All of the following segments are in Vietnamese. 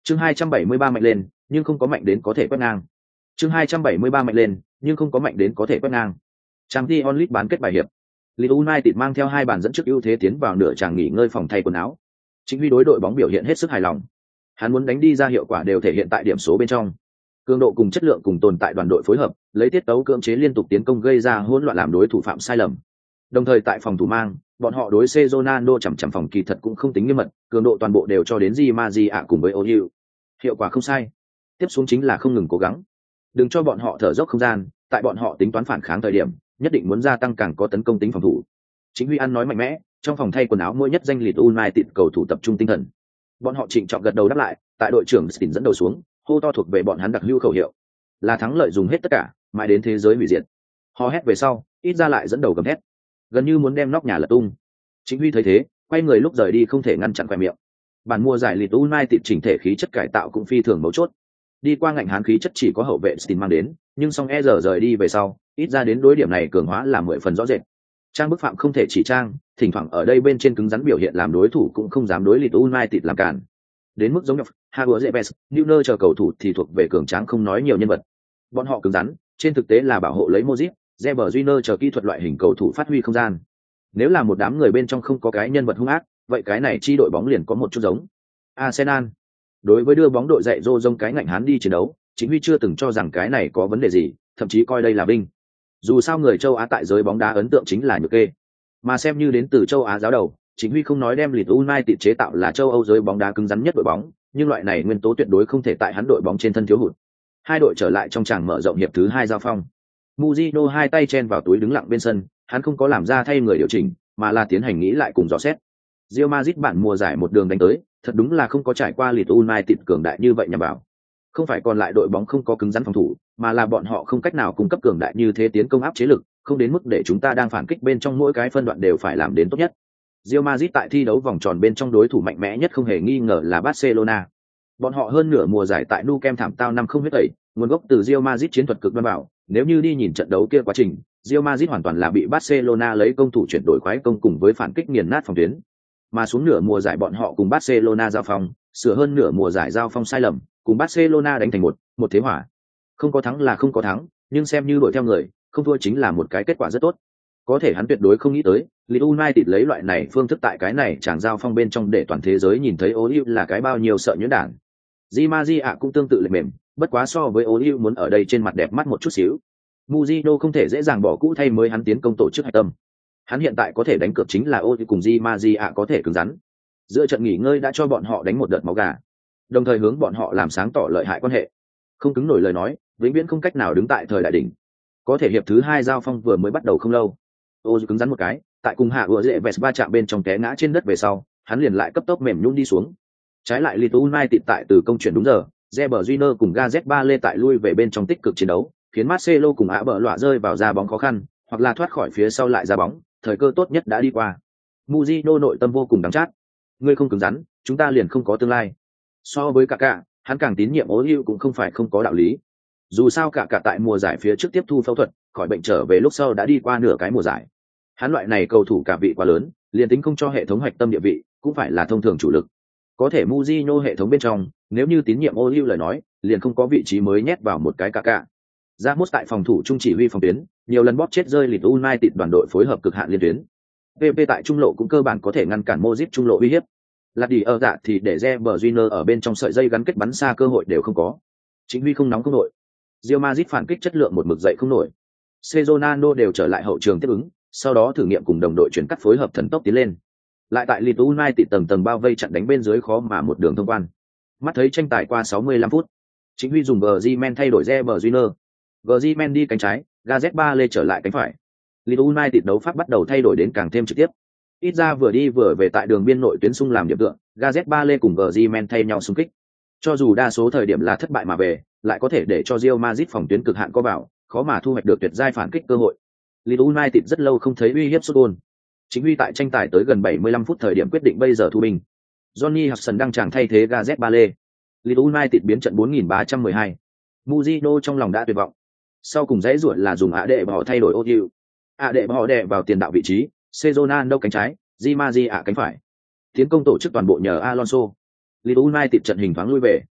Chương 273 mạnh lên, nhưng không có mạnh đến có thể quét ngang. Chương 273 mạnh lên, nhưng không có mạnh đến có thể quét ngang. Champions League bán kết bài hiệp. Leeds United mang theo 2 bàn dẫn trước ưu thế tiến vào nửa chàng nghỉ ngơi phòng thay quần áo. Chính huy đối đội bóng biểu hiện hết sức hài lòng. Hắn muốn đánh đi ra hiệu quả đều thể hiện tại điểm số bên trong. Cường độ cùng chất lượng cùng tồn tại đoàn đội phối hợp, lấy tiết tấu cưỡng chế liên tục tiến công gây ra hỗn loạn làm đối thủ phạm sai lầm. Đồng thời tại phòng thủ mang, bọn họ đối C Ronaldo chằm phòng kỳ thật cũng không tính nghiêm mật, cường độ toàn bộ đều cho đến Di Maria cùng với Ozil. Hiệu quả không sai. Tiếp xuống chính là không ngừng cố gắng. Đừng cho bọn họ thở dốc không gian, tại bọn họ tính toán phản kháng thời điểm, nhất định muốn gia tăng càng có tấn công tính phòng thủ. Chính Huy An nói mạnh mẽ, trong phòng thay quần áo mỗi nhất danh Leeds United cầu thủ tập trung tinh thần. Bọn họ trịnh trọng gật đầu đáp lại, tại đội trưởng Stin dẫn đầu xuống, hô to thuộc về bọn hắn đặc hữu khẩu hiệu, là thắng lợi dùng hết tất cả, mãi đến thế giới hủy diệt. Hò hét về sau, ít ra lại dẫn đầu gầm hét, gần như muốn đem nóc nhà lật tung. Chính Huy thấy thế, quay người lúc rời đi không thể ngăn chặn quẹt miệng. Bản mùa giải Leeds United chỉnh thể khí chất cải tạo cũng phi thường mấu chốt. Đi qua ngạnh hán khí chất chỉ có hậu vệ Stin mang đến, nhưng song giờ rời đi về sau, ít ra đến đối điểm này cường hóa là 10 phần rõ rệt. Trang bức phạm không thể chỉ trang, thỉnh thoảng ở đây bên trên cứng rắn biểu hiện làm đối thủ cũng không dám đối Leeds United làm cản. Đến mức giống như Havertz, Neuer chờ cầu thủ thì thuộc về cường tráng không nói nhiều nhân vật. Bọn họ cứng rắn, trên thực tế là bảo hộ lấy Modric, Reber Júnior chờ kỹ thuật loại hình cầu thủ phát huy không gian. Nếu là một đám người bên trong không có cái nhân vật hung ác, vậy cái này chi đội bóng liền có một chút giống Arsenal. Đối với đưa bóng đội dạy dỗ giống cái ngạnh hán đi chiến đấu, Chính Huy chưa từng cho rằng cái này có vấn đề gì, thậm chí coi đây là vinh. Dù sao người châu Á tại giới bóng đá ấn tượng chính là nhược kê, mà xem như đến từ châu Á giáo đầu, Chính Huy không nói đem Leeds United chế tạo là châu Âu giới bóng đá cứng rắn nhất đội bóng, nhưng loại này nguyên tố tuyệt đối không thể tại hắn đội bóng trên thân thiếu hụt. Hai đội trở lại trong tràng mở rộng hiệp thứ 2 giao phong. Mujino hai tay chen vào túi đứng lặng bên sân, hắn không có làm ra thay người điều chỉnh, mà là tiến hành nghĩ lại cùng dò xét. Real Madrid bản mùa giải một đường đánh tới, thật đúng là không có trải qua Leeds United cường đại như vậy nhằm vào. Không phải còn lại đội bóng không có cứng rắn phòng thủ, mà là bọn họ không cách nào cung cấp cường đại như thế tiến công áp chế lực, không đến mức để chúng ta đang phản kích bên trong mỗi cái phân đoạn đều phải làm đến tốt nhất. Real Madrid tại thi đấu vòng tròn bên trong đối thủ mạnh mẽ nhất không hề nghi ngờ là Barcelona. Bọn họ hơn nửa mùa giải tại Nou Camp thảm tao năm không huyết tẩy, nguồn gốc từ Real Madrid chiến thuật cực đoan bảo, nếu như đi nhìn trận đấu kia quá trình, Real Madrid hoàn toàn là bị Barcelona lấy công thủ chuyển đổi khoái công cùng với phản kích nghiền nát phòng tuyến. Mà xuống nửa mùa giải bọn họ cùng Barcelona giao phong, sửa hơn nửa mùa giải giao phong sai lầm, cùng Barcelona đánh thành một thế hỏa. Không có thắng là không có thắng, nhưng xem như đuổi theo người, không thua chính là một cái kết quả rất tốt. Có thể hắn tuyệt đối không nghĩ tới, Leeds United lấy loại này phương thức tại cái này chẳng giao phong bên trong để toàn thế giới nhìn thấy Ozil là cái bao nhiêu sợ nhuyễn đản. Di Maria cũng tương tự lệ mềm, bất quá so với Ozil muốn ở đây trên mặt đẹp mắt một chút xíu. Mujino không thể dễ dàng bỏ cũ thay mới hắn tiến công tổ chức hạch tâm. Hắn hiện tại có thể đánh cược chính là Ozil cùng Di Maria có thể cứng rắn. Giữa trận nghỉ ngơi đã cho bọn họ đánh một đợt máu gà, đồng thời hướng bọn họ làm sáng tỏ lợi hại quan hệ. Không cứng nổi lời nói, vĩnh viễn không cách nào đứng tại thời đại đỉnh. Có thể hiệp thứ 2 giao phong vừa mới bắt đầu không lâu, Ozil cứng rắn một cái, tại cùng hạ vừa dễ vẹt va chạm bên trong té ngã trên đất về sau, hắn liền lại cấp tốc mềm nhũn đi xuống. Trái lại Leeds United tại từ công chuyển đúng giờ, Reber Júnior cùng Gareth Bale tại lui về bên trong tích cực chiến đấu, khiến Marcelo cùng Á bờ lọa rơi vào ra bóng khó khăn, hoặc là thoát khỏi phía sau lại ra bóng, thời cơ tốt nhất đã đi qua. Mujino nội tâm vô cùng đắng chát. Ngươi không cứng rắn, chúng ta liền không có tương lai. So với Kaká, hắn càng tín nhiệm Ozil cũng không phải không có đạo lý. Dù sao Kaká tại mùa giải phía trước tiếp thu phẫu thuật, khỏi bệnh trở về lúc sau đã đi qua nửa cái mùa giải. Hắn loại này cầu thủ cả vị quá lớn, liền tính không cho hệ thống hoạch tâm địa vị, cũng phải là thông thường chủ lực. Có thể Mujino hệ thống bên trong, nếu như tín nhiệm Ozil lời nói, liền không có vị trí mới nhét vào một cái Kaká. Ramos tại phòng thủ trung chỉ huy phòng tuyến, nhiều lần bóp chết rơi Leeds United đoàn đội phối hợp cực hạn liên tuyến. PP tại trung lộ cũng cơ bản có thể ngăn cản Modric trung lộ uy hiếp. Lạt đi ở dạ thì để Reber Júnior ở bên trong sợi dây gắn kết bắn xa cơ hội đều không có. Chính huy không nóng không nổi. Real Madrid phản kích chất lượng một mực dậy không nổi. Ronaldo đều trở lại hậu trường tiếp ứng, sau đó thử nghiệm cùng đồng đội chuyển cắt phối hợp thần tốc tiến lên. Lại tại Leeds United tầng tầng bao vây chặn đánh bên dưới khó mà một đường thông quan. Mắt thấy tranh tài qua 65 phút, Chính huy dùng Griezmann thay đổi Reber Júnior. Griezmann đi cánh trái, Gareth Bale trở lại cánh phải. Leeds United đấu pháp bắt đầu thay đổi đến càng thêm trực tiếp. Ít ra vừa đi vừa về tại đường biên nội tuyến xung làm điểm tựa, Gareth Bale cùng Griezmann thay nhau xung kích. Cho dù đa số thời điểm là thất bại mà về, lại có thể để cho Real Madrid phòng tuyến cực hạn có vào, khó mà thu hoạch được tuyệt giai phản kích cơ hội. Leeds United rất lâu không thấy uy hiếp sút gol. Chính huy tại tranh tài tới gần 75 phút thời điểm quyết định bây giờ thu binh. Johnny Hudson đăng tràng thay thế Gareth Bale. Leeds United biến trận 4312. Mujino trong lòng đã tuyệt vọng. Sau cùng dãy ruột là dùng ạ đệ bỏ thay đổi Ozil. ạ đệ bỏ đè vào tiền đạo vị trí, Ronaldo cánh trái, Di Maria cánh phải. Tiến công tổ chức toàn bộ nhờ Alonso. Leeds United trận hình thoáng lui về,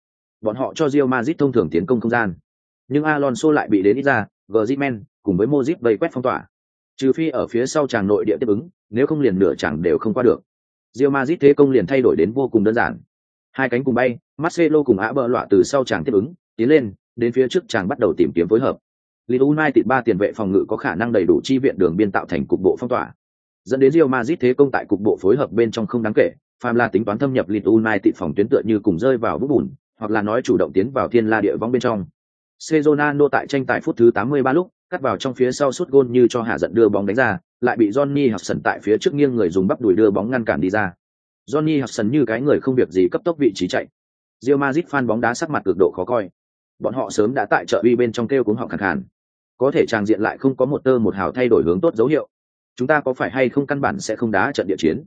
Bọn họ cho Real Madrid thông thường tiến công không gian, nhưng Alonso lại bị đến ít ra, Griezmann cùng với Modric vây quét phong tỏa. Trừ phi ở phía sau chàng nội địa tiếp ứng, nếu không liền nửa chẳng đều không qua được. Real Madrid thế công liền thay đổi đến vô cùng đơn giản. Hai cánh cùng bay, Marcelo cùng Á bờ loạ từ sau chàng tiếp ứng, tiến lên, đến phía trước chàng bắt đầu tìm kiếm phối hợp. Leeds United 3 tiền vệ phòng ngự có khả năng đầy đủ chi viện đường biên tạo thành cục bộ phong tỏa, dẫn đến Real Madrid thế công tại cục bộ phối hợp bên trong không đáng kể, phàm là tính toán thâm nhập Leeds United phòng tuyến tựa như cùng rơi vào vũng bùn, hoặc là nói chủ động tiến vào thiên la địa võng bên trong. Sezonano tại tranh tài phút thứ 83 lúc, cắt vào trong phía sau sút gôn như cho hạ giận đưa bóng đánh ra, lại bị Johnny Hudson tại phía trước nghiêng người dùng bắp đùi đưa bóng ngăn cản đi ra. Johnny Hudson như cái người không việc gì cấp tốc vị trí chạy. Real Madrid fan bóng đá sắc mặt cực độ khó coi. Bọn họ sớm đã tại chợ uy bên trong kêu cuống họng khàn khàn. Có thể tràng diện lại không có một tơ một hào thay đổi hướng tốt dấu hiệu. Chúng ta có phải hay không căn bản sẽ không đá trận địa chiến?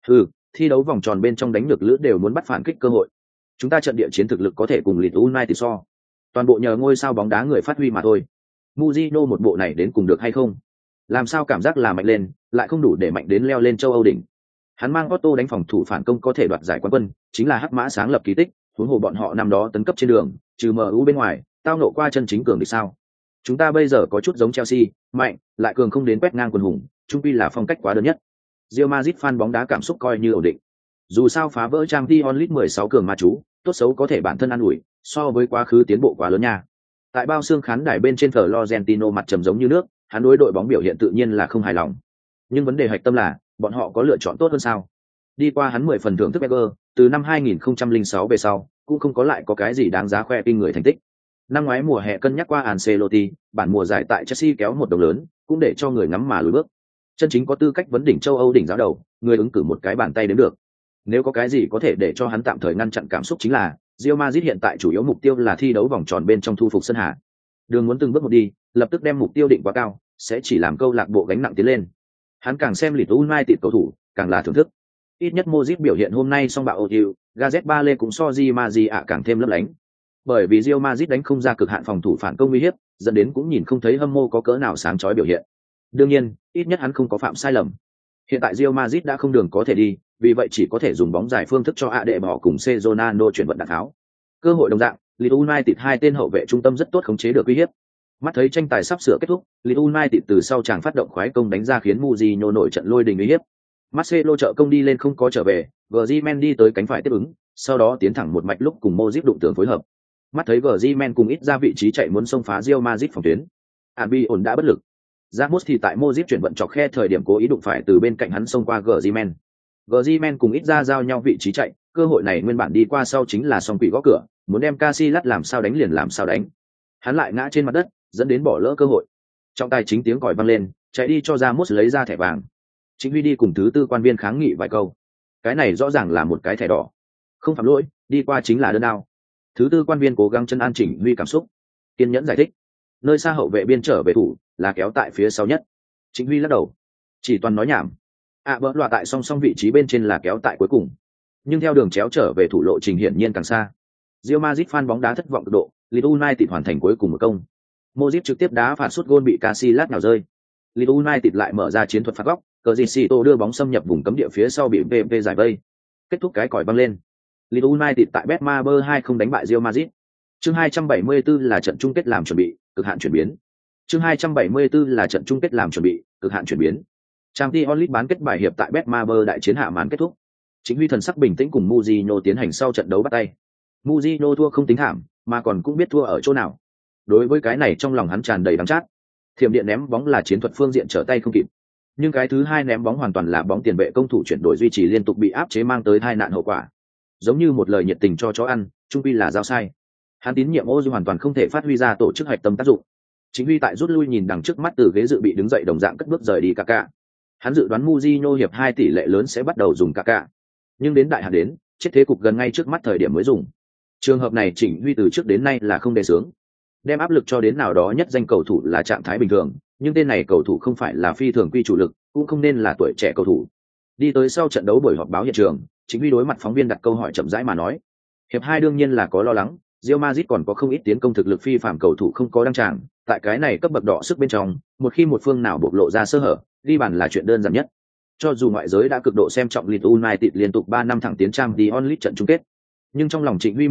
Thi đấu vòng tròn bên trong đánh được lữ đều muốn bắt phản kích cơ hội. Chúng ta trận địa chiến thực lực có thể cùng Leeds United so. Toàn bộ nhờ ngôi sao bóng đá người phát huy mà thôi. Mourinho một bộ này đến cùng được hay không? Làm sao cảm giác là mạnh lên, lại không đủ để mạnh đến leo lên châu Âu đỉnh. Hắn mang Otto đánh phòng thủ phản công có thể đoạt giải quán quân, chính là hắc mã sáng lập kỳ tích, huống hồ bọn họ năm đó tấn cấp trên đường, trừ MU bên ngoài, tao nộ qua chân chính cường địch sao? Chúng ta bây giờ có chút giống Chelsea, mạnh, lại cường không đến quét ngang quần hùng, chung quy là phong cách quá đơn nhất. Real Madrid fan bóng đá cảm xúc coi như ổn định. Dù sao phá vỡ Champions League 16 cường ma chú, tốt xấu có thể bản thân ăn ủi, so với quá khứ tiến bộ quá lớn nha. Tại bao xương khán đài bên trên Florentino mặt trầm giống như nước, hắn đối đội bóng biểu hiện tự nhiên là không hài lòng. Nhưng vấn đề hạch tâm là, bọn họ có lựa chọn tốt hơn sao? Đi qua hắn 10 phần thưởng thức Wenger, từ năm 2006 về sau, cũng không có lại có cái gì đáng giá khoe kinh người thành tích. Năm ngoái mùa hè cân nhắc qua Ancelotti, bản mùa giải tại Chelsea kéo một đồng lớn, cũng để cho người ngắm mà lùi bước. Chân chính có tư cách vấn đỉnh châu Âu đỉnh giáo đầu, người ứng cử một cái bàn tay đến được. Nếu có cái gì có thể để cho hắn tạm thời ngăn chặn cảm xúc chính là, Real Madrid hiện tại chủ yếu mục tiêu là thi đấu vòng tròn bên trong thu phục sân hạ. Đường muốn từng bước một đi, lập tức đem mục tiêu định quá cao, sẽ chỉ làm câu lạc bộ gánh nặng tiến lên. Hắn càng xem Leeds United cầu thủ, càng là thưởng thức. Ít nhất Modric biểu hiện hôm nay song bạo Ozil, Gareth Bale cũng so Di Maria càng thêm lấp lánh. Bởi vì Real Madrid đánh không ra cực hạn phòng thủ phản công uy hiếp, dẫn đến cũng nhìn không thấy hâm mộ có cỡ nào sáng chói biểu hiện. Đương nhiên, ít nhất hắn không có phạm sai lầm. Hiện tại Real Madrid đã không đường có thể đi, vì vậy chỉ có thể dùng bóng dài phương thức cho đệ bỏ cùng Sezonano chuyển vận đạn tháo. Cơ hội đồng dạng, Leeds United hai tên hậu vệ trung tâm rất tốt khống chế được uy hiếp. Mắt thấy tranh tài sắp sửa kết thúc, Leeds United từ sau chàng phát động khoái công đánh ra khiến Mourinho nổi trận lôi đình uy hiếp. Marcelo trợ công đi lên không có trở về, Griezmann đi tới cánh phải tiếp ứng, sau đó tiến thẳng một mạch lúc cùng Modric đụng tường phối hợp. Mắt thấy Griezmann cùng ít ra vị trí chạy muốn xông phá Real Madrid phòng tuyến. Albion đã bất lực. Ramos thì tại Modric chuyển vận chọc khe thời điểm cố ý đụng phải từ bên cạnh hắn xông qua Griezmann. Griezmann cùng ít ra giao nhau vị trí chạy, cơ hội này nguyên bản đi qua sau chính là song quỷ gõ cửa, muốn đem Casillas làm sao đánh liền làm sao đánh. Hắn lại ngã trên mặt đất, dẫn đến bỏ lỡ cơ hội. Trọng tài chính tiếng còi vang lên, chạy đi cho Ramos lấy ra thẻ vàng. Chính Huy đi cùng thứ tư quan viên kháng nghị vài câu. Cái này rõ ràng là một cái thẻ đỏ. Không phạm lỗi, đi qua chính là đơn đao. Thứ tư quan viên cố gắng chân an Chỉnh Huy cảm xúc, kiên nhẫn giải thích. Nơi xa hậu vệ biên trở về thủ, là kéo tại phía sau nhất. Chính Huy lắc đầu, chỉ toàn nói nhảm. Bỡ loạ tại song song vị trí bên trên là kéo tại cuối cùng, nhưng theo đường chéo trở về thủ lộ trình hiển nhiên càng xa. Real Madrid fan bóng đá thất vọng cực độ, Leeds United hoàn thành cuối cùng một công. Modric trực tiếp đá phạt sút gôn bị Casillas nào rơi. Leeds United lại mở ra chiến thuật phạt góc, Cristiano đưa bóng xâm nhập vùng cấm địa phía sau bị VV giải vây. Kết thúc cái còi vang lên. Leeds United tại Betmaber 2 không đánh bại Real Madrid. Chương 274 là trận chung kết làm chuẩn bị, cực hạn chuyển biến. Chương 274 là trận chung kết làm chuẩn bị, cực hạn chuyển biến. Champions League bán kết bài hiệp tại Betmaber đại chiến hạ màn kết thúc. Chính Huy thần sắc bình tĩnh cùng Mourinho tiến hành sau trận đấu bắt tay. Mourinho thua không tính thảm, mà còn cũng biết thua ở chỗ nào. Đối với cái này trong lòng hắn tràn đầy đắng chát. Thiểm điện ném bóng là chiến thuật phương diện trở tay không kịp, nhưng cái thứ hai ném bóng hoàn toàn là bóng tiền vệ công thủ chuyển đổi duy trì liên tục bị áp chế mang tới tai nạn hậu quả. Giống như một lời nhiệt tình cho chó ăn, chung quy là giao sai. Hắn tín nhiệm Ozil hoàn toàn không thể phát huy ra tổ chức hạch tâm tác dụng. Chính Huy tại rút lui nhìn đằng trước mắt từ ghế dự bị đứng dậy đồng dạng cất bước rời đi Kaká. Hắn dự đoán Mourinho hiệp 2 tỷ lệ lớn sẽ bắt đầu dùng Kaká, nhưng đến đại hạn đến, chết thế cục gần ngay trước mắt thời điểm mới dùng. Trường hợp này Chỉnh Huy từ trước đến nay là không đề xướng, đem áp lực cho đến nào đó nhất danh cầu thủ là trạng thái bình thường, nhưng tên này cầu thủ không phải là phi thường quy chủ lực, cũng không nên là tuổi trẻ cầu thủ. Đi tới sau trận đấu buổi họp báo hiện trường, Chính Huy đối mặt phóng viên đặt câu hỏi chậm rãi mà nói: hiệp 2 đương nhiên là có lo lắng, Real Madrid còn có không ít tiến công thực lực phi phàm cầu thủ không có đăng tràng, tại cái này cấp bậc đỏ sức bên trong, một khi một phương nào bộc lộ ra sơ hở, ghi bàn là chuyện đơn giản nhất. Cho dù ngoại giới đã cực độ xem trọng Leeds United liên tục 3 năm thẳng tiến Champions League trận chung kết, nhưng trong lòng Trịnh Huy minh bạch,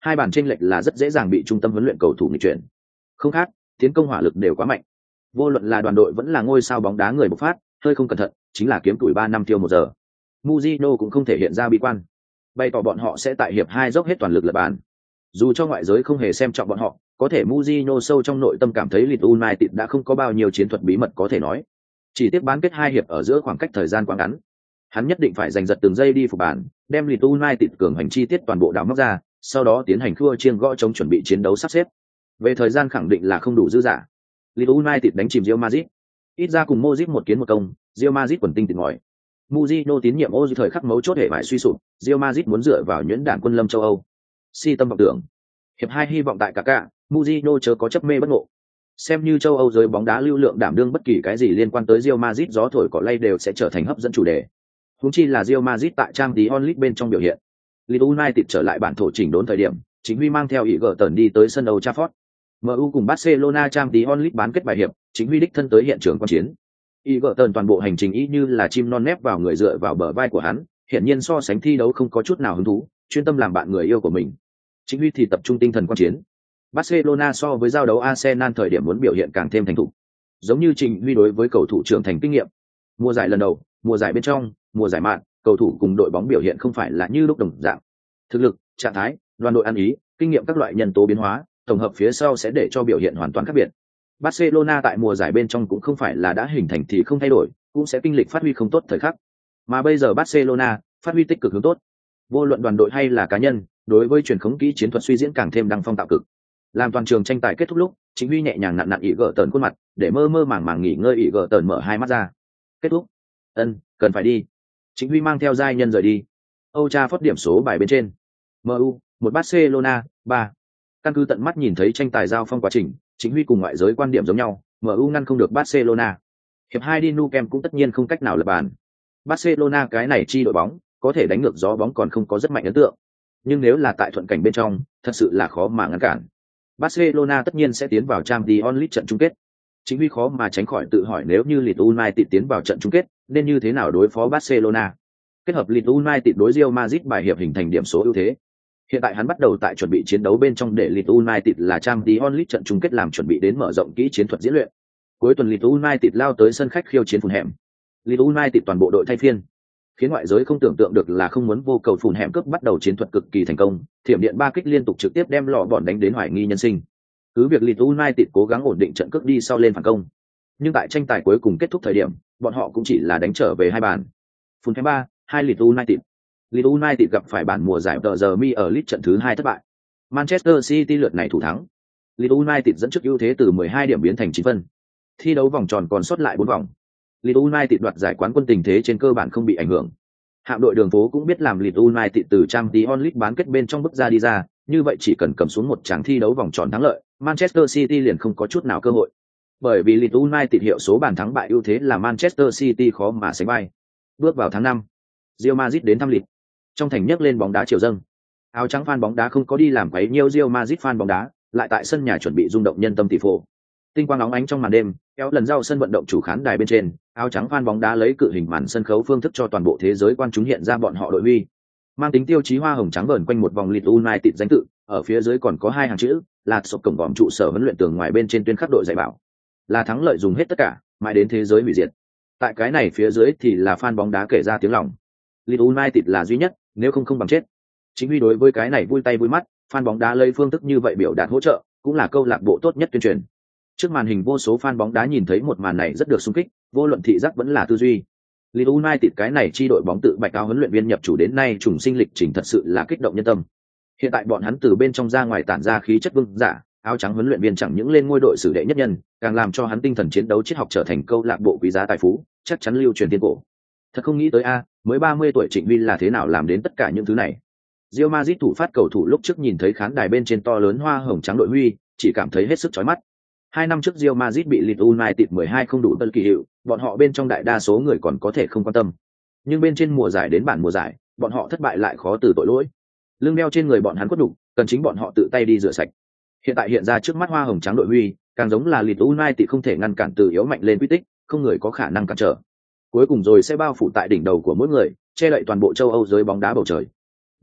Hai bàn chênh lệch là rất dễ dàng bị trung tâm huấn luyện cầu thủ nghịch chuyển. Không khác, tiến công hỏa lực đều quá mạnh. Vô luận là đoàn đội vẫn là ngôi sao bóng đá người bộc phát, hơi không cẩn thận, chính là kiếm tuổi 3 năm tiêu 1 giờ. Mujino cũng không thể hiện ra bi quan, bày tỏ bọn họ sẽ tại hiệp 2 dốc hết toàn lực lật bàn. Dù cho ngoại giới không hề xem trọng bọn họ, có thể Mujino sâu trong nội tâm cảm thấy Leeds United đã không có bao nhiêu chiến thuật bí mật có thể nói. Chỉ tiếc bán kết 2 hiệp ở giữa khoảng cách thời gian quá ngắn. Hắn nhất định phải giành giật từng giây đi phục bàn, đem Leeds United cường hành chi tiết toàn bộ đào móc ra, sau đó tiến hành khua chiêng gõ chống chuẩn bị chiến đấu sắp xếp. Về thời gian khẳng định là không đủ dư dả. Leeds United đánh chìm Real Madrid. Ít ra cùng Modric một kiến một công, Real Madrid quần tinh tỉnh ngòi. Mujino tín nhiệm Ozil thời khắc mấu chốt hệ vải suy sụp, Real Madrid muốn dựa vào nhuyễn đản quân lâm châu Âu. Si tâm vọng tưởng. Hiệp 2 hy vọng tại Kaká, Mujino chớ có chấp mê bất ngộ. Xem như châu Âu giới bóng đá lưu lượng đảm đương bất kỳ cái gì liên quan tới Real Madrid gió thổi cỏ lay đều sẽ trở thành hấp dẫn chủ đề. Huống chi là Real Madrid tại Champions League bên trong biểu hiện. Leeds United trở lại bản thổ chỉnh đốn thời điểm, chính Huy mang theo Egerton đi tới sân Old Trafford. MU cùng Barcelona Champions League bán kết bài hiệp, chính Huy đích thân tới hiện trường quan chiến. Egerton toàn bộ hành trình y như là chim non nép vào người dựa vào bờ vai của hắn, hiển nhiên so sánh thi đấu không có chút nào hứng thú, chuyên tâm làm bạn người yêu của mình. Chính Huy thì tập trung tinh thần quan chiến. Barcelona so với giao đấu Arsenal thời điểm muốn biểu hiện càng thêm thành thục. Giống như Trình Huy đối với cầu thủ trưởng thành kinh nghiệm. Mùa giải lần đầu, mùa giải bên trong, mùa giải mạn, cầu thủ cùng đội bóng biểu hiện không phải là như lúc đồng dạng. Thực lực, trạng thái, đoàn đội ăn ý, kinh nghiệm các loại nhân tố biến hóa, tổng hợp phía sau sẽ để cho biểu hiện hoàn toàn khác biệt. Barcelona tại mùa giải bên trong cũng không phải là đã hình thành thì không thay đổi, cũng sẽ kinh lịch phát huy không tốt thời khắc. Mà bây giờ Barcelona phát huy tích cực hướng tốt. Vô luận đoàn đội hay là cá nhân, đối với truyền khống kỹ chiến thuật suy diễn càng thêm đăng phong tạo cực. Làm toàn trường tranh tài kết thúc lúc, chính Huy nhẹ nhàng nặn nặn Egerton khuôn mặt, để mơ mơ màng màng nghỉ ngơi. Egerton mở hai mắt ra. Kết thúc. Cần phải đi. Chính Huy mang theo giai nhân rời đi. Old Trafford điểm số bài bên trên. MU 1 Barcelona 3. Căn cứ tận mắt nhìn thấy tranh tài giao phong quá trình, chính Huy cùng ngoại giới quan điểm giống nhau, MU ngăn không được Barcelona. Hiệp 2 đi Nou Camp cũng tất nhiên không cách nào lập bàn. Barcelona cái này chi đội bóng, có thể đánh ngược gió bóng còn không có rất mạnh ấn tượng. Nhưng nếu là tại thuận cảnh bên trong, thật sự là khó mà ngăn cản. Barcelona tất nhiên sẽ tiến vào Champions League trận chung kết. Chính Huy khó mà tránh khỏi tự hỏi nếu như Leeds United tiến vào trận chung kết, nên như thế nào đối phó Barcelona. Kết hợp Leeds United đối Real Madrid bài hiệp hình thành điểm số ưu thế. Hiện tại hắn bắt đầu tại chuẩn bị chiến đấu bên trong để Leeds United là Champions League trận chung kết làm chuẩn bị đến mở rộng kỹ chiến thuật diễn luyện. Cuối tuần Leeds United lao tới sân khách khiêu chiến Fulham. Leeds United toàn bộ đội thay phiên, khiến ngoại giới không tưởng tượng được là không muốn vô cầu Fulham cướp bắt đầu chiến thuật cực kỳ thành công, thiểm điện 3 kích liên tục trực tiếp đem lọ bọn đánh đến hoài nghi nhân sinh. Cứ việc Leeds United cố gắng ổn định trận cướp đi sau lên phản công, nhưng tại tranh tài cuối cùng kết thúc thời điểm, bọn họ cũng chỉ là đánh trở về 2 bàn. Fulham 3, 2 Leeds United. Leeds United gặp phải bản mùa giải tờ giờ mi ở League trận thứ 2 thất bại. Manchester City lượt này thủ thắng. Leeds United dẫn trước ưu thế từ 12 điểm biến thành 9 phân. Thi đấu vòng tròn còn sót lại 4 vòng. Leeds United đoạt giải quán quân tình thế trên cơ bản không bị ảnh hưởng. Hạm đội đường phố cũng biết làm Leeds United từ Champions League bán kết bên trong bước ra đi ra, như vậy chỉ cần cầm xuống một tràng thi đấu vòng tròn thắng lợi, Manchester City liền không có chút nào cơ hội. Bởi vì Leeds United hiệu số bàn thắng bại ưu thế là Manchester City khó mà sánh vai. Bước vào tháng 5, Real Madrid đến thăm Leeds. Trong thành nhấc lên bóng đá chiều dâng. Áo trắng fan bóng đá không có đi làm quấy nhiêu Real Madrid fan bóng đá, lại tại sân nhà chuẩn bị rung động nhân tâm tỷ phô. Tinh quang óng ánh trong màn đêm, kéo lần giao sân vận động chủ khán đài bên trên, áo trắng fan bóng đá lấy cự hình màn sân khấu phương thức cho toàn bộ thế giới quan chúng hiện ra bọn họ đội huy. Mang tính tiêu chí hoa hồng trắng vờn quanh một vòng Leeds United danh tự, ở phía dưới còn có 2 hàng chữ, là sọc cổng vòm trụ sở huấn luyện tường ngoài bên trên tuyên khắc đội dạy bảo. Là thắng lợi dùng hết tất cả, mãi đến thế giới hủy diệt. Tại cái này phía dưới thì là fan bóng đá kể ra tiếng lòng. Leeds United là duy nhất, nếu không bằng chết. Chính vì đối với cái này vui tay vui mắt, fan bóng đá lấy phương thức như vậy biểu đạt hỗ trợ, cũng là câu lạc bộ tốt nhất tuyên truyền. Trước màn hình vô số fan bóng đá nhìn thấy một màn này rất được xung kích, vô luận thị giác vẫn là tư duy. Leeds United cái này chi đội bóng tự bạch áo huấn luyện viên nhập chủ đến nay trùng sinh lịch trình thật sự là kích động nhân tâm. Hiện tại bọn hắn từ bên trong ra ngoài tản ra khí chất vương giả, áo trắng huấn luyện viên chẳng những lên ngôi đội xử đệ nhất nhân, càng làm cho hắn tinh thần chiến đấu triết học trở thành câu lạc bộ quý giá tài phú, chắc chắn lưu truyền thiên cổ. Thật không nghĩ tới mới 30 tuổi Trịnh Huy là thế nào làm đến tất cả những thứ này. Real Madrid thủ phát cầu thủ lúc trước nhìn thấy khán đài bên trên to lớn hoa hồng trắng đội huy, chỉ cảm thấy hết sức chói mắt. 2 năm trước Real Madrid bị Leeds United 12 không đủ tân kỳ hiệu, bọn họ bên trong đại đa số người còn có thể không quan tâm. Nhưng bên trên mùa giải đến bản mùa giải, bọn họ thất bại lại khó từ tội lỗi. Lưng đeo trên người bọn hắn quất đủ, cần chính bọn họ tự tay đi rửa sạch. Hiện tại hiện ra trước mắt hoa hồng trắng đội huy, càng giống là Leeds United không thể ngăn cản từ yếu mạnh lên quy tích, không người có khả năng cản trở. Cuối cùng rồi sẽ bao phủ tại đỉnh đầu của mỗi người, che đậy toàn bộ châu Âu giới bóng đá bầu trời.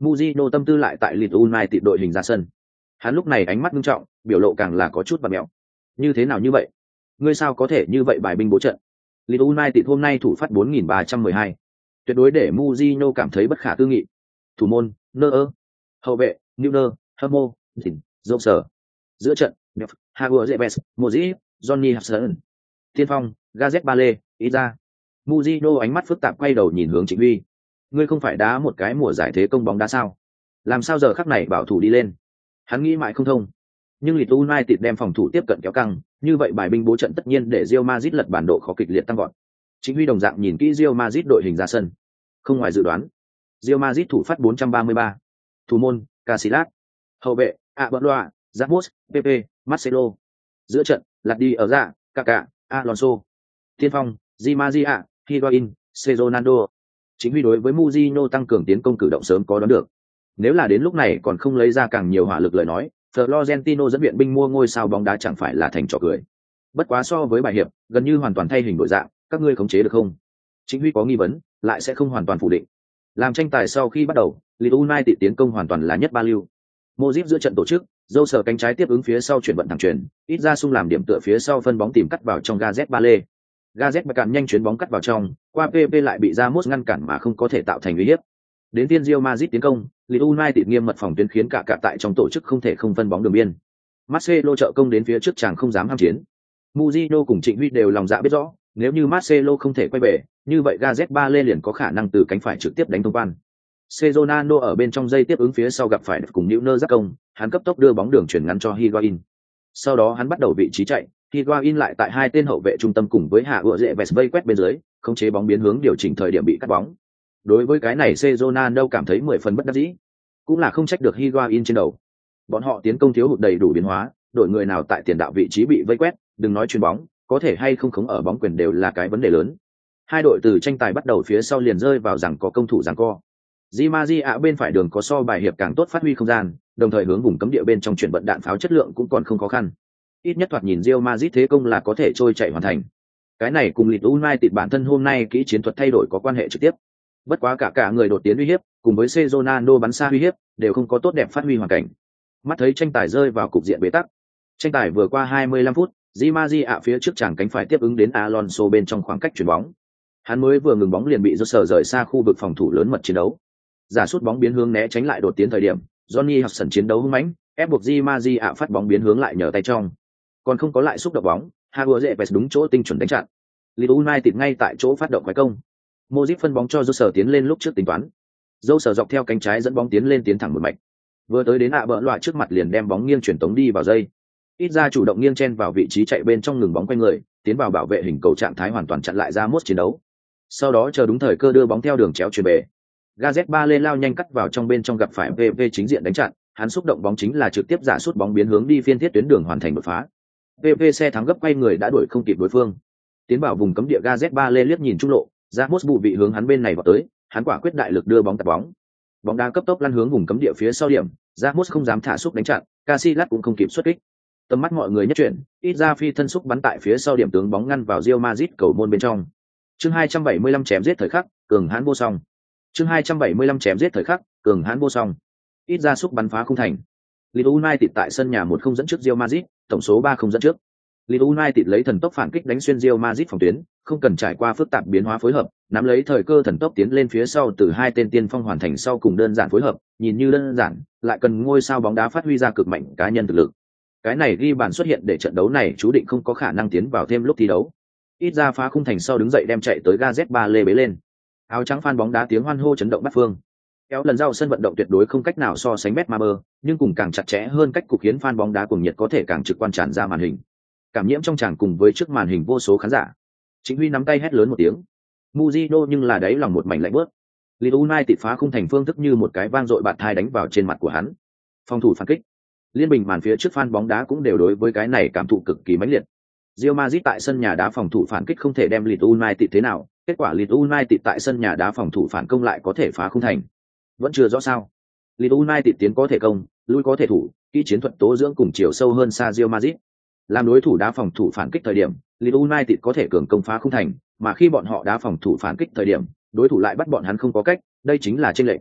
Mujino tâm tư lại tại Leeds United đội hình ra sân. Hắn lúc này ánh mắt nghiêm trọng, biểu lộ càng là có chút bặm mẹo. Như thế nào như vậy? Ngươi sao có thể như vậy bài binh bố trận? Leeds United hôm nay thủ phát 4312. Tuyệt đối để Mujino cảm thấy bất khả tư nghị. Thủ môn, Neuer. Hậu vệ, Neuer, Hermo, Dìn, Joker. Giữa trận, Hago Zebes, Modric, Johnny Hudson. Tiên phong, Gareth Bale, Iza. Mujino ánh mắt phức tạp quay đầu nhìn hướng Trịnh Huy. Ngươi không phải đá một cái mùa giải thế công bóng đá sao? Làm sao giờ khắc này bảo thủ đi lên? Hắn nghĩ mãi không thông. Nhưng Leeds United đem phòng thủ tiếp cận kéo căng, như vậy bài binh bố trận tất nhiên để Real Madrid lật bản độ khó kịch liệt tăng vọt. Trịnh Huy đồng dạng nhìn kỹ Real Madrid đội hình ra sân. Không ngoài dự đoán, Real Madrid thủ phát 433. Thủ môn, Casillas. Hậu vệ, Arbeloa, Ramos, Pepe, Marcelo. Giữa trận, lật đi ở ra, Kaká, Alonso. Tiên phong, Di Maria, Higuain, Ronaldo. Chính Huy đối với Mourinho tăng cường tiến công cử động sớm có đoán được. Nếu là đến lúc này còn không lấy ra càng nhiều hỏa lực lời nói, Florentino dẫn viện binh mua ngôi sao bóng đá chẳng phải là thành trò cười. Bất quá so với bài hiệp, gần như hoàn toàn thay hình đổi dạng, các ngươi khống chế được không? Chính Huy có nghi vấn, lại sẽ không hoàn toàn phủ định. Làm tranh tài sau khi bắt đầu, Leeds United tiến công hoàn toàn là nhất ba lưu. Modric giữa trận tổ chức, dâu sờ cánh trái tiếp ứng phía sau chuyển vận thẳng chuyển, ít ra sung làm điểm tựa phía sau phân bóng tìm cắt vào trong Gareth Bale. Gareth Bale cản nhanh chuyến bóng cắt vào trong, qua PP lại bị Ramos ngăn cản mà không có thể tạo thành uy hiếp. Đến phiên Real Madrid tiến công, Leeds United nghiêm mật phòng tuyến khiến cả tại trong tổ chức không thể không phân bóng đường biên. Marcelo trợ công đến phía trước chàng không dám ham chiến. Mourinho cùng Trịnh Huy đều lòng dạ biết rõ, nếu như Marcelo không thể quay về, như vậy Gareth Bale liền có khả năng từ cánh phải trực tiếp đánh thông quan. Ronaldo ở bên trong dây tiếp ứng phía sau gặp phải cùng Neuer giáp công, hắn cấp tốc đưa bóng đường chuyển ngắn cho Higuain. Sau đó hắn bắt đầu vị trí chạy, Higuain lại tại hai tên hậu vệ trung tâm cùng với Hạ Ựa Dệ Vest vây quét bên dưới, khống chế bóng biến hướng điều chỉnh thời điểm bị cắt bóng. Đối với cái này Ronaldo cảm thấy 10 phần bất đắc dĩ, cũng là không trách được Higuain trên đầu. Bọn họ tiến công thiếu hụt đầy đủ biến hóa, đội người nào tại tiền đạo vị trí bị vây quét, đừng nói chuyền bóng, có thể hay không khống ở bóng quyền đều là cái vấn đề lớn. Hai đội từ tranh tài bắt đầu phía sau liền rơi vào rằng có công thủ giằng co. Di Maria bên phải đường có so bài hiệp càng tốt phát huy không gian, đồng thời hướng vùng cấm địa bên trong chuyển vận đạn pháo chất lượng cũng còn không khó khăn. Ít nhất thoạt nhìn Real Madrid thế công là có thể trôi chạy hoàn thành. Cái này cùng Leeds United bản thân hôm nay kỹ chiến thuật thay đổi có quan hệ trực tiếp. Bất quá cả người đột tiến uy hiếp, cùng với Ronaldo bắn xa uy hiếp, đều không có tốt đẹp phát huy hoàn cảnh. Mắt thấy tranh tài rơi vào cục diện bế tắc. Tranh tài vừa qua 25 phút, Di Maria phía trước chàng cánh phải tiếp ứng đến Alonso bên trong khoảng cách chuyển bóng. Hắn mới vừa ngừng bóng liền bị Joker rời xa khu vực phòng thủ lớn mật chiến đấu. Giả sút bóng biến hướng né tránh lại đột tiến thời điểm, Johnny Hudson chiến đấu hung mãnh, ép buộc Di Maria phát bóng biến hướng lại nhờ tay trong. Còn không có lại xúc động bóng, Hago Zepes đúng chỗ tinh chuẩn đánh chặn. Leeds United ngay tại chỗ phát động quái công. Modric phân bóng cho Joker tiến lên lúc trước tính toán. Joker dọc theo cánh trái dẫn bóng tiến lên tiến thẳng một mạch. Vừa tới đến Arbeloa trước mặt liền đem bóng nghiêng chuyển tống đi vào dây. Ít ra chủ động nghiêng chen vào vị trí chạy bên trong ngừng bóng quanh người, tiến vào bảo vệ hình cầu trạng thái hoàn toàn chặn lại Ramos chiến đấu. Sau đó chờ đúng thời cơ đưa bóng theo đường chéo chuyền bể. Gareth Bale lao nhanh cắt vào trong bên trong gặp phải PP chính diện đánh chặn, hắn xúc động bóng chính là trực tiếp giả sút bóng biến hướng đi phiên thiết tuyến đường hoàn thành đột phá. PP xe thắng gấp quay người đã đuổi không kịp đối phương. Tiến vào vùng cấm địa Gareth Bale liếc nhìn trung lộ, Ramos bù vị hướng hắn bên này vào tới, hắn quả quyết đại lực đưa bóng tạt bóng. Bóng đá cấp tốc lăn hướng vùng cấm địa phía sau điểm, Ramos không dám thả xúc đánh chặn, Casillas cũng không kịp xuất kích. Tầm mắt mọi người nhất chuyển, ít ra phi thân xúc bắn tại phía sau điểm tướng bóng ngăn vào Real Madrid cầu môn bên trong. Chương 275 chém giết thời khắc, cường hãn vô song. Chương 275 chém giết thời khắc, cường hãn vô song. Ít ra xúc bắn phá không thành. Leeds United tại sân nhà 1-0 dẫn trước Real Madrid, tổng số 3-0 dẫn trước. Leeds United lấy thần tốc phản kích đánh xuyên Real Madrid phòng tuyến, không cần trải qua phức tạp biến hóa phối hợp, nắm lấy thời cơ thần tốc tiến lên phía sau từ hai tên tiên phong hoàn thành sau cùng đơn giản phối hợp, nhìn như đơn giản, lại cần ngôi sao bóng đá phát huy ra cực mạnh cá nhân thực lực. Cái này ghi bàn xuất hiện để trận đấu này chú định không có khả năng tiến vào thêm lúc thi đấu. Ít ra phá khung thành sau đứng dậy đem chạy tới Gareth Bale bế lên. Áo trắng fan bóng đá tiếng hoan hô chấn động bát phương. Kéo lần giao sân vận động tuyệt đối không cách nào so sánh Betmaber, nhưng cùng càng chặt chẽ hơn cách cục khiến fan bóng đá cuồng nhiệt có thể càng trực quan tràn ra màn hình. Cảm nhiễm trong tràng cùng với trước màn hình vô số khán giả. Chính Huy nắm tay hét lớn một tiếng. Mujino nhưng là đáy lòng một mảnh lạnh bước. Leeds United phá khung thành phương thức như một cái vang dội bạt thai đánh vào trên mặt của hắn. Phòng thủ phản kích. Liên bình màn phía trước fan bóng đá cũng đều đối với cái này cảm thụ cực kỳ mãnh liệt. Real Madrid tại sân nhà đá phòng thủ phản kích không thể đem Leeds United thế nào, kết quả Leeds United tại sân nhà đá phòng thủ phản công lại có thể phá khung thành. Vẫn chưa rõ sao. Leeds United tiến có thể công, lui có thể thủ, kỹ chiến thuật tố dưỡng cùng chiều sâu hơn xa Real Madrid. Làm đối thủ đá phòng thủ phản kích thời điểm, Leeds United có thể cường công phá khung thành, mà khi bọn họ đá phòng thủ phản kích thời điểm, đối thủ lại bắt bọn hắn không có cách, đây chính là chênh lệch.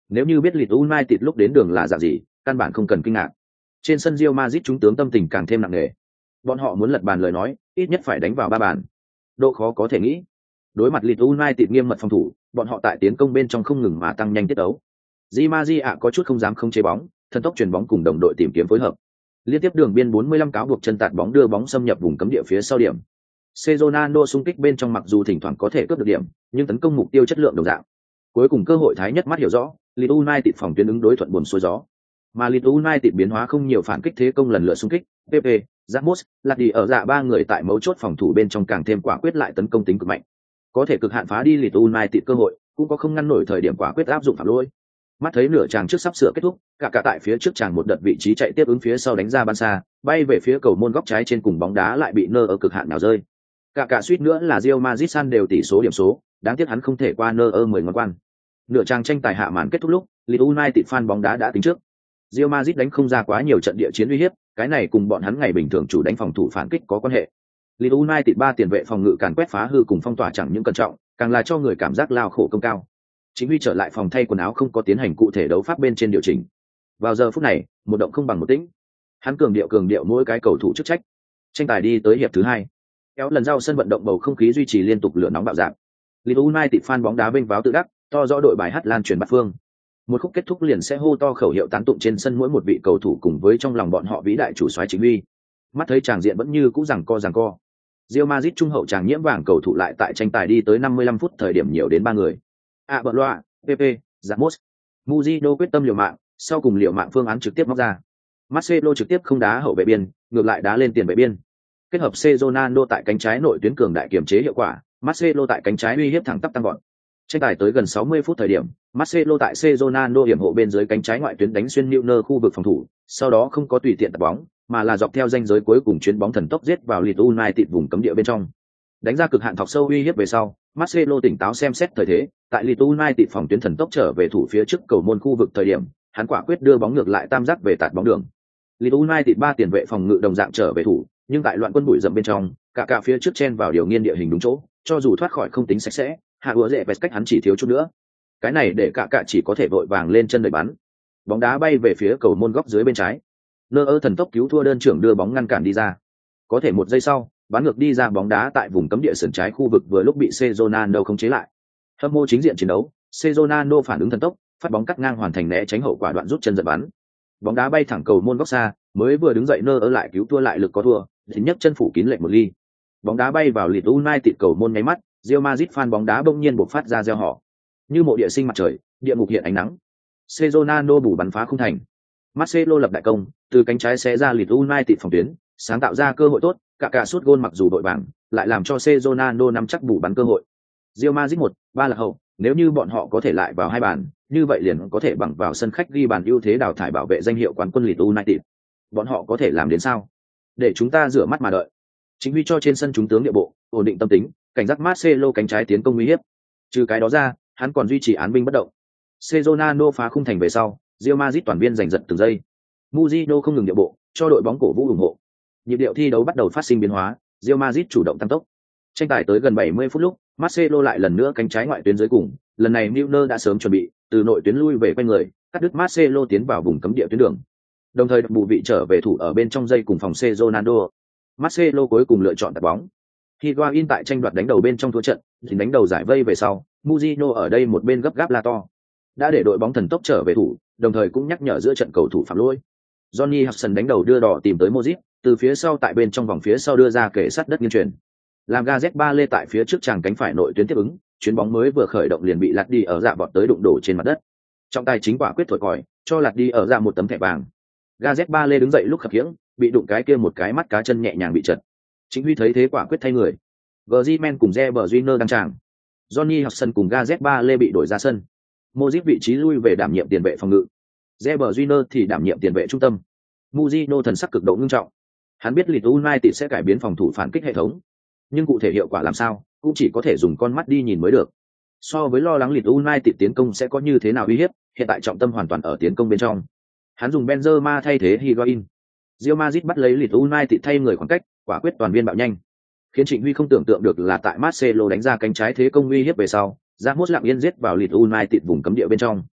Nếu như biết Leeds United lúc đến đường là dạng gì, căn bản không cần kinh ngạc. Trên sân Real Madrid chúng tướng tâm tình càng thêm nặng nề. Bọn họ muốn lật bàn lời nói, ít nhất phải đánh vào 3 bàn. Độ khó có thể nghĩ. Đối mặt Leeds United nghiêm mật phòng thủ, bọn họ tại tiến công bên trong không ngừng mà tăng nhanh tiết đấu. Di Maria có chút không dám không chế bóng, thần tốc chuyền bóng cùng đồng đội tìm kiếm phối hợp. Liên tiếp đường biên 45 cáo buộc chân tạt bóng đưa bóng xâm nhập vùng cấm địa phía sau điểm. Ronaldo xung kích bên trong mặc dù thỉnh thoảng có thể cướp được điểm, nhưng tấn công mục tiêu chất lượng đồng dạng. Cuối cùng cơ hội thái nhất mắt hiểu rõ, Leeds United phòng tuyến ứng đối thuận buồm xuôi gió. Mà Leeds United biến hóa không nhiều phản kích thế công lần lượt xung kích, Pepe, Ramos, Ladi ở dạ ba người tại mấu chốt phòng thủ bên trong càng thêm quả quyết lại tấn công tính cực mạnh. Có thể cực hạn phá đi Leeds United cơ hội, cũng có không ngăn nổi thời điểm quả quyết áp dụng phạm lỗi. Mắt thấy nửa tràng trước sắp sửa kết thúc, cả tại phía trước tràng một đợt vị trí chạy tiếp ứng phía sau đánh ra ban xa, bay về phía cầu môn góc trái trên cùng bóng đá lại bị nơ ở cực hạn nào rơi. Cả suýt nữa là Real Madrid san đều tỷ số điểm số, đáng tiếc hắn không thể qua nơ ở 10 ngón quan. Nửa trang tranh tài hạ màn kết thúc lúc, Leeds United fan bóng đá đã tính trước. Real Madrid đánh không ra quá nhiều trận địa chiến uy hiếp, cái này cùng bọn hắn ngày bình thường chủ đánh phòng thủ phản kích có quan hệ. Leeds United 3 tiền vệ phòng ngự càn quét phá hư cùng phong tỏa chẳng những cẩn trọng, càng là cho người cảm giác lao khổ công cao. Chính Huy trở lại phòng thay quần áo không có tiến hành cụ thể đấu pháp bên trên điều chỉnh. Vào giờ phút này, một động không bằng một tĩnh. Hắn cường điệu mỗi cái cầu thủ chức trách. Tranh tài đi tới hiệp thứ 2. Kéo lần giao sân vận động bầu không khí duy trì liên tục lửa nóng bạo dạn. Leeds United fan bóng đá vênh váo tự đắc, to rõ đội bài hát lan truyền bát phương. Một khúc kết thúc liền sẽ hô to khẩu hiệu tán tụng trên sân mỗi một vị cầu thủ cùng với trong lòng bọn họ vĩ đại chủ soái Chính Huy. Mắt thấy tràng diện vẫn như cũ giằng co. Real Madrid trung hậu tràng nhiễm vàng cầu thủ lại tại tranh tài đi tới 55 phút thời điểm nhiều đến 3 người. Bận loa, Pepe, Ramos, Mujino quyết tâm liều mạng, sau cùng liều mạng phương án trực tiếp móc ra. Marcelo trực tiếp không đá hậu vệ biên, ngược lại đá lên tiền vệ biên. Kết hợp Ronaldo tại cánh trái nội tuyến cường đại kiểm chế hiệu quả, Marcelo tại cánh trái uy hiếp thẳng tắp tăng gọn. Tranh tài tới gần 60 phút thời điểm, Marcelo tại Ronaldo hiểm hộ bên dưới cánh trái ngoại tuyến đánh xuyên Neuer khu vực phòng thủ, sau đó không có tùy tiện tạt bóng, mà là dọc theo ranh giới cuối cùng chuyến bóng thần tốc giết vào Leeds United vùng cấm địa bên trong. Đánh ra cực hạn thọc sâu uy hiếp về sau, Marcelo tỉnh táo xem xét thời thế, tại Leeds United phòng tuyến thần tốc trở về thủ phía trước cầu môn khu vực thời điểm, hắn quả quyết đưa bóng ngược lại tam giác về tạt bóng đường. Leeds United 3 tiền vệ phòng ngự đồng dạng trở về thủ, nhưng tại loạn quân bụi rậm bên trong, cả phía trước chen vào điều nghiên địa hình đúng chỗ, cho dù thoát khỏi không tính sạch sẽ, hạ ủa dễ vẹt cách hắn chỉ thiếu chút nữa. Cái này để cả chỉ có thể vội vàng lên chân đẩy bắn. Bóng đá bay về phía cầu môn góc dưới bên trái. Neuer thần tốc cứu thua đơn trưởng đưa bóng ngăn cản đi ra. Có thể một giây sau, bắn ngược đi ra bóng đá tại vùng cấm địa sườn trái khu vực vừa lúc bị Ronaldo khống chế lại. Hâm mộ chính diện chiến đấu, Ronaldo phản ứng thần tốc, phát bóng cắt ngang hoàn thành né tránh hậu quả đoạn rút chân giật bắn. Bóng đá bay thẳng cầu môn góc xa, mới vừa đứng dậy Neuer lại cứu thua lại lực có thua, thì nhấc chân phủ kín lệch một ly. Bóng đá bay vào Leeds United cầu môn nháy mắt, Real Madrid fan bóng đá bỗng nhiên bộc phát ra reo hò. Như mộ địa sinh mặt trời, địa ngục hiện ánh nắng. Ronaldo bù bắn phá không thành. Marcelo lập đại công, từ cánh trái xé ra Leeds United phòng tuyến, sáng tạo ra cơ hội tốt, cả sút gôn mặc dù đội vàng, lại làm cho Ronaldo nắm chắc bù bắn cơ hội. Real Madrid 1-3 là hậu, nếu như bọn họ có thể lại vào 2 bàn, như vậy liền có thể bằng vào sân khách ghi bàn ưu thế đào thải bảo vệ danh hiệu quán quân Leeds United. Bọn họ có thể làm đến sao? Để chúng ta rửa mắt mà đợi. Chính Huy cho trên sân chúng tướng địa bộ, ổn định tâm tính, cảnh giác Marcelo cánh trái tiến công uy hiếp. Trừ cái đó ra, hắn còn duy trì án binh bất động. Ronaldo phá khung thành về sau, Real Madrid toàn viên giành giật từng giây. Mujino không ngừng địa bộ, cho đội bóng cổ vũ ủng hộ. Nhịp điệu thi đấu bắt đầu phát sinh biến hóa, Real Madrid chủ động tăng tốc. Tranh tài tới gần 70 phút lúc, Marcelo lại lần nữa cánh trái ngoại tuyến dưới cùng, lần này Neuer đã sớm chuẩn bị, từ nội tuyến lui về quanh người, cắt đứt Marcelo tiến vào vùng cấm địa tuyến đường. Đồng thời bù vị trở về thủ ở bên trong dây cùng phòng Ronaldo. Marcelo cuối cùng lựa chọn tạt bóng. Higuain tại tranh đoạt đánh đầu bên trong thua trận, thì đánh đầu giải vây về sau, Mujino ở đây một bên gấp gáp la to. Đã để đội bóng thần tốc trở về thủ, đồng thời cũng nhắc nhở giữa trận cầu thủ phạm lỗi. Johnny Hudson đánh đầu đưa đỏ tìm tới Modric, từ phía sau tại bên trong vòng phía sau đưa ra kể sát đất nghiêng truyền. Làm Gareth Bale tại phía trước tràng cánh phải nội tuyến tiếp ứng, chuyến bóng mới vừa khởi động liền bị lật đi ở dạ vọt tới đụng đổ trên mặt đất. Trọng tài chính quả quyết thổi còi, cho lật đi ở dạ một tấm thẻ vàng. Gareth Bale đứng dậy lúc khập khiễng, bị đụng cái kia một cái mắt cá chân nhẹ nhàng bị trật. Chính Huy thấy thế quả quyết thay người. Griezmann cùng Reber Júnior đăng tràng. Johnny Hudson cùng Gareth Bale bị đổi ra sân. Modric vị trí lui về đảm nhiệm tiền vệ phòng ngự. Reber Júnior thì đảm nhiệm tiền vệ trung tâm. Mujino thần sắc cực độ nghiêm trọng. Hắn biết Leeds United sẽ cải biến phòng thủ phản kích hệ thống, nhưng cụ thể hiệu quả làm sao, cũng chỉ có thể dùng con mắt đi nhìn mới được. So với lo lắng Leeds United tiến công sẽ có như thế nào uy hiếp, hiện tại trọng tâm hoàn toàn ở tiến công bên trong. Hắn dùng Benzema thay thế Higuain. Real Madrid bắt lấy Leeds United thay người khoảng cách, quả quyết toàn viên bạo nhanh. Khiến Trịnh Huy không tưởng tượng được là tại Marcelo đánh ra cánh trái thế công uy hiếp về sau, Ramos lặng yên giết vào Leeds United vùng cấm địa bên trong.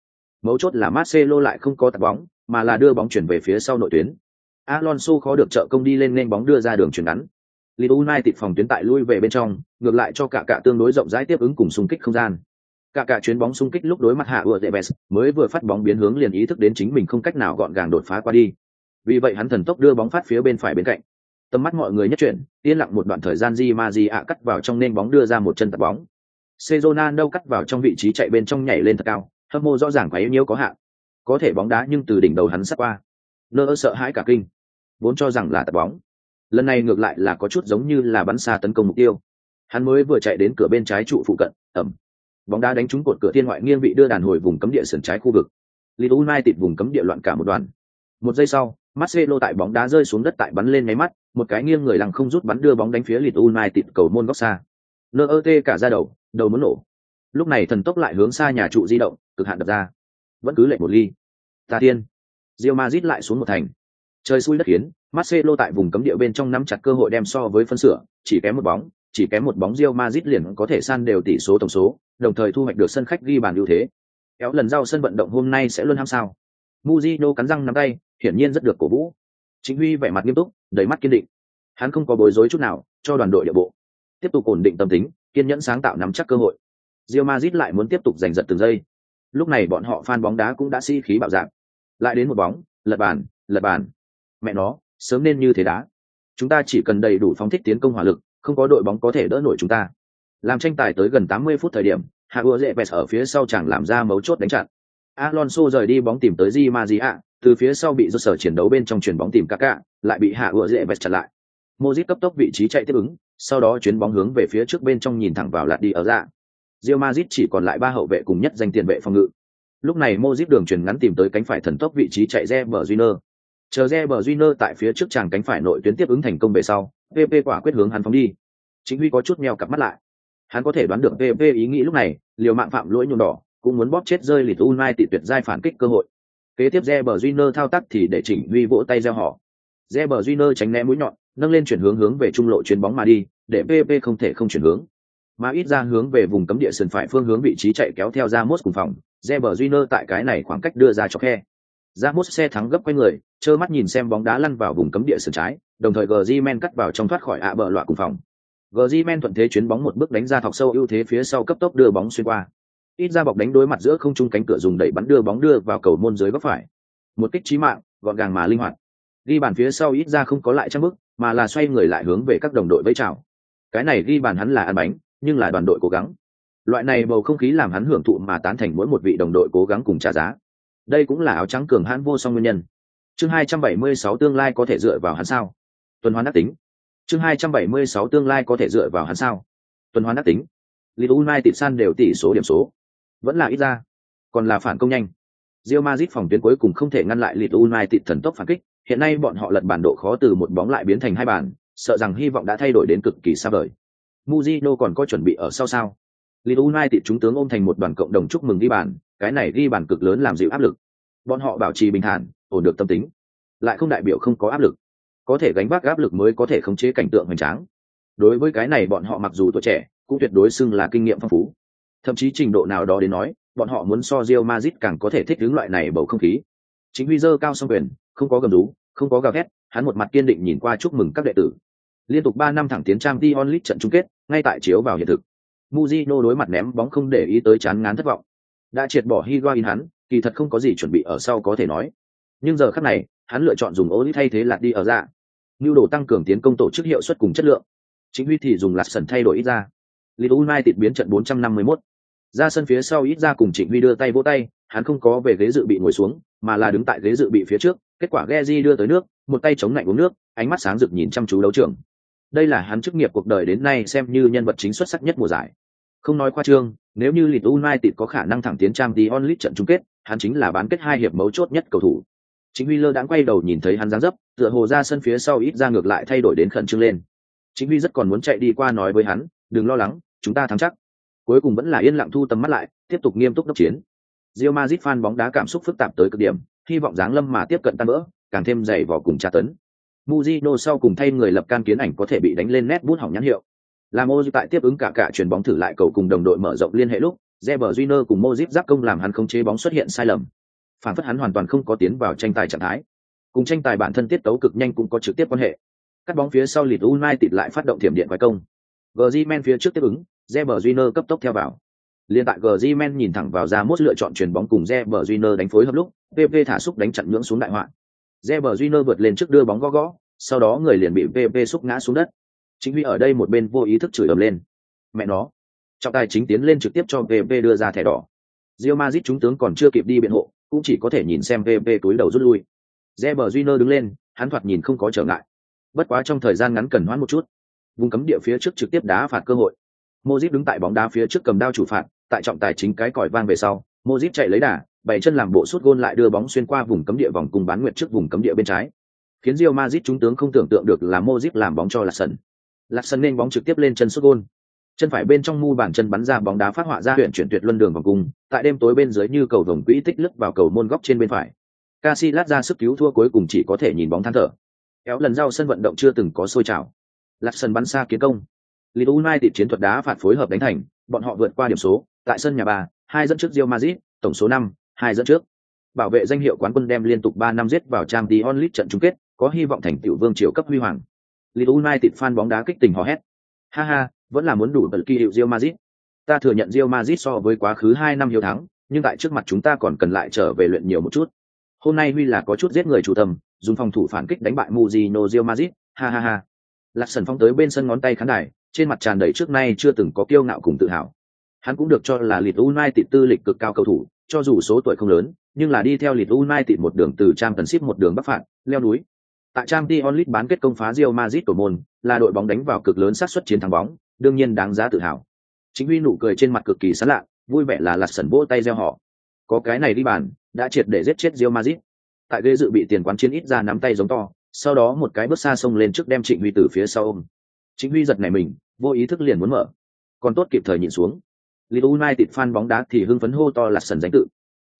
Mấu chốt là Marcelo lại không có tạt bóng, mà là đưa bóng chuyển về phía sau nội tuyến. Alonso khó được trợ công đi lên nên bóng đưa ra đường chuyền ngắn. Leeds United phòng tuyến tại lui về bên trong, ngược lại cho cả tương đối rộng rãi tiếp ứng cùng xung kích không gian. Cả chuyến bóng xung kích lúc đối mặt hạ Udinese, mới vừa phát bóng biến hướng liền ý thức đến chính mình không cách nào gọn gàng đột phá qua đi. Vì vậy hắn thần tốc đưa bóng phát phía bên phải bên cạnh. Tầm mắt mọi người nhất chuyển, yên lặng một đoạn thời gian Di Maria cắt vào trong nên bóng đưa ra một chân tạt bóng. Sezona đâu cắt vào trong vị trí chạy bên trong nhảy lên thật cao, hâm mộ rõ ràng quá yếu nhiêu có hạn. Có thể bóng đá nhưng từ đỉnh đầu hắn sắp qua. Nơ sợ hãi cả kinh. Vốn cho rằng là tạt bóng. Lần này ngược lại là có chút giống như là bắn xa tấn công mục tiêu. Hắn mới vừa chạy đến cửa bên trái trụ phụ cận, ẩm. Bóng đá đánh trúng cột cửa thiên ngoại nghiêng vị đưa đàn hồi vùng cấm địa sườn trái khu vực. Leeds United vùng cấm địa loạn cả một đoàn. Một giây sau, Marcelo tại bóng đá rơi xuống đất tại bắn lên máy mắt, một cái nghiêng người lằng không rút bắn đưa bóng đánh phía Leeds United cầu môn góc xa. Nơ cả ra đầu muốn nổ. Lúc này thần tốc lại hướng xa nhà trụ di động, cực hạn đập ra. Vẫn cứ lệch một ly. Ta tiên. Real Madrid lại xuống một thành. Trời xui đất khiến, Marcelo tại vùng cấm địa bên trong nắm chặt cơ hội đem so với phân sửa, chỉ kém một bóng Real Madrid liền có thể san đều tỷ số tổng số, đồng thời thu hoạch được sân khách ghi bàn ưu thế. Kéo lần giao sân vận động hôm nay sẽ luôn ham sao? Mujino cắn răng nắm tay, hiển nhiên rất được cổ vũ. Chính Huy vẻ mặt nghiêm túc, đầy mắt kiên định. Hắn không có bối rối chút nào, cho đoàn đội địa bộ tiếp tục ổn định tâm tính, kiên nhẫn sáng tạo nắm chắc cơ hội. Real Madrid lại muốn tiếp tục giành giật từng giây. Lúc này bọn họ fan bóng đá cũng đã khí bạo dạn. Lại đến một bóng, lật bàn. Mẹ nó, sớm nên như thế đá. Chúng ta chỉ cần đầy đủ phóng thích tiến công hỏa lực, không có đội bóng có thể đỡ nổi chúng ta. Làm tranh tài tới gần 80 phút thời điểm, Udinese ở phía sau chẳng làm ra mấu chốt đánh chặn. Alonso rời đi bóng tìm tới Di Maria, từ phía sau bị Jose chiến đấu bên trong chuyền bóng tìm Kaká, lại bị Udinese chặn lại. Modric cấp tốc vị trí chạy tiếp ứng, sau đó chuyến bóng hướng về phía trước bên trong nhìn thẳng vào lạt đi ở ra. Real Madrid chỉ còn lại 3 hậu vệ cùng nhất danh tiền vệ phòng ngự. Lúc này Modric đường chuyền ngắn tìm tới cánh phải thần tốc vị trí chạy Reber Júnior. Chờ Reber Júnior tại phía trước chàng cánh phải nội tuyến tiếp ứng thành công về sau, PP quả quyết hướng hắn phóng đi. Chính Huy có chút meo cặp mắt lại. Hắn có thể đoán được PP ý nghĩ lúc này, liều mạng phạm lỗi nhuộm đỏ, cũng muốn bóp chết rơi Leeds United tuyệt giai phản kích cơ hội. Kế tiếp Reber Júnior thao tác thì để Chỉnh Huy vỗ tay reo hò. Reber Júnior tránh né mũi nhọn, nâng lên chuyển hướng về trung lộ chuyền bóng mà đi, để PP không thể không chuyển hướng. Mà ít ra hướng về vùng cấm địa sườn phải phương hướng vị trí chạy kéo theo Ramos cùng phòng, Reber Júnior tại cái này khoảng cách đưa ra cho khe. Ramos xe thắng gấp quay người, trơ mắt nhìn xem bóng đá lăn vào vùng cấm địa sườn trái, đồng thời Griezmann cắt vào trong thoát khỏi bờ loạ cùng phòng. Griezmann thuận thế chuyến bóng một bước đánh ra thọc sâu ưu thế phía sau cấp tốc đưa bóng xuyên qua. Ít ra bọc đánh đối mặt giữa không trung cánh cửa dùng đẩy bắn đưa bóng đưa vào cầu môn dưới góc phải. Một kích chí mạng, gọn gàng mà linh hoạt. Ghi bàn phía sau ít ra không có lại trang bức, mà là xoay người lại hướng về các đồng đội vẫy chào. Cái này ghi bàn hắn là ăn bánh, nhưng là đoàn đội cố gắng. Loại này bầu không khí làm hắn hưởng thụ mà tán thành mỗi một vị đồng đội cố gắng cùng trả giá. Đây cũng là áo trắng cường hãn vô song nguyên nhân. Chương 276 tương lai có thể dựa vào hắn sao? Tuần hoàn đắc tính. Chương 276 tương lai có thể dựa vào hắn sao? Tuần hoàn đắc tính. Leeds United san đều tỷ số điểm số. Vẫn là ít ra. Còn là phản công nhanh. Real Madrid phòng tuyến cuối cùng không thể ngăn lại Leeds United thần tốc phản kích. Hiện nay bọn họ lật bản độ khó từ một bóng lại biến thành 2 bàn, sợ rằng hy vọng đã thay đổi đến cực kỳ xa vời. Mujino còn có chuẩn bị ở sau sao? Leeds United chúng tướng ôm thành một đoàn cộng đồng chúc mừng ghi bàn, cái này ghi bàn cực lớn làm dịu áp lực. Bọn họ bảo trì bình thản, ổn được tâm tính, lại không đại biểu không có áp lực. Có thể gánh vác áp lực mới có thể khống chế cảnh tượng hoành tráng. Đối với cái này bọn họ mặc dù tuổi trẻ, cũng tuyệt đối xưng là kinh nghiệm phong phú. Thậm chí trình độ nào đó đến nói, bọn họ muốn so Real Madrid càng có thể thích ứng loại này bầu không khí. Chính Huy giơ cao song quyền, không có gầm rú, không có gào thét, hắn một mặt kiên định nhìn qua chúc mừng các đệ tử. Liên tục 3 năm thẳng tiến Champions League trận chung kết, ngay tại chiếu vào hiện thực. Mujino đối mặt ném bóng không để ý tới chán ngán thất vọng. Đã triệt bỏ Higuain hắn, kỳ thật không có gì chuẩn bị ở sau có thể nói. Nhưng giờ khắc này, hắn lựa chọn dùng Oli thay thế lạt đi ở ra. Nhu đồ tăng cường tiến công tổ chức hiệu suất cùng chất lượng. Chính Huy thì dùng lạt sần thay đổi ít ra. Leeds United biến trận 451. Ra sân phía sau ít ra cùng Trịnh Huy đưa tay vỗ tay, hắn không có về ghế dự bị ngồi xuống, mà là đứng tại ghế dự bị phía trước. Kết quả Gezi đưa tới nước, một tay chống lạnh uống nước, ánh mắt sáng rực nhìn chăm chú đấu trường. Đây là hắn chức nghiệp cuộc đời đến nay xem như nhân vật chính xuất sắc nhất mùa giải. Không nói khoa trương, nếu như Leeds United có khả năng thẳng tiến Champions League trận chung kết, hắn chính là bán kết 2 hiệp mấu chốt nhất cầu thủ. Chính Huy lơ đãng quay đầu nhìn thấy hắn dáng dấp, tựa hồ ra sân phía sau ít ra ngược lại thay đổi đến khẩn trương lên. Chính Huy rất còn muốn chạy đi qua nói với hắn, đừng lo lắng, chúng ta thắng chắc. Cuối cùng vẫn là yên lặng thu tầm mắt lại, tiếp tục nghiêm túc đốc chiến. Real Madrid fan bóng đá cảm xúc phức tạp tới cực điểm, hy vọng giáng lâm mà tiếp cận tan vỡ, càng thêm dày vò cùng tra tấn. Mujino sau cùng thay người lập can kiến ảnh có thể bị đánh lên nét bút hỏng nhãn hiệu. Làm Modric tại tiếp ứng cả chuyền bóng thử lại cầu cùng đồng đội mở rộng liên hệ lúc, Reber Júnior cùng Modric giáp công làm hắn không chế bóng xuất hiện sai lầm, phản phất hắn hoàn toàn không có tiến vào tranh tài trạng thái. Cùng tranh tài bản thân tiết tấu cực nhanh cũng có trực tiếp quan hệ. Cắt bóng phía sau Leeds United lại phát động thiểm điện quái công. Griezmann phía trước tiếp ứng, Reber Júnior cấp tốc theo vào. Liên tại Griezmann nhìn thẳng vào Ramos lựa chọn chuyền bóng cùng Reber Júnior đánh phối hợp lúc, PP thả xúc đánh chặn nhưỡng xuống đại hoạn. Reber Júnior vượt lên trước đưa bóng gõ gõ, sau đó người liền bị PP xúc ngã xuống đất. Chính Huy ở đây một bên vô ý thức chửi ầm lên. Mẹ nó. Trọng tài chính tiến lên trực tiếp cho PP đưa ra thẻ đỏ. Real Madrid chúng tướng còn chưa kịp đi biện hộ, cũng chỉ có thể nhìn xem PP túi đầu rút lui. Reber Júnior đứng lên, hắn thoạt nhìn không có trở ngại. Bất quá trong thời gian ngắn cần hoãn một chút. Vùng cấm địa phía trước trực tiếp đá phạt cơ hội. Modric đứng tại bóng đá phía trước cầm đao chủ phạt, tại trọng tài chính cái còi vang về sau, Modric chạy lấy đà, bảy chân làm bộ sút gôn lại đưa bóng xuyên qua vùng cấm địa vòng cung bán nguyệt trước vùng cấm địa bên trái. Khiến Real Madrid chúng tướng không tưởng tượng được là Modric làm bóng cho Larsson. Larsson nên bóng trực tiếp lên chân sút gôn. Chân phải bên trong mu bàn chân bắn ra bóng đá phát họa ra huyền chuyển tuyệt luân đường vòng cung, tại đêm tối bên dưới như cầu vồng quỹ tích lướt vào cầu môn góc trên bên phải. Casillas ra sức cứu thua cuối cùng chỉ có thể nhìn bóng than thở. Kéo lần giao sân vận động chưa từng có sôi trào. Larsson bắn xa kiến công. Leeds United chiến thuật đá phạt phối hợp đánh thành, bọn họ vượt qua điểm số, tại sân nhà 3-2 dẫn trước Real Madrid, tổng số 5-2 dẫn trước. Bảo vệ danh hiệu quán quân đem liên tục 3 năm giết vào Champions League trận chung kết, có hy vọng thành tựu vương triều cấp huy hoàng. Leeds United fan bóng đá kích tình hò hét. Ha ha, vẫn là muốn đủ bật kỳ hiệu Real Madrid. Ta thừa nhận Real Madrid so với quá khứ 2 năm hiếu thắng, nhưng tại trước mặt chúng ta còn cần lại trở về luyện nhiều một chút. Hôm nay Huy là có chút giết người chủ tâm, dùng phòng thủ phản kích đánh bại Mourinho Real Madrid, ha ha ha. Larsson phóng tới bên sân ngón tay khán đài, trên mặt tràn đầy trước nay chưa từng có kiêu ngạo cùng tự hào. Hắn cũng được cho là Leeds United tư lịch cực cao cầu thủ, cho dù số tuổi không lớn, nhưng là đi theo Leeds United một đường từ Championship một đường bắc phạt, leo núi. Tại Champions League bán kết công phá Real Madrid tổ môn, là đội bóng đánh vào cực lớn xác suất chiến thắng bóng, đương nhiên đáng giá tự hào. Chính Huy nụ cười trên mặt cực kỳ sán lạ, vui vẻ là Larsson vỗ tay reo hò. Có cái này đi bàn, đã triệt để giết chết Real Madrid. Tại ghế dự bị tiền quán chiến ít ra nắm tay giống to, sau đó một cái bước xa xông lên trước đem Trịnh Huy từ phía sau ôm. Trịnh Huy giật nảy mình, vô ý thức liền muốn mở, còn tốt kịp thời nhìn xuống. Leeds United fan bóng đá thì hưng phấn hô to Larsson danh tự.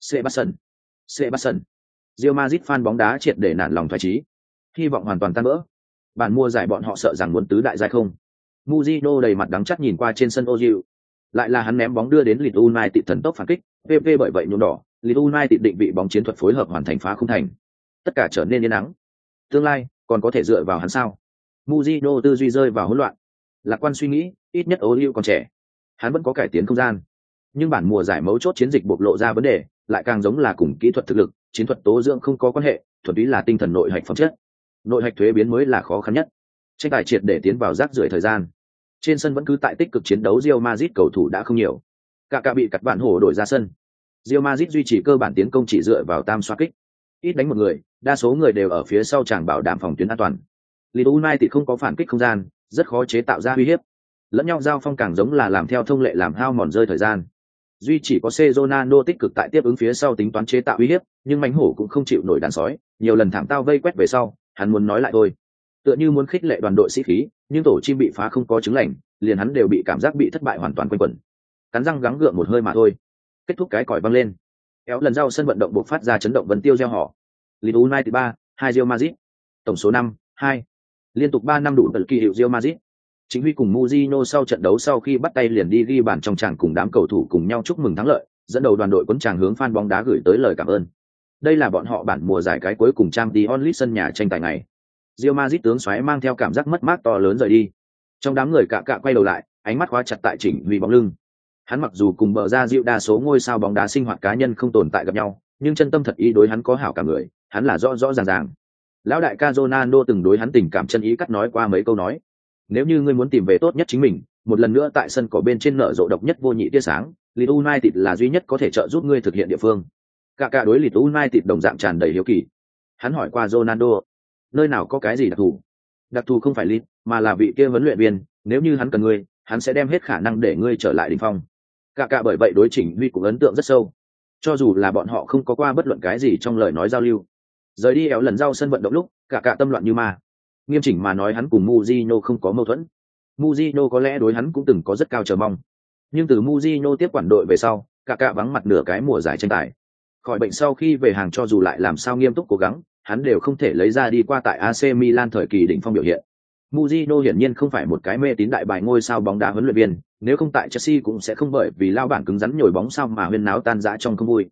Sebastian. Real Madrid fan bóng đá triệt để nản lòng thoái chí, hy vọng hoàn toàn tan vỡ. Bản mua giải bọn họ sợ rằng muốn tứ đại giai không. Mourinho đầy mặt đắng chắt nhìn qua trên sân Ozil, lại là hắn ném bóng đưa đến Leeds United thần tốc phản kích, PP bởi vậy nhuộm đỏ, Leeds United định vị bóng chiến thuật phối hợp hoàn thành phá không thành. Tất cả trở nên yên nắng. Tương lai còn có thể dựa vào hắn sao? Mourinho tư duy rơi vào hỗn loạn. Lạc quan suy nghĩ, ít nhất Ozil còn trẻ, hắn vẫn có cải tiến không gian. Nhưng bản mùa giải mấu chốt chiến dịch bộc lộ ra vấn đề, lại càng giống là cùng kỹ thuật thực lực, chiến thuật tố dưỡng không có quan hệ, thuần túy là tinh thần nội hạch phẩm chất. Nội hạch thuế biến mới là khó khăn nhất. Tranh tài triệt để tiến vào rác rưởi thời gian. Trên sân vẫn cứ tại tích cực chiến đấu, Real Madrid cầu thủ đã không nhiều. Cả bị cắt bản hổ đổi ra sân. Real Madrid duy trì cơ bản tiến công chỉ dựa vào tam xoá kích. Ít đánh một người, đa số người đều ở phía sau chàng bảo đảm phòng tuyến an toàn. Leeds United không có phản kích không gian, rất khó chế tạo ra uy hiếp. Lẫn nhau giao phong càng giống là làm theo thông lệ làm hao mòn rơi thời gian. Duy chỉ có Ronaldo tích cực tại tiếp ứng phía sau tính toán chế tạo uy hiếp, nhưng mánh hổ cũng không chịu nổi đàn sói, nhiều lần thảm tao vây quét về sau, hắn muốn nói lại thôi. Tựa như muốn khích lệ đoàn đội sĩ khí, nhưng tổ chim bị phá không có chứng lành, liền hắn đều bị cảm giác bị thất bại hoàn toàn quanh quẩn. Cắn răng gắng gượng một hơi mà thôi. Kết thúc cái còi văng lên. Kéo lần giao sân vận động buộc phát ra chấn động vân tiêu reo hò. Leeds United 3-2 Real Madrid. Tổng số 5-2. Liên tục 3 năm đủ bật kỳ hiệu Real Madrid. Chính Huy cùng Mourinho sau trận đấu sau khi bắt tay liền đi ghi bàn trong tràng cùng đám cầu thủ cùng nhau chúc mừng thắng lợi, dẫn đầu đoàn đội quấn tràng hướng fan bóng đá gửi tới lời cảm ơn. Đây là bọn họ bản mùa giải cái cuối cùng Champions League sân nhà tranh tài này. Real Madrid tướng soái mang theo cảm giác mất mát to lớn rời đi. Trong đám người cạ quay đầu lại, ánh mắt khóa chặt tại Trịnh Huy bóng lưng. Hắn mặc dù cùng bờ ra dịu đa số ngôi sao bóng đá sinh hoạt cá nhân không tồn tại gặp nhau, nhưng chân tâm thật ý đối hắn có hảo cả người, hắn là rõ ràng. Lão đại ca Ronaldo từng đối hắn tình cảm chân ý cắt nói qua mấy câu nói. Nếu như ngươi muốn tìm về tốt nhất chính mình, một lần nữa tại sân cỏ bên trên nở rộ độc nhất vô nhị tia sáng, Leeds United là duy nhất có thể trợ giúp ngươi thực hiện địa phương. Cả đối Leeds United đồng dạng tràn đầy hiếu kỳ. Hắn hỏi qua Ronaldo, nơi nào có cái gì đặc thù? Đặc thù không phải Leeds, mà là vị kia huấn luyện viên, nếu như hắn cần ngươi, hắn sẽ đem hết khả năng để ngươi trở lại đỉnh phong. Cả bởi vậy đối Trịnh Huy cũng ấn tượng rất sâu. Cho dù là bọn họ không có qua bất luận cái gì trong lời nói giao lưu. Rời đi éo lần giao sân vận động lúc, cả tâm loạn như ma. Nghiêm chỉnh mà nói hắn cùng Mourinho không có mâu thuẫn. Mourinho có lẽ đối hắn cũng từng có rất cao chờ mong. Nhưng từ Mourinho tiếp quản đội về sau, cả vắng mặt nửa cái mùa giải tranh tài. Khỏi bệnh sau khi về hàng cho dù lại làm sao nghiêm túc cố gắng, hắn đều không thể lấy ra đi qua tại AC Milan thời kỳ đỉnh phong biểu hiện. Mourinho hiển nhiên không phải một cái mê tín đại bài ngôi sao bóng đá huấn luyện viên, nếu không tại Chelsea cũng sẽ không bởi vì lao bản cứng rắn nhồi bóng sao mà huyên náo tan rã trong không vui.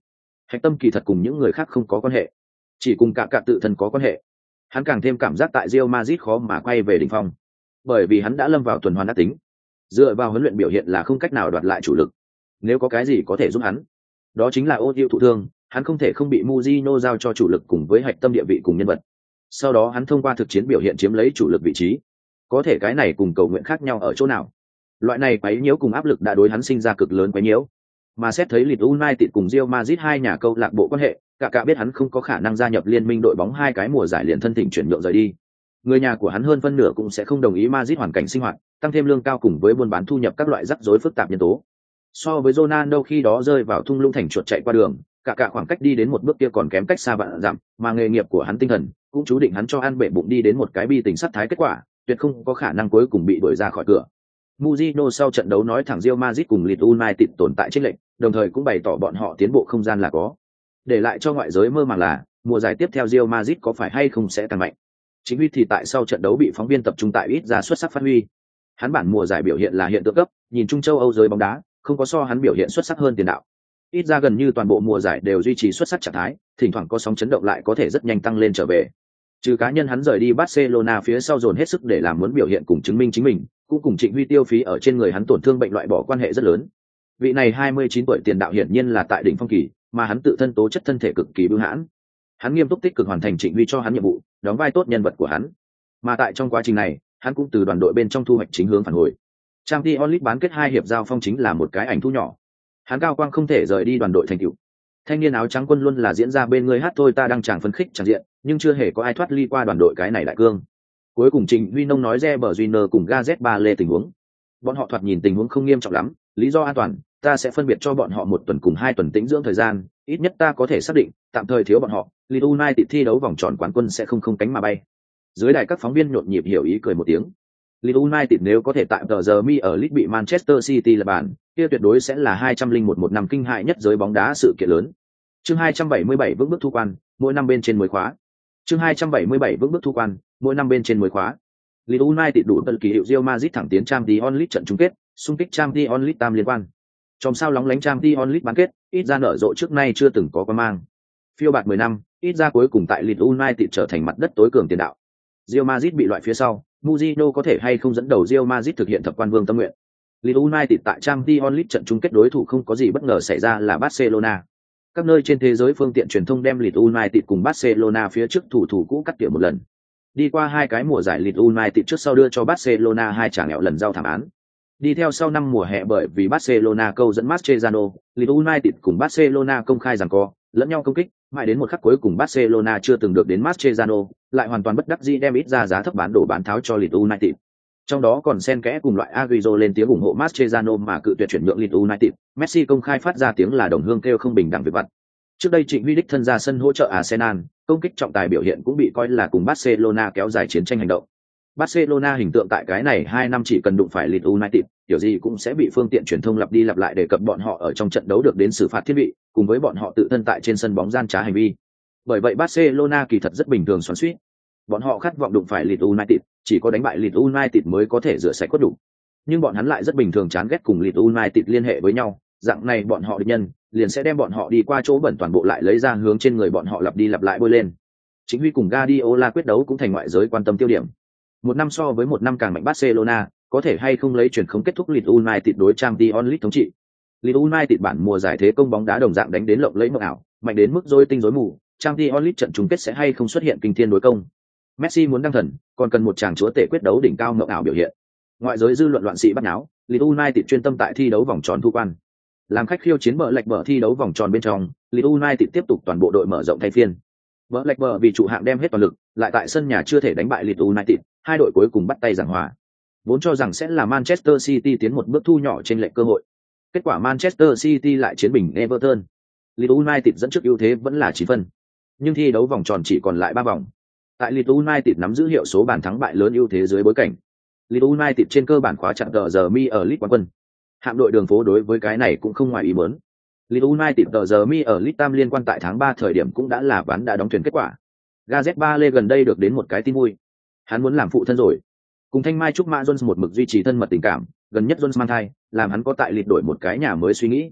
Hạch tâm kỳ thật cùng những người khác không có quan hệ, chỉ cùng cả tự thân có quan hệ. Hắn càng thêm cảm giác tại Real Madrid khó mà quay về đỉnh phong, bởi vì hắn đã lâm vào tuần hoàn ác tính, dựa vào huấn luyện biểu hiện là không cách nào đoạt lại chủ lực. Nếu có cái gì có thể giúp hắn, đó chính là Ozil thụ thương, hắn không thể không bị Mourinho giao cho chủ lực cùng với hạch tâm địa vị cùng nhân vật. Sau đó hắn thông qua thực chiến biểu hiện chiếm lấy chủ lực vị trí. Có thể cái này cùng cầu nguyện khác nhau ở chỗ nào? Loại này quấy nhiễu cùng áp lực đã đối hắn sinh ra cực lớn quấy nhiễu. Mà xét thấy Leeds United cùng Real Madrid hai nhà câu lạc bộ quan hệ, cả biết hắn không có khả năng gia nhập liên minh đội bóng hai cái mùa giải liền thân thỉnh chuyển nhượng rời đi. Người nhà của hắn hơn phân nửa cũng sẽ không đồng ý Madrid hoàn cảnh sinh hoạt, tăng thêm lương cao cùng với buôn bán thu nhập các loại rắc rối phức tạp nhân tố. So với Ronaldo khi đó rơi vào thung lũng thành chuột chạy qua đường, cả khoảng cách đi đến một bước kia còn kém cách xa vạn dặm, mà nghề nghiệp của hắn tinh thần cũng chú định hắn cho ăn bể bụng đi đến một cái bi tình sắt thái kết quả, tuyệt không có khả năng cuối cùng bị đuổi ra khỏi cửa. Mourinho sau trận đấu nói thẳng Real Madrid cùng Leeds United tồn tại chênh lệch, đồng thời cũng bày tỏ bọn họ tiến bộ không gian là có. Để lại cho ngoại giới mơ màng là, mùa giải tiếp theo Real Madrid có phải hay không sẽ càng mạnh. Chính vì thì tại sau trận đấu bị phóng viên tập trung tại ít ra xuất sắc phát huy. Hắn bản mùa giải biểu hiện là hiện tượng cấp, nhìn chung châu Âu giới bóng đá, không có so hắn biểu hiện xuất sắc hơn tiền đạo. Ít ra gần như toàn bộ mùa giải đều duy trì xuất sắc trạng thái, thỉnh thoảng có sóng chấn động lại có thể rất nhanh tăng lên trở về. Trừ cá nhân hắn rời đi Barcelona phía sau dồn hết sức để làm muốn biểu hiện cùng chứng minh chính mình, cũng cùng Trịnh Huy tiêu phí ở trên người hắn tổn thương bệnh loại bỏ quan hệ rất lớn. Vị này 29 tuổi tiền đạo hiển nhiên là tại đỉnh phong kỳ, mà hắn tự thân tố chất thân thể cực kỳ bưu hãn. Hắn nghiêm túc tích cực hoàn thành Trịnh Huy cho hắn nhiệm vụ, đóng vai tốt nhân vật của hắn. Mà tại trong quá trình này, hắn cũng từ đoàn đội bên trong thu hoạch chính hướng phản hồi. Champions League bán kết hai hiệp giao phong chính là một cái ảnh thu nhỏ. Hắn cao quang không thể rời đi đoàn đội thành tựu. Thanh niên áo trắng quân luôn là diễn ra bên người hát thôi ta đang chẳng phấn khích chẳng diện, nhưng chưa hề có ai thoát ly qua đoàn đội cái này đại cương. Cuối cùng Trịnh Huy Nông nói Reber Júnior cùng Gazet ba lê tình huống. Bọn họ thoạt nhìn tình huống không nghiêm trọng lắm, lý do an toàn, ta sẽ phân biệt cho bọn họ 1 tuần cùng 2 tuần tĩnh dưỡng thời gian, ít nhất ta có thể xác định, tạm thời thiếu bọn họ, Leeds United thi đấu vòng tròn quán quân sẽ không cánh mà bay. Dưới đài các phóng viên nhộn nhịp hiểu ý cười một tiếng. Leeds United nếu có thể tại tờ giờ mi ở League bị Manchester City là bàn, kia tuyệt đối sẽ là 201 một năm kinh hại nhất giới bóng đá sự kiện lớn. Chương 277 vững bước thu quan, mỗi năm bên trên 10 khóa. Chương 277 vững bước thu quan, mỗi năm bên trên 10 khóa. Leeds United đủ tận kỳ hiệu Real Madrid thẳng tiến Champions League trận chung kết, xung kích Champions League tam liên quan. Trong sao lóng lánh Champions League bán kết, ít ra nở rộ trước nay chưa từng có quan mang. Phiêu bạt 10 năm, ít ra cuối cùng tại Leeds United trở thành mặt đất tối cường tiền đạo. Real Madrid bị loại phía sau, Mourinho có thể hay không dẫn đầu Real Madrid thực hiện thập quan vương tâm nguyện. Leeds United tại Champions League trận chung kết đối thủ không có gì bất ngờ xảy ra là Barcelona. Các nơi trên thế giới phương tiện truyền thông đem Leeds United cùng Barcelona phía trước thủ cũ cắt tỉa một lần. Đi qua hai cái mùa giải Leeds United trước sau đưa cho Barcelona hai trả nghèo lần giao thảm án. Đi theo sau năm mùa hè bởi vì Barcelona câu dẫn Mascherano, Leeds United cùng Barcelona công khai giằng co, lẫn nhau công kích, mãi đến một khắc cuối cùng Barcelona chưa từng được đến Mascherano, lại hoàn toàn bất đắc dĩ đem ít ra giá thấp bán đổ bán tháo cho Leeds United. Trong đó còn xen kẽ cùng loại Agüero lên tiếng ủng hộ Mascherano mà cự tuyệt chuyển nhượng Leeds United, Messi công khai phát ra tiếng là đồng hương kêu không bình đẳng về vật. Trước đây Trịnh Huy đích thân ra sân hỗ trợ Arsenal, công kích trọng tài biểu hiện cũng bị coi là cùng Barcelona kéo dài chiến tranh hành động. Barcelona hình tượng tại cái này 2 năm chỉ cần đụng phải Leeds United, kiểu gì cũng sẽ bị phương tiện truyền thông lặp đi lặp lại đề cập bọn họ ở trong trận đấu được đến xử phạt thiết bị, cùng với bọn họ tự thân tại trên sân bóng gian trá hành vi. Bởi vậy Barcelona kỳ thật rất bình thường xoắn xuýt. Bọn họ khát vọng đụng phải Leeds United, chỉ có đánh bại Leeds United mới có thể rửa sạch cốt đủ. Nhưng bọn hắn lại rất bình thường chán ghét cùng Leeds United liên hệ với nhau, dạng này bọn họ địch nhân liền sẽ đem bọn họ đi qua chỗ bẩn toàn bộ lại lấy ra hướng trên người bọn họ lặp đi lặp lại bôi lên. Chính Huy cùng Guardiola quyết đấu cũng thành ngoại giới quan tâm tiêu điểm. Một năm so với một năm càng mạnh Barcelona, có thể hay không lấy chuyển không kết thúc Leeds United đối Champions League thống trị. Leeds United bản mùa giải thế công bóng đá đồng dạng đánh đến lộng lẫy mộng ảo, mạnh đến mức rối tinh rối mù, Champions League trận chung kết sẽ hay không xuất hiện kinh thiên đối công. Messi muốn đăng thần, còn cần một chàng chúa tể quyết đấu đỉnh cao mộng ảo biểu hiện. Ngoại giới dư luận loạn sĩ bắt náo, Leeds United chuyên tâm tại thi đấu vòng tròn thu quan. Làm khách khiêu chiến bờ lệch bờ thi đấu vòng tròn bên trong, Leeds United tiếp tục toàn bộ đội mở rộng thay phiên. Bờ lệch bờ vì trụ hạng đem hết toàn lực, lại tại sân nhà chưa thể đánh bại Leeds United, hai đội cuối cùng bắt tay giằng hòa. Vốn cho rằng sẽ là Manchester City tiến một bước thu nhỏ trên lệch cơ hội. Kết quả Manchester City lại chiến bình Everton. Leeds United dẫn trước ưu thế vẫn là 9 phân. Nhưng thi đấu vòng tròn chỉ còn lại 3 vòng. Tại Leeds United nắm giữ hiệu số bàn thắng bại lớn ưu thế dưới bối cảnh, Leeds United trên cơ bản khóa chặt tờ giờ mi ở League quán quân. Hạm đội đường phố đối với cái này cũng không ngoài ý muốn. Leeds United tờ giờ mi ở League tam liên quan tại tháng 3 thời điểm cũng đã là ván đã đóng thuyền kết quả. Gazet Bale gần đây được đến một cái tin vui. Hắn muốn làm phụ thân rồi. Cùng Thanh Mai Trúc Mã Jones một mực duy trì thân mật tình cảm, gần nhất Jones mang thai, làm hắn có tại Leeds đổi một cái nhà mới suy nghĩ.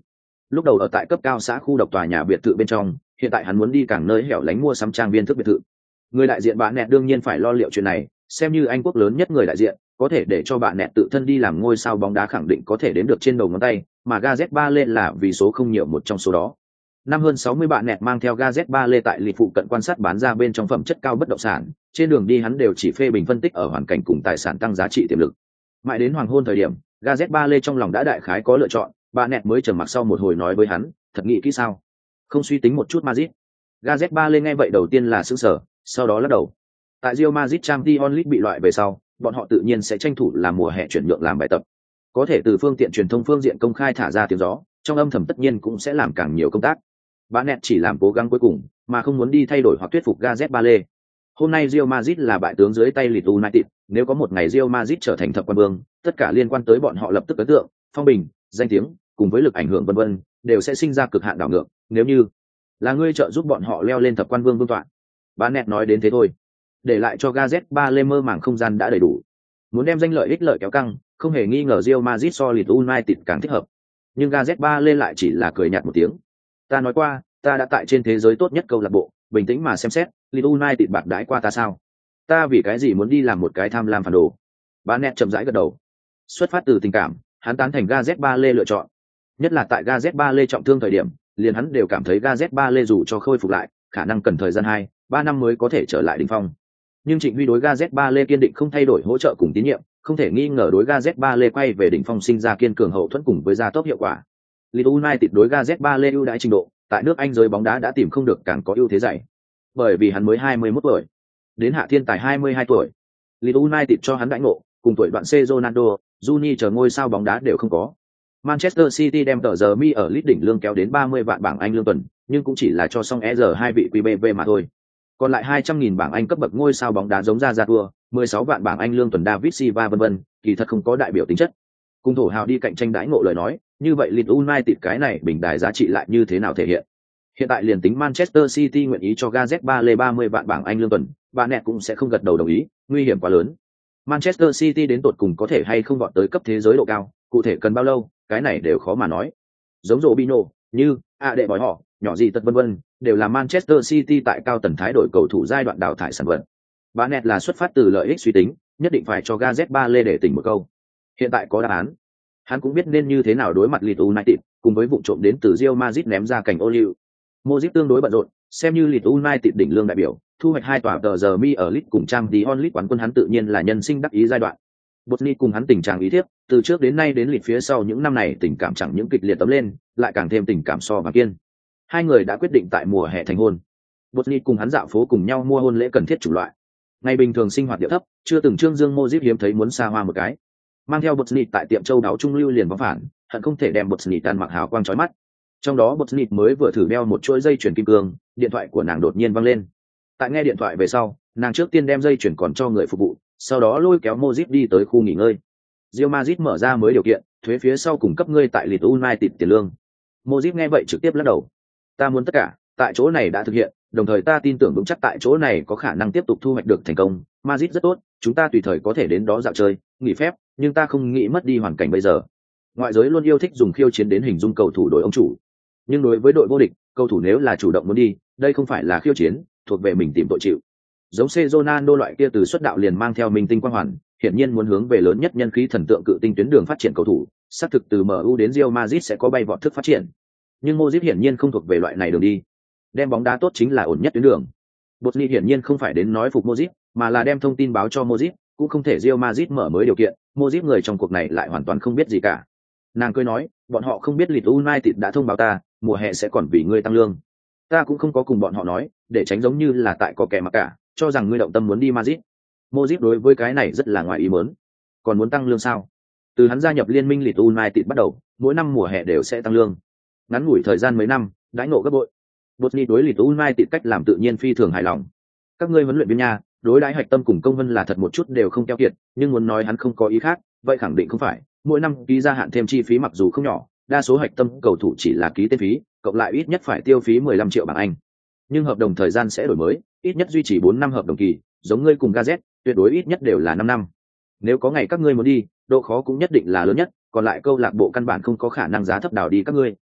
Lúc đầu ở tại cấp cao xã khu độc tòa nhà biệt thự bên trong, hiện tại hắn muốn đi càng nơi hẻo lánh mua sắm trang viên thức biệt thự. Người đại diện bạn nẹt đương nhiên phải lo liệu chuyện này, xem như Anh quốc lớn nhất người đại diện, có thể để cho bạn nẹt tự thân đi làm ngôi sao bóng đá khẳng định có thể đếm được trên đầu ngón tay, mà Gareth Bale là vì số không nhiều một trong số đó. Năm hơn 60 bạn nẹt mang theo Gareth Bale tại lịch phụ cận quan sát bán ra bên trong phẩm chất cao bất động sản, trên đường đi hắn đều chỉ phê bình phân tích ở hoàn cảnh cùng tài sản tăng giá trị tiềm lực. Mãi đến hoàng hôn thời điểm, Gareth Bale trong lòng đã đại khái có lựa chọn, bạn nẹt mới trầm mặc sau một hồi nói với hắn, thật nghĩ kỹ sao? Không suy tính một chút Madrid. Gareth Bale nghe vậy đầu tiên là sửng sở, sau đó lắc đầu. Tại Real Madrid Champions League bị loại về sau, bọn họ tự nhiên sẽ tranh thủ làm mùa hè chuyển nhượng làm bài tập. Có thể từ phương tiện truyền thông phương diện công khai thả ra tiếng gió, trong âm thầm tất nhiên cũng sẽ làm càng nhiều công tác. Barnett chỉ làm cố gắng cuối cùng, mà không muốn đi thay đổi hoặc thuyết phục Gareth Bale. Hôm nay Real Madrid là bại tướng dưới tay Leeds United, nếu có một ngày Real Madrid trở thành thập quan vương, tất cả liên quan tới bọn họ lập tức ấn tượng, phong bình, danh tiếng, cùng với lực ảnh hưởng vân vân, đều sẽ sinh ra cực hạn đảo ngược, nếu như là ngươi trợ giúp bọn họ leo lên thập quan vương vương tọa. Barnett nói đến thế thôi, để lại cho Gareth Bale mơ màng không gian đã đầy đủ. Muốn đem danh lợi ích lợi kéo căng, không hề nghi ngờ Real Madrid so Leeds United càng thích hợp. Nhưng Gareth Bale lại chỉ là cười nhạt một tiếng. Ta nói qua, ta đã tại trên thế giới tốt nhất câu lạc bộ, bình tĩnh mà xem xét, Leeds United bạc đãi qua ta sao? Ta vì cái gì muốn đi làm một cái tham lam phản đồ? Barnett chậm rãi gật đầu. Xuất phát từ tình cảm, hắn tán thành Gareth Bale lựa chọn. Nhất là tại Gareth Bale trọng thương thời điểm, liền hắn đều cảm thấy Gareth Bale dù cho khôi phục lại, khả năng cần thời gian 2-3 năm mới có thể trở lại đỉnh phong. Nhưng Trịnh Huy đối Gareth Bale kiên định không thay đổi hỗ trợ cùng tín nhiệm, không thể nghi ngờ đối Gareth Bale quay về đỉnh phong sinh ra kiên cường hậu thuẫn cùng với gia tốc hiệu quả. Leeds United đối Gareth Bale ưu đãi trình độ, tại nước Anh giới bóng đá đã tìm không được càng có ưu thế dày. Bởi vì hắn mới 21 tuổi, đến hạ thiên tài 22 tuổi. Leeds United cho hắn đãi ngộ, cùng tuổi đoạn C Ronaldo, Juni chờ ngôi sao bóng đá đều không có. Manchester City đem tờ giờ mi ở Leeds đỉnh lương kéo đến 30 vạn bảng Anh lương tuần, nhưng cũng chỉ là cho xong ER2 vị QBV mà thôi. Còn lại 200.000 bảng Anh cấp bậc ngôi sao bóng đá giống ra tour, 16 vạn bảng Anh lương tuần David Silva vân vân, kỳ thật không có đại biểu tính chất. Cùng thổ hào đi cạnh tranh đãi ngộ lời nói, như vậy Leeds United cái này bình đài giá trị lại như thế nào thể hiện? Hiện tại liền tính Manchester City nguyện ý cho Gareth Bale 30 vạn bảng Anh lương tuần, Barnett cũng sẽ không gật đầu đồng ý, nguy hiểm quá lớn. Manchester City đến tột cùng có thể hay không vọt tới cấp thế giới độ cao, cụ thể cần bao lâu, cái này đều khó mà nói. Giống Robinho, như đệ bói họ, nhỏ gì tật vân vân, đều là Manchester City tại cao tầng thái đổi cầu thủ giai đoạn đào thải sản vật. Barnett là xuất phát từ lợi ích suy tính, nhất định phải cho Gareth Bale để tỉnh một câu. Hiện tại có đáp án. Hắn cũng biết nên như thế nào đối mặt Leeds United, cùng với vụ trộm đến từ Real Madrid ném ra cảnh ô liu. Modric tương đối bận rộn, xem như Leeds United đỉnh lương đại biểu, thu hoạch 2 tòa tờ giờ mi ở Leeds cùng Champions League quán quân hắn tự nhiên là nhân sinh đắc ý giai đoạn. Botny cùng hắn tình trạng ý thiếp, từ trước đến nay đến Leeds phía sau những năm này tình cảm chẳng những kịch liệt tấm lên, lại càng thêm tình cảm so và kiên. Hai người đã quyết định tại mùa hè thành hôn. Botny cùng hắn dạo phố cùng nhau mua hôn lễ cần thiết chủng loại. Ngày bình thường sinh hoạt điệu thấp, chưa từng trương dương Modric hiếm thấy muốn xa hoa một cái. Mang theo Botny tại tiệm châu đáo trung lưu liền vắng phản, hận không thể đem Botny tan mặc hào quang chói mắt. Trong đó Botny mới vừa thử đeo một chuỗi dây chuyền kim cương, điện thoại của nàng đột nhiên vang lên. Tại nghe điện thoại về sau, nàng trước tiên đem dây chuyền còn cho người phục vụ, sau đó lôi kéo Modric đi tới khu nghỉ ngơi. Real Madrid mở ra mới điều kiện, thuế phía sau cung cấp ngươi tại Leeds United tiền lương. Modric nghe vậy trực tiếp lắc đầu. Ta muốn tất cả, tại chỗ này đã thực hiện, đồng thời ta tin tưởng vững chắc tại chỗ này có khả năng tiếp tục thu hoạch được thành công. Madrid rất tốt, chúng ta tùy thời có thể đến đó dạo chơi, nghỉ phép, nhưng ta không nghĩ mất đi hoàn cảnh bây giờ. Ngoại giới luôn yêu thích dùng khiêu chiến đến hình dung cầu thủ đội ông chủ, nhưng đối với đội vô địch, cầu thủ nếu là chủ động muốn đi, đây không phải là khiêu chiến, thuộc về mình tìm tội chịu. Giống C Ronaldo loại kia từ xuất đạo liền mang theo minh tinh quang hoàn, hiển nhiên muốn hướng về lớn nhất nhân khí thần tượng cự tinh tuyến đường phát triển cầu thủ, xác thực từ MU đến Real Madrid sẽ có bay vọt thức phát triển. Nhưng Modric hiển nhiên không thuộc về loại này đường đi. Đem bóng đá tốt chính là ổn nhất tuyến đường. Botny hiển nhiên không phải đến nói phục Modric, mà là đem thông tin báo cho Modric, cũng không thể Real Madrid mở mới điều kiện, Modric người trong cuộc này lại hoàn toàn không biết gì cả. Nàng cười nói, bọn họ không biết Leeds United đã thông báo ta, mùa hè sẽ còn vì ngươi tăng lương. Ta cũng không có cùng bọn họ nói, để tránh giống như là tại có kẻ mặc cả, cho rằng ngươi động tâm muốn đi Madrid. Modric đối với cái này rất là ngoài ý muốn. Còn muốn tăng lương sao? Từ hắn gia nhập liên minh Leeds United bắt đầu, mỗi năm mùa hè đều sẽ tăng lương. Ngắn ngủi thời gian mấy năm, đãi ngộ gấp bội. Botny đối Leeds United cách làm tự nhiên phi thường hài lòng. Các ngươi huấn luyện viên nha, đối đãi hạch tâm cùng công vân là thật một chút đều không keo kiệt, nhưng muốn nói hắn không có ý khác, vậy khẳng định không phải. Mỗi năm ký gia hạn thêm chi phí mặc dù không nhỏ, đa số hạch tâm cầu thủ chỉ là ký tên phí, cộng lại ít nhất phải tiêu phí 15 triệu bảng Anh. Nhưng hợp đồng thời gian sẽ đổi mới, ít nhất duy trì 4 năm hợp đồng kỳ, giống ngươi cùng Gazet, tuyệt đối ít nhất đều là 5 năm. Nếu có ngày các ngươi muốn đi, độ khó cũng nhất định là lớn nhất, còn lại câu lạc bộ căn bản không có khả năng giá thấp đảo đi các ngươi.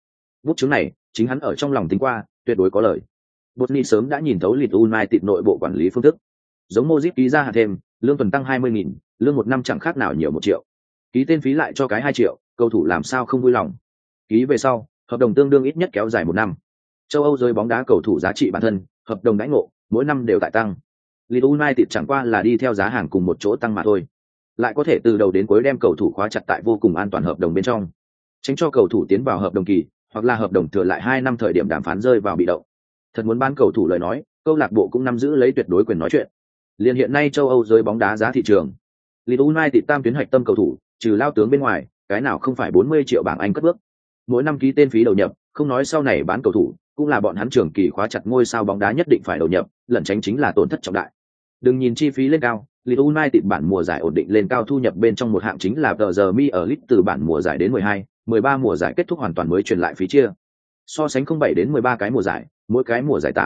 Bút chứng này, chính hắn ở trong lòng tính qua, tuyệt đối có lời. Botny sớm đã nhìn thấu Leeds United nội bộ quản lý phương thức. Giống Modric ký ra hạn thêm, lương tuần tăng 20.000, lương một năm chẳng khác nào nhiều 1 triệu. Ký tên phí lại cho cái 2 triệu, cầu thủ làm sao không vui lòng. Ký về sau, hợp đồng tương đương ít nhất kéo dài 1 năm. Châu Âu giới bóng đá cầu thủ giá trị bản thân, hợp đồng đãi ngộ, mỗi năm đều tại tăng. Leeds United chẳng qua là đi theo giá hàng cùng một chỗ tăng mà thôi. Lại có thể từ đầu đến cuối đem cầu thủ khóa chặt tại vô cùng an toàn hợp đồng bên trong, tránh cho cầu thủ tiến vào hợp đồng kỳ, hoặc là hợp đồng thừa lại 2 năm thời điểm đàm phán rơi vào bị động. Thật muốn bán cầu thủ lời nói, câu lạc bộ cũng nắm giữ lấy tuyệt đối quyền nói chuyện. Liên hiện nay châu Âu giới bóng đá giá thị trường, Leeds United tam tuyến hạch tâm cầu thủ, trừ lao tướng bên ngoài, cái nào không phải 40 triệu bảng Anh cất bước. Mỗi năm ký tên phí đầu nhập, không nói sau này bán cầu thủ, cũng là bọn hắn trường kỳ khóa chặt ngôi sao bóng đá nhất định phải đầu nhập, lẩn tránh chính là tổn thất trọng đại. Đừng nhìn chi phí lên cao, Leeds United bản mùa giải ổn định lên cao thu nhập bên trong một hạng chính là tờ giờ mi ở Leeds từ bản mùa giải đến 12, 13 mùa giải kết thúc hoàn toàn mới truyền lại phí chia. So sánh 07 đến 13 cái mùa giải, mỗi cái mùa giải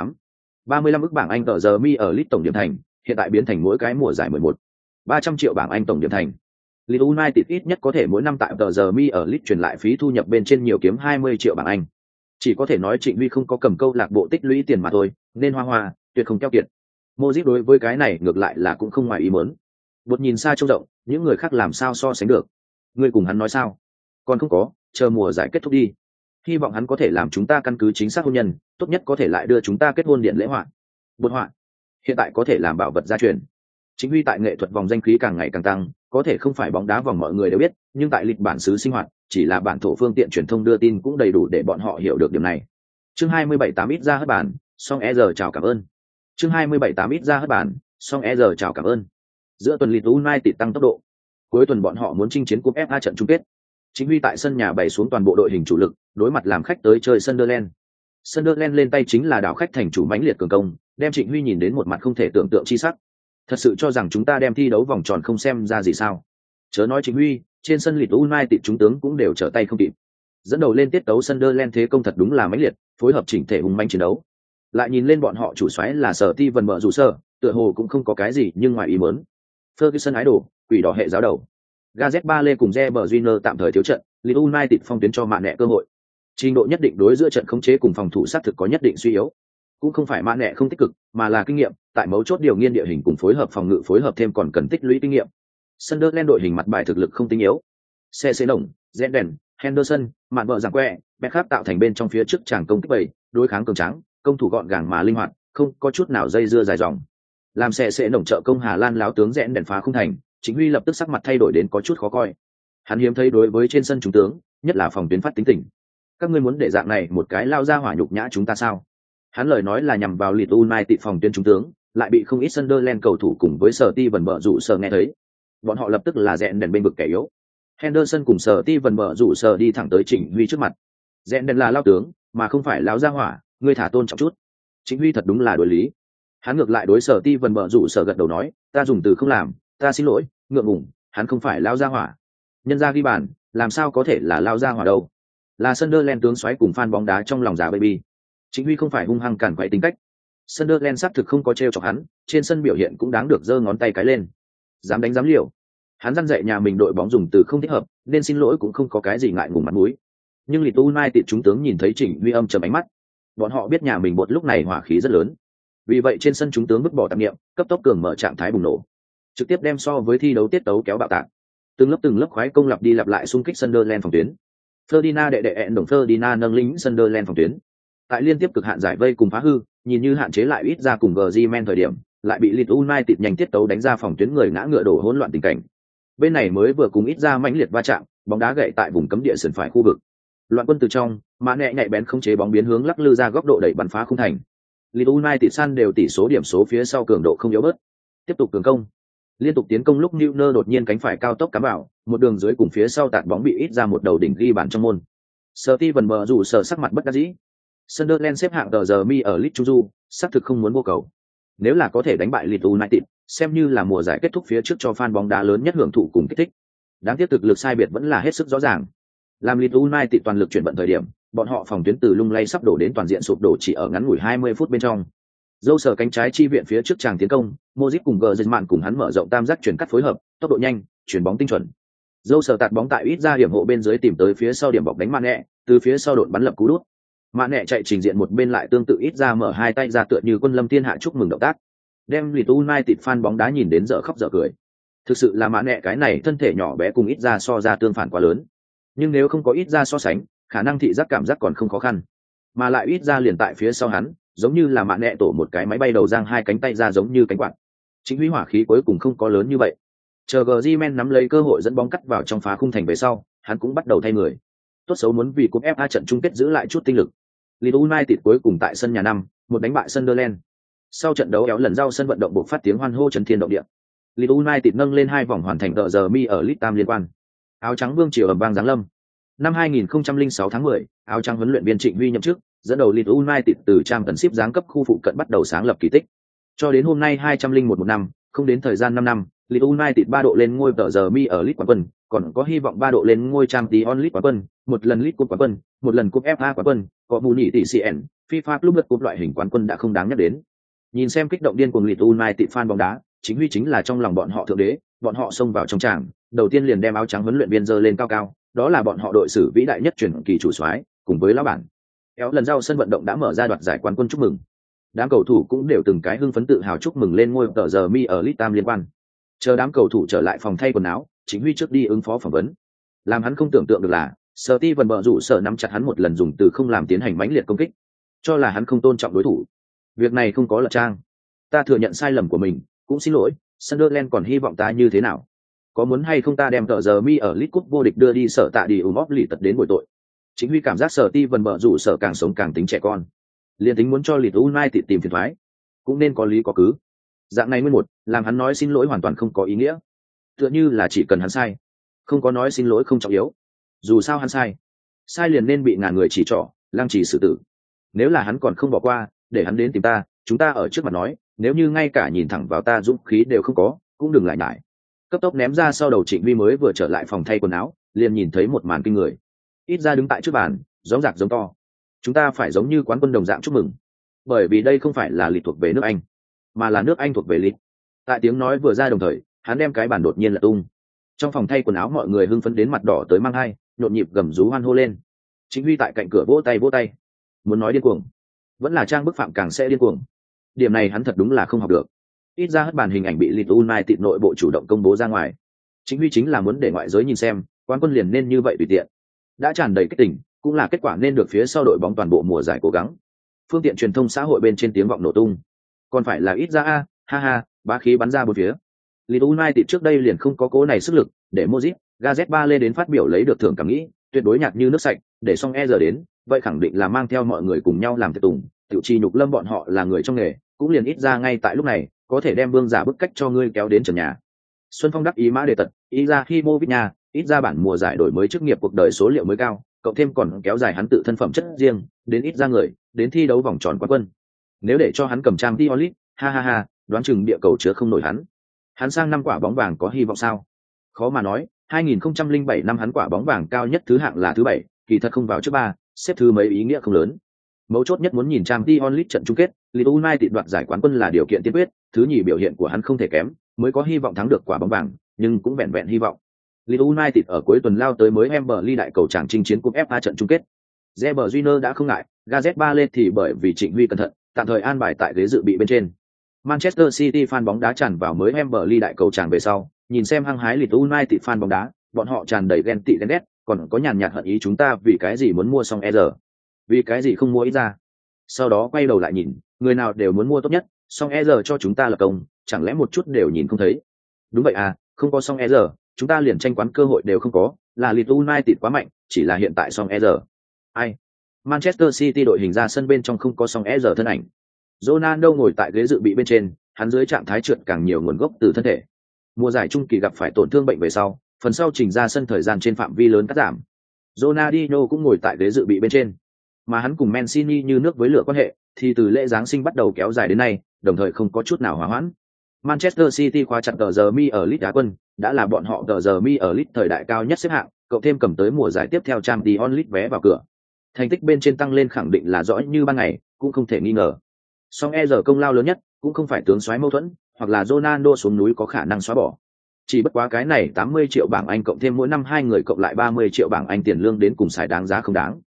35 ức bảng Anh tờ giờ mi ở Leeds tổng điểm thành, hiện tại biến thành mỗi cái mùa giải 300 triệu bảng Anh tổng điểm thành. Leeds United ít nhất có thể mỗi năm tại tờ giờ mi ở Leeds truyền lại phí thu nhập bên trên nhiều kiếm 20 triệu bảng Anh. Chỉ có thể nói Trịnh Huy không có cầm câu lạc bộ tích lũy tiền mà thôi, nên hoa tuyệt không keo kiệt. Modric đối với cái này ngược lại là cũng không ngoài ý muốn. Bột nhìn xa trông rộng, những người khác làm sao so sánh được. Ngươi cùng hắn nói sao? Còn không có, chờ mùa giải kết thúc đi. Hy vọng hắn có thể làm chúng ta căn cứ chính xác hôn nhân, tốt nhất có thể lại đưa chúng ta kết hôn điện lễ họa. Bột họa. Hiện tại có thể làm bảo vật gia truyền. Chính Huy tại nghệ thuật vòng danh khí càng ngày càng tăng, có thể không phải bóng đá vòng mọi người đều biết, nhưng tại lịch bản xứ sinh hoạt, chỉ là bản thổ phương tiện truyền thông đưa tin cũng đầy đủ để bọn họ hiểu được điểm này. Chương 27 ít ra hất bản, song giờ chào cảm ơn. Chương 27 ít ra hất bản, song giờ chào cảm ơn. Giữa tuần Leeds United tăng tốc độ. Cuối tuần bọn họ muốn chinh chiến cúp FA trận chung kết. Chính Huy tại sân nhà bày xuống toàn bộ đội hình chủ lực, đối mặt làm khách tới chơi Sunderland. Sunderland lên tay chính là đảo khách thành chủ mãnh liệt cường công, đem Trịnh Huy nhìn đến một mặt không thể tưởng tượng chi sắc. Thật sự cho rằng chúng ta đem thi đấu vòng tròn không xem ra gì sao? Chớ nói Trịnh Huy, trên sân Leeds United chúng tướng cũng đều trở tay không kịp. Dẫn đầu lên tiết tấu Sunderland thế công thật đúng là mãnh liệt, phối hợp chỉnh thể hùng mãnh chiến đấu. Lại nhìn lên bọn họ chủ soái là Sở Ti Vân Bợ Rủ Sở, tựa hồ cũng không có cái gì nhưng ngoài ý muốn. Ferguson ái đồ, quỷ đỏ hệ giáo đầu. Gareth Bale cùng Reber Júnior tạm thời thiếu trận, Leeds United phong tuyến cho Mạn Nẹ cơ hội. Trình độ nhất định đối giữa trận khống chế cùng phòng thủ sát thực có nhất định suy yếu. Cũng không phải Mạn Nẹ không tích cực, mà là kinh nghiệm, tại mấu chốt điều nghiên địa hình cùng phối hợp phòng ngự phối hợp thêm còn cần tích lũy kinh nghiệm. Sunderland đội hình mặt bài thực lực không tinh yếu. CC Đồng, Zenden, Henderson, Mạn Vợ Giảng Quẹ, Beckham tạo thành bên trong phía trước tràng công kích bầy, đối kháng cường tráng, công thủ gọn gàng mà linh hoạt, không có chút nào dây dưa dài dòng. Làm CC Đồng trợ công Hà Lan láo tướng Zenden phá không thành, Chính Huy lập tức sắc mặt thay đổi đến có chút khó coi. Hắn hiếm thấy đối với trên sân chúng tướng, nhất là phòng tuyến phát tính tình. Các ngươi muốn để dạng này một cái lao ra hỏa nhục nhã chúng ta sao? Hắn lời nói là nhằm vào Leeds United phòng tuyến chúng tướng, lại bị không ít Sunderland cầu thủ cùng với Sở Ti Vân Bợ Rủ Sở nghe thấy. Bọn họ lập tức là rẽn đèn bên vực kẻ yếu. Henderson cùng Sở Ti Vân Bợ Rủ Sở đi thẳng tới Trịnh Huy trước mặt. Rẽn đèn là lao tướng, mà không phải lao ra hỏa, ngươi thả tôn trọng chút. Trịnh Huy thật đúng là đối lý. Hắn ngược lại đối Sở Ti Vân Bợ Rủ Sở gật đầu nói, ta dùng từ không làm, ta xin lỗi, ngượng ngùng, hắn không phải lao ra hỏa. Nhân ra ghi bàn, làm sao có thể là lao ra hỏa đâu? Là Sunderland tướng xoáy cùng fan bóng đá trong lòng già baby. Chính Huy không phải hung hăng cản quậy tính cách. Sunderland xác thực không có trêu chọc hắn, trên sân biểu hiện cũng đáng được giơ ngón tay cái lên. Dám đánh dám liều. Hắn răn dạy nhà mình đội bóng dùng từ không thích hợp, nên xin lỗi cũng không có cái gì ngại ngùng mặt mũi. Nhưng Leeds United chúng tướng nhìn thấy Trịnh Huy âm trầm ánh mắt. Bọn họ biết nhà mình bột lúc này hỏa khí rất lớn. Vì vậy trên sân chúng tướng vứt bỏ tạp niệm, cấp tốc cường mở trạng thái bùng nổ. Trực tiếp đem so với thi đấu tiết tấu kéo bạo tạc. Từng lớp khoái công lặp đi lặp lại xung kích Sunderland phòng tuyến. Ferdinand đệ ẹn đồng Ferdinand nâng lính Sunderland phòng tuyến. Tại liên tiếp cực hạn giải vây cùng phá hư, nhìn như hạn chế lại ít ra cùng Griezmann thời điểm, lại bị Leeds United nhanh tiết tấu đánh ra phòng tuyến người ngã ngựa đổ hỗn loạn tình cảnh. Bên này mới vừa cùng ít ra mãnh liệt va chạm, bóng đá gậy tại vùng cấm địa sườn phải khu vực. Loạn quân từ trong, Mã Nẹ nhạy bén không chế bóng biến hướng lắc lư ra góc độ đẩy bắn phá không thành. Leeds United săn đều tỷ số điểm số phía sau cường độ không yếu bớt. Tiếp tục cường công. Liên tục tiến công lúc Neuer đột nhiên cánh phải cao tốc cắm vào, một đường dưới cùng phía sau tạt bóng bị ít ra một đầu đỉnh ghi bàn trong môn. Steven Bờ rủ sở sắc mặt bất đắc dĩ. Sunderland xếp hạng tờ giờ mi ở League Chuju, xác thực không muốn vô cầu. Nếu là có thể đánh bại Leeds United, xem như là mùa giải kết thúc phía trước cho fan bóng đá lớn nhất hưởng thụ cùng kích thích. Đáng tiếc thực lực sai biệt vẫn là hết sức rõ ràng. Làm Leeds United toàn lực chuyển vận thời điểm, bọn họ phòng tuyến từ lung lay sắp đổ đến toàn diện sụp đổ chỉ ở ngắn ngủi 20 phút bên trong. Dâu sở cánh trái chi viện phía trước tràng tiến công, Modric cùng Griezmann cùng hắn mở rộng tam giác chuyển cắt phối hợp, tốc độ nhanh, chuyển bóng tinh chuẩn. Dâu sở tạt bóng tại ít ra điểm hộ bên dưới tìm tới phía sau điểm bọc đánh Mane, từ phía sau đột bắn lập cú đút, Mã nẹ chạy trình diện một bên lại tương tự ít ra mở hai tay ra tựa như quân lâm thiên hạ chúc mừng động tác, đem Leeds United fan bóng đá nhìn đến dở khóc dở cười. Thực sự là Mã nẹ cái này thân thể nhỏ bé cùng ít ra so ra tương phản quá lớn, nhưng nếu không có ít ra so sánh, khả năng thị giác cảm giác còn không khó khăn, mà lại ít ra liền tại phía sau hắn, giống như là Mã nẹ tổ một cái máy bay đầu giang hai cánh tay ra giống như cánh quạt. Chính Huy hỏa khí cuối cùng không có lớn như vậy. Chờ Griezmann nắm lấy cơ hội dẫn bóng cắt vào trong phá khung thành về sau, hắn cũng bắt đầu thay người. Tốt xấu muốn vì cúp FA trận chung kết giữ lại chút tinh lực. Leeds United cuối cùng tại sân nhà 5, một đánh bại Sunderland. Sau trận đấu éo lần giao sân vận động buộc phát tiếng hoan hô chấn thiên động địa. Leeds United nâng lên 2 vòng hoàn thành tờ giờ mi ở League Tam liên quan. Áo trắng vương triều ầm vang giáng lâm. Năm 2006 tháng 10, áo trắng huấn luyện viên Trịnh Huy nhậm chức, dẫn đầu Leeds United từ Championship giáng cấp khu phụ cận bắt đầu sáng lập kỳ tích. Cho đến hôm nay 201 một năm, không đến thời gian 5 năm, Leeds United 3 độ lên ngôi tờ giờ mi ở League quán quân, còn có hy vọng 3 độ lên ngôi Champions League quán quân, một lần League Cup quán quân, một lần Cup FA quán quân, có mù nhị tỷ CN, FIFA Club Cup loại hình quán quân đã không đáng nhắc đến. Nhìn xem kích động điên cuồng Leeds United fan bóng đá, chính Huy chính là trong lòng bọn họ thượng đế, bọn họ xông vào trong tràng, đầu tiên liền đem áo trắng huấn luyện viên giơ lên cao cao, đó là bọn họ đội sử vĩ đại nhất truyền kỳ chủ soái, cùng với lão bản. Kéo lần giao sân vận động đã mở ra đoạt giải quán quân chúc mừng. Đám cầu thủ cũng đều từng cái hưng phấn tự hào chúc mừng lên ngôi tờ giờ mi ở League Tam liên quan. Chờ đám cầu thủ trở lại phòng thay quần áo, chính Huy trước đi ứng phó phỏng vấn. Làm hắn không tưởng tượng được là, Steven bờ rủ sợ nắm chặt hắn một lần dùng từ không làm tiến hành mãnh liệt công kích, cho là hắn không tôn trọng đối thủ. Việc này không có lật trang. Ta thừa nhận sai lầm của mình, cũng xin lỗi, Sunderland còn hy vọng ta như thế nào? Có muốn hay không ta đem tờ giờ mi ở League Cup vô địch đưa đi sở tạ đi lì tật đến bồi tội. Chính Huy cảm giác Steven bờ rủ sợ càng sống càng tính trẻ con. Liên tính muốn cho Leeds United tìm phiền toái, cũng nên có lý có cứ. Dạng này nguyên một, làm hắn nói xin lỗi hoàn toàn không có ý nghĩa. Tựa như là chỉ cần hắn sai, không có nói xin lỗi không trọng yếu. Dù sao hắn sai liền nên bị ngàn người chỉ trỏ, lăng trì xử tử. Nếu là hắn còn không bỏ qua, để hắn đến tìm ta, chúng ta ở trước mặt nói, nếu như ngay cả nhìn thẳng vào ta dũng khí đều không có, cũng đừng lại nhải. Cấp tốc ném ra sau đầu Trịnh Vi mới vừa trở lại phòng thay quần áo, liền nhìn thấy một màn kinh người. Ít ra đứng tại trước bàn, gióng giạc giống to. Chúng ta phải giống như quán quân đồng dạng chúc mừng, bởi vì đây không phải là Leeds thuộc về nước Anh, mà là nước Anh thuộc về Leeds. Tại tiếng nói vừa ra đồng thời, hắn đem cái bàn đột nhiên lật tung. Trong phòng thay quần áo mọi người hưng phấn đến mặt đỏ tới mang hai, nhộn nhịp gầm rú hoan hô lên. Chính Huy tại cạnh cửa vỗ tay, muốn nói điên cuồng, vẫn là trang bức phạm càng sẽ điên cuồng. Điểm này hắn thật đúng là không học được. Ít ra hất bàn hình ảnh bị Leeds United nội bộ chủ động công bố ra ngoài. Chính Huy chính là muốn để ngoại giới nhìn xem, quán quân liền nên như vậy tùy tiện. Đã tràn đầy kích tình, cũng là kết quả nên được phía sau đội bóng toàn bộ mùa giải cố gắng. Phương tiện truyền thông xã hội bên trên tiếng vọng nổ tung. Còn phải là ít ra a, ha ha, bá khí bắn ra bốn phía. Leeds United trước đây liền không có cố này sức lực, để Modric, Gazet lên đến phát biểu lấy được thưởng cảm nghĩ, tuyệt đối nhạt như nước sạch, để xong giờ đến, vậy khẳng định là mang theo mọi người cùng nhau làm tiệc tùng, tiểu chi nhục lâm bọn họ là người trong nghề, cũng liền ít ra ngay tại lúc này, có thể đem vương giả bức cách cho ngươi kéo đến trần nhà. Xuân Phong đắc ý mã đề tật, ít ra khi Movit nhà, ít ra bản mùa giải đổi mới chức nghiệp cuộc đời số liệu mới cao, cộng thêm còn kéo dài hắn tự thân phẩm chất riêng, đến ít ra người, đến thi đấu vòng tròn quán quân. Nếu để cho hắn cầm trang Diolit, ha ha ha, đoán chừng địa cầu chứa không nổi hắn. Hắn sang năm quả bóng vàng có hy vọng sao? Khó mà nói, 2007 năm hắn quả bóng vàng cao nhất thứ hạng là thứ 7, kỳ thật không vào trước 3, xếp thứ mấy ý nghĩa không lớn. Mấu chốt nhất muốn nhìn Champions League trận chung kết, Leeds United đoạt giải quán quân là điều kiện tiên quyết, thứ nhì biểu hiện của hắn không thể kém, mới có hy vọng thắng được quả bóng vàng, nhưng cũng vẹn vẹn hy vọng. Leeds United ở cuối tuần lao tới mới Wembley đại cầu tràng chinh chiến cúp FA trận chung kết. Reber Júnior đã không ngại, Gazet lên thì bởi vì Trịnh Huy cẩn thận, tạm thời an bài tại ghế dự bị bên trên. Manchester City fan bóng đá tràn vào mới Wembley đại cầu tràng về sau, nhìn xem hăng hái Leeds United fan bóng đá, bọn họ tràn đầy ghen tị ghen ghét, còn có nhàn nhạt hận ý chúng ta vì cái gì muốn mua xong ER, vì cái gì không mua ít ra. Sau đó quay đầu lại nhìn, người nào đều muốn mua tốt nhất, xong ER cho chúng ta là công, chẳng lẽ một chút đều nhìn không thấy. Đúng vậy à, không có xong ER, chúng ta liền tranh quán cơ hội đều không có, là Leeds United quá mạnh, chỉ là hiện tại xong ER. Ai? Manchester City đội hình ra sân bên trong không có xong ER thân ảnh. Ronaldo ngồi tại ghế dự bị bên trên, hắn dưới trạng thái trượt càng nhiều nguồn gốc từ thân thể. Mùa giải trung kỳ gặp phải tổn thương bệnh về sau, phần sau trình ra sân thời gian trên phạm vi lớn cắt giảm. Ronaldinho cũng ngồi tại ghế dự bị bên trên, mà hắn cùng Mancini như nước với lửa quan hệ, thì từ lễ giáng sinh bắt đầu kéo dài đến nay, đồng thời không có chút nào hòa hoãn. Manchester City khóa chặt tờ giờ mi ở League Đá quân, đã là bọn họ tờ giờ mi ở League thời đại cao nhất xếp hạng, cộng thêm cầm tới mùa giải tiếp theo Champions League vé vào cửa. Thành tích bên trên tăng lên khẳng định là rõ như ban ngày, cũng không thể nghi ngờ. Song giờ công lao lớn nhất, cũng không phải tướng soái mâu thuẫn, hoặc là Ronaldo xuống núi có khả năng xóa bỏ. Chỉ bất quá cái này 80 triệu bảng Anh cộng thêm mỗi năm hai người cộng lại 30 triệu bảng Anh tiền lương đến cùng xài đáng giá không đáng.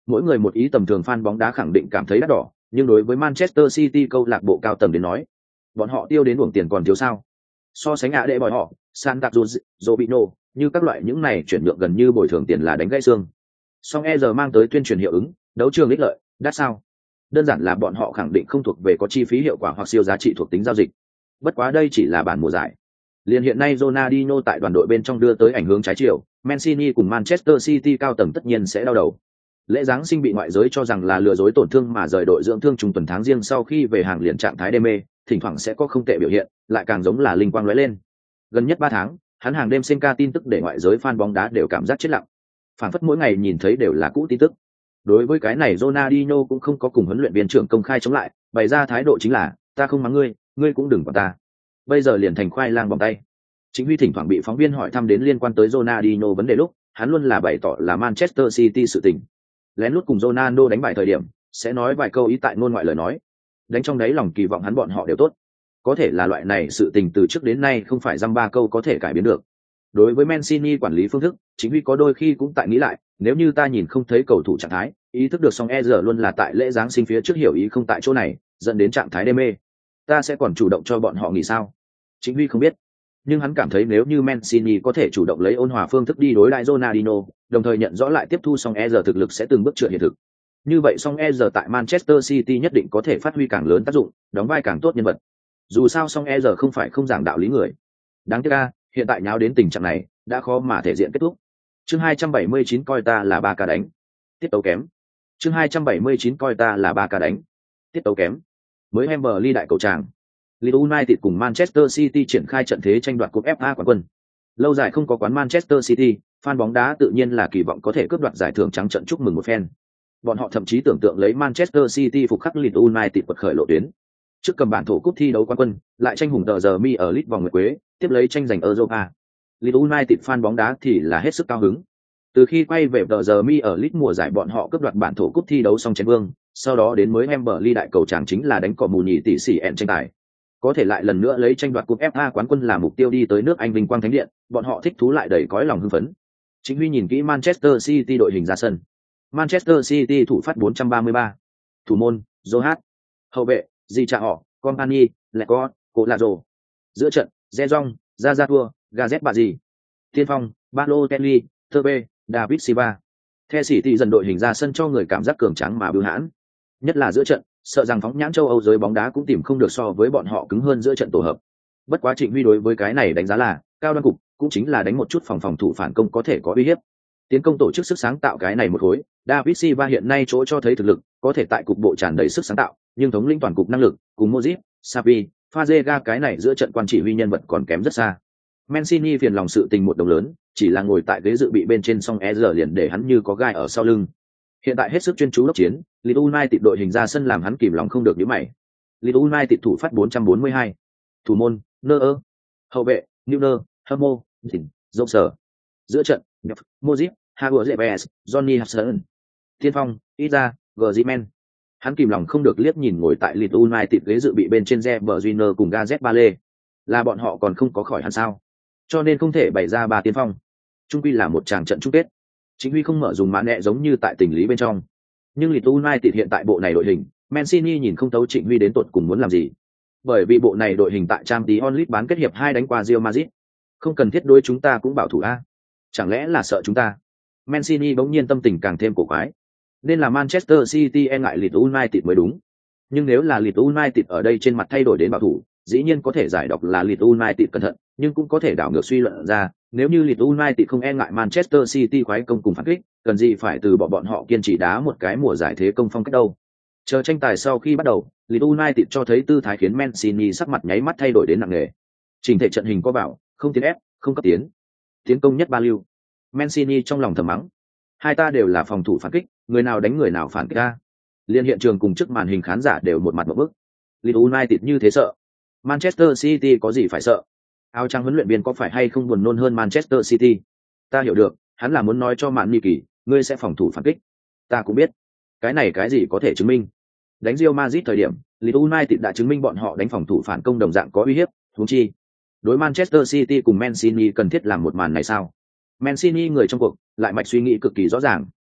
Mỗi người một ý, tầm thường fan bóng đá khẳng định cảm thấy đắt đỏ, nhưng đối với Manchester City câu lạc bộ cao tầng đến nói, bọn họ tiêu đến uổng tiền còn thiếu sao? So sánh ạ đệ bòi họ, San Tạc Robinho, như các loại những này chuyển nhượng gần như bồi thường tiền là đánh gãy xương. Song e giờ mang tới tuyên truyền hiệu ứng, đấu trường ích lợi, đắt sao? Đơn giản là bọn họ khẳng định không thuộc về có chi phí hiệu quả hoặc siêu giá trị thuộc tính giao dịch. Bất quá đây chỉ là bản mùa giải. Liên hiện nay Ronaldinho tại đoàn đội bên trong đưa tới ảnh hưởng trái chiều, Mancini cùng Manchester City cao tầng tất nhiên sẽ đau đầu. Lễ giáng sinh bị ngoại giới cho rằng là lừa dối tổn thương mà rời đội dưỡng thương trùng tuần tháng riêng sau khi về hàng liền trạng thái đê mê, thỉnh thoảng sẽ có không tệ biểu hiện, lại càng giống là linh quang lóe lên. Gần nhất 3 tháng, hắn hàng đêm sinh ca tin tức để ngoại giới fan bóng đá đều cảm giác chết lặng. Phản phất mỗi ngày nhìn thấy đều là cũ tin tức. Đối với cái này Ronaldinho cũng không có cùng huấn luyện viên trưởng công khai chống lại, bày ra thái độ chính là ta không mắng ngươi, ngươi cũng đừng quản ta. Bây giờ liền thành khoai lang vòng tay. Chính Huy thỉnh thoảng bị phóng viên hỏi thăm đến liên quan tới Ronaldinho vấn đề lúc, hắn luôn là bày tỏ là Manchester City sự tình. Lén lút cùng Ronaldo đánh bài thời điểm, sẽ nói vài câu ý tại ngôn ngoại lời nói. Đánh trong đáy lòng kỳ vọng hắn bọn họ đều tốt. Có thể là loại này sự tình từ trước đến nay không phải dăm ba câu có thể cải biến được. Đối với Mancini quản lý phương thức, Chính Huy có đôi khi cũng tại nghĩ lại, nếu như ta nhìn không thấy cầu thủ trạng thái, ý thức được song e giờ luôn là tại lễ giáng sinh phía trước hiểu ý không tại chỗ này, dẫn đến trạng thái đê mê. Ta sẽ còn chủ động cho bọn họ nghỉ sao? Chính Huy không biết. Nhưng hắn cảm thấy nếu như Mancini có thể chủ động lấy ôn hòa phương thức đi đối lại Ronaldinho, đồng thời nhận rõ lại tiếp thu song e giờ thực lực sẽ từng bước trượt hiện thực. Như vậy song e giờ tại Manchester City nhất định có thể phát huy càng lớn tác dụng, đóng vai càng tốt nhân vật. Dù sao song e giờ không phải không giảng đạo lý người. Đáng tiếc hiện tại nháo đến tình trạng này, đã khó mà thể diện kết thúc. Chương 279 coi ta là ba ca đánh. Tiết tấu kém. Chương 279 coi ta là ba ca đánh. Tiết tấu kém. Mới Wembley đại cầu tràng. Leeds United cùng Manchester City triển khai trận thế tranh đoạt cúp FA quán quân. Lâu dài không có quán Manchester City, fan bóng đá tự nhiên là kỳ vọng có thể cướp đoạt giải thưởng trắng trận chúc mừng một phen. Bọn họ thậm chí tưởng tượng lấy Manchester City phục khắc Leeds United quật khởi lộ tuyến. Trước cầm bản thổ cúp thi đấu quán quân, lại tranh hùng tờ giờ mi ở Leeds vòng nguyệt quế, tiếp lấy tranh giành Europa. Leeds United fan bóng đá thì là hết sức cao hứng. Từ khi quay về tờ giờ mi ở Leeds mùa giải bọn họ cướp đoạt bản thổ cúp thi đấu xong chén vương, sau đó đến mới Wembley đại cầu tràng chính là đánh cỏ mù nhì tỷ xỉ ẹn tranh tài. Có thể lại lần nữa lấy tranh đoạt cúp FA quán quân là mục tiêu đi tới nước Anh vinh quang thánh điện, bọn họ thích thú lại đầy cõi lòng hưng phấn. Chính Huy nhìn kỹ Manchester City đội hình ra sân. Manchester City thủ phát 433, thủ môn Johat, hậu vệ Di Cha họ, Company, Lecor, Colazo. Giữa trận Zezong, Zazatua, Gazet Bazi. Tiên phong Balotelli, Thebe, David Silva. The City dần đội hình ra sân cho người cảm giác cường tráng mà bưu hãn. Nhất là giữa trận, sợ rằng phóng nhãn châu Âu giới bóng đá cũng tìm không được so với bọn họ cứng hơn giữa trận tổ hợp. Bất quá Trịnh Huy đối với cái này đánh giá là cao đoan cục, cũng chính là đánh một chút phòng thủ phản công có thể có uy hiếp. Tiến công tổ chức sức sáng tạo cái này một khối, David Silva hiện nay chỗ cho thấy thực lực, có thể tại cục bộ tràn đầy sức sáng tạo, nhưng thống lĩnh toàn cục năng lực, cùng Modric, Xavi, Fazega cái này giữa trận quan chỉ huy nhân vật còn kém rất xa. Mancini phiền lòng sự tình một đồng lớn, chỉ là ngồi tại ghế dự bị bên trên song giờ liền để hắn như có gai ở sau lưng. Hiện tại hết sức chuyên chú đốc chiến, Leeds United đội hình ra sân làm hắn kìm lòng không được nhíu mày. Leeds United thủ phát 442, thủ môn Neuer, hậu vệ Neuer, Hermo, Dĩnh, Joker. Giữa trận Modric, Havertz, Johnny Hudson. Tiên phong Iza, Griezmann. Hắn kìm lòng không được liếc nhìn ngồi tại Leeds United ghế dự bị bên trên Reber Júnior cùng Gareth Bale. Là bọn họ còn không có khỏi hẳn sao? Cho nên không thể bày ra ba tiên phong. Chung quy là một tràng trận chung kết. Chính Huy không mở dùng mã nẹ giống như tại tình lý bên trong. Nhưng Leeds United hiện tại bộ này đội hình, Mancini nhìn không thấu Trịnh Huy đến tột cùng muốn làm gì. Bởi vì bộ này đội hình tại Champions League bán kết hiệp 2 đánh qua Real Madrid. Không cần thiết đối chúng ta cũng bảo thủ a. Chẳng lẽ là sợ chúng ta? Mancini bỗng nhiên tâm tình càng thêm cổ quái. Nên là Manchester City e ngại Leeds United mới đúng. Nhưng nếu là Leeds United ở đây trên mặt thay đổi đến bảo thủ, dĩ nhiên có thể giải đọc là Leeds United cẩn thận, nhưng cũng có thể đảo ngược suy luận ra, nếu như Leeds United không e ngại Manchester City khoái công cùng phản kích, cần gì phải từ bọn họ kiên trì đá một cái mùa giải thế công phong cách đâu. Chờ tranh tài sau khi bắt đầu, Leeds United cho thấy tư thái khiến Mancini sắc mặt nháy mắt thay đổi đến nặng nề. Trình thể trận hình có bảo, không tiến ép, không cấp tiến. Tiến công nhất ba lưu. Mancini trong lòng thầm mắng. Hai ta đều là phòng thủ phản kích, người nào đánh người nào phản kích ra. Liên hiện trường cùng trước màn hình khán giả đều một mặt một bức. Leeds United như thế sợ. Manchester City có gì phải sợ? Áo trắng huấn luyện viên có phải hay không buồn nôn hơn Manchester City? Ta hiểu được, hắn là muốn nói cho Mạn Nhi Kỳ, ngươi sẽ phòng thủ phản kích. Ta cũng biết. Cái này cái gì có thể chứng minh? Đánh Real Madrid thời điểm, Leeds United đã chứng minh bọn họ đánh phòng thủ phản công đồng dạng có uy hiếp, huống chi. Đối Manchester City cùng Mancini cần thiết làm một màn này sao? Mancini người trong cuộc, lại mạch suy nghĩ cực kỳ rõ ràng.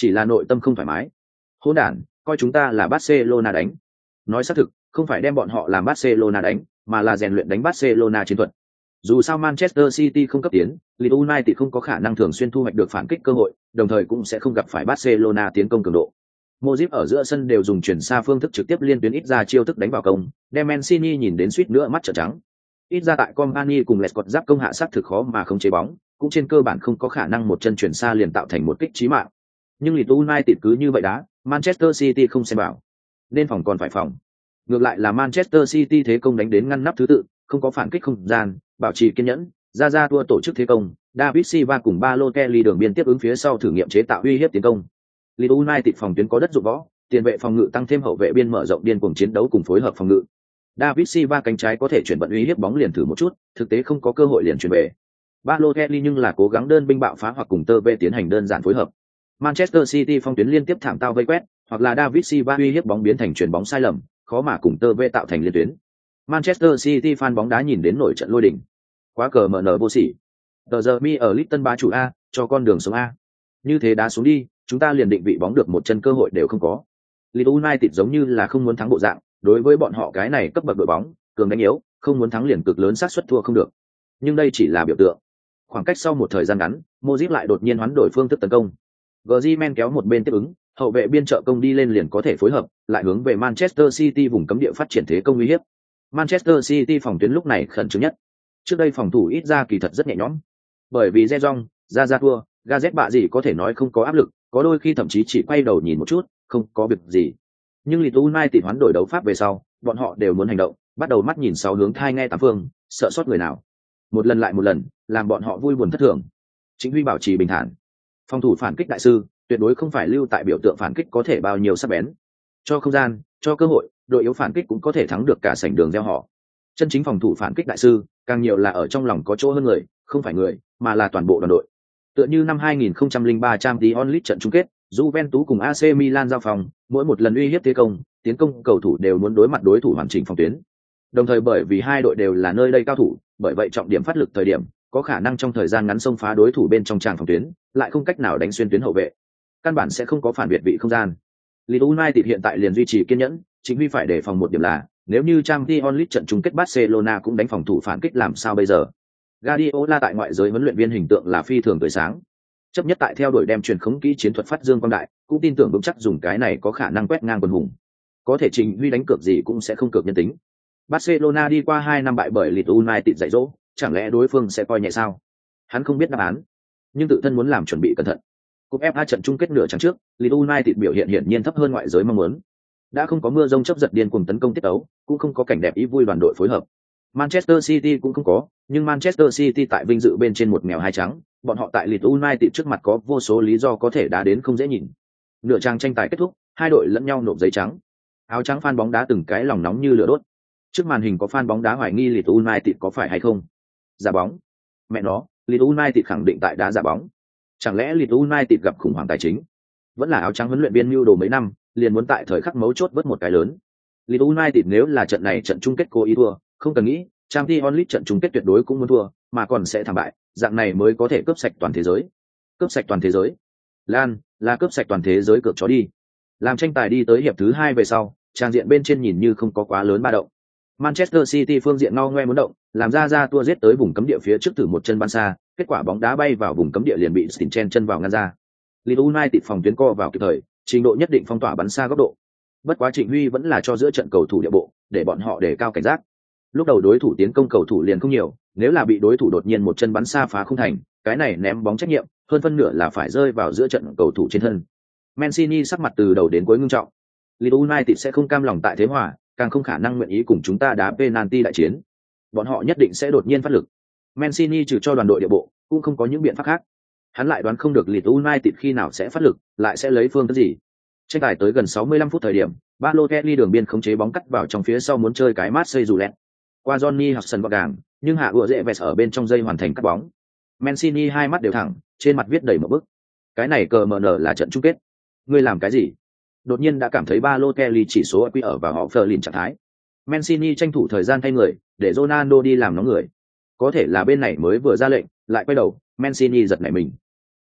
chỉ là nội tâm không thoải mái. Hỗn đản, coi chúng ta là Barcelona đánh. Nói xác thực, không phải đem bọn họ làm Barcelona đánh, mà là rèn luyện đánh Barcelona chiến thuật. Dù sao Manchester City không cấp tiến, Leeds United không có khả năng thường xuyên thu hoạch được phản kích cơ hội, đồng thời cũng sẽ không gặp phải Barcelona tiến công cường độ. Modric ở giữa sân đều dùng chuyển xa phương thức trực tiếp liên tuyến ít ra chiêu thức đánh vào công, đem Mancini nhìn đến suýt nữa mắt trợn trắng. Ít ra tại Company cùng Lescott giáp công hạ sát thực khó mà không chế bóng, cũng trên cơ bản không có khả năng một chân chuyển xa liền tạo thành một kích chí mạng. Nhưng Leeds United cứ như vậy đá, Manchester City không xem bảo. Nên phòng còn phải phòng. Ngược lại là Manchester City thế công đánh đến ngăn nắp thứ tự, không có phản kích không gian, bảo trì kiên nhẫn, ra tua tổ chức thế công, David Silva cùng Balotelli đường biên tiếp ứng phía sau thử nghiệm chế tạo uy hiếp tiến công. Leeds United phòng tuyến có đất dụng võ, tiền vệ phòng ngự tăng thêm hậu vệ biên mở rộng điên cuồng chiến đấu cùng phối hợp phòng ngự. David Silva cánh trái có thể chuyển vận uy hiếp bóng liền thử một chút, thực tế không có cơ hội liền chuyển về. Balotelli nhưng là cố gắng đơn binh bạo phá hoặc cùng tơ vê tiến hành đơn giản phối hợp. Manchester City phong tuyến liên tiếp thảm tao vây quét, hoặc là David Silva uy hiếp bóng biến thành chuyển bóng sai lầm, khó mà cùng tơ vê tạo thành liên tuyến. Manchester City fan bóng đá nhìn đến nổi trận lôi đình. Quá cờ mở nở vô sỉ. Tờ giờ mi ở Litton bá chủ A, cho con đường xuống A. Như thế đá xuống đi, chúng ta liền định vị bóng được một chân cơ hội đều không có. Leeds United giống như là không muốn thắng bộ dạng, đối với bọn họ cái này cấp bậc đội bóng, cường đánh yếu, không muốn thắng liền cực lớn xác suất thua không được. Nhưng đây chỉ là biểu tượng. Khoảng cách sau một thời gian ngắn, Modric lại đột nhiên hoán đổi phương thức tấn công. Griezmann kéo một bên tiếp ứng, hậu vệ biên trợ công đi lên liền có thể phối hợp, lại hướng về Manchester City vùng cấm địa phát triển thế công uy hiếp. Manchester City phòng tuyến lúc này khẩn trương nhất. Trước đây phòng thủ ít ra kỳ thật rất nhẹ nhõm. Bởi vì De Jong, ra thua, Gazet bạ gì có thể nói không có áp lực, có đôi khi thậm chí chỉ quay đầu nhìn một chút, không có việc gì. Nhưng Leeds United hoán đổi đấu pháp về sau, bọn họ đều muốn hành động, bắt đầu mắt nhìn sáu hướng thai nghe tám phương, sợ sót người nào. Một lần lại một lần, làm bọn họ vui buồn thất thường. Chính Huy bảo trì bình thản. Phòng thủ phản kích đại sư, tuyệt đối không phải lưu tại biểu tượng phản kích có thể bao nhiêu sắc bén. Cho không gian, cho cơ hội, đội yếu phản kích cũng có thể thắng được cả sảnh đường gieo họ. Chân chính phòng thủ phản kích đại sư, càng nhiều là ở trong lòng có chỗ hơn người, không phải người, mà là toàn bộ đoàn đội. Tựa như năm 2003 Champions League trận chung kết, Juventus cùng AC Milan giao phòng, mỗi một lần uy hiếp thế công, tiến công cầu thủ đều muốn đối mặt đối thủ hoàn chỉnh phòng tuyến. Đồng thời bởi vì hai đội đều là nơi đây cao thủ, bởi vậy trọng điểm phát lực thời điểm, có khả năng trong thời gian ngắn xông phá đối thủ bên trong tràng phòng tuyến, lại không cách nào đánh xuyên tuyến hậu vệ. Căn bản sẽ không có phản biệt vị không gian. Leeds United hiện tại liền duy trì kiên nhẫn, chính vì phải đề phòng một điểm là, nếu như Champions League trận chung kết Barcelona cũng đánh phòng thủ phản kích làm sao bây giờ? Guardiola tại ngoại giới huấn luyện viên hình tượng là phi thường tươi sáng. Chấp nhất tại theo đuổi đem truyền khống kỹ chiến thuật phát dương quang đại, cũng tin tưởng vững chắc dùng cái này có khả năng quét ngang quần hùng. Có thể Trình Huy đánh cược gì cũng sẽ không cược nhân tính. Barcelona đi qua 2 năm bại bởi Leeds United dạy dỗ, chẳng lẽ đối phương sẽ coi nhẹ sao? Hắn không biết đáp án, nhưng tự thân muốn làm chuẩn bị cẩn thận. Cúp FA trận chung kết nửa chặng trước, Leeds United biểu hiện hiển nhiên thấp hơn ngoại giới mong muốn. Đã không có mưa rông chớp giật điên cuồng tấn công tiết tấu, cũng không có cảnh đẹp ý vui đoàn đội phối hợp. Manchester City cũng không có, nhưng Manchester City tại vinh dự bên trên một mèo hai trắng, bọn họ tại Leeds United trước mặt có vô số lý do có thể đá đến không dễ nhìn. Nửa trang tranh tài kết thúc, hai đội lẫn nhau nộp giấy trắng. Áo trắng fan bóng đá từng cái lòng nóng như lửa đốt. Trước màn hình có fan bóng đá hoài nghi Leeds United có phải hay không. Giả bóng. Mẹ nó, Leeds United khẳng định tại đá giả bóng. Chẳng lẽ Leeds United gặp khủng hoảng tài chính? Vẫn là áo trắng huấn luyện viên mưu đồ mấy năm, liền muốn tại thời khắc mấu chốt vớt một cái lớn. Leeds United nếu là trận này trận chung kết cố ý thua, không cần nghĩ, Champions League trận chung kết tuyệt đối cũng muốn thua, mà còn sẽ thảm bại, dạng này mới có thể cướp sạch toàn thế giới. Cướp sạch toàn thế giới. Lan, là cướp sạch toàn thế giới cược chó đi. Làm tranh tài đi tới hiệp thứ 2 về sau, trang diện bên trên nhìn như không có quá lớn ba động. Manchester City phương diện ngao ngoe muốn động, làm ra tua giết tới vùng cấm địa phía trước thử một chân bắn xa, kết quả bóng đá bay vào vùng cấm địa liền bị Stinchen chân vào ngăn ra. Leeds United phòng tuyến co vào kịp thời, trình độ nhất định phong tỏa bắn xa góc độ. Bất quá Trịnh Huy vẫn là cho giữa trận cầu thủ địa bộ, để bọn họ đề cao cảnh giác. Lúc đầu đối thủ tiến công cầu thủ liền không nhiều, nếu là bị đối thủ đột nhiên một chân bắn xa phá không thành, cái này ném bóng trách nhiệm, hơn phân nửa là phải rơi vào giữa trận cầu thủ trên thân. Mancini sắc mặt từ đầu đến cuối ngưng trọng. Leeds United sẽ không cam lòng tại thế hòa, càng không khả năng nguyện ý cùng chúng ta đá penalty đại chiến. Bọn họ nhất định sẽ đột nhiên phát lực. Mancini trừ cho đoàn đội địa bộ, cũng không có những biện pháp khác. Hắn lại đoán không được Leeds United khi nào sẽ phát lực, lại sẽ lấy phương thức gì. Tranh tài tới gần 65 phút thời điểm, Balotelli đường biên khống chế bóng cắt vào trong phía sau muốn chơi cái Marseille dù lẹt. Qua Johnny Hudson vào gàng, nhưng hạ ựa dễ vẹt ở bên trong dây hoàn thành cắt bóng. Mancini hai mắt đều thẳng, trên mặt viết đầy một bức. Cái này cờ mờ nở là trận chung kết. Ngươi làm cái gì? Đột nhiên đã cảm thấy Balotelli chỉ số IQ ở vào họ Fleur trạng thái. Mancini tranh thủ thời gian thay người, để Ronaldo đi làm nóng người. Có thể là bên này mới vừa ra lệnh, lại quay đầu, Mancini giật nảy mình.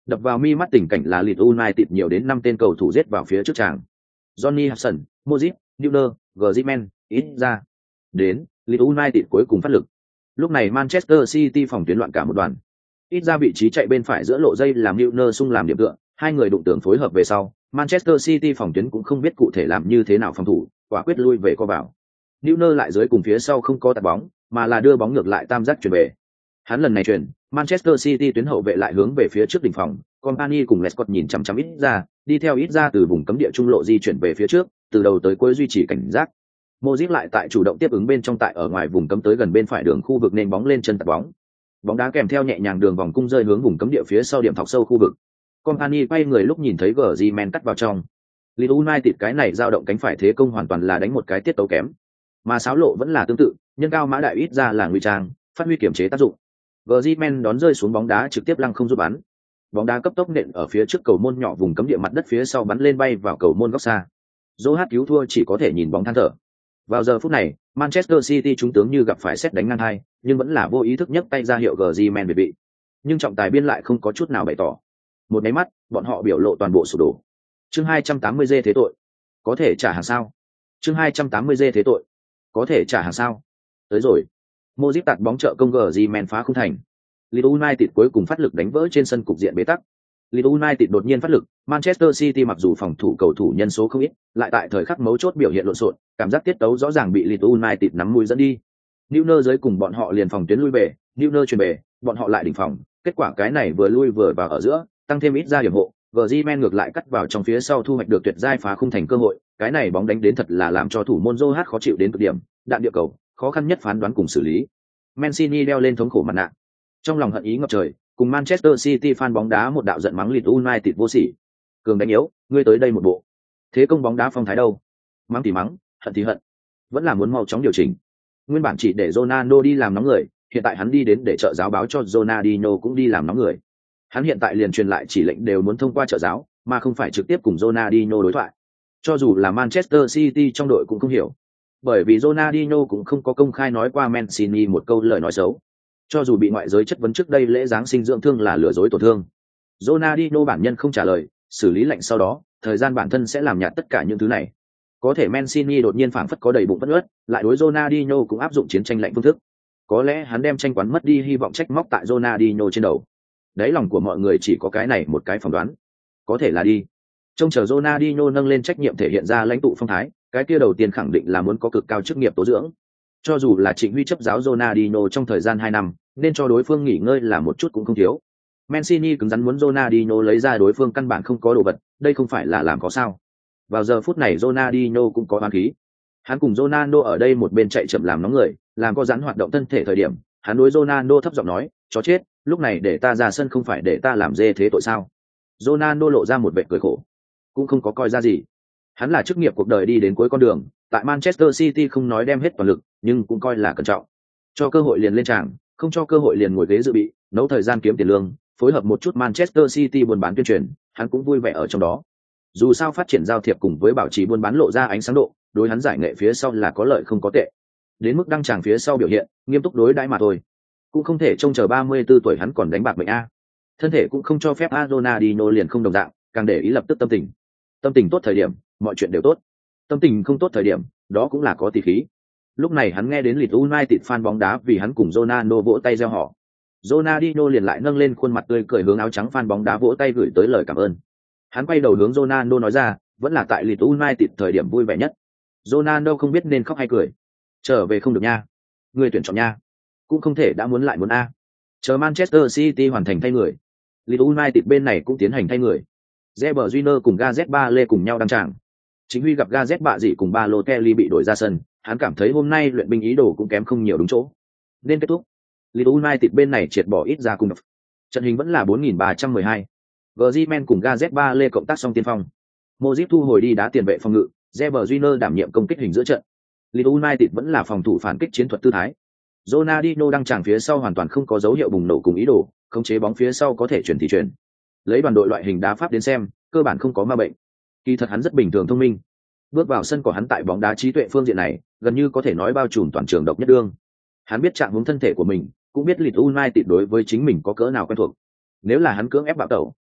Đập vào mi mắt tình cảnh là Leeds United nhiều đến 5 tên cầu thủ giết vào phía trước tràng. Johnny Hudson, Modric, Neuer, Griezmann, ít ra. Đến, Leeds United cuối cùng phát lực. Lúc này Manchester City phòng tuyến loạn cả một đoàn. Ít ra vị trí chạy bên phải giữa lộ dây làm Neuer xung làm điểm tựa, hai người đụng tưởng phối hợp về sau, Manchester City phòng tuyến cũng không biết cụ thể làm như thế nào phòng thủ, quả quyết lui về co vào. Neuer lại dưới cùng phía sau không có tạt bóng, mà là đưa bóng ngược lại tam giác chuyển về. Hắn lần này chuyển, Manchester City tuyến hậu vệ lại hướng về phía trước đỉnh phòng, Company cùng Lescott nhìn chằm chằm ít ra, đi theo ít ra từ vùng cấm địa trung lộ di chuyển về phía trước, từ đầu tới cuối duy trì cảnh giác. Modric lại tại chủ động tiếp ứng bên trong tại ở ngoài vùng cấm tới gần bên phải đường khu vực nên bóng lên chân tạt bóng. Bóng đá kèm theo nhẹ nhàng đường vòng cung rơi hướng vùng cấm địa phía sau điểm thọc sâu khu vực. Company quay người lúc nhìn thấy Griezmann cắt vào trong. Leeds United cái này dao động cánh phải thế công hoàn toàn là đánh một cái tiết tấu kém. Mà xáo lộ vẫn là tương tự, nhân cao mã đại ít ra là ngụy trang, phát huy kiểm chế tác dụng. Griezmann đón rơi xuống bóng đá trực tiếp lăng không giúp bắn. Bóng đá cấp tốc nện ở phía trước cầu môn nhỏ vùng cấm địa mặt đất phía sau bắn lên bay vào cầu môn góc xa. Zohat cứu thua chỉ có thể nhìn bóng than thở. Vào giờ phút này, Manchester City chúng tướng như gặp phải sét đánh ngang hai, nhưng vẫn là vô ý thức nhấc tay ra hiệu Griezmann về bị. Nhưng trọng tài biên lại không có chút nào bày tỏ. Một cái mắt, bọn họ biểu lộ toàn bộ sụp đổ. Chương 280 dê thế tội. Có thể trả hàng sao? Chương 280 dê thế tội. Có thể trả hàng sao? Tới rồi. Modric tạt bóng trợ công Griezmann phá không thành. Leeds United cuối cùng phát lực đánh vỡ trên sân cục diện bế tắc. Leeds United đột nhiên phát lực, Manchester City mặc dù phòng thủ cầu thủ nhân số không ít, lại tại thời khắc mấu chốt biểu hiện lộn xộn, cảm giác tiết tấu rõ ràng bị Leeds United nắm mũi dẫn đi. Neuer dưới cùng bọn họ liền phòng tuyến lui về, Neuer chuyển về, bọn họ lại đỉnh phòng, kết quả cái này vừa lui vừa vào ở giữa, tăng thêm ít ra điểm hộ, Griezmann ngược lại cắt vào trong phía sau thu hoạch được tuyệt giai phá khung thành cơ hội, cái này bóng đánh đến thật là làm cho thủ môn Zohat khó chịu đến cực điểm, đạn địa cầu, khó khăn nhất phán đoán cùng xử lý. Mancini đeo lên thống khổ mặt nạ. Trong lòng hận ý ngập trời, cùng Manchester City fan bóng đá một đạo giận mắng Leeds United vô sỉ. Cường đánh yếu, ngươi tới đây một bộ. Thế công bóng đá phong thái đâu? Mắng thì mắng, hận thì hận. Vẫn là muốn mau chóng điều chỉnh. Nguyên bản chỉ để Ronaldo đi làm nóng người, hiện tại hắn đi đến để trợ giáo báo cho Ronaldinho cũng đi làm nóng người. Hắn hiện tại liền truyền lại chỉ lệnh đều muốn thông qua trợ giáo, mà không phải trực tiếp cùng Ronaldinho đối thoại. Cho dù là Manchester City trong đội cũng không hiểu. Bởi vì Ronaldinho cũng không có công khai nói qua Mancini một câu lời nói xấu. Cho dù bị ngoại giới chất vấn trước đây lễ giáng sinh dưỡng thương là lừa dối tổn thương. Ronaldinho bản nhân không trả lời, xử lý lệnh sau đó, thời gian bản thân sẽ làm nhạt tất cả những thứ này. Có thể Mancini đột nhiên phảng phất có đầy bụng bất ướt, lại đối Ronaldinho cũng áp dụng chiến tranh lệnh phương thức. Có lẽ hắn đem tranh quán mất đi hy vọng trách móc tại Ronaldinho trên đầu. Đáy lòng của mọi người chỉ có cái này một cái phỏng đoán. Có thể là đi. Trông chờ Ronaldinho nâng lên trách nhiệm thể hiện ra lãnh tụ phong thái, cái kia đầu tiên khẳng định là muốn có cực cao chức nghiệp tố dưỡng. Cho dù là Trịnh Huy chấp giáo Ronaldinho trong thời gian 2 năm, nên cho đối phương nghỉ ngơi là một chút cũng không thiếu. Mancini cứng rắn muốn Ronaldinho lấy ra đối phương căn bản không có đồ vật, đây không phải là làm có sao. Vào giờ phút này Ronaldinho cũng có oán khí. Hắn cùng Ronaldo ở đây một bên chạy chậm làm nóng người, làm có giãn hoạt động thân thể thời điểm, hắn đối Ronaldo thấp giọng nói, chó chết, lúc này để ta ra sân không phải để ta làm dê thế tội sao? Ronaldo lộ ra một vẻ cười khổ, cũng không có coi ra gì. Hắn là chức nghiệp cuộc đời đi đến cuối con đường, tại Manchester City không nói đem hết toàn lực, nhưng cũng coi là cẩn trọng. Cho cơ hội liền lên tràng, không cho cơ hội liền ngồi ghế dự bị, nấu thời gian kiếm tiền lương, phối hợp một chút Manchester City buôn bán tuyên truyền, hắn cũng vui vẻ ở trong đó. Dù sao phát triển giao thiệp cùng với bảo trì buôn bán lộ ra ánh sáng độ, đối hắn giải nghệ phía sau là có lợi không có tệ. Đến mức đăng tràng phía sau biểu hiện, nghiêm túc đối đãi mà thôi. Cũng không thể trông chờ 34 tuổi hắn còn đánh bạc mệnh a. Thân thể cũng không cho phép Ronaldinho liền không đồng dạng, càng để ý lập tức tâm tình. Tâm tình tốt thời điểm, mọi chuyện đều tốt. Tâm tình không tốt thời điểm, đó cũng là có tỷ khí. Lúc này hắn nghe đến Leeds United fan bóng đá vì hắn cùng Ronaldo vỗ tay reo hò. Ronaldinho liền lại nâng lên khuôn mặt tươi cười hướng áo trắng fan bóng đá vỗ tay gửi tới lời cảm ơn. Hắn quay đầu hướng Ronaldo nói ra, vẫn là tại Leeds United thời điểm vui vẻ nhất. Ronaldo không biết nên khóc hay cười. Trở về không được nha. Người tuyển chọn nha. Cũng không thể đã muốn lại muốn a. Chờ Manchester City hoàn thành thay người. Leeds United bên này cũng tiến hành thay người. Reber Júnior cùng Gareth Bale cùng nhau đăng tràng. Chính Huy gặp Gareth bạ dị cùng Balotelli bị đổi ra sân, hắn cảm thấy hôm nay luyện binh ý đồ cũng kém không nhiều đúng chỗ. Nên kết thúc. Leeds United bên này triệt bỏ ít ra cùng đập. Trận hình vẫn là 4312. Griezmann cùng Gareth Bale cộng tác song tiên phong. Modric thu hồi đi đá tiền vệ phòng ngự, Reber Júnior đảm nhiệm công kích hình giữa trận. Leeds United vẫn là phòng thủ phản kích chiến thuật tư thái. Ronaldinho đang tràng phía sau hoàn toàn không có dấu hiệu bùng nổ cùng ý đồ, khống chế bóng phía sau có thể chuyển thì chuyển. Lấy đoàn đội loại hình đá pháp đến xem, cơ bản không có ma bệnh. Kỳ thật hắn rất bình thường thông minh. Bước vào sân của hắn tại bóng đá trí tuệ phương diện này, gần như có thể nói bao trùm toàn trường độc nhất đương. Hắn biết trạng huống thân thể của mình, cũng biết Leeds United đối với chính mình có cỡ nào quen thuộc. Nếu là hắn cưỡng ép bạo tẩu,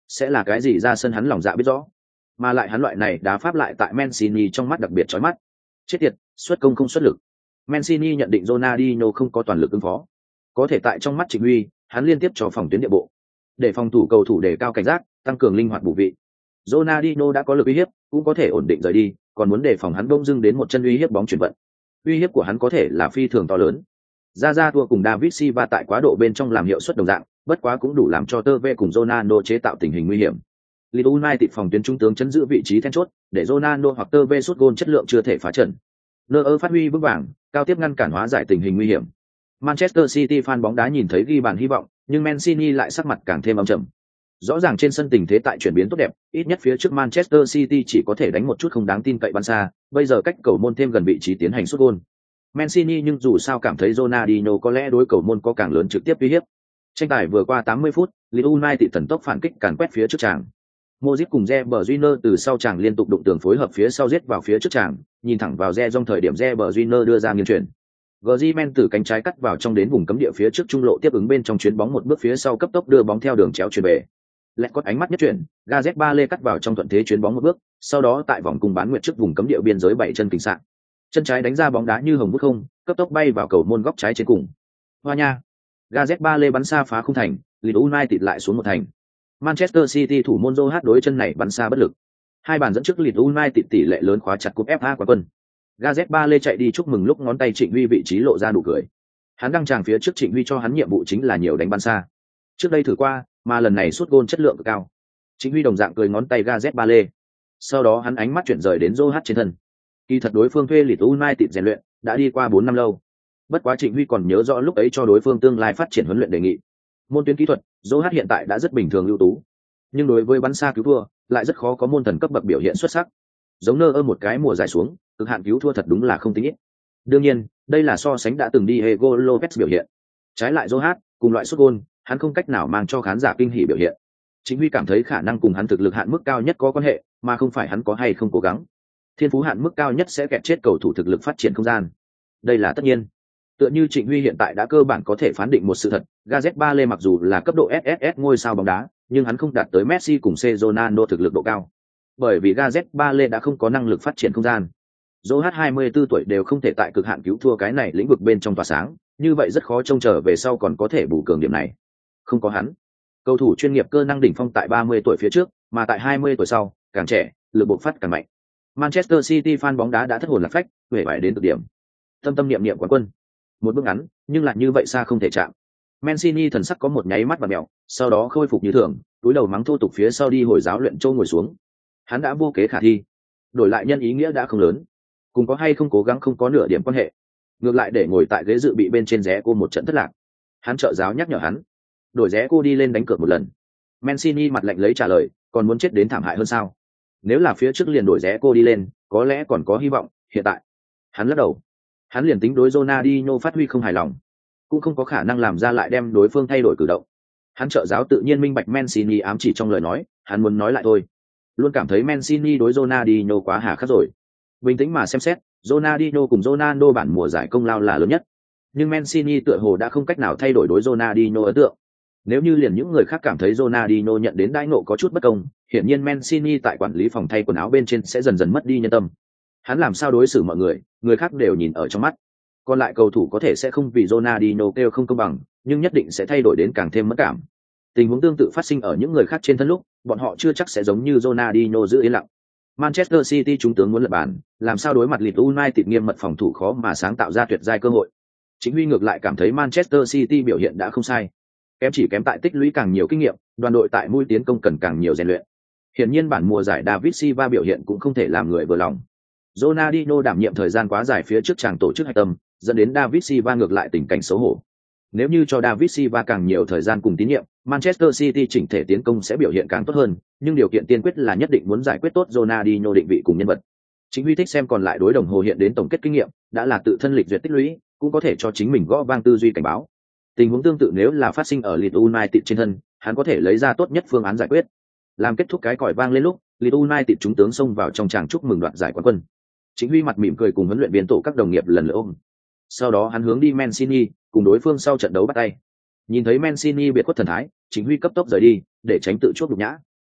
sẽ là cái gì ra sân hắn lòng dạ biết rõ. Mà lại hắn loại này đá pháp lại tại Mancini trong mắt đặc biệt chói mắt. Chết tiệt, xuất công không xuất lực. Mancini nhận định Ronaldinho không có toàn lực ứng phó. Có thể tại trong mắt Trịnh Huy, hắn liên tiếp cho phòng tuyến địa bộ, để phòng thủ cầu thủ đề cao cảnh giác, tăng cường linh hoạt bù vị. Ronaldinho đã có lực uy hiếp, cũng có thể ổn định rời đi, còn muốn đề phòng hắn bỗng dưng đến một chân uy hiếp bóng chuyển vận. Uy hiếp của hắn có thể là phi thường to lớn. Ra thua cùng David Silva tại quá độ bên trong làm hiệu suất đồng dạng, bất quá cũng đủ làm cho Tevez cùng Ronaldo chế tạo tình hình nguy hiểm. Leeds United phòng tuyến trung tướng chấn giữ vị trí then chốt, để Ronaldo hoặc Tevez sút gôn chất lượng chưa thể phá trận. Neuer phát huy vững vàng, cao tiếp ngăn cản hóa giải tình hình nguy hiểm. Manchester City fan bóng đá nhìn thấy ghi bàn hy vọng, nhưng Mancini lại sắc mặt càng thêm âm trầm. Rõ ràng trên sân tình thế tại chuyển biến tốt đẹp, ít nhất phía trước Manchester City chỉ có thể đánh một chút không đáng tin cậy bắn xa, bây giờ cách cầu môn thêm gần vị trí tiến hành sút gôn. Mancini nhưng dù sao cảm thấy Ronaldinho có lẽ đối cầu môn có càng lớn trực tiếp uy hiếp. Tranh tài vừa qua 80 phút, Leeds United thần tốc phản kích càn quét phía trước tràng. Modric cùng Reber Júnior từ sau tràng liên tục đụng tường phối hợp phía sau giết vào phía trước tràng, nhìn thẳng vào trong thời điểm Reber Júnior đưa ra nghiêng chuyển. Griezmann từ cánh trái cắt vào trong đến vùng cấm địa phía trước trung lộ tiếp ứng bên trong chuyến bóng một bước phía sau cấp tốc đưa bóng theo đường chéo chuyển về. Lẹt có ánh mắt nhất chuyển, Gareth Bale cắt vào trong thuận thế chuyến bóng một bước, sau đó tại vòng cung bán nguyệt trước vùng cấm địa biên giới bảy chân kình sạng. Chân trái đánh ra bóng đá như hồng bút không, cấp tốc bay vào cầu môn góc trái trên cùng. Hoa nha. Gareth Bale bắn xa phá khung thành, Leeds United lại xuống một thành. Manchester City thủ môn Joe Hart đối chân này bắn xa bất lực. Hai bàn dẫn trước Leeds United tỷ lệ lớn khóa chặt cúp FA quán quân. Gareth Bale chạy đi chúc mừng lúc ngón tay Trịnh Huy vị trí lộ ra nụ cười. Hắn đăng tràng phía trước Trịnh Huy cho hắn nhiệm vụ chính là nhiều đánh bắn xa. Trước đây thử qua, mà lần này sút gôn chất lượng cực cao. Trịnh Huy đồng dạng cười ngón tay Gareth Bale. Sau đó hắn ánh mắt chuyển rời đến Joe Hart trên thân. Kỳ thật đối phương thuê Leeds United rèn luyện, đã đi qua 4 năm lâu. Bất quá Trịnh Huy còn nhớ rõ lúc ấy cho đối phương tương lai phát triển huấn luyện đề nghị. Môn tuyến kỹ thuật, Joe Hart hiện tại đã rất bình thường ưu tú. Nhưng đối với bắn xa cứu thua, lại rất khó có môn thần cấp bậc biểu hiện xuất sắc. Giống Neuer một cái mùa giải xuống, cực hạn cứu thua thật đúng là không tính ít. Đương nhiên, đây là so sánh đã từng đi Diego Lopez biểu hiện. Trái lại Joe Hart, cùng loại sút gôn, hắn không cách nào mang cho khán giả kinh hỉ biểu hiện. Trịnh Huy cảm thấy khả năng cùng hắn thực lực hạn mức cao nhất có quan hệ, mà không phải hắn có hay không cố gắng. Thiên phú hạn mức cao nhất sẽ kẹt chết cầu thủ thực lực phát triển không gian. Đây là tất nhiên. Tựa như Trịnh Huy hiện tại đã cơ bản có thể phán định một sự thật, Gareth Bale mặc dù là cấp độ SSS ngôi sao bóng đá, nhưng hắn không đạt tới Messi cùng Ronaldo thực lực độ cao. Bởi vì Gareth Bale đã không có năng lực phát triển không gian. Joe Hart 24 tuổi đều không thể tại cực hạn cứu thua cái này lĩnh vực bên trong tỏa sáng, như vậy rất khó trông chờ về sau còn có thể bù cường điểm này. Không có hắn, cầu thủ chuyên nghiệp cơ năng đỉnh phong tại 30 tuổi phía trước, mà tại 20 tuổi sau, càng trẻ, lực bộc phát càng mạnh. Manchester City fan bóng đá đã thất hồn lạc phách, uể oải đến cực điểm. Tâm niệm quán quân. Một bước ngắn, nhưng lại như vậy xa không thể chạm. Mancini thần sắc có một nháy mắt và mèo, sau đó khôi phục như thường, cúi đầu mắng thô tục phía sau đi hồi giáo luyện châu ngồi xuống. Hắn đã vô kế khả thi, đổi lại nhân ý nghĩa đã không lớn, cùng có hay không cố gắng không có nửa điểm quan hệ. Ngược lại để ngồi tại ghế dự bị bên trên rẽ cô một trận thất lạc. Hắn trợ giáo nhắc nhở hắn, đổi rẽ cô đi lên đánh cược một lần. Mancini mặt lạnh lấy trả lời, còn muốn chết đến thảm hại hơn sao? Nếu là phía trước liền đổi rẽ cô đi lên, có lẽ còn có hy vọng. Hiện tại, hắn lắc đầu. Hắn liền tính đối Ronaldinho phát huy không hài lòng, cũng không có khả năng làm ra lại đem đối phương thay đổi cử động. Hắn trợ giáo tự nhiên minh bạch Mancini ám chỉ trong lời nói, hắn muốn nói lại thôi. Luôn cảm thấy Mancini đối Ronaldinho quá hà khắc rồi. Bình tĩnh mà xem xét, Ronaldinho cùng Ronaldo bản mùa giải công lao là lớn nhất. Nhưng Mancini tựa hồ đã không cách nào thay đổi đối Ronaldinho ấn tượng. Nếu như liền những người khác cảm thấy Ronaldinho nhận đến đãi ngộ có chút bất công, hiển nhiên Mancini tại quản lý phòng thay quần áo bên trên sẽ dần dần mất đi nhân tâm. Hắn làm sao đối xử mọi người, người khác đều nhìn ở trong mắt. Còn lại cầu thủ có thể sẽ không vì Ronaldinho kêu không công bằng, nhưng nhất định sẽ thay đổi đến càng thêm mất cảm. Tình huống tương tự phát sinh ở những người khác trên thân lúc, bọn họ chưa chắc sẽ giống như Ronaldinho giữ yên lặng. Manchester City chúng tướng muốn lật bàn, làm sao đối mặt Leeds United nghiêm mật phòng thủ khó mà sáng tạo ra tuyệt giai cơ hội. Chính Huy ngược lại cảm thấy Manchester City biểu hiện đã không sai. Kém tại tích lũy càng nhiều kinh nghiệm, đoàn đội tại mũi tiến công cần càng nhiều rèn luyện. Hiển nhiên bản mùa giải David Silva biểu hiện cũng không thể làm người vừa lòng. Ronaldinho đảm nhiệm thời gian quá dài phía trước chàng tổ chức hạch tâm, dẫn đến David Silva ngược lại tình cảnh xấu hổ. Nếu như cho David Silva càng nhiều thời gian cùng tín nhiệm, Manchester City chỉnh thể tiến công sẽ biểu hiện càng tốt hơn, nhưng điều kiện tiên quyết là nhất định muốn giải quyết tốt Ronaldinho định vị cùng nhân vật. Chính Huy thích xem còn lại đối đồng hồ hiện đến tổng kết kinh nghiệm, đã là tự thân lịch duyệt tích lũy, cũng có thể cho chính mình gõ vang tư duy cảnh báo. Tình huống tương tự nếu là phát sinh ở Leeds United trên thân, hắn có thể lấy ra tốt nhất phương án giải quyết. Làm kết thúc cái còi vang lên lúc, Leeds United chúng tướng xông vào trong tràng chúc mừng đoạt giải quán quân. Chính Huy mặt mỉm cười cùng huấn luyện viên tổ các đồng nghiệp lần lượt ôm. Sau đó hắn hướng đi Mancini, cùng đối phương sau trận đấu bắt tay. Nhìn thấy Mancini biệt khuất thần thái, Chính Huy cấp tốc rời đi, để tránh tự chuốc nhục nhã.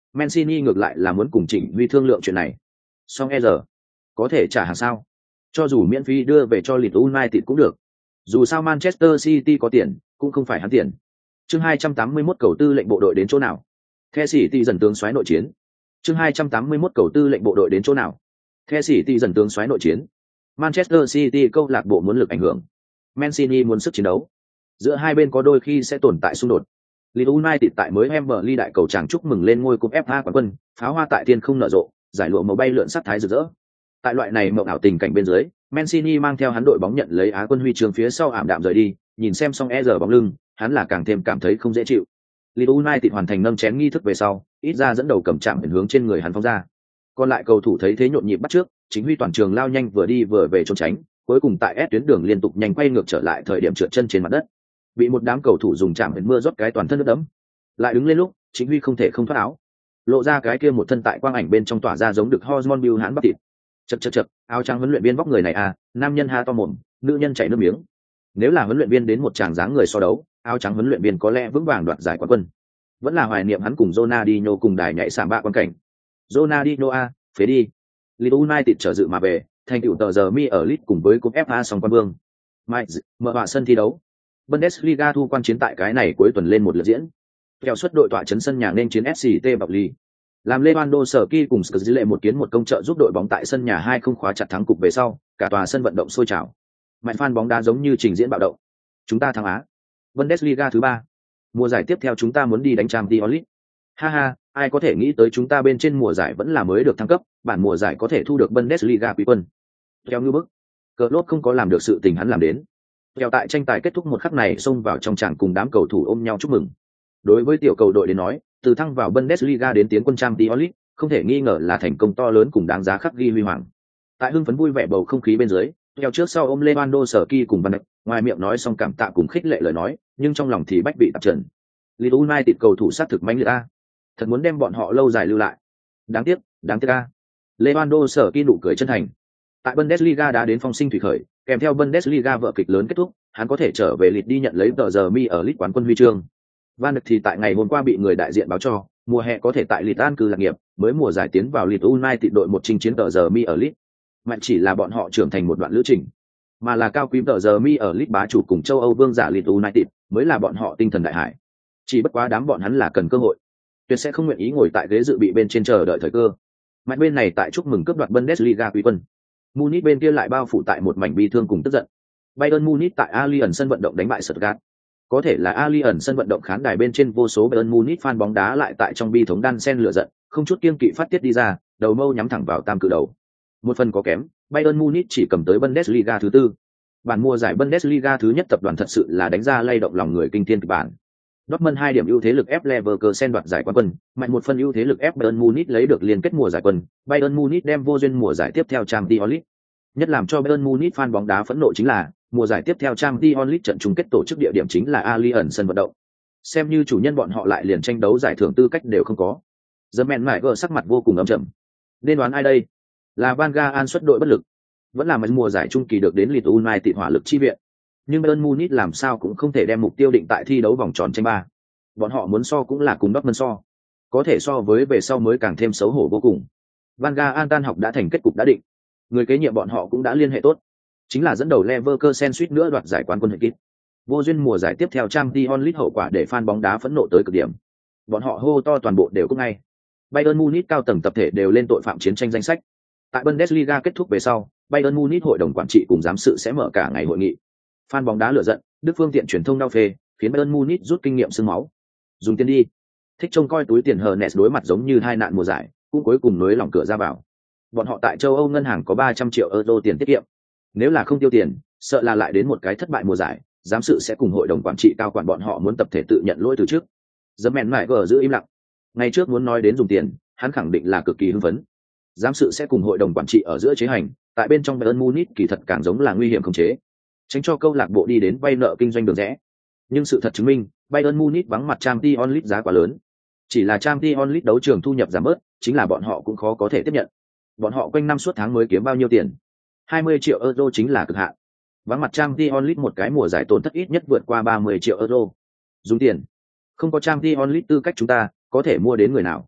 Mancini ngược lại là muốn cùng Trịnh Huy thương lượng chuyện này. Song giờ có thể trả hàng sao? Cho dù miễn phí đưa về cho Leeds United cũng được. Dù sao Manchester City có tiền, cũng không phải hắn tiền. Chương 281 cầu tư lệnh bộ đội đến chỗ nào? The City dần tướng soái nội chiến. Chương 281 cầu tư lệnh bộ đội đến chỗ nào? The City dần tướng soái nội chiến. Manchester City câu lạc bộ muốn lực ảnh hưởng. Mancini muốn sức chiến đấu. Giữa hai bên có đôi khi sẽ tồn tại xung đột. Leeds United tại mới Wembley đại cầu tràng chúc mừng lên ngôi cúp FA quán quân, pháo hoa tại thiên không nở rộ, giải lụa màu bay lượn sắc thái rực rỡ. Tại loại này mộng ảo tình cảnh bên dưới, Mancini mang theo hắn đội bóng nhận lấy Á quân huy chương phía sau ảm đạm rời đi, nhìn xem xong giờ bóng lưng, hắn là càng thêm cảm thấy không dễ chịu. Leeds United hoàn thành nâng chén nghi thức về sau, ít ra dẫn đầu cầm chạm hướng trên người hắn phóng ra. Còn lại cầu thủ thấy thế nhộn nhịp bắt trước, chính huy toàn trường lao nhanh vừa đi vừa về trốn tránh, cuối cùng tại S tuyến đường liên tục nhanh quay ngược trở lại thời điểm trượt chân trên mặt đất, bị một đám cầu thủ dùng chạm mưa rót cái toàn thân nước đẫm. Lại đứng lên lúc, chính huy không thể không thoát áo, lộ ra cái kia một thân tại quang ảnh bên trong tỏa ra giống được hormone bưu hãn bắp thịt. Chật, áo trắng huấn luyện viên vóc người này à, nam nhân ha to mồm, nữ nhân chảy nước miếng. Nếu là huấn luyện viên đến một tràng dáng người so đấu, áo trắng huấn luyện viên có lẽ vững vàng đoạt giải quán quân. Vẫn là hoài niệm hắn cùng Ronaldinho cùng đài nhảy sạm bạ quan cảnh. Ronaldinho a, phế đi. Leeds United trở dự mà về, thành tựu tờ giờ mi ở Leeds cùng với cúp FA song quan vương. Mai mở họa sân thi đấu. Bundesliga thu quan chiến tại cái này cuối tuần lên một lượt diễn. Theo suất đội tọa chấn sân nhà nên chiến SCT Bạc Ly. Làm Lewandowski cùng Skrzylle một kiến một công trợ giúp đội bóng tại sân nhà 2-0 khóa chặt thắng cục về sau, cả tòa sân vận động sôi trào. Mạnh fan bóng đá giống như trình diễn bạo động. Chúng ta thắng Á. Bundesliga thứ 3. Mùa giải tiếp theo chúng ta muốn đi đánh Champions League. Ha ha, ai có thể nghĩ tới chúng ta bên trên mùa giải vẫn là mới được thăng cấp, bản mùa giải có thể thu được Bundesliga quý quân. Theo như bức, Klopp không có làm được sự tình hắn làm đến. Theo tại tranh tài kết thúc một khắc này xông vào trong tràng cùng đám cầu thủ ôm nhau chúc mừng. Đối với tiểu cầu đội đến nói, từ thăng vào Bundesliga đến tiến quân Champions League, không thể nghi ngờ là thành công to lớn cùng đáng giá khắc ghi huy hoàng. Tại hưng phấn vui vẻ bầu không khí bên dưới, theo trước sau ôm Lewandowski cùng Van Dijk, ngoài miệng nói xong cảm tạ cùng khích lệ lời nói, nhưng trong lòng thì bách bị tạp trần. Leeds United cầu thủ sát thực mãnh liệt a, thật muốn đem bọn họ lâu dài lưu lại. Đáng tiếc a. Lewandowski nụ cười chân thành. Tại Bundesliga đã đến phong sinh thủy khởi, kèm theo Bundesliga vở kịch lớn kết thúc, hắn có thể trở về Leeds đi nhận lấy tờ giờ mi ở Leeds quán quân huy chương. Van Dijk thì tại ngày hôm qua bị người đại diện báo cho, mùa hè có thể tại Leeds an cư lạc nghiệp, mới mùa giải tiến vào Leeds United đội một chinh chiến tờ giờ mi ở Leeds. Mạnh chỉ là bọn họ trưởng thành một đoạn lữ trình, mà là cao quý tờ giờ mi ở Leeds bá chủ cùng châu Âu vương giả Leeds United, mới là bọn họ tinh thần đại hải. Chỉ bất quá đám bọn hắn là cần cơ hội, tuyệt sẽ không nguyện ý ngồi tại ghế dự bị bên trên chờ đợi thời cơ. Mạnh bên này tại chúc mừng cướp đoạt Bundesliga quý quân, Munich bên kia lại bao phủ tại một mảnh bi thương cùng tức giận. Bayern Munich tại Allianz sân vận động đánh bại Stuttgart. Có thể là Allianz sân vận động khán đài bên trên vô số Bayern Munich fan bóng đá lại tại trong bi thống đan sen lửa giận, không chút kiêng kỵ phát tiết đi ra, đầu mâu nhắm thẳng vào tam cự đầu. Một phần có kém, Bayern Munich chỉ cầm tới Bundesliga thứ 4. Bản mùa giải Bundesliga thứ nhất tập đoàn thật sự là đánh ra lay động lòng người kinh thiên kịch bản. Dortmund 2 điểm ưu thế lực ép Leverkusen đoạt giải quán quân, mạnh một phần ưu thế lực ép Bayern Munich lấy được liên kết mùa giải quân, Bayern Munich đem vô duyên mùa giải tiếp theo Champions League. Nhất làm cho Bayern Munich fan bóng đá phẫn nộ chính là, mùa giải tiếp theo Champions League trận chung kết tổ chức địa điểm chính là Allianz sân vận động. Xem như chủ nhân bọn họ lại liền tranh đấu giải thưởng tư cách đều không có. Germain Maier sắc mặt vô cùng ấm trầm. Nên đoán ai đây? Là Van Gaal xuất đội bất lực, vẫn là mùa giải trung kỳ được đến Leeds United hỏa lực chi viện. Nhưng Bayern Munich làm sao cũng không thể đem mục tiêu định tại thi đấu vòng tròn tranh ba. Bọn họ muốn so cũng là cùng Dortmund so, có thể so với về sau mới càng thêm xấu hổ vô cùng. Van Gaal tan học đã thành kết cục đã định, người kế nhiệm bọn họ cũng đã liên hệ tốt, chính là dẫn đầu Leverkusen suýt nữa đoạt giải quán quân hệ kít. Vô duyên mùa giải tiếp theo Champions League hậu quả để fan bóng đá phẫn nộ tới cực điểm. Bọn họ hô to toàn bộ đều cũng ngay. Bayern Munich cao tầng tập thể đều lên tội phạm chiến tranh danh sách. Tại Bundesliga kết thúc về sau, Bayern Munich hội đồng quản trị cùng giám sự sẽ mở cả ngày hội nghị. Fan bóng đá lửa giận, Đức phương tiện truyền thông đau phê, khiến Bayern Munich rút kinh nghiệm xương máu. Dùng tiền đi. Thích trông coi túi tiền Hernes đối mặt giống như hai nạn mùa giải, cũng cuối cùng nối lỏng cửa ra vào. Bọn họ tại châu Âu ngân hàng có 300 triệu euro tiền tiết kiệm. Nếu là không tiêu tiền, sợ là lại đến một cái thất bại mùa giải, giám sự sẽ cùng hội đồng quản trị cao quản bọn họ muốn tập thể tự nhận lỗi từ trước. Germain Maier giữ im lặng. Ngày trước muốn nói đến dùng tiền, hắn khẳng định là cực kỳ hưng phấn. Giám sự sẽ cùng hội đồng quản trị ở giữa chế hành, tại bên trong Bayern Munich kỳ thật càng giống là nguy hiểm khống chế, tránh cho câu lạc bộ đi đến vay nợ kinh doanh đường rẽ. Nhưng sự thật chứng minh, Bayern Munich vắng mặt Champions League giá quá lớn. Chỉ là Champions League đấu trường thu nhập giảm bớt, chính là bọn họ cũng khó có thể tiếp nhận. Bọn họ quanh năm suốt tháng mới kiếm bao nhiêu tiền? 20 triệu euro chính là cực hạn. Vắng mặt Champions League một cái mùa giải tổn thất ít nhất vượt qua 30 triệu euro. Dùng tiền, không có Champions League tư cách chúng ta có thể mua đến người nào?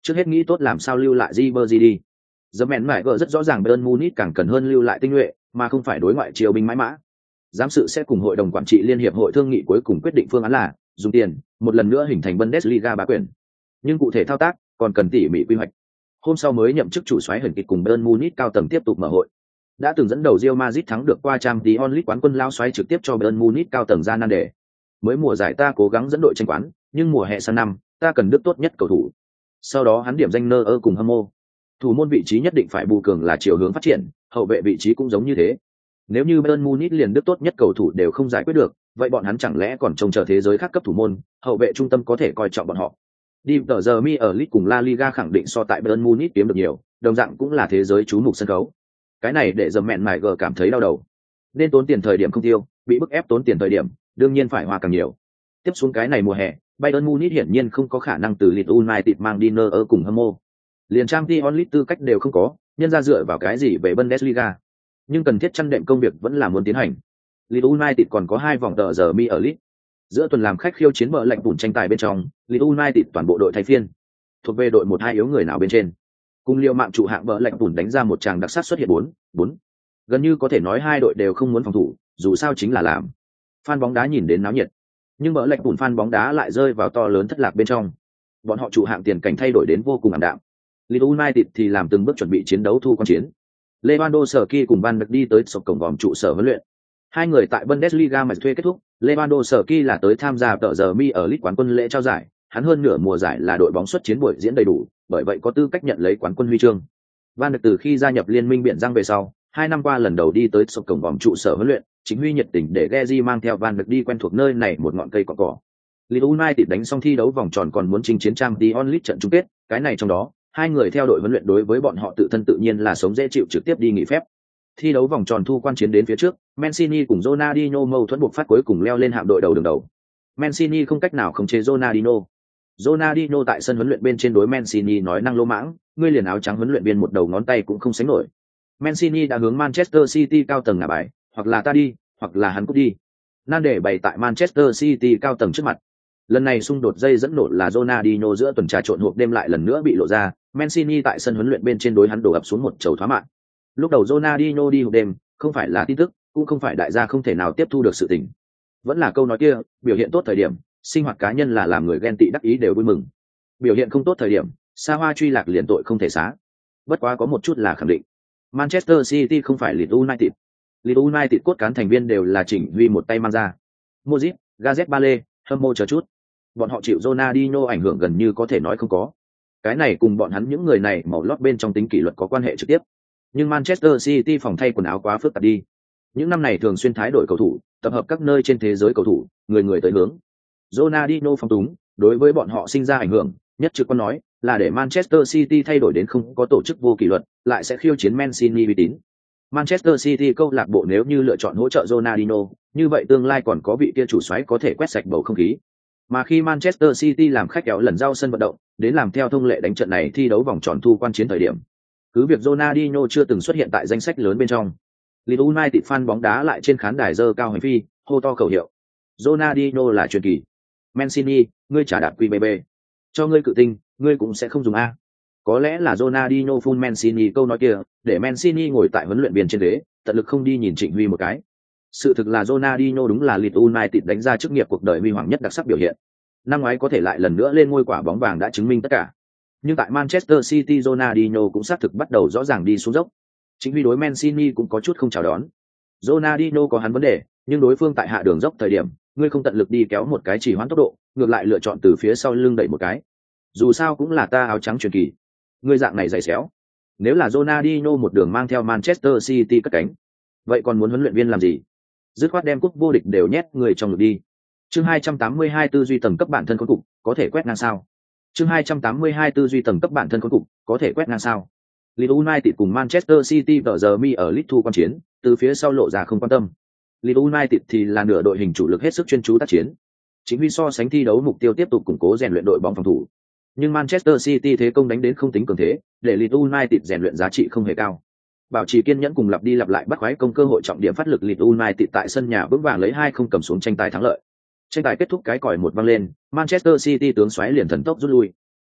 Trước hết nghĩ tốt làm sao lưu lại Ribery đi. The Man mải gỡ rất rõ ràng Bayern Munich càng cần hơn lưu lại tinh nhuệ, mà không phải đối ngoại chiêu binh mãi mã. Giám sự sẽ cùng hội đồng quản trị liên hiệp hội thương nghị cuối cùng quyết định phương án là dùng tiền, một lần nữa hình thành Bundesliga bá quyền. Nhưng cụ thể thao tác còn cần tỉ mỉ quy hoạch. Hôm sau mới nhậm chức chủ soái Huyền Kịch cùng Bayern Munich cao tầng tiếp tục mở hội. Đã từng dẫn đầu Real Madrid thắng được qua Champions League quán quân lao soái trực tiếp cho Bayern Munich cao tầng ra nan đề. Mới mùa giải ta cố gắng dẫn đội tranh quán, nhưng mùa hè sang năm, ta cần đức tốt nhất cầu thủ. Sau đó hắn điểm danh Neuer cùng hâm mộ. Thủ môn vị trí nhất định phải bù cường là chiều hướng phát triển, hậu vệ vị trí cũng giống như thế. Nếu như Bayern Munich liền đức tốt nhất cầu thủ đều không giải quyết được, vậy bọn hắn chẳng lẽ còn trông chờ thế giới khác cấp thủ môn, hậu vệ trung tâm có thể coi trọng bọn họ. Đi tờ giờ mi ở League cùng La Liga khẳng định so tại Bayern Munich kiếm được nhiều, đồng dạng cũng là thế giới chú mục sân khấu. Cái này để dầm mẹn mải gờ cảm thấy đau đầu. Nên tốn tiền thời điểm không tiêu, bị bức ép tốn tiền thời điểm, đương nhiên phải hoa càng nhiều. Tiếp xuống cái này mùa hè, Bayern Munich hiển nhiên không có khả năng từ Leeds United mang đi Neuer cùng hâm mộ. Liền Champions League tư cách đều không có, nhân ra dựa vào cái gì về Bundesliga. Nhưng cần thiết chăn đệm công việc vẫn là muốn tiến hành. Leeds United còn có 2 vòng tờ giờ mi ở League. Giữa tuần làm khách khiêu chiến bờ lạnh bùn tranh tài bên trong, Leeds United toàn bộ đội thay phiên. Thuộc về đội 1-2 yếu người nào bên trên. Cùng liều mạng trụ hạng bờ lạnh bùn đánh ra một tràng đặc sắc xuất hiện 4-4. Gần như có thể nói hai đội đều không muốn phòng thủ, dù sao chính là làm. Fan bóng đá nhìn đến náo nhiệt. Nhưng bờ lạnh bùn fan bóng đá lại rơi vào to lớn thất lạc bên trong. Bọn họ trụ hạng tiền cảnh thay đổi đến vô cùng ảm đạm. Leeds United thì làm từng bước chuẩn bị chiến đấu thu quan chiến. Lewandowski cùng Van Dijk đi tới sộc cổng vòm trụ sở huấn luyện. Hai người tại Bundesliga mà thuê kết thúc, Lewandowski là tới tham gia tờ giờ mi ở League quán quân lễ trao giải, hắn hơn nửa mùa giải là đội bóng xuất chiến buổi diễn đầy đủ, bởi vậy có tư cách nhận lấy quán quân huy chương. Van Dijk từ khi gia nhập liên minh biển răng về sau, 2 năm qua lần đầu đi tới sộc cổng vòm trụ sở huấn luyện, chính huy nhiệt tình để Gezi mang theo Van Dijk đi quen thuộc nơi này một ngọn cây cỏ. Leeds United đánh xong thi đấu vòng tròn còn muốn chinh chiến Champions League trận chung kết, cái này trong đó, hai người theo đội huấn luyện đối với bọn họ tự thân tự nhiên là sống dễ chịu trực tiếp đi nghỉ phép. Thi đấu vòng tròn thu quan chiến đến phía trước, Mancini cùng Ronaldinho mâu thuẫn buộc phát cuối cùng leo lên hạm đội đầu đường đầu. Mancini không cách nào khống chế Ronaldinho. Ronaldinho tại sân huấn luyện bên trên đối Mancini nói năng lô mãng, ngươi liền áo trắng huấn luyện viên một đầu ngón tay cũng không sánh nổi. Mancini đã hướng Manchester City cao tầng ngả bài, hoặc là ta đi, hoặc là hắn cút đi. Nan để bày tại Manchester City cao tầng trước mặt. Lần này xung đột dây dẫn nổ là Ronaldinho giữa tuần trà trộn hộp đêm lại lần nữa bị lộ ra, Mancini tại sân huấn luyện bên trên đối hắn đổ ập xuống một chầu thoá mạng. Lúc đầu Ronaldinho đi hộp đêm, không phải là tin tức, cũng không phải đại gia không thể nào tiếp thu được sự tình. Vẫn là câu nói kia, biểu hiện tốt thời điểm, sinh hoạt cá nhân là làm người ghen tị đắc ý đều vui mừng. Biểu hiện không tốt thời điểm, xa hoa truy lạc liền tội không thể xá. Bất quá có một chút là khẳng định, Manchester City không phải Leeds United. Leeds United cốt cán thành viên đều là chỉnh huy một tay mang ra. Modric, Gareth Bale, hâm mộ chờ chút. Bọn họ chịu Ronaldinho ảnh hưởng gần như có thể nói không có. Cái này cùng bọn hắn những người này màu lót bên trong tính kỷ luật có quan hệ trực tiếp. Nhưng Manchester City phòng thay quần áo quá phức tạp đi. Những năm này thường xuyên thái đổi cầu thủ, tập hợp các nơi trên thế giới cầu thủ, người người tới hướng. Ronaldinho phong túng, đối với bọn họ sinh ra ảnh hưởng, nhất trực quan nói là để Manchester City thay đổi đến không có tổ chức vô kỷ luật, lại sẽ khiêu chiến Mancini uy tín. Manchester City câu lạc bộ nếu như lựa chọn hỗ trợ Ronaldinho, như vậy tương lai còn có vị kia chủ soái có thể quét sạch bầu không khí. Mà khi Manchester City làm khách kéo lần giao sân vận động, đến làm theo thông lệ đánh trận này thi đấu vòng tròn thu quan chiến thời điểm. Cứ việc Ronaldinho chưa từng xuất hiện tại danh sách lớn bên trong. Leeds United fan bóng đá lại trên khán đài giơ cao hành phi, hô to khẩu hiệu. Ronaldinho là truyền kỳ. Mancini, ngươi trả đạp QBB. Cho ngươi cự tinh, ngươi cũng sẽ không dùng A. Có lẽ là Ronaldinho phun Mancini câu nói kia, để Mancini ngồi tại huấn luyện viên trên ghế, tận lực không đi nhìn Trịnh Huy một cái. Sự thực là Ronaldinho đúng là Leeds United đánh ra chức nghiệp cuộc đời huy hoàng nhất đặc sắc biểu hiện. Năm ngoái có thể lại lần nữa lên ngôi quả bóng vàng đã chứng minh tất cả. Nhưng tại Manchester City Ronaldinho cũng xác thực bắt đầu rõ ràng đi xuống dốc. Chính vì đối Mancini cũng có chút không chào đón. Ronaldinho có hắn vấn đề, nhưng đối phương tại hạ đường dốc thời điểm, ngươi không tận lực đi kéo một cái chỉ hoãn tốc độ, ngược lại lựa chọn từ phía sau lưng đẩy một cái. Dù sao cũng là ta áo trắng truyền kỳ. Ngươi dạng này dày xéo. Nếu là Ronaldinho một đường mang theo Manchester City cất cánh, vậy còn muốn huấn luyện viên làm gì? Dứt khoát đem cúp vô địch đều nhét người trong ngực đi. Chương 282 tư duy tầng cấp bản thân khốn cục, có thể quét ngang sao? Chương 282 tư duy tầng cấp bản thân khốn cục, có thể quét ngang sao? Leeds United cùng Manchester City tờ giờ mi ở League Two quan chiến, từ phía sau lộ ra không quan tâm. Leeds United thì là nửa đội hình chủ lực hết sức chuyên chú tác chiến. Chính vì so sánh thi đấu mục tiêu tiếp tục củng cố rèn luyện đội bóng phòng thủ. Nhưng Manchester City thế công đánh đến không tính cường thế, để Leeds United rèn luyện giá trị không hề cao. Bảo trì kiên nhẫn cùng lặp đi lặp lại bắt khoái công cơ hội trọng điểm phát lực Leeds United tại sân nhà vững vàng lấy 2-0 cầm xuống tranh tài thắng lợi. Tranh tài kết thúc cái còi một vang lên, Manchester City tướng xoáy liền thần tốc rút lui.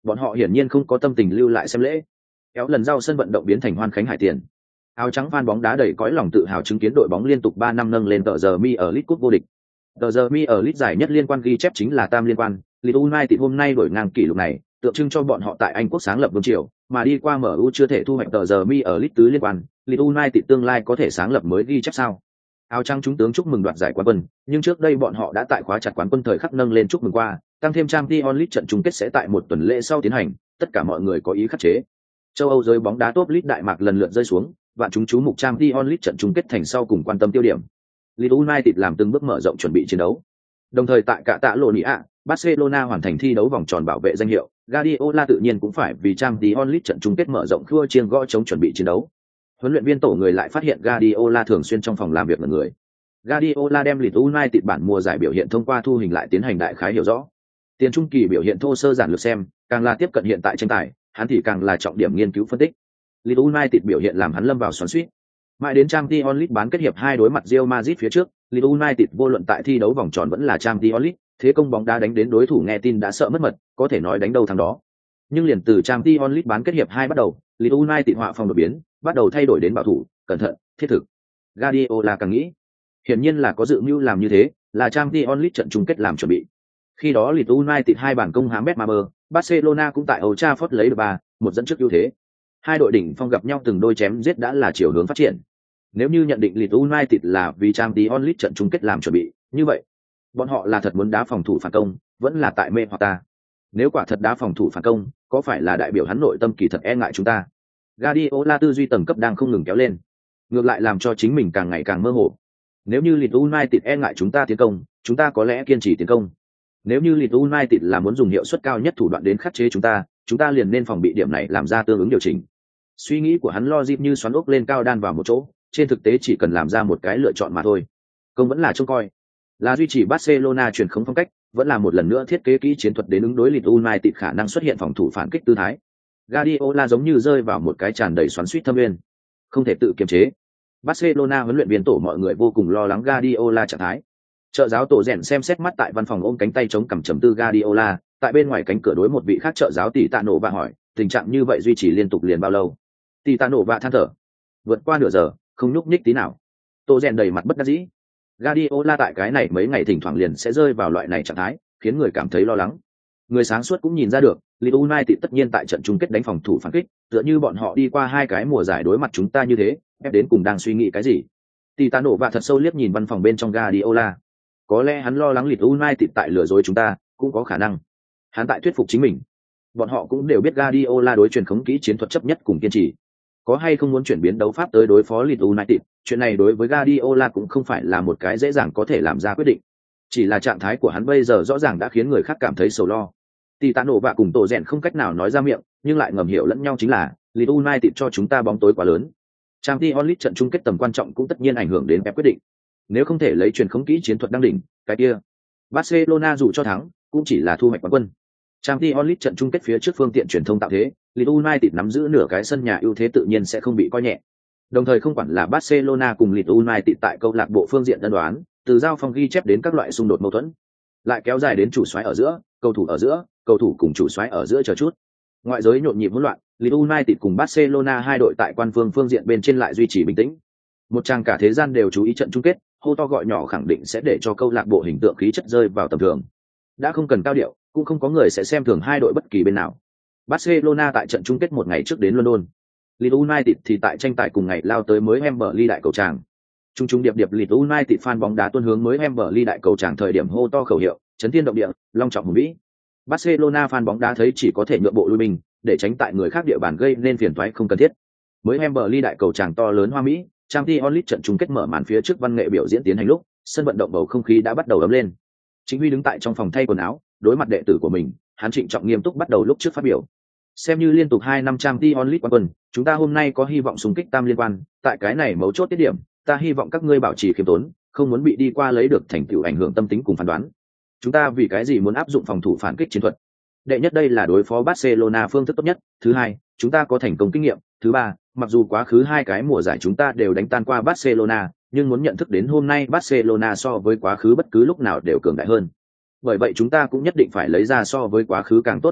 Bọn họ hiển nhiên không có tâm tình lưu lại xem lễ. Kéo lần giao sân vận động biến thành hoan khánh hải tiền. Áo trắng fan bóng đá đầy cõi lòng tự hào chứng kiến đội bóng liên tục 3 năm nâng lên tờ giờ mi ở League Cup vô địch. Tờ giờ mi ở League giải nhất liên quan ghi chép chính là tam liên quan, Leeds United hôm nay đổi ngang kỷ lục này, tượng trưng cho bọn họ tại Anh quốc sáng lập vương triều, mà đi qua MU chưa thể thu hoạch tờ giờ mi ở League tứ liên quan, Leeds United tương lai có thể sáng lập mới ghi chép sao? Áo trắng chúng tướng chúc mừng đoạt giải quán quân, nhưng trước đây bọn họ đã tại khóa chặt quán quân thời khắc nâng lên chúc mừng qua, tăng thêm Champions League trận chung kết sẽ tại một tuần lễ sau tiến hành, tất cả mọi người có ý khắc chế. Châu Âu giới bóng đá top League đại mạc lần lượt rơi xuống, vạn chúng chú mục Champions League trận chung kết thành sau cùng quan tâm tiêu điểm. Leeds United làm từng bước mở rộng chuẩn bị chiến đấu. Đồng thời tại cả tạ Lộn Ạ, Barcelona hoàn thành thi đấu vòng tròn bảo vệ danh hiệu, Guardiola tự nhiên cũng phải vì Champions League trận chung kết mở rộng khua chiêng gõ chống chuẩn bị chiến đấu. Huấn luyện viên tổ người lại phát hiện Guardiola thường xuyên trong phòng làm việc mọi người. Guardiola đem Leeds United bản mùa giải biểu hiện thông qua thu hình lại tiến hành đại khái hiểu rõ. Tiền trung kỳ biểu hiện thô sơ giản lược xem, càng là tiếp cận hiện tại tranh tài, hắn thì càng là trọng điểm nghiên cứu phân tích. Leeds United biểu hiện làm hắn lâm vào xoắn xuýt. Mãi đến Champions League bán kết hiệp 2 đối mặt Real Madrid phía trước, Leeds United vô luận tại thi đấu vòng tròn vẫn là Champions League, thế công bóng đá đánh đến đối thủ nghe tin đã sợ mất mật, có thể nói đánh đâu thắng đó. Nhưng liền từ Champions League bán kết hiệp 2 bắt đầu, Leeds United họa phong đột biến, bắt đầu thay đổi đến bảo thủ, cẩn thận, thiết thực. Guardiola càng nghĩ, hiển nhiên là có dự mưu làm như thế, là Champions League trận chung kết làm chuẩn bị. Khi đó Leeds United hai bàn công hãm Betmaber, Barcelona cũng tại Old Trafford lấy được 3-1 dẫn trước ưu thế. Hai đội đỉnh phong gặp nhau từng đôi chém giết đã là chiều hướng phát triển. Nếu như nhận định Leeds United là vì Champions League trận chung kết làm chuẩn bị, như vậy, bọn họ là thật muốn đá phòng thủ phản công, vẫn là tại mê hoặc ta. Nếu quả thật đá phòng thủ phản công, có phải là đại biểu hắn nội tâm kỳ thật e ngại chúng ta? Guardiola tư duy tầng cấp đang không ngừng kéo lên, ngược lại làm cho chính mình càng ngày càng mơ hồ. Nếu như Leeds United e ngại chúng ta tiến công, chúng ta có lẽ kiên trì tiến công. Nếu như Leeds United là muốn dùng hiệu suất cao nhất thủ đoạn đến khắc chế chúng ta liền nên phòng bị điểm này làm ra tương ứng điều chỉnh. Suy nghĩ của hắn logic như xoắn ốc lên cao đan vào một chỗ, trên thực tế chỉ cần làm ra một cái lựa chọn mà thôi. Công vẫn là trông coi, là duy trì Barcelona truyền khống phong cách, vẫn là một lần nữa thiết kế kỹ chiến thuật đến ứng đối Leeds United khả năng xuất hiện phòng thủ phản kích tư thái. Guardiola giống như rơi vào một cái tràn đầy xoắn xuýt thâm nguyên, không thể tự kiềm chế. Barcelona huấn luyện viên tổ mọi người vô cùng lo lắng Guardiola trạng thái. Trợ giáo tổ rèn xem xét mắt tại văn phòng ôm cánh tay chống cằm trầm tư Guardiola, tại bên ngoài cánh cửa đối một vị khác trợ giáo tỷ tạ nổ và hỏi, tình trạng như vậy duy trì liên tục liền bao lâu? Tỷ tạ nổ và than thở, vượt qua nửa giờ, không nhúc nhích tí nào. Tổ rèn đầy mặt bất đắc dĩ. Guardiola tại cái này mấy ngày thỉnh thoảng liền sẽ rơi vào loại này trạng thái, khiến người cảm thấy lo lắng. Người sáng suốt cũng nhìn ra được, Leeds United tất nhiên tại trận chung kết đánh phòng thủ phản kích, tựa như bọn họ đi qua hai cái mùa giải đối mặt chúng ta như thế, ép đến cùng đang suy nghĩ cái gì. Tỷ tạ nổ và thật sâu liếc nhìn văn phòng bên trong Guardiola. Có lẽ hắn lo lắng Leeds United tại lừa dối chúng ta, cũng có khả năng. Hắn tại thuyết phục chính mình. Bọn họ cũng đều biết Guardiola đối truyền khống kỹ chiến thuật chấp nhất cùng kiên trì. Có hay không muốn chuyển biến đấu pháp tới đối phó Leeds United, chuyện này đối với Guardiola cũng không phải là một cái dễ dàng có thể làm ra quyết định. Chỉ là trạng thái của hắn bây giờ rõ ràng đã khiến người khác cảm thấy sầu lo. Tỷ tạ nổ và cùng tổ rèn không cách nào nói ra miệng, nhưng lại ngầm hiểu lẫn nhau chính là Leeds United cho chúng ta bóng tối quá lớn. Champions League trận chung kết tầm quan trọng cũng tất nhiên ảnh hưởng đến Pep quyết định. Nếu không thể lấy truyền khống kỹ chiến thuật đăng đỉnh, cái kia Barcelona dù cho thắng, cũng chỉ là thu hoạch quán quân. Champions League trận chung kết phía trước phương tiện truyền thông tạo thế, Leeds United nắm giữ nửa cái sân nhà ưu thế tự nhiên sẽ không bị coi nhẹ. Đồng thời không quản là Barcelona cùng Leeds United tại câu lạc bộ phương diện đơn đoán, từ giao phong ghi chép đến các loại xung đột mâu thuẫn, lại kéo dài đến chủ soái ở giữa, cầu thủ cùng chủ soái ở giữa chờ chút. Ngoại giới nhộn nhịp hỗn loạn, Leeds United cùng Barcelona hai đội tại quan phương diện bên trên lại duy trì bình tĩnh. Một trang cả thế gian đều chú ý trận chung kết, hô to gọi nhỏ khẳng định sẽ để cho câu lạc bộ hình tượng khí chất rơi vào tầm thường. Đã không cần cao điệu, cũng không có người sẽ xem thường hai đội bất kỳ bên nào. Barcelona tại trận chung kết một ngày trước đến London. Leeds United thì tại tranh tài cùng ngày lao tới mới Wembley đại cầu tràng. Trung điệp Leeds United fan bóng đá tuôn hướng mới Wembley đại cầu tràng thời điểm hô to khẩu hiệu, chấn thiên động địa, long trọng hùng vĩ. Barcelona fan bóng đá thấy chỉ có thể nhượng bộ lui mình, để tránh tại người khác địa bàn gây nên phiền toái không cần thiết. Mới Wembley đại cầu tràng to lớn hoa mỹ, Champions League trận chung kết mở màn phía trước văn nghệ biểu diễn tiến hành lúc, sân vận động bầu không khí đã bắt đầu ấm lên. Chính Huy đứng tại trong phòng thay quần áo, đối mặt đệ tử của mình, hắn trịnh trọng nghiêm túc bắt đầu lúc trước phát biểu. Xem như liên tục 2 năm Champions League quán quân, chúng ta hôm nay có hy vọng xung kích tam liên quan, tại cái này mấu chốt tiết điểm, ta hy vọng các ngươi bảo trì khiêm tốn, không muốn bị đi qua lấy được thành tựu ảnh hưởng tâm tính cùng phán đoán. Chúng ta vì cái gì muốn áp dụng phòng thủ phản kích chiến thuật? Đệ nhất, đây là đối phó Barcelona phương thức tốt nhất, thứ hai, chúng ta có thành công kinh nghiệm, thứ ba, mặc dù quá khứ hai cái mùa giải chúng ta đều đánh tan qua Barcelona, nhưng muốn nhận thức đến hôm nay Barcelona so với quá khứ bất cứ lúc nào đều cường đại hơn. Bởi vậy chúng ta cũng nhất định phải lấy ra so với quá khứ càng tốt biểu hiện,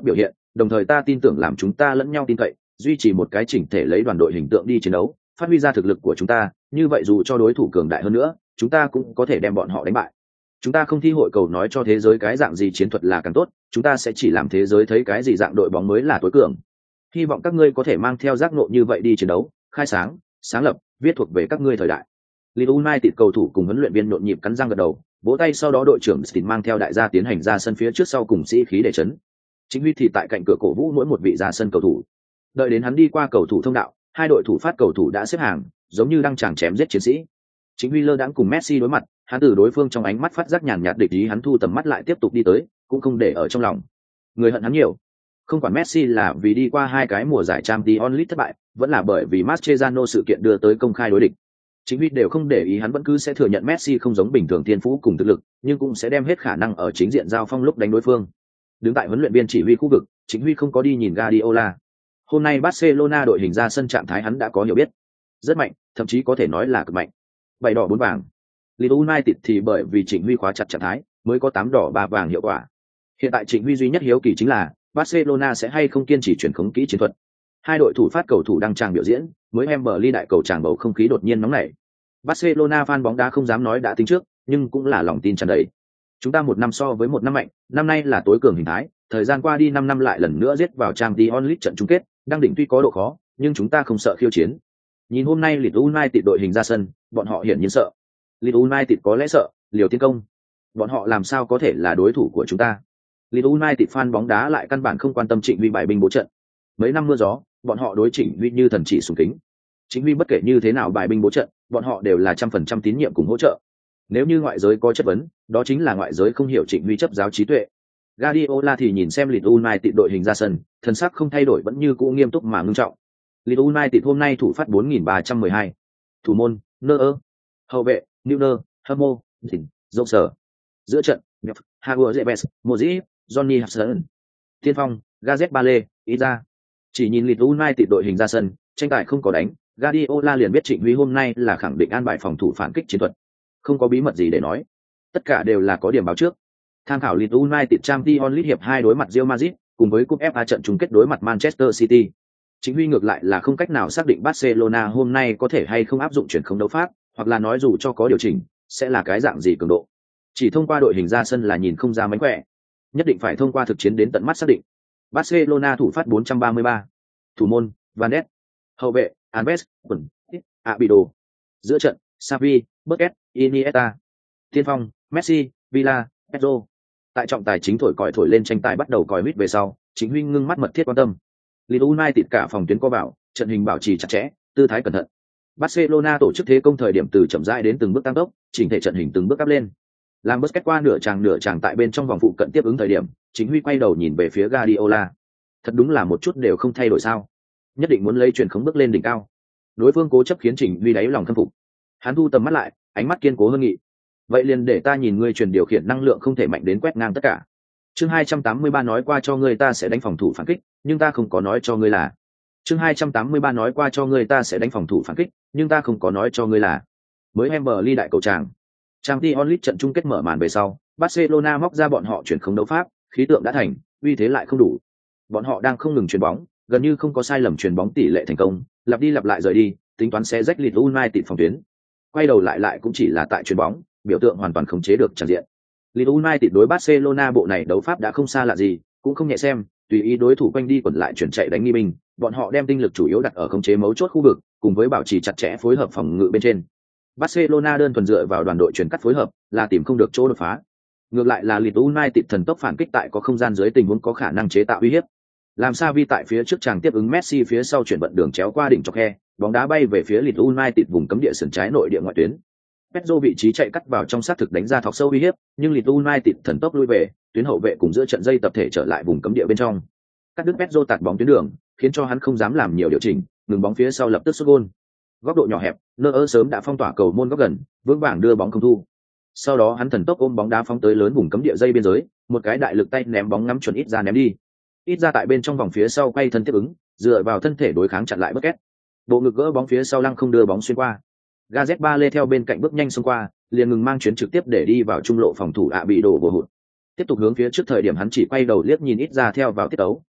đồng thời ta tin tưởng làm chúng ta lẫn nhau tin cậy, duy trì một cái chỉnh thể lấy đoàn đội hình tượng đi chiến đấu, phát huy ra thực lực của chúng ta, như vậy dù cho đối thủ cường đại hơn nữa, chúng ta cũng có thể đem bọn họ đánh bại. Chúng ta không thi hội cầu nói cho thế giới cái dạng gì chiến thuật là càng tốt, chúng ta sẽ chỉ làm thế giới thấy cái gì dạng đội bóng mới là tối cường. Hy vọng các ngươi có thể mang theo giác ngộ như vậy đi chiến đấu, khai sáng, sáng lập, viết thuộc về các ngươi thời đại. Leeds United cầu thủ cùng huấn luyện viên nhộn nhịp cắn răng gật đầu, vỗ tay, sau đó đội trưởng Stein mang theo đại gia tiến hành ra sân phía trước sau cùng sĩ khí để chấn. Chính Huy thì tại cạnh cửa cổ vũ mỗi một vị ra sân cầu thủ. Đợi đến hắn đi qua cầu thủ thông đạo, hai đội thủ phát cầu thủ đã xếp hàng, giống như đang chàng chém giết chiến sĩ. Chính Huy lơ đãng cùng Messi đối mặt, hắn từ đối phương trong ánh mắt phát giác nhàn nhạt địch ý, hắn thu tầm mắt lại tiếp tục đi tới, cũng không để ở trong lòng. Người hận hắn nhiều. Không quản Messi là vì đi qua hai cái mùa giải Champions League thất bại, vẫn là bởi vì Mascherano sự kiện đưa tới công khai đối địch. Chính Huy đều không để ý, hắn vẫn cứ sẽ thừa nhận Messi không giống bình thường thiên phú cùng thực lực, nhưng cũng sẽ đem hết khả năng ở chính diện giao phong lúc đánh đối phương. Đứng tại huấn luyện viên chỉ huy khu vực, Chính Huy không có đi nhìn Guardiola. Hôm nay Barcelona đội hình ra sân trạng thái hắn đã có hiểu biết. Rất mạnh, thậm chí có thể nói là cực mạnh. 7 đỏ 4 vàng. Leeds United thì bởi vì Trịnh Huy khóa chặt trạng thái, mới có 8 đỏ 3 vàng hiệu quả. Hiện tại Trịnh Huy duy nhất hiếu kỳ chính là Barcelona sẽ hay không kiên trì chuyển khống kỹ chiến thuật. Hai đội thủ phát cầu thủ đang tràng biểu diễn, mới Wembley đại cầu tràng bầu không khí đột nhiên nóng nảy. Barcelona fan bóng đá không dám nói đã tính trước, nhưng cũng là lòng tin tràn đầy. Chúng ta một năm so với một năm mạnh, năm nay là tối cường hình thái, thời gian qua đi 5 năm lại lần nữa giết vào Champions League trận chung kết, đang đỉnh tuy có độ khó, nhưng chúng ta không sợ khiêu chiến. Nhìn hôm nay Leeds United đội hình ra sân, bọn họ hiển nhiên sợ. Leeds United có lẽ sợ liều tiến công. Bọn họ làm sao có thể là đối thủ của chúng ta? Leeds United fan bóng đá lại căn bản không quan tâm Trịnh Huy bài binh bố trận. Mấy năm mưa gió, bọn họ đối Trịnh Huy như thần chỉ sùng kính. Trịnh Huy bất kể như thế nào bài binh bố trận, bọn họ đều là 100% tín nhiệm cùng hỗ trợ. Nếu như ngoại giới có chất vấn, đó chính là ngoại giới không hiểu Trịnh Huy chấp giáo trí tuệ. Guardiola thì nhìn xem Leeds United đội hình ra sân, thần sắc không thay đổi, vẫn như cũ nghiêm túc mà ngưng trọng. Leeds United hôm nay thủ phát 4312. Thủ môn, Neuer. Hậu vệ, Müller, Hamo, Dinh, Joker. Giữa trận, Hago Zebes, Modric, Johnny Hudson. Tiên phong, Gareth Bale, Iza. Chỉ nhìn Leeds United đội hình ra sân, tranh tài không có đánh, Guardiola liền biết Trịnh Huy hôm nay là khẳng định an bài phòng thủ phản kích chiến thuật. Không có bí mật gì để nói, tất cả đều là có điểm báo trước. Tham khảo Leeds United Champions League hiệp 2 đối mặt Real Madrid, cùng với cúp FA trận chung kết đối mặt Manchester City. Chính Huy ngược lại là không cách nào xác định Barcelona hôm nay có thể hay không áp dụng chuyển không đấu pháp, hoặc là nói dù cho có điều chỉnh, sẽ là cái dạng gì cường độ. Chỉ thông qua đội hình ra sân là nhìn không ra mánh khỏe, nhất định phải thông qua thực chiến đến tận mắt xác định. Barcelona thủ phát 433. Thủ môn, Van Ness. Hậu vệ, Alves, Quần, Abido. Giữa trận, Xavi, Busquets, Iniesta. Tiên phong, Messi, Villa, Pedro. Tại trọng tài chính thổi còi thổi lên tranh tài bắt đầu còi huýt về sau, Chính Huy ngưng mắt mật thiết quan tâm. Leeds United cả phòng tuyến có bảo, trận hình bảo trì chặt chẽ, tư thái cẩn thận. Barcelona tổ chức thế công thời điểm từ chậm rãi đến từng bước tăng tốc, chỉnh thể trận hình từng bước áp lên. Làm Busquets qua nửa tràng tại bên trong vòng phụ cận tiếp ứng thời điểm, Chính Huy quay đầu nhìn về phía Guardiola. Thật đúng là một chút đều không thay đổi sao? Nhất định muốn lấy chuyển khống bước lên đỉnh cao. Đối phương cố chấp khiến Trình Huy đáy lòng khâm phục. Hắn thu tầm mắt lại, ánh mắt kiên cố hơn nghị. Vậy liền để ta nhìn ngươi truyền điều khiển năng lượng không thể mạnh đến quét ngang tất cả. Chương 283 nói qua cho ngươi ta sẽ đánh phòng thủ phản kích, nhưng ta không có nói cho ngươi là. Chương 283 nói qua cho ngươi ta sẽ đánh phòng thủ phản kích, nhưng ta không có nói cho ngươi là. Mới Wembley đại cầu tràng. Champions League trận chung kết mở màn về sau, Barcelona móc ra bọn họ chuyển không đấu pháp, khí tượng đã thành, uy thế lại không đủ. Bọn họ đang không ngừng chuyền bóng, gần như không có sai lầm chuyền bóng tỷ lệ thành công, lặp đi lặp lại rời đi, tính toán sẽ rách Leeds United phòng tuyến. Quay đầu lại cũng chỉ là tại chuyền bóng, biểu tượng hoàn toàn khống chế được tràn diện. Leeds United đối Barcelona bộ này đấu pháp đã không xa lạ gì, cũng không nhẹ xem, tùy ý đối thủ quanh đi quẩn lại chuyển chạy đánh nghi binh, bọn họ đem tinh lực chủ yếu đặt ở khống chế mấu chốt khu vực, cùng với bảo trì chặt chẽ phối hợp phòng ngự bên trên. Barcelona đơn thuần dựa vào đoàn đội chuyển cắt phối hợp, là tìm không được chỗ đột phá. Ngược lại là Leeds United thần tốc phản kích tại có không gian dưới tình huống có khả năng chế tạo uy hiếp. Làm sao vi tại phía trước chàng tiếp ứng Messi phía sau chuyển vận đường chéo qua đỉnh chọc khe, bóng đá bay về phía Leeds United vùng cấm địa sườn trái nội địa ngoại tuyến. Pedro vị trí chạy cắt vào trong sát thực đánh ra thọc sâu uy hiếp, nhưng Leeds United thần tốc lui về, tuyến hậu vệ cùng giữa trận dây tập thể trở lại vùng cấm địa bên trong. Cắt đứt Pedro tạt bóng tuyến đường, khiến cho hắn không dám làm nhiều điều chỉnh, ngừng bóng phía sau lập tức sút gol. Góc độ nhỏ hẹp, Neuer sớm đã phong tỏa cầu môn góc gần, vững vàng đưa bóng không thu. Sau đó hắn thần tốc ôm bóng đá phóng tới lớn vùng cấm địa dây biên giới, một cái đại lực tay ném bóng ngắm chuẩn ít ra ném đi. Ít ra tại bên trong vòng phía sau quay thân tiếp ứng, dựa vào thân thể đối kháng chặn lại Busquets. Bộ ngực gỡ bóng phía sau lăng không đưa bóng xuyên qua. Gareth Bale theo bên cạnh bước nhanh xông qua, liền ngừng mang chuyến trực tiếp để đi vào trung lộ phòng thủ bị đổ vô hụt. Tiếp tục hướng phía trước thời điểm hắn chỉ quay đầu liếc nhìn ít ra theo vào tiết tấu,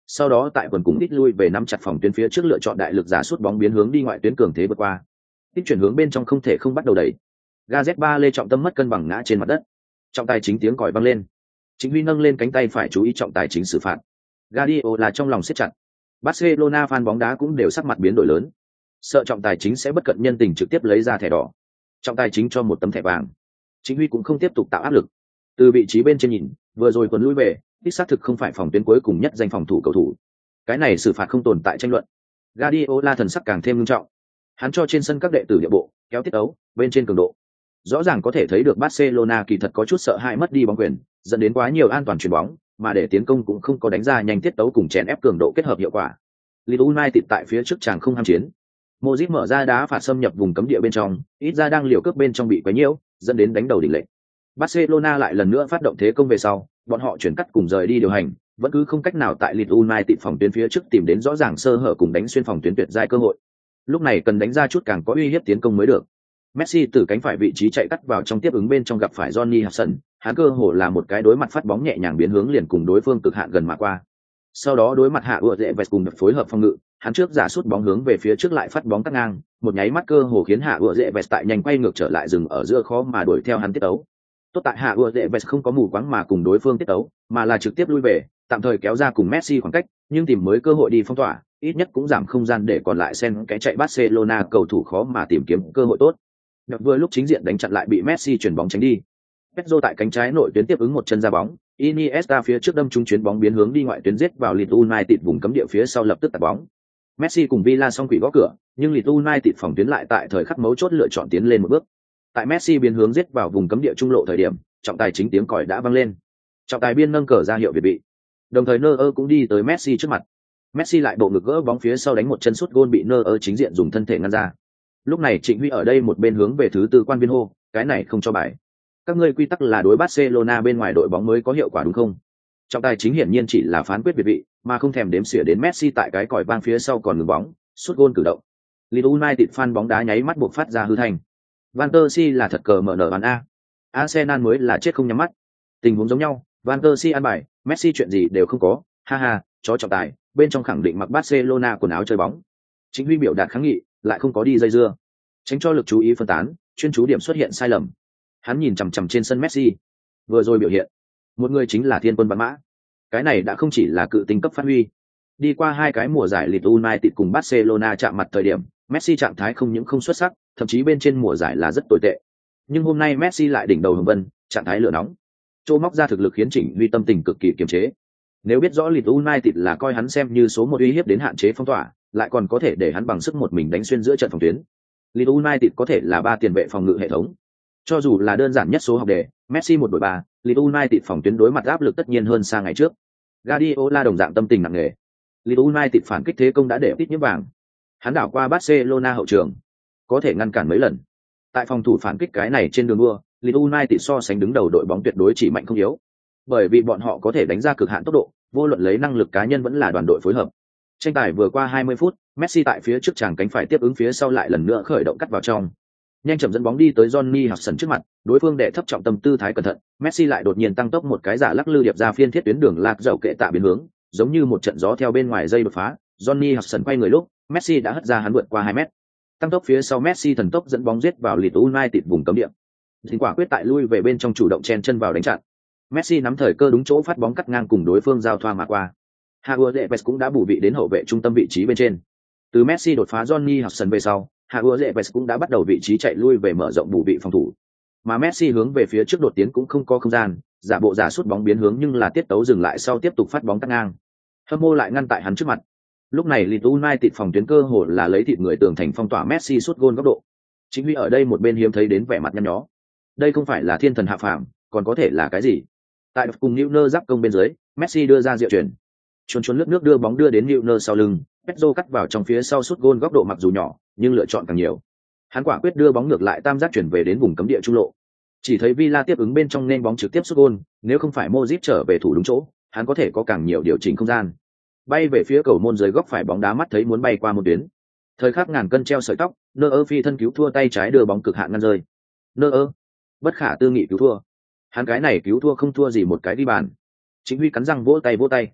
sau đó tại quần cùng ít lui về nắm chặt phòng tuyến phía trước lựa chọn đại lực giả sút bóng biến hướng đi ngoại tuyến cường thế vượt qua. Ít chuyển hướng bên trong không thể không bắt đầu đẩy. Gazet Lê trọng tâm mất cân bằng ngã trên mặt đất. Trọng tài chính tiếng còi vang lên. Chính Huy nâng lên cánh tay phải chú ý trọng tài chính xử phạt. Guardiola trong lòng siết chặt. Barcelona fan bóng đá cũng đều sắc mặt biến đổi lớn. Sợ trọng tài chính sẽ bất cận nhân tình trực tiếp lấy ra thẻ đỏ. Trọng tài chính cho một tấm thẻ vàng. Chính Huy cũng không tiếp tục tạo áp lực. Từ vị trí bên trên nhìn, vừa rồi quần lui về, ít xác thực không phải phòng tuyến cuối cùng nhất danh phòng thủ cầu thủ. Cái này xử phạt không tồn tại tranh luận. Guardiola thần sắc càng thêm nghiêm trọng. Hắn cho trên sân các đệ tử địa bộ, kéo tiết ấu, bên trên cường độ. Rõ ràng có thể thấy được Barcelona kỳ thật có chút sợ hãi mất đi bóng quyền, dẫn đến quá nhiều an toàn chuyền bóng, mà để tiến công cũng không có đánh ra nhanh tiết tấu cùng chèn ép cường độ kết hợp hiệu quả. Leeds United tại phía trước chàng không ham chiến. Modric mở ra đá phạt xâm nhập vùng cấm địa bên trong, ít ra đang liều cướp bên trong bị quấy nhiễu, dẫn đến đánh đầu đỉnh lệnh. Barcelona lại lần nữa phát động thế công về sau, bọn họ chuyển cắt cùng rời đi điều hành, vẫn cứ không cách nào tại Leeds United phòng tuyến phía trước tìm đến rõ ràng sơ hở cùng đánh xuyên phòng tuyến tuyệt giai cơ hội. Lúc này cần đánh ra chút càng có uy hiếp tiến công mới được. Messi từ cánh phải vị trí chạy cắt vào trong tiếp ứng bên trong gặp phải Johnny Hudson, hắn cơ hồ là một cái đối mặt phát bóng nhẹ nhàng biến hướng liền cùng đối phương cực hạn gần mà qua. Sau đó đối mặt hạ ựa dễ vẹt cùng phối hợp phòng ngự, hắn trước giả sút bóng hướng về phía trước lại phát bóng cắt ngang, một nháy mắt cơ hồ khiến hạ ựa dễ vẹt tại nhanh quay ngược trở lại dừng ở giữa khó mà đuổi theo hắn tiết tấu. Tốt tại hạ ựa dễ vẹt không có mù quáng mà cùng đối phương tiết tấu, mà là trực tiếp lui về, tạm thời kéo ra cùng Messi khoảng cách, nhưng tìm mới cơ hội đi phong tỏa, ít nhất cũng giảm không gian để còn lại xen cái chạy Barcelona cầu thủ khó mà tìm kiếm cơ hội tốt. Đợt vừa lúc chính diện đánh chặn lại bị Messi chuyển bóng tránh đi. Pedro tại cánh trái nội tuyến tiếp ứng một chân ra bóng, Iniesta phía trước đâm trúng chuyến bóng biến hướng đi ngoại tuyến giết vào Leeds United vùng cấm địa phía sau lập tức tạt bóng. Messi cùng Villa song quỷ gõ cửa, nhưng Leeds United phòng tuyến lại tại thời khắc mấu chốt lựa chọn tiến lên một bước. Tại Messi biến hướng giết vào vùng cấm địa trung lộ thời điểm, trọng tài chính tiếng còi đã vang lên. Trọng tài biên nâng cờ ra hiệu việt bị. Đồng thời Neuer cũng đi tới Messi trước mặt. Messi lại bộ ngực gỡ bóng phía sau đánh một chân sút gôn bị Neuer chính diện dùng thân thể ngăn ra. Lúc này Trịnh Huy ở đây một bên hướng về thứ tư quan viên hô, cái này không cho bài. Các ngươi quy tắc là đối Barcelona bên ngoài đội bóng mới có hiệu quả đúng không? Trọng tài chính hiển nhiên chỉ là phán quyết biệt vị, mà không thèm đếm xỉa đến Messi tại cái còi vang phía sau còn ngừng bóng, sút gôn cử động. Leeds United fan bóng đá nháy mắt buộc phát ra hư thành. Van der Si là thật cờ mở nở bàn A. Arsenal mới là chết không nhắm mắt. Tình huống giống nhau, Van der Si ăn bài, Messi chuyện gì đều không có, ha ha, chó trọng tài, bên trong khẳng định mặc Barcelona quần áo chơi bóng. Chính Huy biểu đạt kháng nghị, lại không có đi dây dưa, tránh cho lực chú ý phân tán, chuyên chú điểm xuất hiện sai lầm. Hắn nhìn chằm chằm trên sân Messi, vừa rồi biểu hiện, một người chính là thiên quân bắn mã. Cái này đã không chỉ là cự tinh cấp phát huy. Đi qua hai cái mùa giải Leeds United cùng Barcelona chạm mặt thời điểm, Messi trạng thái không những không xuất sắc, thậm chí bên trên mùa giải là rất tồi tệ. Nhưng hôm nay Messi lại đỉnh đầu hồng vân, trạng thái lửa nóng. Châu móc ra thực lực khiến Chỉnh Huy tâm tình cực kỳ kiềm chế. Nếu biết rõ Leeds United là coi hắn xem như số một uy hiếp đến hạn chế phong tỏa, lại còn có thể để hắn bằng sức một mình đánh xuyên giữa trận phòng tuyến. Leeds United có thể là ba tiền vệ phòng ngự hệ thống. Cho dù là đơn giản nhất số học đề, Messi 1-3, Leeds United phòng tuyến đối mặt áp lực tất nhiên hơn xa ngày trước. Guardiola đồng dạng tâm tình nặng nề. Leeds United phản kích thế công đã để ít nhiễm vàng. Hắn đảo qua Barcelona hậu trường, có thể ngăn cản mấy lần. Tại phòng thủ phản kích cái này trên đường đua, Leeds United so sánh đứng đầu đội bóng tuyệt đối chỉ mạnh không yếu. Bởi vì bọn họ có thể đánh ra cực hạn tốc độ, vô luận lấy năng lực cá nhân vẫn là đoàn đội phối hợp. Tranh tài vừa qua 20 phút, Messi tại phía trước chàng cánh phải tiếp ứng phía sau lại lần nữa khởi động cắt vào trong. Nhanh chậm dẫn bóng đi tới Johnny Hudson trước mặt, đối phương đệ thấp trọng tâm tư thái cẩn thận, Messi lại đột nhiên tăng tốc một cái giả lắc lư điệp ra phiên thiết tuyến đường lạc dậu kệ tạ biến hướng, giống như một trận gió theo bên ngoài dây đột phá, Johnny Hudson quay người lúc, Messi đã hất ra hắn vượt qua 2 mét. Tăng tốc phía sau Messi thần tốc dẫn bóng giết vào Leeds United vùng cấm địa. Thành quả quyết tại lui về bên trong chủ động chen chân vào đánh chặn. Messi nắm thời cơ đúng chỗ phát bóng cắt ngang cùng đối phương giao thoa mà qua. Haaland Lewis cũng đã bù vị đến hậu vệ trung tâm vị trí bên trên. Từ Messi đột phá Johnny Hudson về sau, Haaland Lewis cũng đã bắt đầu vị trí chạy lui về mở rộng bù vị phòng thủ. Mà Messi hướng về phía trước đột tiến cũng không có không gian, giả bộ giả sút bóng biến hướng nhưng là tiết tấu dừng lại sau tiếp tục phát bóng cắt ngang. Hâm mộ lại ngăn tại hắn trước mặt. Lúc này Leeds United phòng tuyến cơ hồ là lấy thịt người tường thành phong tỏa Messi sút gôn góc độ. Chính Huy ở đây một bên hiếm thấy đến vẻ mặt nhăn nhó. Đây không phải là thiên thần hạ phàm, còn có thể là cái gì? Tại cùng Neuer giáp công bên dưới, Messi đưa ra diệu chuyển. Chuồn lướt nước đưa bóng đưa đến Neuer sau lưng, Pedro cắt vào trong phía sau sút gôn góc độ mặc dù nhỏ, nhưng lựa chọn càng nhiều. Hắn quả quyết đưa bóng ngược lại tam giác chuyển về đến vùng cấm địa trung lộ. Chỉ thấy Villa tiếp ứng bên trong nên bóng trực tiếp sút gôn, nếu không phải Modric trở về thủ đúng chỗ, hắn có thể có càng nhiều điều chỉnh không gian. Bay về phía cầu môn dưới góc phải bóng đá mắt thấy muốn bay qua một tuyến. Thời khắc ngàn cân treo sợi tóc, Neuer phi thân cứu thua tay trái đưa bóng cực hạn ngăn rơi. Neuer, bất khả tư nghị cứu thua. Hắn cái này cứu thua không thua gì một cái đi bàn. Chính Huy cắn răng vỗ tay.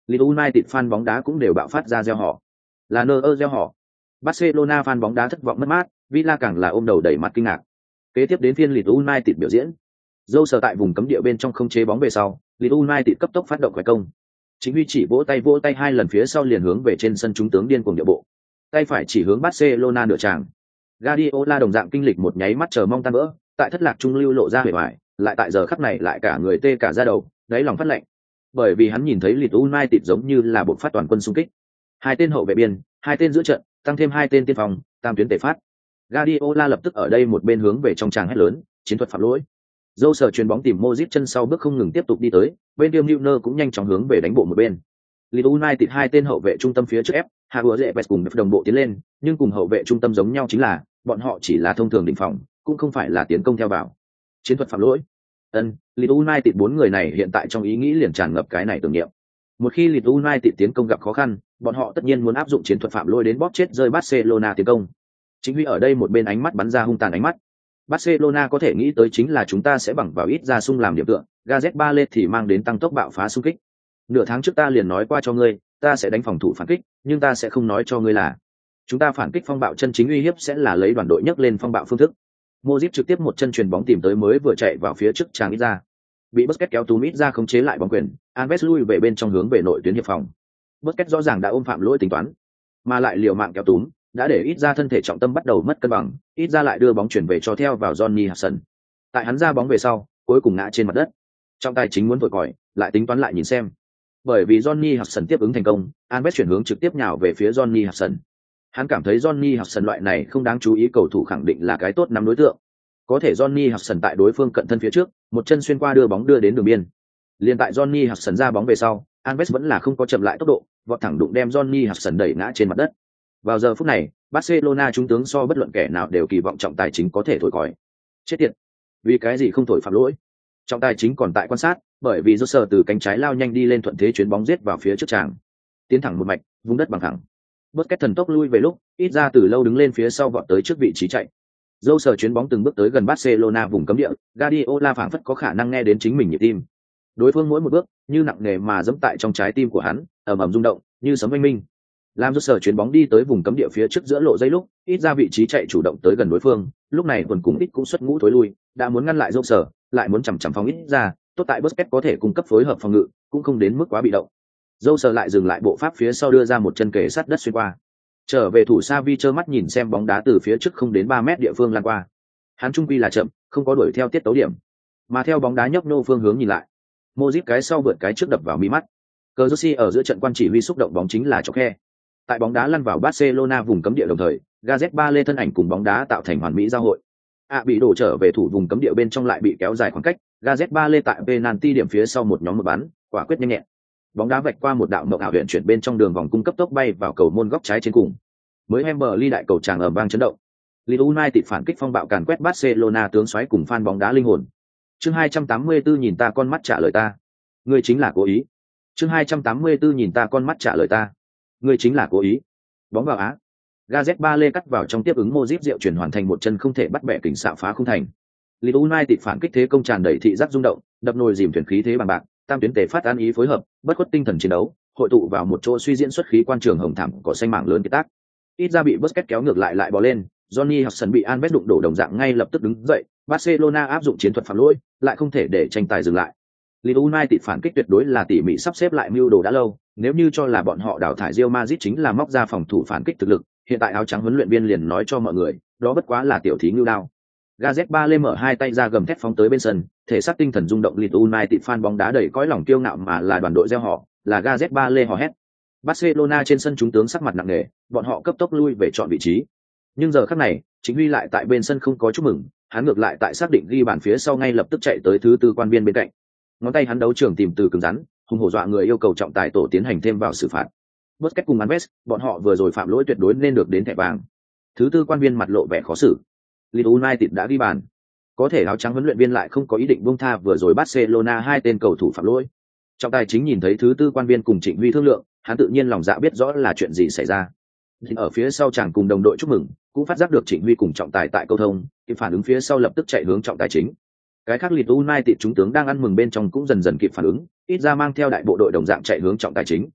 Leeds United fan bóng đá cũng đều bạo phát ra reo hò. Là reo hò. Barcelona fan bóng đá thất vọng mất mát, Villa càng là ôm đầu đầy mặt kinh ngạc. Kế tiếp đến phiên Leeds United biểu diễn. Dâu sờ tại vùng cấm địa bên trong không chế bóng về sau, Leeds United cấp tốc phát động khởi công. Chính Huy chỉ vỗ tay 2 lần phía sau liền hướng về trên sân chúng tướng điên cuồng điệu bộ. Tay phải chỉ hướng Barcelona nửa tràng. Guardiola đồng dạng kinh lịch một nháy mắt chờ mong tan vỡ, tại thất lạc trung lưu lộ ra vẻ vải, lại tại giờ khắc này lại cả người tê cả da đầu, đáy lòng phát lạnh. Bởi vì hắn nhìn thấy Leeds United giống như là bộ phát toàn quân xung kích. 2 tên hậu vệ biên, 2 tên giữa trận, tăng thêm 2 tên tiên phòng, tam tuyến tề phát. Guardiola lập tức ở đây một bên hướng về trong tràng hét lớn, chiến thuật phạm lỗi. Dâu sờ chuyền bóng tìm Modric chân sau bước không ngừng tiếp tục đi tới, bên Tiêm Neuer cũng nhanh chóng hướng về đánh bộ một bên. Leeds United 2 tên hậu vệ trung tâm phía trước ép, Havertz cùng đồng bộ tiến lên, nhưng cùng hậu vệ trung tâm giống nhau chính là, bọn họ chỉ là thông thường đỉnh phòng, cũng không phải là tiến công theo vào. Chiến thuật phạm lỗi. Leeds United 4 người này hiện tại trong ý nghĩ liền tràn ngập cái này tưởng niệm. Một khi Leeds United tiến công gặp khó khăn, bọn họ tất nhiên muốn áp dụng chiến thuật phạm lỗi đến bóp chết rơi Barcelona tiến công. Chính Huy ở đây một bên ánh mắt bắn ra hung tàn ánh mắt. Barcelona có thể nghĩ tới chính là chúng ta sẽ bằng vào ít ra sung làm điểm tựa, Gareth Bale thì mang đến tăng tốc bạo phá xung kích. Nửa tháng trước ta liền nói qua cho ngươi, ta sẽ đánh phòng thủ phản kích, nhưng ta sẽ không nói cho ngươi là chúng ta phản kích phong bạo chân chính uy hiếp sẽ là lấy đoàn đội nhấc lên phong bạo phương thức. Modric trực tiếp một chân chuyền bóng tìm tới mới vừa chạy vào phía trước chàng ít ra. Bị Busquets kéo túm ít ra khống chế lại bóng quyền, Alves lui về bên trong hướng về nội tuyến hiệp phòng. Busquets rõ ràng đã ôm phạm lỗi tính toán, mà lại liều mạng kéo túm, đã để ít ra thân thể trọng tâm bắt đầu mất cân bằng, ít ra lại đưa bóng chuyển về cho theo vào Johnny Hudson. Tại hắn ra bóng về sau, cuối cùng ngã trên mặt đất. Trọng tài chính muốn vội còi, lại tính toán lại nhìn xem. Bởi vì Johnny Hudson tiếp ứng thành công, Alves chuyển hướng trực tiếp nhào về phía Johnny Hudson. Hắn cảm thấy Johnny Hudson loại này không đáng chú ý cầu thủ khẳng định là cái tốt nắm đối tượng. Có thể Johnny Hudson tại đối phương cận thân phía trước, một chân xuyên qua đưa bóng đưa đến đường biên. Liên tại Johnny Hudson ra bóng về sau, Alves vẫn là không có chậm lại tốc độ, vọt thẳng đụng đem Johnny Hudson đẩy ngã trên mặt đất. Vào giờ phút này, Barcelona trung tướng so bất luận kẻ nào đều kỳ vọng trọng tài chính có thể thổi còi. Chết tiệt! Vì cái gì không thổi phạm lỗi? Trọng tài chính còn tại quan sát, bởi vì Jose từ cánh trái lao nhanh đi lên thuận thế chuyến bóng giết vào phía trước tràng. Tiến thẳng một mạch, vung đất bằng thẳng. Busquets thần tốc lui về lúc, ít ra từ lâu đứng lên phía sau vọt tới trước vị trí chạy. Jose chuyến bóng từng bước tới gần Barcelona vùng cấm địa, Guardiola phảng phất có khả năng nghe đến chính mình nhịp tim. Đối phương mỗi một bước, như nặng nề mà giẫm tại trong trái tim của hắn, ầm ầm rung động, như sấm oanh minh. Làm Jose chuyến bóng đi tới vùng cấm địa phía trước giữa lộ dây lúc, ít ra vị trí chạy chủ động tới gần đối phương, lúc này quần cùng ít cũng xuất ngũ thối lui, đã muốn ngăn lại Jose, lại muốn chằm chằm phòng ít ra, tốt tại Busquets có thể cung cấp phối hợp phòng ngự, cũng không đến mức quá bị động. Jose lại dừng lại bộ pháp phía sau đưa ra một chân kề sát đất xuyên qua. Trở về thủ Xavi trơ mắt nhìn xem bóng đá từ phía trước không đến 3 mét địa phương lan qua. Hắn trung quy là chậm, không có đuổi theo tiết tấu điểm, mà theo bóng đá nhấp nô phương hướng nhìn lại. Modric cái sau vượt cái trước đập vào mí mắt. Cazorsi ở giữa trận quan chỉ huy xúc động bóng chính là chọc khe. Tại bóng đá lăn vào Barcelona vùng cấm địa đồng thời, Gareth Bale thân ảnh cùng bóng đá tạo thành hoàn mỹ giao hội. Bị đổ trở về thủ vùng cấm địa bên trong lại bị kéo dài khoảng cách, Gareth Bale tại penalty điểm phía sau một nhóm một bắn, quả quyết nhanh nhẹn. Bóng đá vạch qua một đạo mộng ảo huyền chuyển bên trong đường vòng cung cấp tốc bay vào cầu môn góc trái trên cùng. Mới Wembley đại cầu tràng ầm vang chấn động. Leeds United phản kích phong bạo càn quét Barcelona tướng xoáy cùng fan bóng đá linh hồn. Chương 284 nhìn ta con mắt trả lời ta. Ngươi chính là cố ý. Chương 284 nhìn ta con mắt trả lời ta. Ngươi chính là cố ý. Bóng vào á. Gareth Bale cắt vào trong tiếp ứng Modric diệu chuyển hoàn thành một chân không thể bắt bẻ kình xạ phá không thành. Leeds United phản kích thế công tràn đầy thị giác rung động, đập nồi dìm thuyền khí thế bằng bạc, tam tuyến tề phát an ý phối hợp, bất khuất tinh thần chiến đấu, hội tụ vào một chỗ suy diễn xuất khí quan trường hồng thẳm cỏ xanh mảng lớn kết tác. Ít ra bị Busquets kéo ngược lại bò lên, Johnny Hudson bị Alves đụng đổ đồng dạng ngay lập tức đứng dậy, Barcelona áp dụng chiến thuật phạm lỗi, lại không thể để tranh tài dừng lại. Leeds United phản kích tuyệt đối là tỉ mỉ sắp xếp lại mưu đồ đã lâu, nếu như cho là bọn họ đào thải Real Madrid chính là móc ra phòng thủ phản kích thực lực, hiện tại áo trắng huấn luyện viên liền nói cho mọi người, đó bất quá là tiểu thí ngưu đao. Gareth Bale mở hai tay ra gầm thét phóng tới bên sân, thể xác tinh thần rung động. Leeds United fan bóng đá đầy cõi lòng kiêu ngạo mà là đoàn đội reo hò, là Gareth Bale hò hét. Barcelona trên sân chúng tướng sắc mặt nặng nề, bọn họ cấp tốc lui về chọn vị trí. Nhưng giờ khắc này, Chính Huy lại tại bên sân không có chúc mừng, hắn ngược lại tại xác định ghi bàn phía sau ngay lập tức chạy tới thứ tư quan viên bên cạnh. Ngón tay hắn đấu trường tìm từ cứng rắn, hùng hổ dọa người yêu cầu trọng tài tổ tiến hành thêm vào xử phạt. Busquets cùng Alves, bọn họ vừa rồi phạm lỗi tuyệt đối nên được đến thẻ vàng. Thứ tư quan viên mặt lộ vẻ khó xử. Leeds United đã ghi bàn, có thể áo trắng huấn luyện viên lại không có ý định buông tha vừa rồi Barcelona hai tên cầu thủ phạm lỗi. Trọng tài chính nhìn thấy thứ tư quan viên cùng Trịnh Huy thương lượng, hắn tự nhiên lòng dạ biết rõ là chuyện gì xảy ra. Ở phía sau chàng cùng đồng đội chúc mừng, cũng phát giác được Trịnh Huy cùng trọng tài tại câu thông, kịp phản ứng phía sau lập tức chạy hướng trọng tài chính. Cái khác Leeds United chúng tướng đang ăn mừng bên trong cũng dần dần kịp phản ứng, ít ra mang theo đại bộ đội đồng dạng chạy hướng trọng tài chính,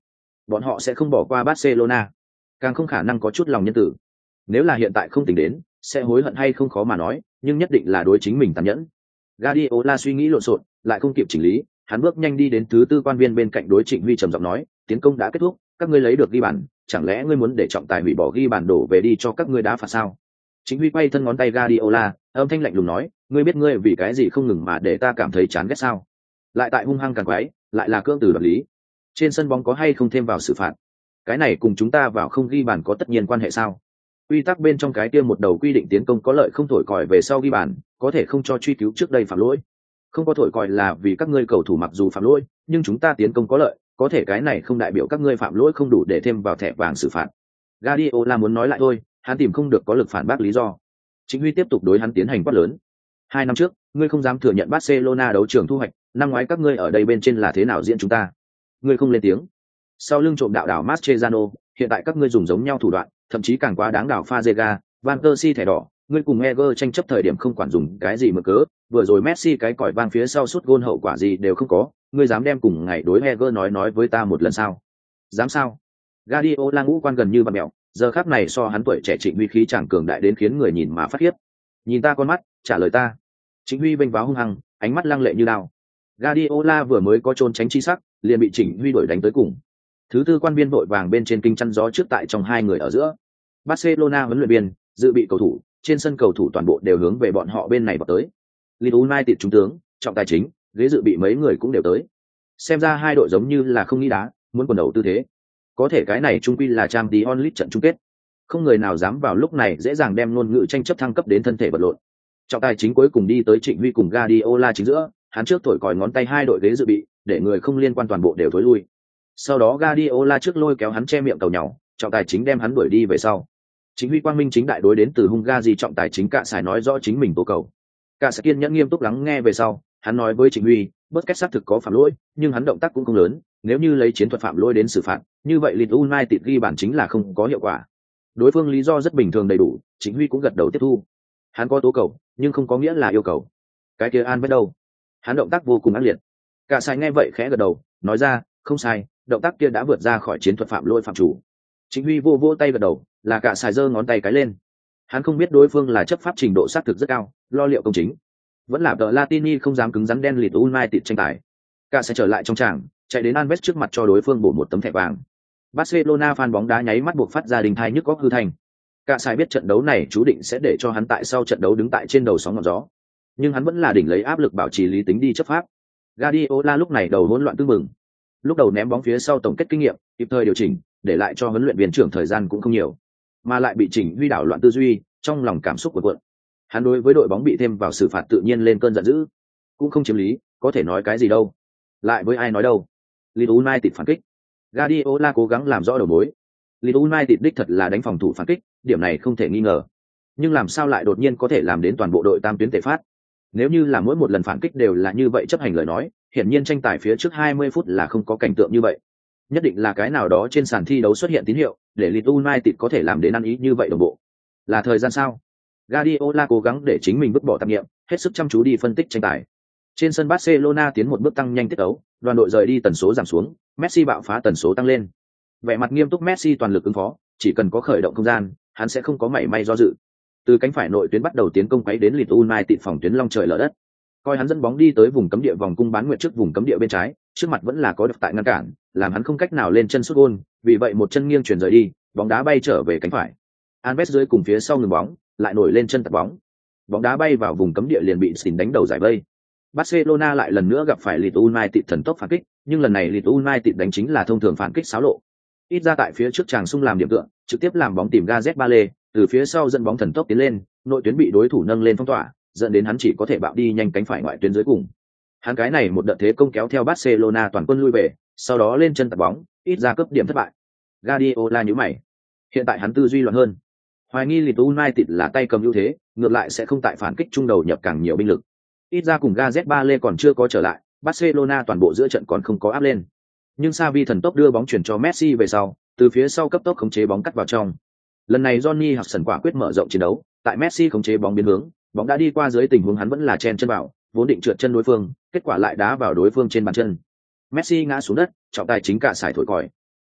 bọn họ sẽ không bỏ qua Barcelona, càng không khả năng có chút lòng nhân tử. Nếu là hiện tại không tính đến, sẽ hối hận hay không khó mà nói, nhưng nhất định là đối chính mình tàn nhẫn. Guardiola suy nghĩ lộn xộn, lại không kịp chỉnh lý, hắn bước nhanh đi đến thứ tư quan viên bên cạnh đối Trịnh Huy trầm giọng nói, tiến công đã kết thúc, các ngươi lấy được ghi bàn, chẳng lẽ ngươi muốn để trọng tài hủy bỏ ghi bàn đổ về đi cho các ngươi đá phạt sao? Trịnh Huy quay thân ngón tay Guardiola, âm thanh lạnh lùng nói, ngươi biết ngươi vì cái gì không ngừng mà để ta cảm thấy chán ghét sao? Lại tại hung hăng càng quái, lại là cưỡng từ đoạt lý. Trên sân bóng có hay không thêm vào xử phạt? Cái này cùng chúng ta vào không ghi bàn có tất nhiên quan hệ sao? Quy tắc bên trong cái kia một đầu quy định tiến công có lợi không thổi còi về sau ghi bàn, có thể không cho truy cứu trước đây phạm lỗi. Không có thổi còi là vì các ngươi cầu thủ mặc dù phạm lỗi, nhưng chúng ta tiến công có lợi, có thể cái này không đại biểu các ngươi phạm lỗi không đủ để thêm vào thẻ vàng xử phạt. Guardiola muốn nói lại thôi, hắn tìm không được có lực phản bác lý do. Chính Huy tiếp tục đối hắn tiến hành quát lớn. 2 năm trước, ngươi không dám thừa nhận Barcelona đấu trường thu hoạch, năm ngoái các ngươi ở đây bên trên là thế nào diễn chúng ta? Ngươi không lên tiếng. Sau lưng trộm đạo đảo Mascherano, hiện tại các ngươi dùng giống nhau thủ đoạn, thậm chí càng quá đáng đảo Fazega, Van Persie thẻ đỏ, ngươi cùng Eger tranh chấp thời điểm không quản dùng cái gì mà cớ, vừa rồi Messi cái còi vang phía sau sút gôn hậu quả gì đều không có, ngươi dám đem cùng ngày đối Eger nói với ta một lần sao? Dám sao? Guardiola ngũ quan gần như bặm mèo, giờ khắc này so hắn tuổi trẻ Trịnh Huy khí chàng cường đại đến khiến người nhìn mà phát khiếp. Nhìn ta con mắt, trả lời ta. Trịnh Huy vênh váo hung hăng, ánh mắt lăng lệ như đao. Guardiola vừa mới có trốn tránh chi sắc, liền bị Trịnh Huy đuổi đánh tới cùng. Thứ tư quan viên vội vàng bên trên kinh chăn gió trước tại trong hai người ở giữa. Barcelona huấn luyện viên, dự bị cầu thủ, trên sân cầu thủ toàn bộ đều hướng về bọn họ bên này vào tới. Leeds United trung tướng, trọng tài chính, ghế dự bị mấy người cũng đều tới. Xem ra hai đội giống như là không nghĩ đá, muốn quần đầu tư thế. Có thể cái này chung quy là Champions League trận chung kết. Không người nào dám vào lúc này dễ dàng đem ngôn ngữ tranh chấp thăng cấp đến thân thể vật lộn. Trọng tài chính cuối cùng đi tới Trịnh Huy cùng Guardiola chính giữa, hắn trước thổi còi ngón tay hai đội ghế dự bị, để người không liên quan toàn bộ đều thối lui. Sau đó Guardiola trước lôi kéo hắn che miệng tàu nhỏ, trọng tài chính đem hắn đuổi đi về sau. Chính Huy quang minh chính đại đối đến từ Hungary trọng tài chính Cạ Sải nói rõ chính mình tố cầu. Cạ Sải kiên nhẫn nghiêm túc lắng nghe về sau, hắn nói với Trịnh Huy, bất cách xác thực có phạm lỗi, nhưng hắn động tác cũng không lớn, nếu như lấy chiến thuật phạm lỗi đến xử phạt, như vậy Leeds United ghi bản chính là không có hiệu quả. Đối phương lý do rất bình thường đầy đủ, Trịnh Huy cũng gật đầu tiếp thu. Hắn có tố cầu, nhưng không có nghĩa là yêu cầu. Cái kia An biết đâu? Hắn động tác vô cùng ác liệt. Cạ Sải nghe vậy khẽ gật đầu, nói ra, không sai, động tác kia đã vượt ra khỏi chiến thuật phạm lỗi phạm chủ. Trịnh Huy vô tay gật đầu, là Cạ Sải giơ ngón tay cái lên. Hắn không biết đối phương là chấp pháp trình độ xác thực rất cao, lo liệu công chính. Vẫn là tờ Latini không dám cứng rắn đen Leeds United tranh tài. Cạ Sải trở lại trong tràng, chạy đến Alves trước mặt cho đối phương bổ một tấm thẻ vàng. Barcelona fan bóng đá nháy mắt buộc phát ra đình thai nhức góc hư thành. Cạ Sải biết trận đấu này chú định sẽ để cho hắn tại sau trận đấu đứng tại trên đầu sóng ngọn gió, nhưng hắn vẫn là đỉnh lấy áp lực bảo trì lý tính đi chấp pháp. Guardiola lúc này đầu hỗn loạn tương mừng. Lúc đầu ném bóng phía sau tổng kết kinh nghiệm, kịp thời điều chỉnh, để lại cho huấn luyện viên trưởng thời gian cũng không nhiều, mà lại bị Trịnh Huy đảo loạn tư duy, trong lòng cảm xúc của cuộn. Hắn đối với đội bóng bị thêm vào xử phạt tự nhiên lên cơn giận dữ, cũng không chiếm lý, có thể nói cái gì đâu, lại với ai nói đâu. Leeds United phản kích, Guardiola cố gắng làm rõ đầu mối. Leeds United đích thật là đánh phòng thủ phản kích, điểm này không thể nghi ngờ. Nhưng làm sao lại đột nhiên có thể làm đến toàn bộ đội tam tuyến tề phát? Nếu như là mỗi một lần phản kích đều là như vậy chấp hành lời nói, hiển nhiên tranh tài phía trước 20 phút là không có cảnh tượng như vậy. Nhất định là cái nào đó trên sàn thi đấu xuất hiện tín hiệu, để Leeds United có thể làm đến ăn ý như vậy đồng bộ. Là thời gian sao? Guardiola cố gắng để chính mình vứt bỏ tạp niệm, hết sức chăm chú đi phân tích tranh tài. Trên sân Barcelona tiến một bước tăng nhanh tiết tấu, đoàn đội rời đi tần số giảm xuống, Messi bạo phá tần số tăng lên. Vẻ mặt nghiêm túc Messi toàn lực ứng phó, chỉ cần có khởi động không gian, hắn sẽ không có mảy may do dự. Từ cánh phải nội tuyến bắt đầu tiến công quấy đến Leeds United phòng tuyến long trời lở đất. Coi hắn dẫn bóng đi tới vùng cấm địa vòng cung bán nguyệt trước vùng cấm địa bên trái, trước mặt vẫn là có đập tại ngăn cản, làm hắn không cách nào lên chân sút gôn, vì vậy một chân nghiêng chuyển rời đi, bóng đá bay trở về cánh phải. Alves dưới cùng phía sau ngừng bóng, lại nổi lên chân tạt bóng. Bóng đá bay vào vùng cấm địa liền bị Stin đánh đầu giải vây. Barcelona lại lần nữa gặp phải Leeds United thần tốc phản kích, nhưng lần này Leeds United đánh chính là thông thường phản kích xáo lộ. Ít ra tại phía trước chàng xung làm điểm tựa, trực tiếp làm bóng tìm Gareth Bale, từ phía sau dẫn bóng thần tốc tiến lên, nội tuyến bị đối thủ nâng lên phong tỏa, dẫn đến hắn chỉ có thể bạo đi nhanh cánh phải ngoại tuyến dưới cùng. Hắn cái này một đợt thế công kéo theo Barcelona toàn quân lui về, sau đó lên chân tạt bóng, ít ra cướp điểm thất bại. Guardiola nhíu mày. Hiện tại hắn tư duy loạn hơn. Hoài nghi Leeds United là tay cầm ưu thế, ngược lại sẽ không tại phản kích trung đầu nhập càng nhiều binh lực. Ít ra cùng Gareth Bale còn chưa có trở lại, Barcelona toàn bộ giữa trận còn không có áp lên. Nhưng Xavi thần tốc đưa bóng chuyển cho Messi về sau, từ phía sau cấp tốc khống chế bóng cắt vào trong. Lần này Johnny Hudson quả quyết mở rộng chiến đấu, tại Messi khống chế bóng biến hướng, bóng đã đi qua dưới tình huống hắn vẫn là chen chân vào, vốn định trượt chân đối phương, kết quả lại đá vào đối phương trên bàn chân. Messi ngã xuống đất, trọng tài chính Cạ Sải thổi còi.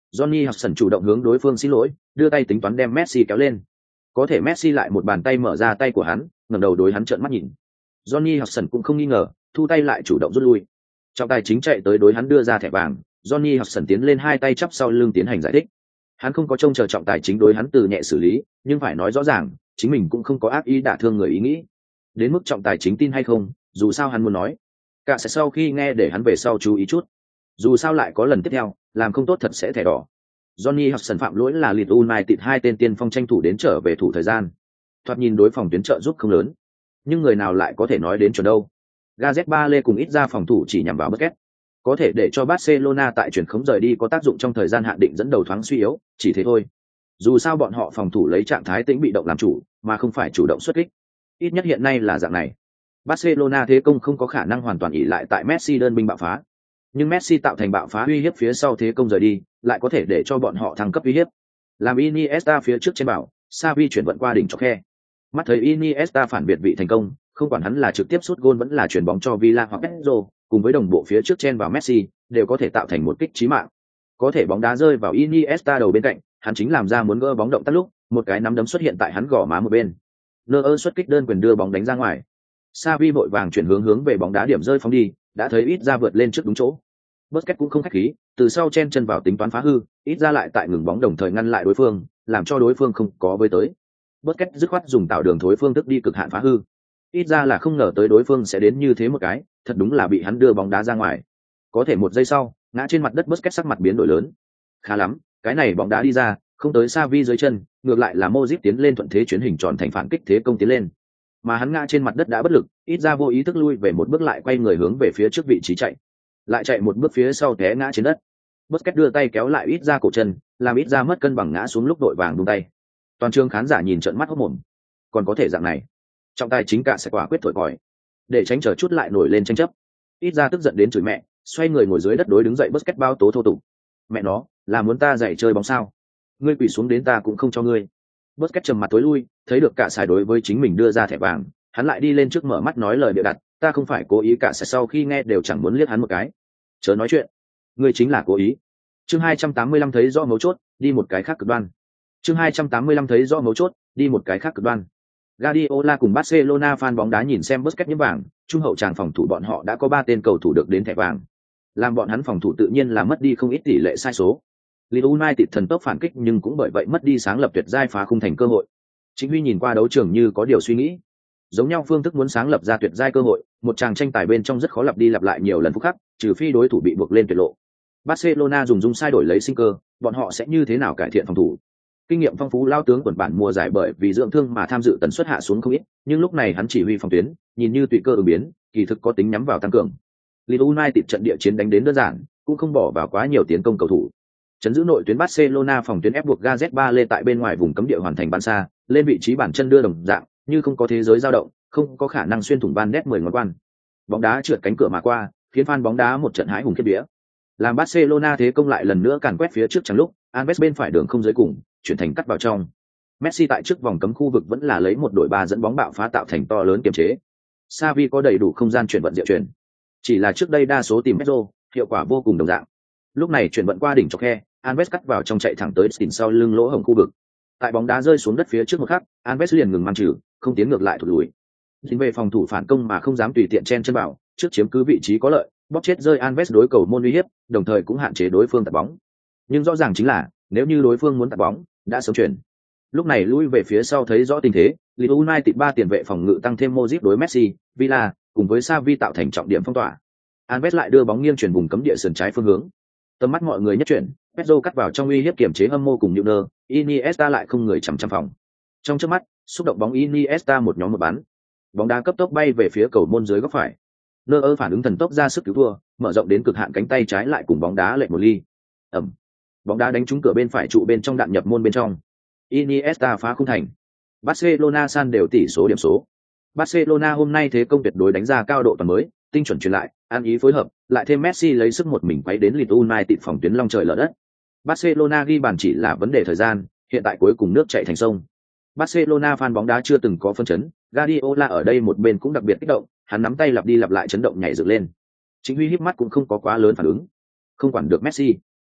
Johnny Hudson chủ động hướng đối phương xin lỗi, đưa tay tính toán đem Messi kéo lên. Có thể Messi lại một bàn tay mở ra tay của hắn, ngẩng đầu đối hắn trợn mắt nhìn. Johnny Hudson cũng không nghi ngờ, thu tay lại chủ động rút lui. Trọng tài chính chạy tới đối hắn đưa ra thẻ vàng, Johnny Hudson tiến lên hai tay chắp sau lưng tiến hành giải thích. Hắn không có trông chờ trọng tài chính đối hắn từ nhẹ xử lý, nhưng phải nói rõ ràng, chính mình cũng không có ác ý đả thương người ý nghĩ. Đến mức trọng tài chính tin hay không, dù sao hắn muốn nói. Cả sẽ sau khi nghe để hắn về sau chú ý chút. Dù sao lại có lần tiếp theo, làm không tốt thật sẽ thẻ đỏ. Johnny Hudson phạm lỗi là Leeds United hai tên tiên phong tranh thủ đến trở về thủ thời gian. Thoạt nhìn đối phòng tuyến trợ giúp không lớn, nhưng người nào lại có thể nói đến chuẩn đâu. Gareth Bale cùng ít ra phòng thủ chỉ nhằm vào Busquets, có thể để cho Barcelona tại chuyển khống rời đi có tác dụng trong thời gian hạn định dẫn đầu thoáng suy yếu, chỉ thế thôi. Dù sao bọn họ phòng thủ lấy trạng thái tĩnh bị động làm chủ, mà không phải chủ động xuất kích. Ít nhất hiện nay là dạng này. Barcelona thế công không có khả năng hoàn toàn ỷ lại tại Messi đơn binh bạo phá, nhưng Messi tạo thành bạo phá uy hiếp phía sau thế công rời đi, lại có thể để cho bọn họ thăng cấp uy hiếp. Làm Iniesta phía trước trên bảo, Xavi chuyển vận qua đỉnh chọc khe. Mắt thấy Iniesta phản biệt vị thành công, không quản hắn là trực tiếp sút gôn vẫn là chuyển bóng cho Villa hoặc Pedro, cùng với đồng bộ phía trước chen vào Messi, đều có thể tạo thành một kích chí mạng. Có thể bóng đá rơi vào Iniesta đầu bên cạnh, hắn chính làm ra muốn gỡ bóng động tác lúc, một cái nắm đấm xuất hiện tại hắn gò má một bên. Neuer xuất kích đơn quyền đưa bóng đánh ra ngoài. Xavi vội vàng chuyển hướng về bóng đá điểm rơi phóng đi, đã thấy ít ra vượt lên trước đúng chỗ. Busquets cũng không khách khí, từ sau chen chân vào tính toán phá hư, ít ra lại tại ngừng bóng đồng thời ngăn lại đối phương, làm cho đối phương không có với tới. Busquets dứt khoát dùng tạo đường thối phương thức đi cực hạn phá hư. Ít ra là không ngờ tới đối phương sẽ đến như thế một cái, thật đúng là bị hắn đưa bóng đá ra ngoài. Có thể một giây sau, ngã trên mặt đất Busquets sắc mặt biến đổi lớn. Khá lắm, cái này bóng đá đi ra, không tới Xavi dưới chân, ngược lại là Modric tiến lên thuận thế chuyển hình tròn thành phản kích thế công tiến lên. Mà hắn ngã trên mặt đất đã bất lực, ít ra vô ý thức lui về một bước lại quay người hướng về phía trước vị trí chạy. Lại chạy một bước phía sau té ngã trên đất. Busquets đưa tay kéo lại ít ra cổ chân, làm ít ra mất cân bằng ngã xuống lúc đội vàng buông tay. Toàn trường khán giả nhìn trợn mắt hốt mồm. Còn có thể dạng này. Trọng tài chính cả sẽ quả quyết thổi còi, để tránh chờ chút lại nổi lên tranh chấp. Ít ra tức giận đến chửi mẹ, xoay người ngồi dưới đất đối đứng dậy Busquets bao tố thô tục. Mẹ nó, là muốn ta dạy chơi bóng sao? Ngươi quỳ xuống đến ta cũng không cho ngươi. Busquets trầm mặt tối lui, thấy được cả xài đối với chính mình đưa ra thẻ vàng, hắn lại đi lên trước mở mắt nói lời bịa đặt, ta không phải cố ý. Cả sẽ sau khi nghe đều chẳng muốn liếc hắn một cái. Chớ nói chuyện, ngươi chính là cố ý. Chương 285 thấy rõ mấu chốt, đi một cái khác cực đoan. Chương 285 thấy rõ mấu chốt, đi một cái khác cực đoan. Guardiola cùng Barcelona fan bóng đá nhìn xem Busquets nhiễm vàng, trung hậu tràng phòng thủ bọn họ đã có 3 tên cầu thủ được đến thẻ vàng. Làm bọn hắn phòng thủ tự nhiên là mất đi không ít tỷ lệ sai số. Leeds United thần tốc phản kích nhưng cũng bởi vậy mất đi sáng lập tuyệt giai phá khung thành cơ hội. Chính Huy nhìn qua đấu trường như có điều suy nghĩ. Giống nhau phương thức muốn sáng lập ra tuyệt giai cơ hội, một tràng tranh tài bên trong rất khó lặp đi lặp lại nhiều lần phút khắc, trừ phi đối thủ bị buộc lên tuyệt lộ. Barcelona dùng sai đổi lấy sinh cơ, bọn họ sẽ như thế nào cải thiện phòng thủ? Kinh nghiệm phong phú lao tướng quần bản mùa giải bởi vì dưỡng thương mà tham dự tần suất hạ xuống không ít, nhưng lúc này hắn chỉ huy phòng tuyến, nhìn như tùy cơ ứng biến, kỳ thực có tính nhắm vào tăng cường. Leeds United trận địa chiến đánh đến đơn giản, cũng không bỏ vào quá nhiều tiến công cầu thủ. Chấn giữ nội tuyến Barcelona phòng tuyến ép buộc Gareth Bale tại bên ngoài vùng cấm địa hoàn thành bắn xa, lên vị trí bản chân đưa đồng dạng, như không có thế giới dao động, không có khả năng xuyên thủng Van Ness 10 ngón quan. Bóng đá trượt cánh cửa mà qua, khiến fan bóng đá một trận hãi hùng khiếp vía. Làm Barcelona thế công lại lần nữa càn quét phía trước chẳng lúc, Alves bên phải đường không dưới cùng, chuyển thành cắt vào trong. Messi tại trước vòng cấm khu vực vẫn là lấy một đội ba dẫn bóng bạo phá tạo thành to lớn kiềm chế. Xavi có đầy đủ không gian chuyển vận diệu chuyển. Chỉ là trước đây đa số tìm Pedro, hiệu quả vô cùng đồng dạng. Lúc này chuyển vận qua đỉnh chọc khe, Alves cắt vào trong chạy thẳng tới đỉnh sau lưng lỗ hổng khu vực. Tại bóng đá rơi xuống đất phía trước một khắc, Alves liền ngừng mang trừ, không tiến ngược lại thụt lùi. Chính về phòng thủ phản công mà không dám tùy tiện chen chân vào, trước chiếm cứ vị trí có lợi, bóp chết rơi Alves đối cầu môn uy hiếp, đồng thời cũng hạn chế đối phương tạt bóng. Nhưng rõ ràng chính là, nếu như đối phương muốn tạt bóng, đã sớm chuyển. Lúc này lui về phía sau thấy rõ tình thế, Leeds United 3 tiền vệ phòng ngự tăng thêm Modric đối Messi, Villa, cùng với Xavi tạo thành trọng điểm phong tỏa. Alves lại đưa bóng nghiêng chuyển vùng cấm địa sườn trái phương hướng. Tầm mắt mọi người nhất chuyển, Pedro cắt vào trong uy hiếp kiểm chế hâm mộ cùng Neuer, Iniesta lại không người chằm chằm phòng. Trong chớp mắt, xúc động bóng Iniesta một nhóm một bắn. Bóng đá cấp tốc bay về phía cầu môn dưới góc phải. Neuer phản ứng thần tốc ra sức cứu thua, mở rộng đến cực hạn cánh tay trái lại cùng bóng đá lệch một ly. Ầm. Bóng đá đánh trúng cửa bên phải trụ bên trong đạn nhập môn bên trong. Iniesta phá khung thành. Barcelona san đều tỷ số điểm số. Barcelona hôm nay thế công tuyệt đối đánh ra cao độ toàn mới, tinh chuẩn truyền lại, ăn ý phối hợp, lại thêm Messi lấy sức một mình quay đến Leeds United phòng tuyến long trời lở đất. Barcelona ghi bàn chỉ là vấn đề thời gian, hiện tại cuối cùng nước chảy thành sông. Barcelona fan bóng đá chưa từng có phân chấn, Guardiola ở đây một bên cũng đặc biệt kích động, hắn nắm tay lặp đi lặp lại chấn động nhảy dựng lên. Chính Huy híp mắt cũng không có quá lớn phản ứng. Không quản được Messi.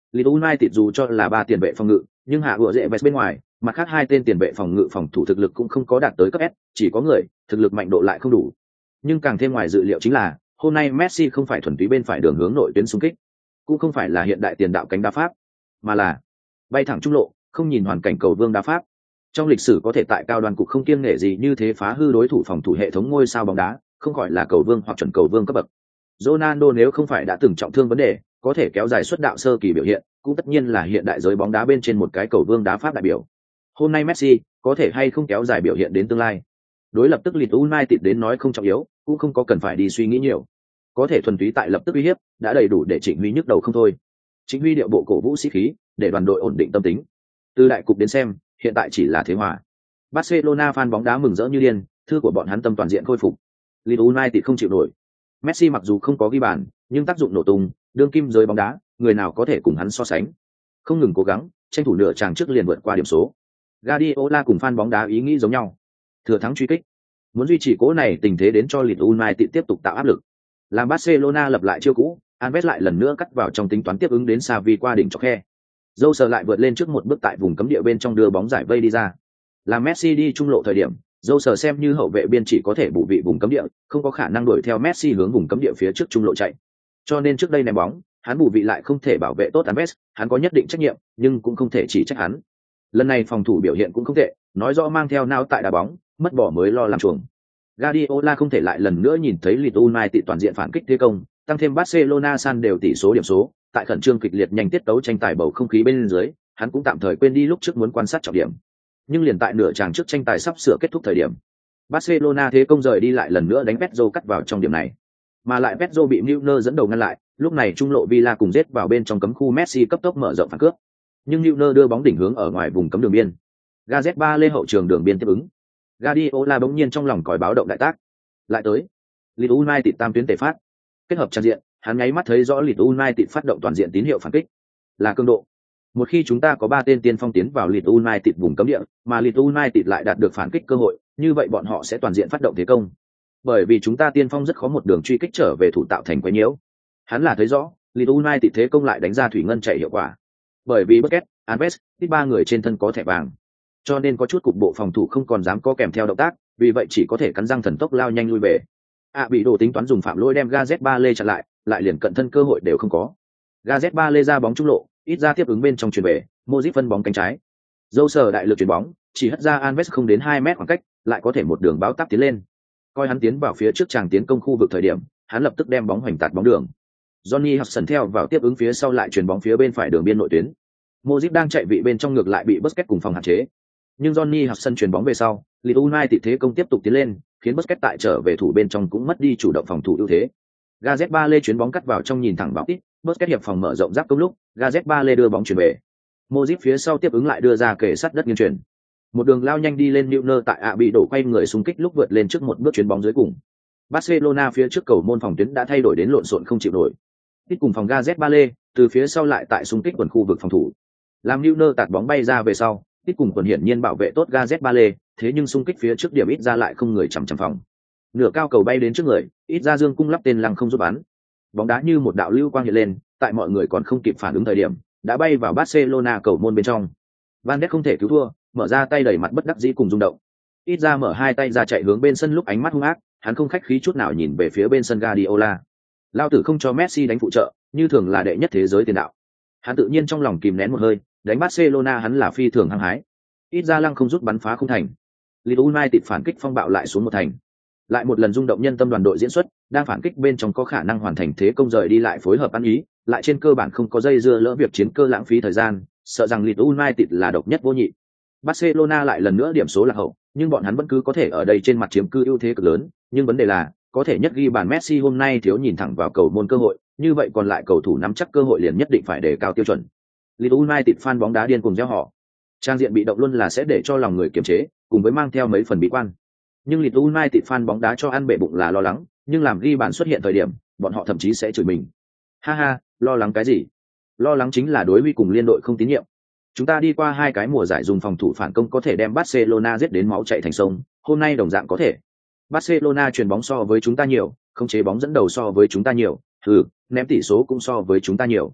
Leeds United dù cho là 3 tiền vệ phòng ngự, nhưng hạ ủa dễ vest bên ngoài, mặt khác 2 tên tiền vệ phòng ngự phòng thủ thực lực cũng không có đạt tới cấp S, chỉ có người, thực lực mạnh độ lại không đủ. Nhưng càng thêm ngoài dự liệu chính là, hôm nay Messi không phải thuần túy bên phải đường hướng nội tuyến xung kích, cũng không phải là hiện đại tiền đạo cánh đá pháp, mà là bay thẳng trung lộ, không nhìn hoàn cảnh cầu vương đá pháp. Trong lịch sử có thể tại cao đoàn cục không kiêng nể gì như thế phá hư đối thủ phòng thủ hệ thống ngôi sao bóng đá, không gọi là cầu vương hoặc chuẩn cầu vương cấp bậc. Ronaldo nếu không phải đã từng trọng thương vấn đề, có thể kéo dài xuất đạo sơ kỳ biểu hiện, cũng tất nhiên là hiện đại giới bóng đá bên trên một cái cầu vương đá pháp đại biểu. Hôm nay Messi có thể hay không kéo dài biểu hiện đến tương lai. Đối lập tức Leeds United đến nói không trọng yếu, cũng không có cần phải đi suy nghĩ nhiều. Có thể thuần túy tại lập tức uy hiếp, đã đầy đủ để Trịnh Huy nhức đầu không thôi. Trịnh Huy điệu bộ cổ vũ sĩ khí, để đoàn đội ổn định tâm tính. Từ đại cục đến xem, hiện tại chỉ là thế hòa. Barcelona fan bóng đá mừng rỡ như điên, thư của bọn hắn tâm toàn diện khôi phục. Leeds United không chịu nổi. Messi mặc dù không có ghi bàn, nhưng tác dụng nổ tung, đương kim giới bóng đá, người nào có thể cùng hắn so sánh. Không ngừng cố gắng, tranh thủ nửa chàng trước liền vượt qua điểm số. Guardiola cùng fan bóng đá ý nghĩ giống nhau, thừa thắng truy kích, muốn duy trì cố này tình thế đến cho Leeds United tiếp tục tạo áp lực. Làm Barcelona lập lại chiêu cũ, Alves lại lần nữa cắt vào trong tính toán tiếp ứng đến Xavi qua đỉnh chọc khe. Dâu sờ lại vượt lên trước một bước tại vùng cấm địa bên trong đưa bóng giải vây đi ra. Làm Messi đi trung lộ thời điểm, dâu sờ xem như hậu vệ biên chỉ có thể bù vị vùng cấm địa, không có khả năng đuổi theo Messi hướng vùng cấm địa phía trước trung lộ chạy. Cho nên trước đây ném bóng, hắn bù vị lại không thể bảo vệ tốt Alves, hắn có nhất định trách nhiệm, nhưng cũng không thể chỉ trách hắn. Lần này phòng thủ biểu hiện cũng không tệ, nói rõ mang theo não tại đá bóng, mất bỏ mới lo làm chuồng. Guardiola không thể lại lần nữa nhìn thấy Leeds United toàn diện phản kích thế công, tăng thêm Barcelona san đều tỷ số điểm số, tại khẩn trương kịch liệt nhanh tiết tấu tranh tài bầu không khí bên dưới, hắn cũng tạm thời quên đi lúc trước muốn quan sát trọng điểm. Nhưng liền tại nửa chàng trước tranh tài sắp sửa kết thúc thời điểm, Barcelona thế công rời đi lại lần nữa đánh Pedro cắt vào trong điểm này. Mà lại Pedro bị Neuer dẫn đầu ngăn lại, lúc này trung lộ Villa cùng giết vào bên trong cấm khu Messi cấp tốc mở rộng phản cướp. Nhưng Neuer đưa bóng đỉnh hướng ở ngoài vùng cấm đường biên. Gareth Bale hậu trường đường biên tiếp ứng. Guardiola bỗng nhiên trong lòng còi báo động đại tác. Lại tới. Leeds United tam tuyến tề phát. Kết hợp tràn diện, hắn nháy mắt thấy rõ Leeds United phát động toàn diện tín hiệu phản kích. Là cường độ. Một khi chúng ta có 3 tên tiên phong tiến vào Leeds United vùng cấm địa, mà Leeds United lại đạt được phản kích cơ hội, như vậy bọn họ sẽ toàn diện phát động thế công. Bởi vì chúng ta tiên phong rất khó một đường truy kích trở về thủ tạo thành quấy nhiễu. Hắn là thấy rõ, Leeds United thế công lại đánh ra thủy ngân chạy hiệu quả. Bởi vì Busquets, Alves, ba người trên thân có thẻ vàng, cho nên có chút cục bộ phòng thủ không còn dám có kèm theo động tác, vì vậy chỉ có thể cắn răng thần tốc lao nhanh lui về. Bị đổ tính toán dùng phạm lỗi đem Gareth Bale chặn lại liền cận thân cơ hội đều không có. Gareth Bale ra bóng trung lộ, ít ra tiếp ứng bên trong chuyền về, Modric phân bóng cánh trái. Dâu sờ đại lực chuyền bóng, chỉ hất ra Alves không đến 2 mét khoảng cách, lại có thể một đường báo táp tiến lên. Coi hắn tiến vào phía trước tràng tiến công khu vực thời điểm, hắn lập tức đem bóng hoành tạt bóng đường. Johnny Hudson theo vào tiếp ứng phía sau lại chuyền bóng phía bên phải đường biên nội tuyến. Modric đang chạy vị bên trong ngược lại bị Busquets cùng phòng hạn chế. Nhưng Johnny Hudson chuyền bóng về sau, Leeds United thế công tiếp tục tiến lên, khiến Busquets tại trở về thủ bên trong cũng mất đi chủ động phòng thủ ưu thế. Gareth Bale chuyền bóng cắt vào trong nhìn thẳng vào tít, Busquets hiệp phòng mở rộng giáp công lúc, Gareth Bale đưa bóng chuyển về. Modric phía sau tiếp ứng lại đưa ra kề sát đất nghiêng chuyển. Một đường lao nhanh đi lên Neuer tại bị đổ quay người xung kích lúc vượt lên trước một bước chuyền bóng dưới cùng. Barcelona phía trước cầu môn phòng tuyến đã thay đổi đến lộn xộn không chịu nổi. Tít cùng phòng Gareth Bale, từ phía sau lại tại xung kích quần khu vực phòng thủ. Làm Neuer tạt bóng bay ra về sau, Tít cùng quần hiển nhiên bảo vệ tốt Gareth Bale, thế nhưng xung kích phía trước điểm ít ra lại không người chằm chằm phòng. Nửa cao cầu bay đến trước người, ít ra dương cung lắp tên lăng không giúp bắn. Bóng đá như một đạo lưu quang hiện lên, tại mọi người còn không kịp phản ứng thời điểm, đã bay vào Barcelona cầu môn bên trong. Van Ness không thể cứu thua, mở ra tay đẩy mặt bất đắc dĩ cùng rung động. Ít ra mở hai tay ra chạy hướng bên sân lúc ánh mắt hung ác, hắn không khách khí chút nào nhìn về phía bên sân Guardiola. Lao tử không cho Messi đánh phụ trợ, như thường là đệ nhất thế giới tiền đạo. Hắn tự nhiên trong lòng kìm nén một hơi, đánh Barcelona hắn là phi thường hăng hái. Ít ra lăng không rút bắn phá không thành. Leeds United phản kích phong bạo lại xuống một thành. Lại một lần rung động nhân tâm đoàn đội diễn xuất, đang phản kích bên trong có khả năng hoàn thành thế công rời đi lại phối hợp ăn ý, lại trên cơ bản không có dây dưa lỡ việc chiến cơ lãng phí thời gian, sợ rằng Leeds United là độc nhất vô nhị. Barcelona lại lần nữa điểm số lạc hậu, nhưng bọn hắn vẫn cứ có thể ở đây trên mặt chiếm cư ưu thế cực lớn, nhưng vấn đề là, có thể nhất ghi bàn Messi hôm nay thiếu nhìn thẳng vào cầu môn cơ hội, như vậy còn lại cầu thủ nắm chắc cơ hội liền nhất định phải đề cao tiêu chuẩn. Leeds United fan bóng đá điên cùng reo hò. Trang diện bị động luôn là sẽ để cho lòng người kiềm chế, cùng với mang theo mấy phần bí quan. Nhưng Leeds United fan bóng đá cho ăn bể bụng là lo lắng, nhưng làm ghi bàn xuất hiện thời điểm, bọn họ thậm chí sẽ chửi mình. Ha ha, lo lắng cái gì? Lo lắng chính là đối Huy cùng liên đội không tín nhiệm. Chúng ta đi qua 2 cái mùa giải dùng phòng thủ phản công có thể đem Barcelona giết đến máu chảy thành sông, hôm nay đồng dạng có thể. Barcelona chuyền bóng so với chúng ta nhiều, khống chế bóng dẫn đầu so với chúng ta nhiều, ném tỷ số cũng so với chúng ta nhiều.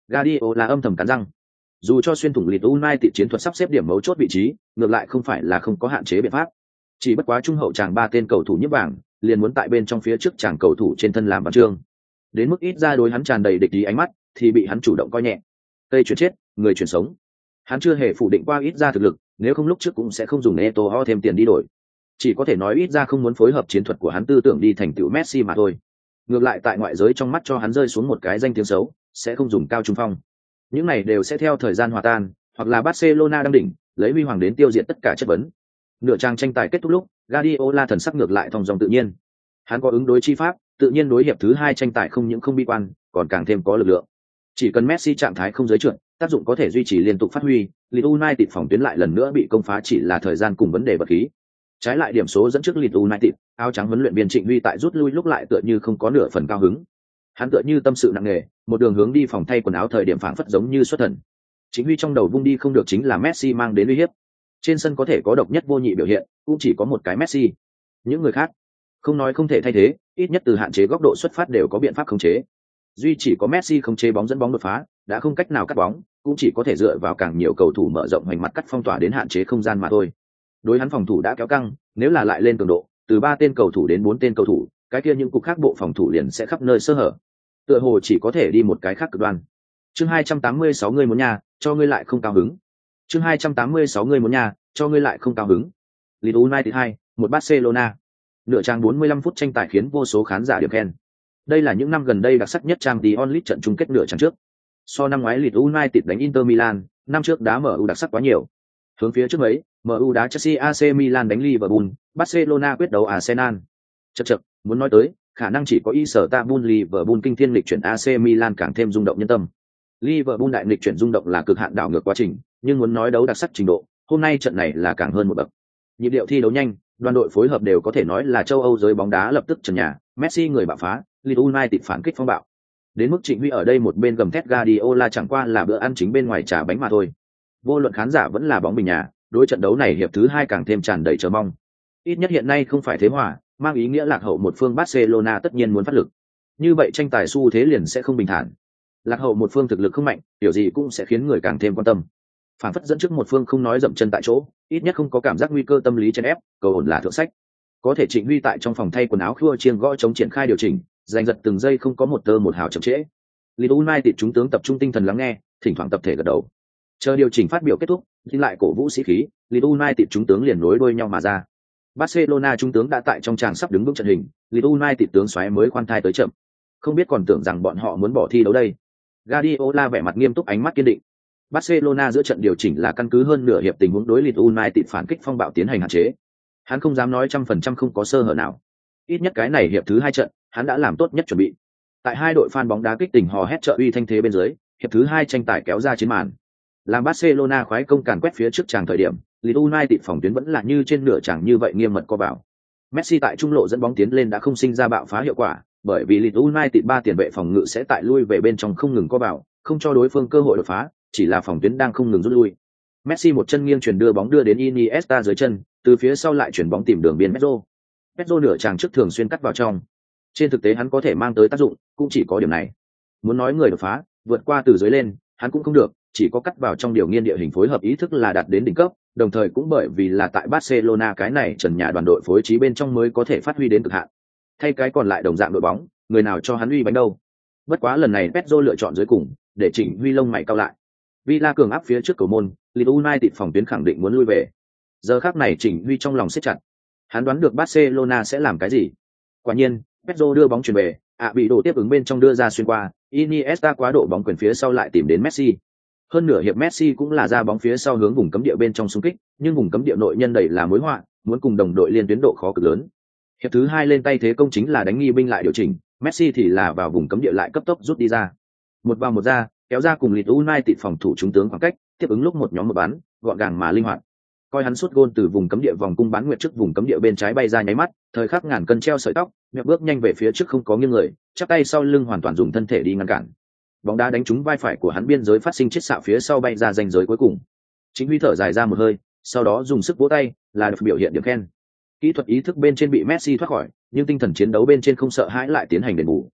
Guardiola âm thầm cắn răng. Dù cho xuyên thủng Leeds United chiến thuật sắp xếp điểm mấu chốt vị trí, ngược lại không phải là không có hạn chế biện pháp. Chỉ bất quá trung hậu chàng ba tên cầu thủ nhiếp vàng, liền muốn tại bên trong phía trước chàng cầu thủ trên thân làm văn chương. Đến mức ít ra đối hắn tràn đầy địch ý ánh mắt, thì bị hắn chủ động coi nhẹ. Cây chuyển chết, người chuyển sống. Hắn chưa hề phủ định qua ít ra thực lực, nếu không lúc trước cũng sẽ không dùng Eto'o thêm tiền đi đổi. Chỉ có thể nói ít ra không muốn phối hợp chiến thuật của hắn tư tưởng đi thành tựu Messi mà thôi. Ngược lại tại ngoại giới trong mắt cho hắn rơi xuống một cái danh tiếng xấu, sẽ không dùng cao trung phong. Những này đều sẽ theo thời gian hòa tan, hoặc là Barcelona đang đỉnh, lấy huy hoàng đến tiêu diệt tất cả chất vấn. Nửa trang tranh tài kết thúc lúc, Guardiola thần sắc ngược lại thong dong tự nhiên. Hắn có ứng đối chi pháp, tự nhiên đối hiệp thứ 2 tranh tài không những không bi quan, còn càng thêm có lực lượng. Chỉ cần Messi trạng thái không giới trượt, tác dụng có thể duy trì liên tục phát huy, Leeds United phòng tuyến lại lần nữa bị công phá chỉ là thời gian cùng vấn đề vật khí. Trái lại điểm số dẫn trước Leeds United, áo trắng huấn luyện viên Trịnh Huy tại rút lui lúc lại tựa như không có nửa phần cao hứng. Hắn tựa như tâm sự nặng nề, một đường hướng đi phòng thay quần áo thời điểm phảng phất giống như xuất thần. Trịnh Huy trong đầu vung đi không được chính là Messi mang đến uy hiếp. Trên sân có thể có độc nhất vô nhị biểu hiện, cũng chỉ có một cái Messi. Những người khác, không nói không thể thay thế, ít nhất từ hạn chế góc độ xuất phát đều có biện pháp khống chế. Duy chỉ có Messi không chế bóng dẫn bóng đột phá, đã không cách nào cắt bóng, cũng chỉ có thể dựa vào càng nhiều cầu thủ mở rộng hoành mặt cắt phong tỏa đến hạn chế không gian mà thôi. Đối hắn phòng thủ đã kéo căng, nếu là lại lên cường độ, từ 3 tên cầu thủ đến 4 tên cầu thủ, cái kia những cục khác bộ phòng thủ liền sẽ khắp nơi sơ hở. Tựa hồ chỉ có thể đi một cái khác cực đoan. Chương 286 ngươi muốn nhà, cho ngươi lại không cao hứng. Chương 286 ngươi muốn nhà, cho ngươi lại không cao hứng. Leeds United 2, một Barcelona. Nửa trang 45 phút tranh tài khiến vô số khán giả điểm khen. Đây là những năm gần đây đặc sắc nhất Champions League trận chung kết nửa trang trước. So năm ngoái Leeds United đánh Inter Milan, năm trước đá MU đặc sắc quá nhiều. Hướng phía trước mấy, MU đá Chelsea, AC Milan đánh Liverpool, Barcelona quyết đấu Arsenal. Chậc, muốn nói tới, khả năng chỉ có Istanbul Liverpool kinh thiên lịch chuyển AC Milan càng thêm rung động nhân tâm. Liverpool đại lịch chuyển rung động là cực hạn đảo ngược quá trình, nhưng muốn nói đấu đặc sắc trình độ, hôm nay trận này là càng hơn một bậc. Nhịp điệu thi đấu nhanh, đoàn đội phối hợp đều có thể nói là châu Âu giới bóng đá lập tức trần nhà, Messi người bạo phá, Leeds United phản kích phong bạo. Đến mức Trịnh Huy ở đây một bên gầm thét Guardiola chẳng qua là bữa ăn chính bên ngoài trà bánh mà thôi. Vô luận khán giả vẫn là bóng bình nhà, đối trận đấu này hiệp thứ 2 càng thêm tràn đầy chờ mong. Ít nhất hiện nay không phải thế hòa, mang ý nghĩa lạc hậu một phương Barcelona tất nhiên muốn phát lực. Như vậy tranh tài xu thế liền sẽ không bình thản. Lạc hậu một phương thực lực không mạnh, điều gì cũng sẽ khiến người càng thêm quan tâm. Phản phất dẫn trước một phương không nói dậm chân tại chỗ, ít nhất không có cảm giác nguy cơ tâm lý chèn ép, cầu ổn là thượng sách. Có thể Trịnh Huy tại trong phòng thay quần áo khua chiêng gõ chống triển khai điều chỉnh, giành giật từng giây không có một tơ một hào chậm trễ. Leeds United chúng tướng tập trung tinh thần lắng nghe, thỉnh thoảng tập thể gật đầu. Chờ điều chỉnh phát biểu kết thúc, thì lại cổ vũ sĩ khí, Leeds United chúng tướng liền nối đuôi nhau mà ra. Barcelona trung tướng đã tại trong tràng sắp đứng vững trận hình, Leeds United tướng xoáy mới khoan thai tới chậm. Không biết còn tưởng rằng bọn họ muốn bỏ thi đấu đây. Guardiola vẻ mặt nghiêm túc ánh mắt kiên định. Barcelona giữa trận điều chỉnh là căn cứ hơn nửa hiệp tình huống đối Leeds United phản kích phong bạo tiến hành hạn chế. Hắn không dám nói 100% không có sơ hở nào. Ít nhất cái này hiệp thứ 2 trận, hắn đã làm tốt nhất chuẩn bị. Tại hai đội fan bóng đá kích tình hò hét trợ uy thanh thế bên dưới, hiệp thứ 2 tranh tài kéo ra chiến màn. Làm Barcelona khoái công càn quét phía trước tràng thời điểm, Leeds United phòng tuyến vẫn là như trên nửa tràng như vậy nghiêm mật co vào. Messi tại trung lộ dẫn bóng tiến lên đã không sinh ra bạo phá hiệu quả, bởi vì Leeds United 3 tiền vệ phòng ngự sẽ tại lui về bên trong không ngừng co vào, không cho đối phương cơ hội đột phá, chỉ là phòng tuyến đang không ngừng rút lui. Messi một chân nghiêng chuyển đưa bóng đưa đến Iniesta dưới chân, từ phía sau lại chuyển bóng tìm đường biên Pedro. Pedro nửa tràng trước thường xuyên cắt vào trong. Trên thực tế hắn có thể mang tới tác dụng, cũng chỉ có điểm này. Muốn nói người đột phá, vượt qua từ dưới lên, hắn cũng không được, chỉ có cắt vào trong điều nghiên địa hình phối hợp ý thức là đạt đến đỉnh cấp, đồng thời cũng bởi vì là tại Barcelona cái này trần nhà đoàn đội phối trí bên trong mới có thể phát huy đến cực hạn. Thay cái còn lại đồng dạng đội bóng, người nào cho hắn uy bánh đâu. Bất quá lần này Pedro lựa chọn dưới cùng, để chỉnh Huy lông mày cau lại. Villa cường áp phía trước cầu môn, Leeds United phòng tuyến khẳng định muốn lui về. Giờ khắc này Chỉnh Huy trong lòng siết chặt. Hắn đoán được Barcelona sẽ làm cái gì. Quả nhiên, Pedro đưa bóng chuyển về, bị đổ tiếp ứng bên trong đưa ra xuyên qua, Iniesta quá độ bóng quyền phía sau lại tìm đến Messi. Hơn nửa hiệp Messi cũng là ra bóng phía sau hướng vùng cấm địa bên trong xung kích, nhưng vùng cấm địa nội nhân đầy là mối họa, muốn cùng đồng đội liên tuyến độ khó cực lớn. Hiệp thứ 2 lên tay thế công chính là đánh nghi binh lại điều chỉnh, Messi thì là vào vùng cấm địa lại cấp tốc rút đi ra. Một vào một ra, kéo ra cùng Leeds United phòng thủ trúng tướng khoảng cách, tiếp ứng lúc một nhóm một bắn, gọn gàng mà linh hoạt. Coi hắn sút gôn từ vùng cấm địa vòng cung bán nguyệt trước vùng cấm địa bên trái bay ra nháy mắt, thời khắc ngàn cân treo sợi tóc, miệng bước nhanh về phía trước không có nghiêng người, chắp tay sau lưng hoàn toàn dùng thân thể đi ngăn cản. Bóng đá đánh trúng vai phải của hắn biên giới phát sinh chiết xạ phía sau bay ra ranh giới cuối cùng. Chính Huy thở dài ra một hơi, sau đó dùng sức vỗ tay, là được biểu hiện điểm khen. Kỹ thuật ý thức bên trên bị Messi thoát khỏi, nhưng tinh thần chiến đấu bên trên không sợ hãi lại tiến hành đền bù.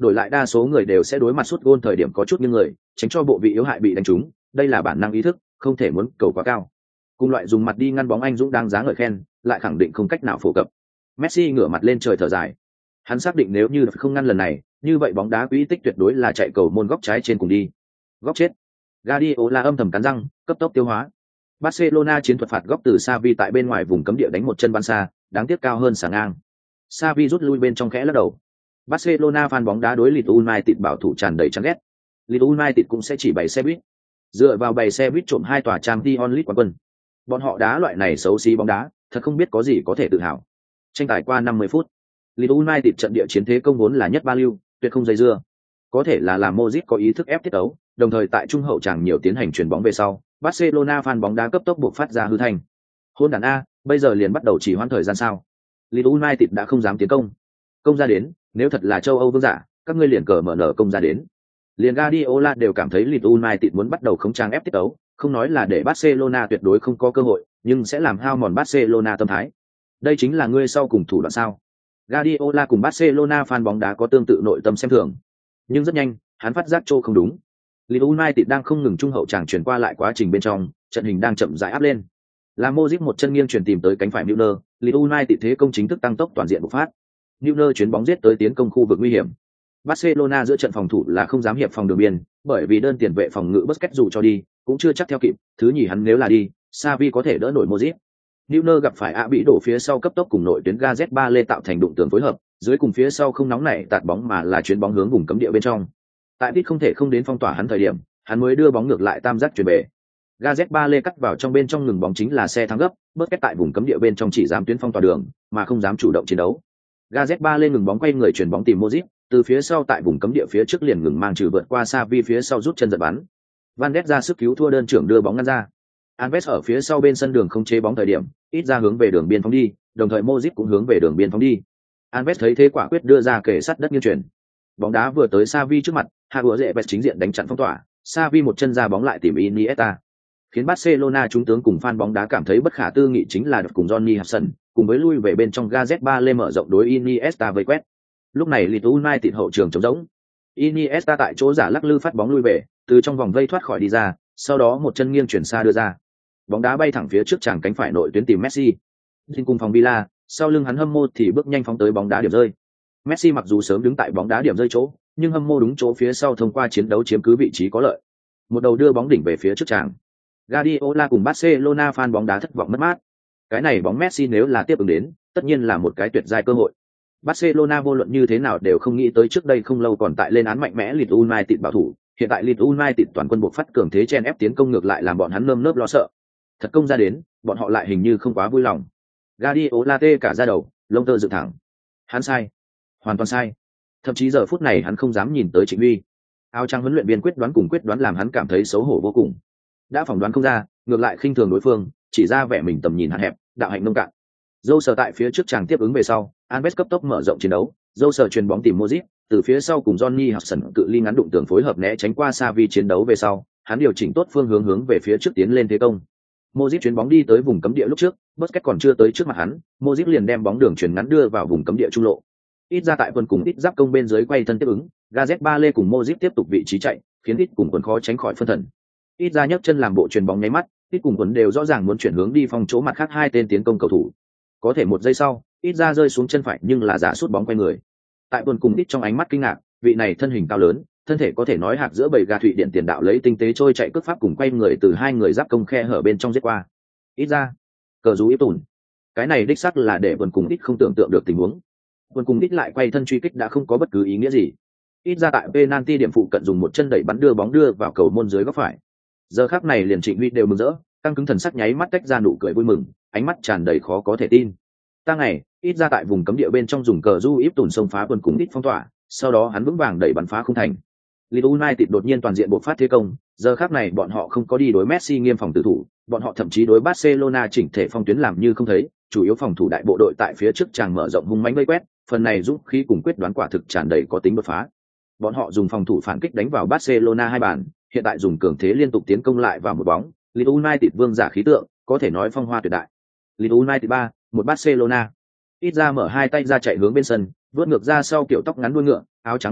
đổi lại đa số người đều sẽ đối mặt sút gôn thời điểm có chút như người, tránh cho bộ vị yếu hại bị đánh trúng, đây là bản năng ý thức, không thể muốn cầu quá cao. Cùng loại dùng mặt đi ngăn bóng anh dũng đáng giá ngợi khen, lại khẳng định không cách nào phổ cập. Messi ngửa mặt lên trời thở dài. Hắn xác định nếu như không ngăn lần này, như vậy bóng đá quỹ tích tuyệt đối là chạy cầu môn góc trái trên cùng đi. Góc chết. Guardiola âm thầm cắn răng, cấp tốc tiêu hóa. Barcelona chiến thuật phạt góc từ Xavi tại bên ngoài vùng cấm địa đánh một chân bắn xa, đáng tiếc cao hơn xà ngang. Xavi rút lui bên trong khẽ lắc đầu. Barcelona fan bóng đá đối Leeds United bảo thủ tràn đầy chán ghét. Leeds United cũng sẽ chỉ bày xe buýt. Dựa vào bày xe buýt trộm 2 tòa Champions League quán quân. Bọn họ đá loại này xấu xí bóng đá, thật không biết có gì có thể tự hào. Tranh tài qua 50 phút. Leeds United trận địa chiến thế công vốn là nhất ba lưu, tuyệt không dây dưa. Có thể là làm Modric có ý thức ép tiết đấu, đồng thời tại trung hậu tràng nhiều tiến hành chuyền bóng về sau, Barcelona fan bóng đá cấp tốc buộc phát ra hư thành. Hôn đàn a, bây giờ liền bắt đầu chỉ hoãn thời gian sao? Leeds United đã không dám tiến công. Công ra đến, nếu thật là châu Âu vương giả, các ngươi liền cờ mở nở công ra đến. Liền Guardiola đều cảm thấy Leeds United muốn bắt đầu khống trang ép tiết đấu, không nói là để Barcelona tuyệt đối không có cơ hội, nhưng sẽ làm hao mòn Barcelona tâm thái. Đây chính là ngươi sau cùng thủ đoạn sao? Guardiola cùng Barcelona fan bóng đá có tương tự nội tâm xem thường. Nhưng rất nhanh, hắn phát giác chỗ không đúng. Leeds United đang không ngừng trung hậu tràng chuyển qua lại quá trình bên trong, trận hình đang chậm rãi áp lên. Là Modric một chân nghiêng chuyển tìm tới cánh phải Müller, Leeds United thế công chính thức tăng tốc toàn diện bộc phát. Müller chuyến bóng giết tới tiến công khu vực nguy hiểm. Barcelona giữa trận phòng thủ là không dám hiệp phòng đường biên, bởi vì đơn tiền vệ phòng ngự Busquets dù cho đi, cũng chưa chắc theo kịp, thứ nhì hắn nếu là đi, Xavi có thể đỡ nổi Modric. Müller gặp phải ạ bị đổ phía sau cấp tốc cùng nội tuyến Gazet Lê tạo thành đụng tường phối hợp, dưới cùng phía sau không nóng nảy tạt bóng mà là chuyến bóng hướng vùng cấm địa bên trong. Tại Pit không thể không đến phong tỏa hắn thời điểm, hắn mới đưa bóng ngược lại tam giác chuyển về. Gazet Lê cắt vào trong bên trong ngừng bóng chính là xe thắng gấp, Busquets tại vùng cấm địa bên trong chỉ dám tuyến phong tỏa đường, mà không dám chủ động chiến đấu. Gazet Lê ngừng bóng quay người chuyển bóng tìm Modric, từ phía sau tại vùng cấm địa phía trước liền ngừng mang trừ vượt qua Xavi phía sau rút chân giật bắn. Van Ness ra sức cứu thua đơn trưởng đưa bóng ngăn ra. Alves ở phía sau bên sân đường không chế bóng thời điểm, ít ra hướng về đường biên phóng đi, đồng thời Modric cũng hướng về đường biên phóng đi. Alves thấy thế quả quyết đưa ra kề sát đất nghiêng chuyển. Bóng đá vừa tới Xavi trước mặt, Higuaín chính diện đánh chặn phong tỏa, Xavi một chân ra bóng lại tìm Iniesta. Khiến Barcelona trung tướng cùng fan bóng đá cảm thấy bất khả tư nghị chính là được cùng Johnny Hudson, cùng với lui về bên trong Gazet Lê mở rộng đối Iniesta vây quét. Lúc này Leeds United hậu trường trống rỗng. Iniesta tại chỗ giả lắc lư phát bóng lui về, từ trong vòng vây thoát khỏi đi ra, sau đó một chân nghiêng chuyển xa đưa ra. Bóng đá bay thẳng phía trước chàng cánh phải nội tuyến tìm Messi. Trên cùng phòng Villa, sau lưng hắn hâm mộ thì bước nhanh phóng tới bóng đá điểm rơi. Messi mặc dù sớm đứng tại bóng đá điểm rơi chỗ, nhưng hâm mộ đúng chỗ phía sau thông qua chiến đấu chiếm cứ vị trí có lợi. Một đầu đưa bóng đỉnh về phía trước chàng. Guardiola cùng Barcelona fan bóng đá thất vọng mất mát. Cái này bóng Messi nếu là tiếp ứng đến, tất nhiên là một cái tuyệt giai cơ hội. Barcelona vô luận như thế nào đều không nghĩ tới trước đây không lâu còn tại lên án mạnh mẽ Leeds United bảo thủ, hiện tại Leeds United toàn quân buộc phát cường thế chen ép tiến công ngược lại làm bọn hắn nơm nớp lo sợ. Thật công ra đến, bọn họ lại hình như không quá vui lòng. Guardiola tê cả da đầu, lông tơ dựng thẳng. Hắn sai, hoàn toàn sai. Thậm chí giờ phút này hắn không dám nhìn tới Trịnh Huy. Áo trắng huấn luyện viên quyết đoán làm hắn cảm thấy xấu hổ vô cùng. Đã phỏng đoán không ra, ngược lại khinh thường đối phương, chỉ ra vẻ mình tầm nhìn hạn hẹp, đạo hạnh nông cạn. Dâu sờ tại phía trước chàng tiếp ứng về sau, Alves cấp tốc mở rộng chiến đấu, dâu sờ chuyền bóng tìm Modric, từ phía sau cùng Johnny Hudson cự ly ngắn đụng tường phối hợp né tránh qua Xavi chiến đấu về sau, hắn điều chỉnh tốt phương hướng về phía trước tiến lên thế công. Modric chuyền bóng đi tới vùng cấm địa lúc trước, Busquets còn chưa tới trước mặt hắn, Modric liền đem bóng đường chuyền ngắn đưa vào vùng cấm địa trung lộ. Ít ra tại quân cùng ít giáp công bên dưới quay thân tiếp ứng, Gazet Lê cùng Modric tiếp tục vị trí chạy, khiến ít cùng quân khó tránh khỏi phân thần. Ít ra nhấc chân làm bộ chuyền bóng nháy mắt, ít cùng quân đều rõ ràng muốn chuyển hướng đi phòng chỗ mặt khác hai tên tiến công cầu thủ. Có thể một giây sau, ít ra rơi xuống chân phải nhưng là giả sút bóng quay người. Tại quân cùng ít trong ánh mắt kinh ngạc, vị này thân hình cao lớn, thân thể có thể nói hạc giữa bầy gà thụy điện tiền đạo lấy tinh tế trôi chạy cước pháp cùng quay người từ hai người giáp công khe hở bên trong giết qua. Ít ra, cờ rú ít tùn. Cái này đích xác là để quân cùng ít không tưởng tượng được tình huống. Quân cùng ít lại quay thân truy kích đã không có bất cứ ý nghĩa gì. Ít ra tại penalty điểm phụ cận dùng một chân đẩy bắn đưa bóng đưa vào cầu môn dưới góc phải. Giờ khắc này liền Trịnh Huy đều mừng rỡ, căng cứng thần sắc nháy mắt tách ra nụ cười vui mừng, ánh mắt tràn đầy khó có thể tin. Ta ngày, ít ra tại vùng cấm địa bên trong dùng cờ du íp tùn xông phá quân cùng ít phong tỏa, sau đó hắn vững vàng đẩy bắn phá không thành. Leeds United đột nhiên toàn diện bộc phát thế công, giờ khắc này bọn họ không có đi đối Messi nghiêm phòng tử thủ, bọn họ thậm chí đối Barcelona chỉnh thể phong tuyến làm như không thấy, chủ yếu phòng thủ đại bộ đội tại phía trước chàng mở rộng hung mãnh vây quét, phần này dũng khí cùng quyết đoán quả thực tràn đầy có tính đột phá. Bọn họ dùng phòng thủ phản kích đánh vào Barcelona hai bàn, hiện tại dùng cường thế liên tục tiến công lại vào một bóng, Leeds United vương giả khí tượng, có thể nói phong hoa tuyệt đại. Leeds United 3-1 Barcelona. Ít ra mở hai tay ra chạy hướng bên sân, vớt ngược ra sau kiểu tóc ngắn đuôi ngựa, áo trắng như tuyết,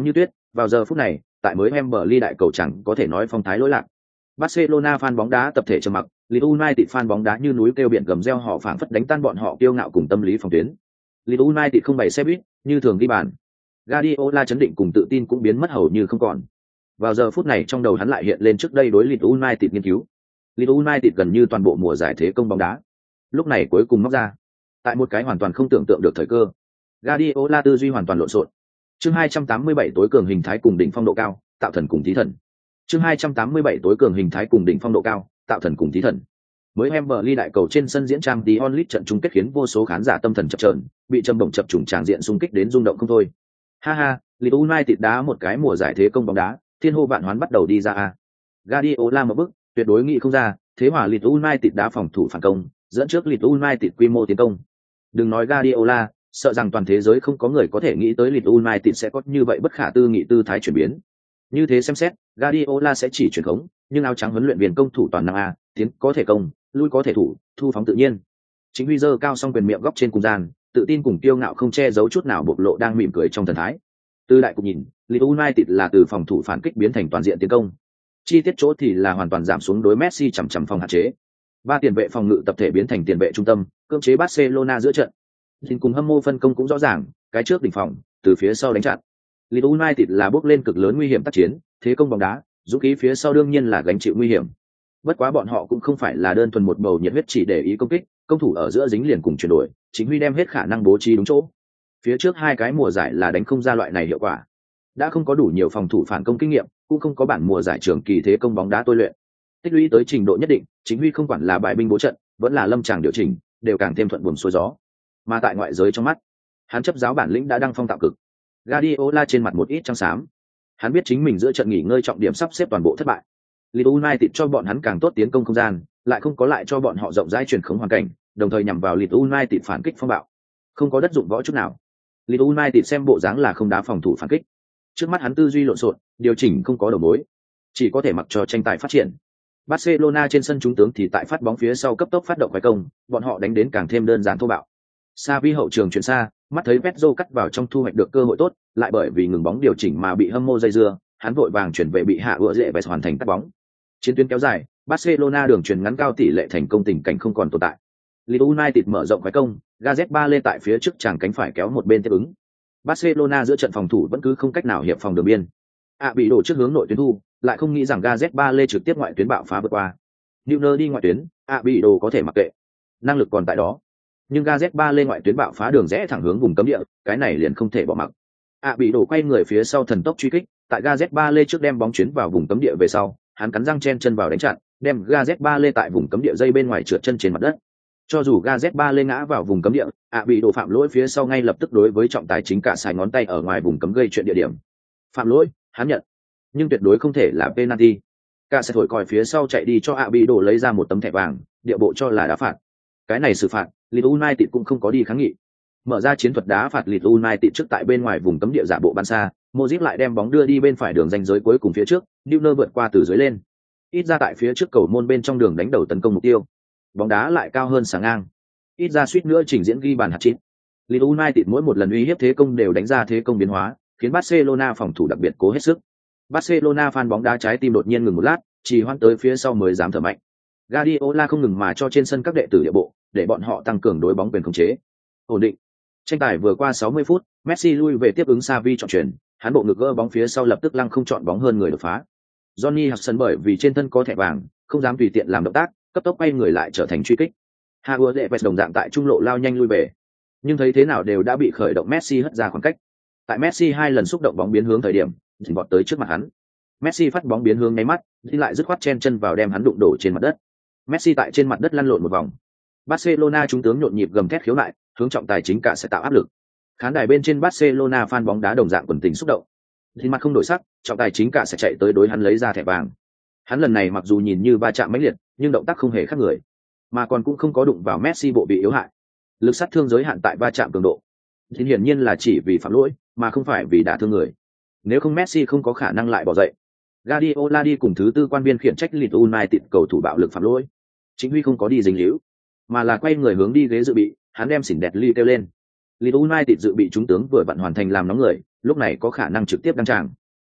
Vào giờ phút này, tại mới Wembley đại cầu chẳng có thể nói phong thái lỗi lạc. Barcelona fan bóng đá tập thể trầm mặc, Leeds United fan bóng đá như núi kêu biển gầm reo họ phảng phất đánh tan bọn họ kiêu ngạo cùng tâm lý phòng tuyến. Leeds United không bày xe buýt, như thường ghi bàn. Guardiola chấn định cùng tự tin cũng biến mất hầu như không còn. Vào giờ phút này trong đầu hắn lại hiện lên trước đây đối Leeds United nghiên cứu. Leeds United gần như toàn bộ mùa giải thế công bóng đá. Lúc này cuối cùng móc ra. Tại một cái hoàn toàn không tưởng tượng được thời cơ. Guardiola tư duy hoàn toàn lộn xộn. Chương 287 tối cường hình thái cùng đỉnh phong độ cao, tạo thần cùng thí thần. Chương 287 tối cường hình thái cùng đỉnh phong độ cao, tạo thần cùng thí thần. Mới Wembley đại cầu trên sân diễn trang Champions League trận chung kết khiến vô số khán giả tâm thần chập chờn, bị châm bổng chập trùng tràng diện xung kích đến rung động không thôi. Ha ha, Leeds United đá một cái mùa giải thế công bóng đá, thiên hô vạn hoán bắt đầu đi ra a. Guardiola một bước, tuyệt đối nghĩ không ra, thế mà Leeds United đá phòng thủ phản công, dẫn trước Leeds United quy mô tiến công. Đừng nói Guardiola, sợ rằng toàn thế giới không có người có thể nghĩ tới Leeds United sẽ có như vậy bất khả tư nghị tư thái chuyển biến. Như thế xem xét, Guardiola sẽ chỉ chuyển khống, nhưng áo trắng huấn luyện viên công thủ toàn năng a, tiến có thể công, lui có thể thủ, thu phóng tự nhiên. Chính Huy giơ cao song quyền miệng góc trên cung gian, tự tin cùng kiêu ngạo không che giấu chút nào bộc lộ đang mỉm cười trong thần thái. Từ đại cục nhìn, Leeds United là từ phòng thủ phản kích biến thành toàn diện tiến công. Chi tiết chỗ thì là hoàn toàn giảm xuống đối Messi chằm chằm phòng hạn chế. Ba tiền vệ phòng ngự tập thể biến thành tiền vệ trung tâm, cưỡng chế Barcelona giữa trận. Nhìn cùng hâm mộ phân công cũng rõ ràng, cái trước đỉnh phòng, từ phía sau đánh chặn. Leeds United là bước lên cực lớn nguy hiểm tác chiến, thế công bóng đá, dũng khí phía sau đương nhiên là gánh chịu nguy hiểm. Bất quá bọn họ cũng không phải là đơn thuần một bầu nhiệt huyết chỉ để ý công kích, công thủ ở giữa dính liền cùng chuyển đổi, chính Huy đem hết khả năng bố trí đúng chỗ. Phía trước hai cái mùa giải là đánh không ra loại này hiệu quả. Đã không có đủ nhiều phòng thủ phản công kinh nghiệm, cũng không có bản mùa giải trường kỳ thế công bóng đá tôi luyện. Tích lũy tới trình độ nhất định, chính Huy không quản là bài binh bố trận, vẫn là lâm tràng điều chỉnh, đều càng thêm thuận buồm xuôi gió. Mà tại ngoại giới trong mắt, hắn chấp giáo bản lĩnh đã đăng phong tạo cực. Guardiola trên mặt một ít trắng xám. Hắn biết chính mình giữa trận nghỉ ngơi trọng điểm sắp xếp toàn bộ thất bại. Leeds United cho bọn hắn càng tốt tiến công không gian, lại không có lại cho bọn họ rộng rãi truyền khống hoàn cảnh, đồng thời nhằm vào Leeds United phản kích phong bạo. Không có đất dụng võ chút nào. Leeds United xem bộ dáng là không đá phòng thủ phản kích. Trước mắt hắn tư duy lộn xộn, điều chỉnh không có đầu mối, chỉ có thể mặc cho tranh tài phát triển. Barcelona trên sân chúng tướng thì tại phát bóng phía sau cấp tốc phát động quái công, bọn họ đánh đến càng thêm đơn giản thô bạo. Xavi hậu trường chuyển xa, mắt thấy Pedro cắt vào trong thu hoạch được cơ hội tốt, lại bởi vì ngừng bóng điều chỉnh mà bị hâm mộ dây dưa, hắn vội vàng chuyển về bị hạ ựa dễ và hoàn thành cắt bóng. Chiến tuyến kéo dài, Barcelona đường chuyền ngắn cao tỷ lệ thành công tình cảnh không còn tồn tại. Leeds United mở rộng quái công, Gareth Bale tại phía trước chàng cánh phải kéo một bên tiếp ứng. Barcelona giữa trận phòng thủ vẫn cứ không cách nào hiệp phòng đường biên. Bị đổ trước hướng nội tuyến thu, lại không nghĩ rằng Gareth Bale trực tiếp ngoại tuyến bạo phá vượt qua. Neuer đi ngoại tuyến, bị đổ có thể mặc kệ, năng lực còn tại đó. Nhưng Gareth Bale ngoại tuyến bạo phá đường rẽ thẳng hướng vùng cấm địa, cái này liền không thể bỏ mặc. Bị đổ quay người phía sau thần tốc truy kích, tại Gareth Bale trước đem bóng chuyến vào vùng cấm địa về sau, hắn cắn răng chen chân vào đánh chặn, đem Gareth Bale tại vùng cấm địa dây bên ngoài trượt chân trên mặt đất. Cho dù Gareth Bale ngã vào vùng cấm địa, bị đổ phạm lỗi phía sau ngay lập tức đối với trọng tài chính cả xài ngón tay ở ngoài vùng cấm gây chuyện địa điểm. Phạm lỗi, hắn nhận, nhưng tuyệt đối không thể là penalty. Cả sẽ thổi còi phía sau chạy đi cho bị đổ lấy ra một tấm thẻ vàng, địa bộ cho là đá phạt. Cái này xử phạt, Leeds United cũng không có đi kháng nghị. Mở ra chiến thuật đá phạt Leeds United trước tại bên ngoài vùng cấm địa giả bộ bắn xa, Modric lại đem bóng đưa đi bên phải đường ranh giới cuối cùng phía trước, Neuer vượt qua từ dưới lên. Ít ra tại phía trước cầu môn bên trong đường đánh đầu tấn công mục tiêu. Bóng đá lại cao hơn sáng ngang. Ít ra suýt nữa trình diễn ghi bàn hat-trick. Leeds United mỗi một lần uy hiếp thế công đều đánh ra thế công biến hóa, khiến Barcelona phòng thủ đặc biệt cố hết sức. Barcelona fan bóng đá trái tim đột nhiên ngừng một lát, chỉ hoãn tới phía sau mới dám thở mạnh. Guardiola không ngừng mà cho trên sân các đệ tử địa bộ, để bọn họ tăng cường đối bóng quyền khống chế. Ổn định. Tranh tài vừa qua 60 phút, Messi lui về tiếp ứng Xavi chọn chuyển, hắn bộ ngực gỡ bóng phía sau lập tức lăng không chọn bóng hơn người đột phá. Johnny Hudson bởi vì trên thân có thẻ vàng, không dám tùy tiện làm động tác, cấp tốc quay người lại trở thành truy kích. Haaland đồng dạng tại trung lộ lao nhanh lui về, nhưng thấy thế nào đều đã bị khởi động Messi hất ra khoảng cách. Tại Messi hai lần xúc động bóng biến hướng thời điểm, thì vọt tới trước mặt hắn. Messi phát bóng biến hướng nháy mắt, đi lại dứt khoát chen chân vào đem hắn đụng đổ trên mặt đất. Messi tại trên mặt đất lăn lộn một vòng. Barcelona chúng tướng nhộn nhịp gầm thét khiếu nại, hướng trọng tài chính cả sẽ tạo áp lực. Khán đài bên trên Barcelona fan bóng đá đồng dạng quần tình xúc động. Thì mặt không đổi sắc, trọng tài chính cả sẽ chạy tới đối hắn lấy ra thẻ vàng. Hắn lần này mặc dù nhìn như va chạm mãnh liệt, nhưng động tác không hề khác người, mà còn cũng không có đụng vào Messi bộ bị yếu hại. Lực sát thương giới hạn tại va chạm cường độ. Thì hiển nhiên là chỉ vì phạm lỗi, mà không phải vì đả thương người. Nếu không Messi không có khả năng lại bỏ dậy. Guardiola đi cùng thứ tư quan viên khiển trách Leeds United cầu thủ bạo lực phạm lỗi. Chính Huy không có đi dính líu, mà là quay người hướng đi ghế dự bị, hắn đem xỉn đẹp ly kêu lên. Leeds United dự bị chúng tướng vừa vặn hoàn thành làm nóng người, lúc này có khả năng trực tiếp đăng tràng.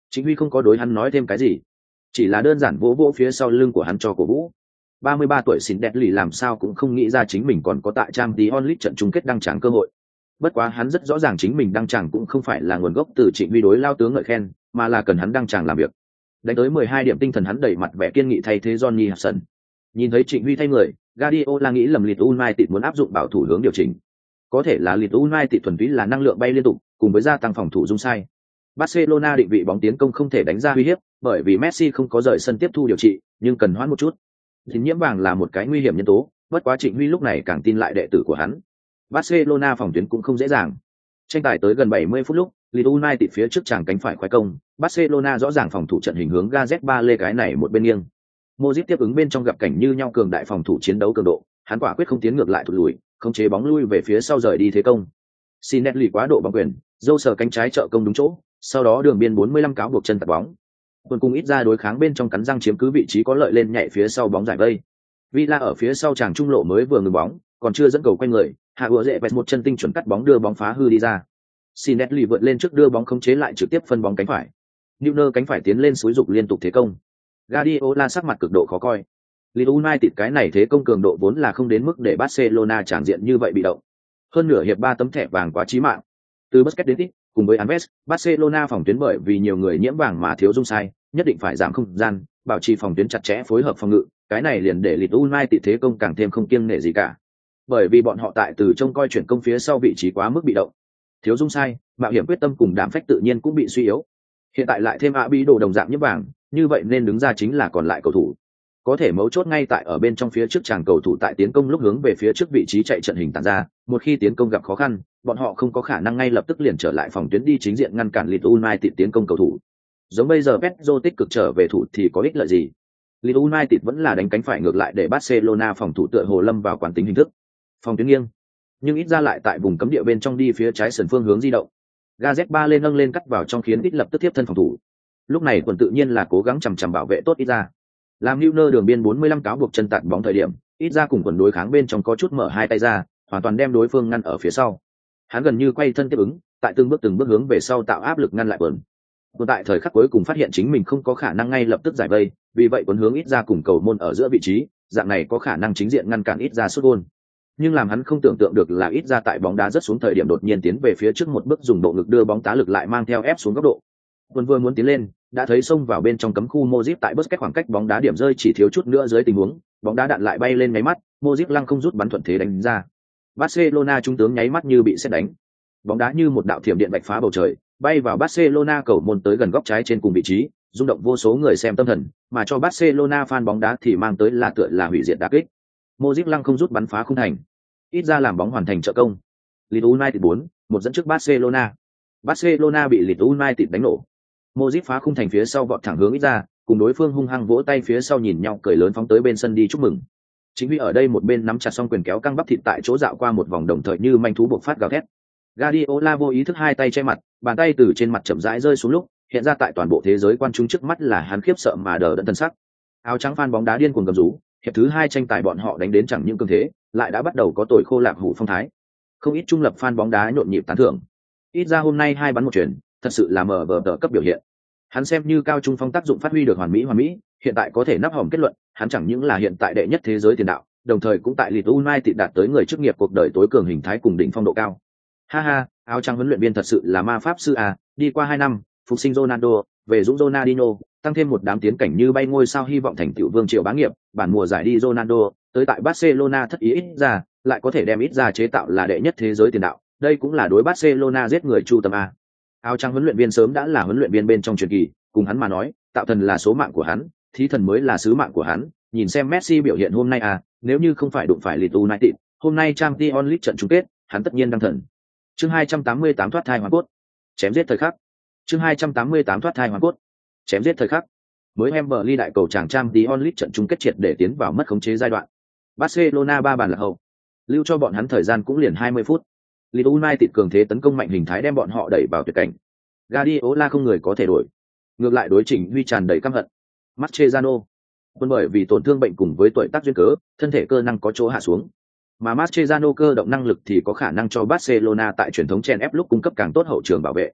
Trịnh Huy không có đối hắn nói thêm cái gì, chỉ là đơn giản vỗ vỗ phía sau lưng của hắn cho cổ vũ. 33 tuổi xỉn đẹp lì làm sao cũng không nghĩ ra chính mình còn có tại Champions League trận chung kết đăng tràng cơ hội. Bất quá hắn rất rõ ràng chính mình đăng tràng cũng không phải là nguồn gốc từ Trịnh Huy đối lao tướng ngợi khen, mà là cần hắn đăng tràng làm việc. Đánh tới 12 điểm tinh thần hắn đẩy mặt vẻ kiên nghị thay thế Johnny Hudson. Nhìn thấy Trịnh Huy thay người, Guardiola nghĩ lầm Leeds United muốn áp dụng bảo thủ hướng điều chỉnh. Có thể là Leeds United thuần túy là năng lượng bay liên tục, cùng với gia tăng phòng thủ dung sai. Barcelona định vị bóng tiến công không thể đánh ra uy hiếp, bởi vì Messi không có rời sân tiếp thu điều trị, nhưng cần hoãn một chút. Thì nhiễm vàng là một cái nguy hiểm nhân tố, bất quá Trịnh Huy lúc này càng tin lại đệ tử của hắn. Barcelona phòng tuyến cũng không dễ dàng. Tranh tài tới gần 70 phút lúc, Leeds United phía trước chàng cánh phải khoái công, Barcelona rõ ràng phòng thủ trận hình hướng Gareth Bale cái này một bên nghiêng. Modric tiếp ứng bên trong gặp cảnh như nhau cường đại phòng thủ chiến đấu cường độ, hắn quả quyết không tiến ngược lại thụt lùi, không chế bóng lui về phía sau rời đi thế công. Sinetli quá độ bóng quyền, dâu sờ cánh trái trợ công đúng chỗ, sau đó đường biên 45 cáo buộc chân tạt bóng. Quân cùng ít ra đối kháng bên trong cắn răng chiếm cứ vị trí có lợi lên nhảy phía sau bóng giải vây. Villa ở phía sau chàng trung lộ mới vừa ngừng bóng, còn chưa dẫn cầu quay người, hạ ủa dễ vẹt một chân tinh chuẩn cắt bóng đưa bóng phá hư đi ra. Sinetli vượt lên trước đưa bóng khống chế lại trực tiếp phân bóng cánh phải. Neuer cánh phải tiến lên xúi dục liên tục thế công. Guardiola sắc mặt cực độ khó coi. Leeds United cái này thế công cường độ vốn là không đến mức để Barcelona tràn diện như vậy bị động. Hơn nửa hiệp 3 tấm thẻ vàng quá chí mạng. Từ Busquets đến Tite, cùng với Alves, Barcelona phòng tuyến bởi vì nhiều người nhiễm vàng mà thiếu dung sai, nhất định phải giảm không gian, bảo trì phòng tuyến chặt chẽ phối hợp phòng ngự, cái này liền để Leeds United thế công càng thêm không kiêng nể gì cả. Bởi vì bọn họ tại từ trông coi chuyển công phía sau vị trí quá mức bị động. Thiếu dung sai, mạo hiểm quyết tâm cùng đảm phách tự nhiên cũng bị suy yếu. Hiện tại lại thêm Abi đồ đồng dạng nhiễm vàng, như vậy nên đứng ra chính là còn lại cầu thủ. Có thể mấu chốt ngay tại ở bên trong phía trước chàng cầu thủ tại tiến công lúc hướng về phía trước vị trí chạy trận hình tản ra, một khi tiến công gặp khó khăn, bọn họ không có khả năng ngay lập tức liền trở lại phòng tuyến đi chính diện ngăn cản Leeds United tiến công cầu thủ. Giống bây giờ Pedro tích cực trở về thủ thì có ích lợi gì? Leeds United vẫn là đánh cánh phải ngược lại để Barcelona phòng thủ tựa hồ lâm vào quán tính hình thức. Phòng tuyến nghiêng, nhưng ít ra lại tại vùng cấm địa bên trong đi phía trái sườn phương hướng di động. Gareth Bale nâng lên cắt vào trong khiến ít lập tức tiếp thân phòng thủ. Lúc này quần tự nhiên là cố gắng chằm bảo vệ tốt ít ra. Làm Neuer đường biên 45 cáo buộc chân tạt bóng thời điểm, ít ra cùng quần đối kháng bên trong có chút mở hai tay ra, hoàn toàn đem đối phương ngăn ở phía sau. Hắn gần như quay thân tiếp ứng, tại từng bước hướng về sau tạo áp lực ngăn lại quần. Quần tại thời khắc cuối cùng phát hiện chính mình không có khả năng ngay lập tức giải vây, vì vậy quần hướng ít ra cùng cầu môn ở giữa vị trí, dạng này có khả năng chính diện ngăn cản ít ra sút gol. Nhưng làm hắn không tưởng tượng được là ít ra tại bóng đá rất xuống thời điểm đột nhiên tiến về phía trước một bước dùng độ ngực đưa bóng tá lực lại mang theo ép xuống góc độ. Quân vừa muốn tiến lên, đã thấy xông vào bên trong cấm khu Modric tại Busquets khoảng cách bóng đá điểm rơi chỉ thiếu chút nữa dưới tình huống, bóng đá đạn lại bay lên nháy mắt, Modric lăng không rút bắn thuận thế đánh ra. Barcelona trung tướng nháy mắt như bị sét đánh. Bóng đá như một đạo thiểm điện bạch phá bầu trời, bay vào Barcelona cầu môn tới gần góc trái trên cùng vị trí, rung động vô số người xem tâm thần, mà cho Barcelona fan bóng đá thì mang tới là tựa là hủy diệt đả kích. Modric lăng không rút bắn phá khung thành. Ít ra làm bóng hoàn thành trợ công. Leeds United 4-1 dẫn trước Barcelona. Barcelona bị Leeds United đánh nổ. Modric phá khung thành phía sau vọt thẳng hướng ít ra, cùng đối phương hung hăng vỗ tay phía sau nhìn nhau cười lớn phóng tới bên sân đi chúc mừng. Chính vì ở đây một bên nắm chặt song quyền kéo căng bắp thịt tại chỗ dạo qua một vòng đồng thời như manh thú bộc phát gào thét. Guardiola vô ý thức hai tay che mặt, bàn tay từ trên mặt chậm rãi rơi xuống lúc, hiện ra tại toàn bộ thế giới quan chúng trước mắt là hắn khiếp sợ mà đờ đẫn thân sắc. Áo trắng fan bóng đá điên cuồng gầm rú, hiệp thứ 2 tranh tài bọn họ đánh đến chẳng những cường thế, lại đã bắt đầu có tuổi khô lạc hủ phong thái. Không ít trung lập fan bóng đá nhộn nhịp tán thưởng. Ít ra hôm nay 2 bắn 1 chuyền, thật sự là mở vở tờ cấp biểu hiện. Hắn xem như cao trung phong tác dụng phát huy được hoàn mỹ, hiện tại có thể nắp hòm kết luận, hắn chẳng những là hiện tại đệ nhất thế giới tiền đạo, đồng thời cũng tại Leeds United đạt tới người chức nghiệp cuộc đời tối cường hình thái cùng đỉnh phong độ cao. Ha ha, áo trắng huấn luyện viên thật sự là ma pháp sư à, đi qua 2 năm, phục sinh Ronaldo, về dũng Ronaldinho, tăng thêm một đám tiến cảnh như bay ngôi sao hy vọng thành tựu vương triều bá nghiệp, bản mùa giải đi Ronaldo, tới tại Barcelona thất ý ít ra, lại có thể đem ít ra chế tạo là đệ nhất thế giới tiền đạo, đây cũng là đối Barcelona giết người chu tâm a. Áo trắng huấn luyện viên sớm đã là huấn luyện viên bên trong truyền kỳ, cùng hắn mà nói, tạo thần là số mạng của hắn, thí thần mới là sứ mạng của hắn, nhìn xem Messi biểu hiện hôm nay à, nếu như không phải đụng phải Leeds United, hôm nay Champions League trận chung kết, hắn tất nhiên đang thần. Chương 288 thoát thai hoàn cốt. Chém giết thời khắc. Chương 288 thoát thai hoàn cốt. Chém giết thời khắc. Mới Wembley đại cầu chàng Champions League trận chung kết triệt để tiến vào mất khống chế giai đoạn. Barcelona 3 bàn lạc hậu. Lưu cho bọn hắn thời gian cũng liền 20 phút. Leeds United cường thế tấn công mạnh hình thái đem bọn họ đẩy vào tuyệt cảnh. Guardiola không người có thể đổi. Ngược lại đối chỉnh Huy tràn đầy căm hận. Mascherano. Quân bởi vì tổn thương bệnh cùng với tuổi tác duyên cớ, thân thể cơ năng có chỗ hạ xuống. Mà Mascherano cơ động năng lực thì có khả năng cho Barcelona tại truyền thống chen ép lúc cung cấp càng tốt hậu trường bảo vệ.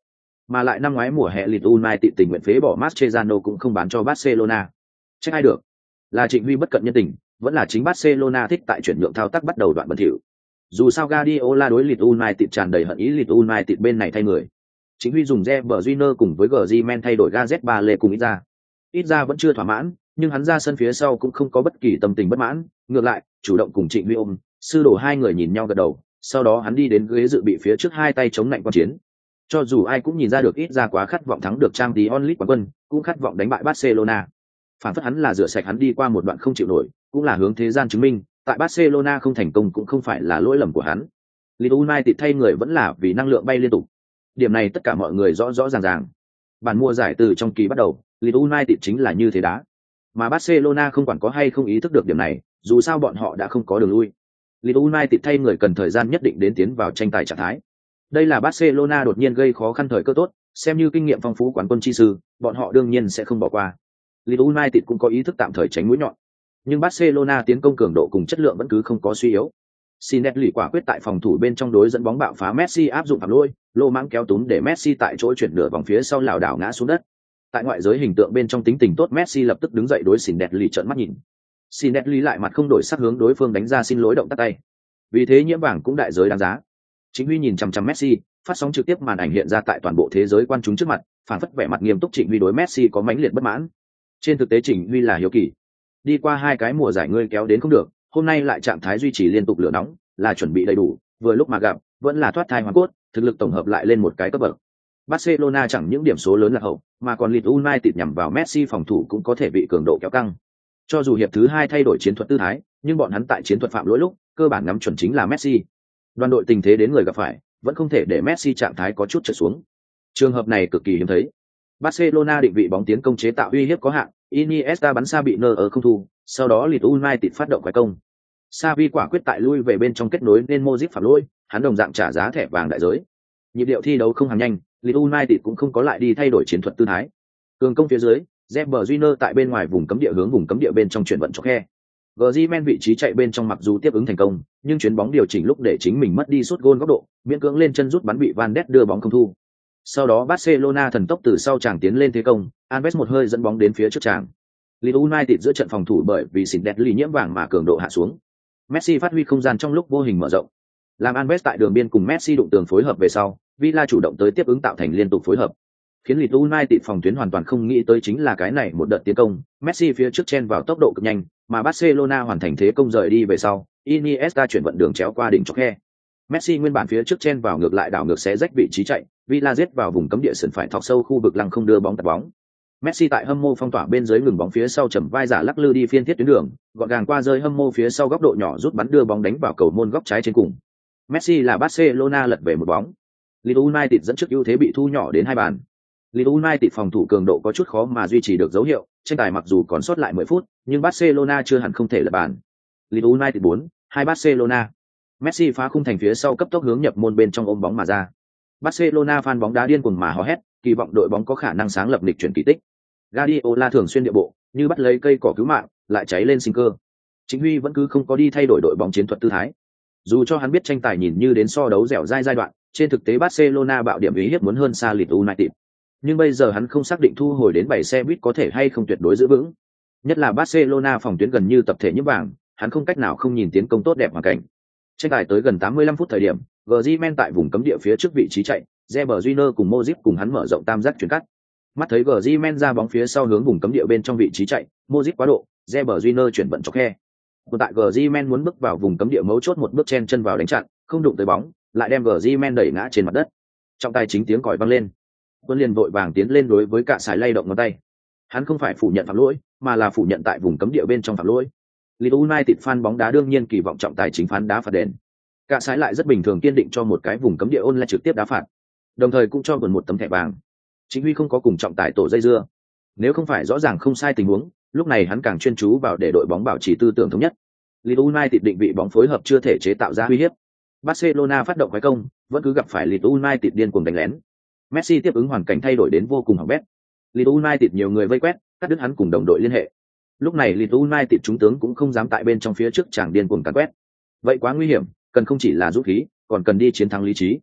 Mà lại năm ngoái mùa hè Leeds United tình nguyện phế bỏ Mascherano cũng không bán cho Barcelona. Trách ai được? Là Trịnh Huy bất cận nhân tình, vẫn là chính Barcelona thích tại chuyển nhượng thao tác bắt đầu đoạn bẩn thỉu. Dù sao Guardiola đối Leeds United tràn đầy hận ý Leeds United bên này thay người. Trịnh Huy dùng Reber Júnior cùng với Griezmann thay đổi Gareth Bale cùng ít ra vẫn chưa thỏa mãn, nhưng hắn ra sân phía sau cũng không có bất kỳ tâm tình bất mãn, ngược lại, chủ động cùng Trịnh Huy ôm, sư đồ hai người nhìn nhau gật đầu, sau đó hắn đi đến ghế dự bị phía trước hai tay chống lạnh quan chiến. Cho dù ai cũng nhìn ra được ít ra quá khát vọng thắng được Champions League quán quân, cũng khát vọng đánh bại Barcelona. Phản phất hắn là rửa sạch hắn đi qua một đoạn không chịu nổi, cũng là hướng thế gian chứng minh, tại Barcelona không thành công cũng không phải là lỗi lầm của hắn. Leeds United thay người vẫn là vì năng lượng bay liên tục. Điểm này tất cả mọi người rõ rõ ràng ràng. Bản mua giải từ trong kỳ bắt đầu, Leeds United chính là như thế đá. Mà Barcelona không quản có hay không ý thức được điểm này, dù sao bọn họ đã không có đường lui. Leeds United thay người cần thời gian nhất định đến tiến vào tranh tài trạng thái. Đây là Barcelona đột nhiên gây khó khăn thời cơ tốt, xem như kinh nghiệm phong phú quán quân chi sư, bọn họ đương nhiên sẽ không bỏ qua. Leeds United cũng có ý thức tạm thời tránh mũi nhọn, nhưng Barcelona tiến công cường độ cùng chất lượng vẫn cứ không có suy yếu. Sinetli quả quyết tại phòng thủ bên trong đối dẫn bóng bạo phá Messi áp dụng phạm lỗi, lô mãng kéo túm để Messi tại chỗ chuyển nửa vòng phía sau lảo đảo ngã xuống đất. Tại ngoại giới hình tượng bên trong tính tình tốt Messi lập tức đứng dậy đối Sinetli trợn mắt nhìn. Sinetli lại mặt không đổi sắc hướng đối phương đánh ra xin lỗi động tác tay. Vì thế nhiễm vàng cũng đại giới đáng giá. Chính Huy nhìn chằm chằm Messi, phát sóng trực tiếp màn ảnh hiện ra tại toàn bộ thế giới quan chúng trước mặt, phản phất vẻ mặt nghiêm túc Trịnh Huy đối Messi có mãnh liệt bất mãn. Trên thực tế Trịnh Huy là hiếu kỳ. Đi qua hai cái mùa giải ngươi kéo đến không được, hôm nay lại trạng thái duy trì liên tục lửa nóng, là chuẩn bị đầy đủ, vừa lúc mà gặp, vẫn là thoát thai hoàn cốt, thực lực tổng hợp lại lên một cái cấp bậc. Barcelona chẳng những điểm số lớn là hậu, mà còn Leeds United nhằm vào Messi phòng thủ cũng có thể bị cường độ kéo căng. Cho dù hiệp thứ hai thay đổi chiến thuật tư thái, nhưng bọn hắn tại chiến thuật phạm lỗi lúc, cơ bản ngắm chuẩn chính là Messi. Đoàn đội tình thế đến người gặp phải, vẫn không thể để Messi trạng thái có chút trượt xuống. Trường hợp này cực kỳ hiếm thấy. Barcelona định vị bóng tiến công chế tạo uy hiếp có hạn, Iniesta bắn xa bị nơ ở không thu, sau đó Leeds United phát động quái công. Xavi quả quyết tại lui về bên trong kết nối nên Modric phạm lỗi, hắn đồng dạng trả giá thẻ vàng đại giới. Nhịp điệu thi đấu không hàng nhanh, Leeds United cũng không có lại đi thay đổi chiến thuật tư thái. Cường công phía dưới, Reber Júnior tại bên ngoài vùng cấm địa hướng vùng cấm địa bên trong chuyển vận cho khe. Griezmann vị trí chạy bên trong mặc dù tiếp ứng thành công, nhưng chuyến bóng điều chỉnh lúc để chính mình mất đi sút gôn góc độ, miễn cưỡng lên chân rút bắn bị Van Ness đưa bóng không thu. Sau đó Barcelona thần tốc từ sau chàng tiến lên thế công, Alves một hơi dẫn bóng đến phía trước chàng. Leeds United giữa trận phòng thủ bởi vì Sinetli nhiễm vàng mà cường độ hạ xuống. Messi phát huy không gian trong lúc vô hình mở rộng. Làm Alves tại đường biên cùng Messi đụng tường phối hợp về sau, Villa chủ động tới tiếp ứng tạo thành liên tục phối hợp. Khiến Leeds United phòng tuyến hoàn toàn không nghĩ tới chính là cái này một đợt tiến công, Messi phía trước chen vào tốc độ cực nhanh, mà Barcelona hoàn thành thế công rời đi về sau, Iniesta chuyển vận đường chéo qua đỉnh chọc khe. Messi nguyên bản phía trước chen vào ngược lại đảo ngược xé rách vị trí chạy, Villa giết vào vùng cấm địa sườn phải thọc sâu khu vực lăng không đưa bóng tạt bóng. Messi tại hâm mộ phong tỏa bên dưới ngừng bóng phía sau chầm vai giả lắc lư đi phiên thiết tuyến đường, gọn gàng qua rơi hâm mộ phía sau góc độ nhỏ rút bắn đưa bóng đánh vào cầu môn góc trái trên cùng. Messi là Barcelona lật về một bóng. Leeds United dẫn trước ưu thế bị thu nhỏ đến 2 bàn. Leeds United phòng thủ cường độ có chút khó mà duy trì được dấu hiệu, tranh tài mặc dù còn sót lại 10 phút, nhưng Barcelona chưa hẳn không thể lật bàn. Leeds United 4-2 Barcelona. Messi phá khung thành phía sau cấp tốc hướng nhập môn bên trong ôm bóng mà ra. Barcelona fan bóng đá điên cuồng mà hò hét, kỳ vọng đội bóng có khả năng sáng lập lịch chuyển kỳ tích. Guardiola thường xuyên địa bộ, như bắt lấy cây cỏ cứu mạng, lại cháy lên sinh cơ. Chính Huy vẫn cứ không có đi thay đổi đội bóng chiến thuật tư thái. Dù cho hắn biết tranh tài nhìn như đến so đấu dẻo dai giai đoạn, trên thực tế Barcelona bạo điểm ý hiếp muốn hơn xa Leeds United. Nhưng bây giờ hắn không xác định thu hồi đến 7 xe buýt có thể hay không tuyệt đối giữ vững. Nhất là Barcelona phòng tuyến gần như tập thể nhiễm vàng, hắn không cách nào không nhìn tiến công tốt đẹp hoàn cảnh. Tranh tài tới gần 85 phút thời điểm, Griezmann tại vùng cấm địa phía trước vị trí chạy, Reber Júnior cùng Modric cùng hắn mở rộng tam giác chuyển cắt. Mắt thấy Griezmann ra bóng phía sau hướng vùng cấm địa bên trong vị trí chạy, Modric quá độ, Reber Júnior chuyển vận chọc khe. Còn tại Griezmann muốn bước vào vùng cấm địa mấu chốt một bước chen chân vào đánh chặn, không đụng tới bóng, lại đem Griezmann đẩy ngã trên mặt đất. Trọng tài chính tiếng còi vang lên. Quân liền vội vàng tiến lên đối với cả sải lay động ngón tay. Hắn không phải phủ nhận phạm lỗi, mà là phủ nhận tại vùng cấm địa bên trong phạm lỗi. Leeds United fan bóng đá đương nhiên kỳ vọng trọng tài chính phán đá phạt đền. Cả sải lại rất bình thường kiên định cho một cái vùng cấm địa online trực tiếp đá phạt, đồng thời cũng cho một tấm thẻ vàng. Chính Huy không có cùng trọng tài tổ dây dưa. Nếu không phải rõ ràng không sai tình huống, lúc này hắn càng chuyên chú vào để đội bóng bảo trì tư tưởng thống nhất. Leeds United định vị bóng phối hợp chưa thể chế tạo ra uy hiếp. Barcelona phát động quái công, vẫn cứ gặp phải Leeds United điên cuồng đánh lén. Messi tiếp ứng hoàn cảnh thay đổi đến vô cùng hỏng bét. Leeds United nhiều người vây quét, cắt đứt hắn cùng đồng đội liên hệ. Lúc này Leeds United chúng tướng cũng không dám tại bên trong phía trước chàng điên cuồng càn quét. Vậy quá nguy hiểm, cần không chỉ là dũng khí, còn cần đi chiến thắng lý trí.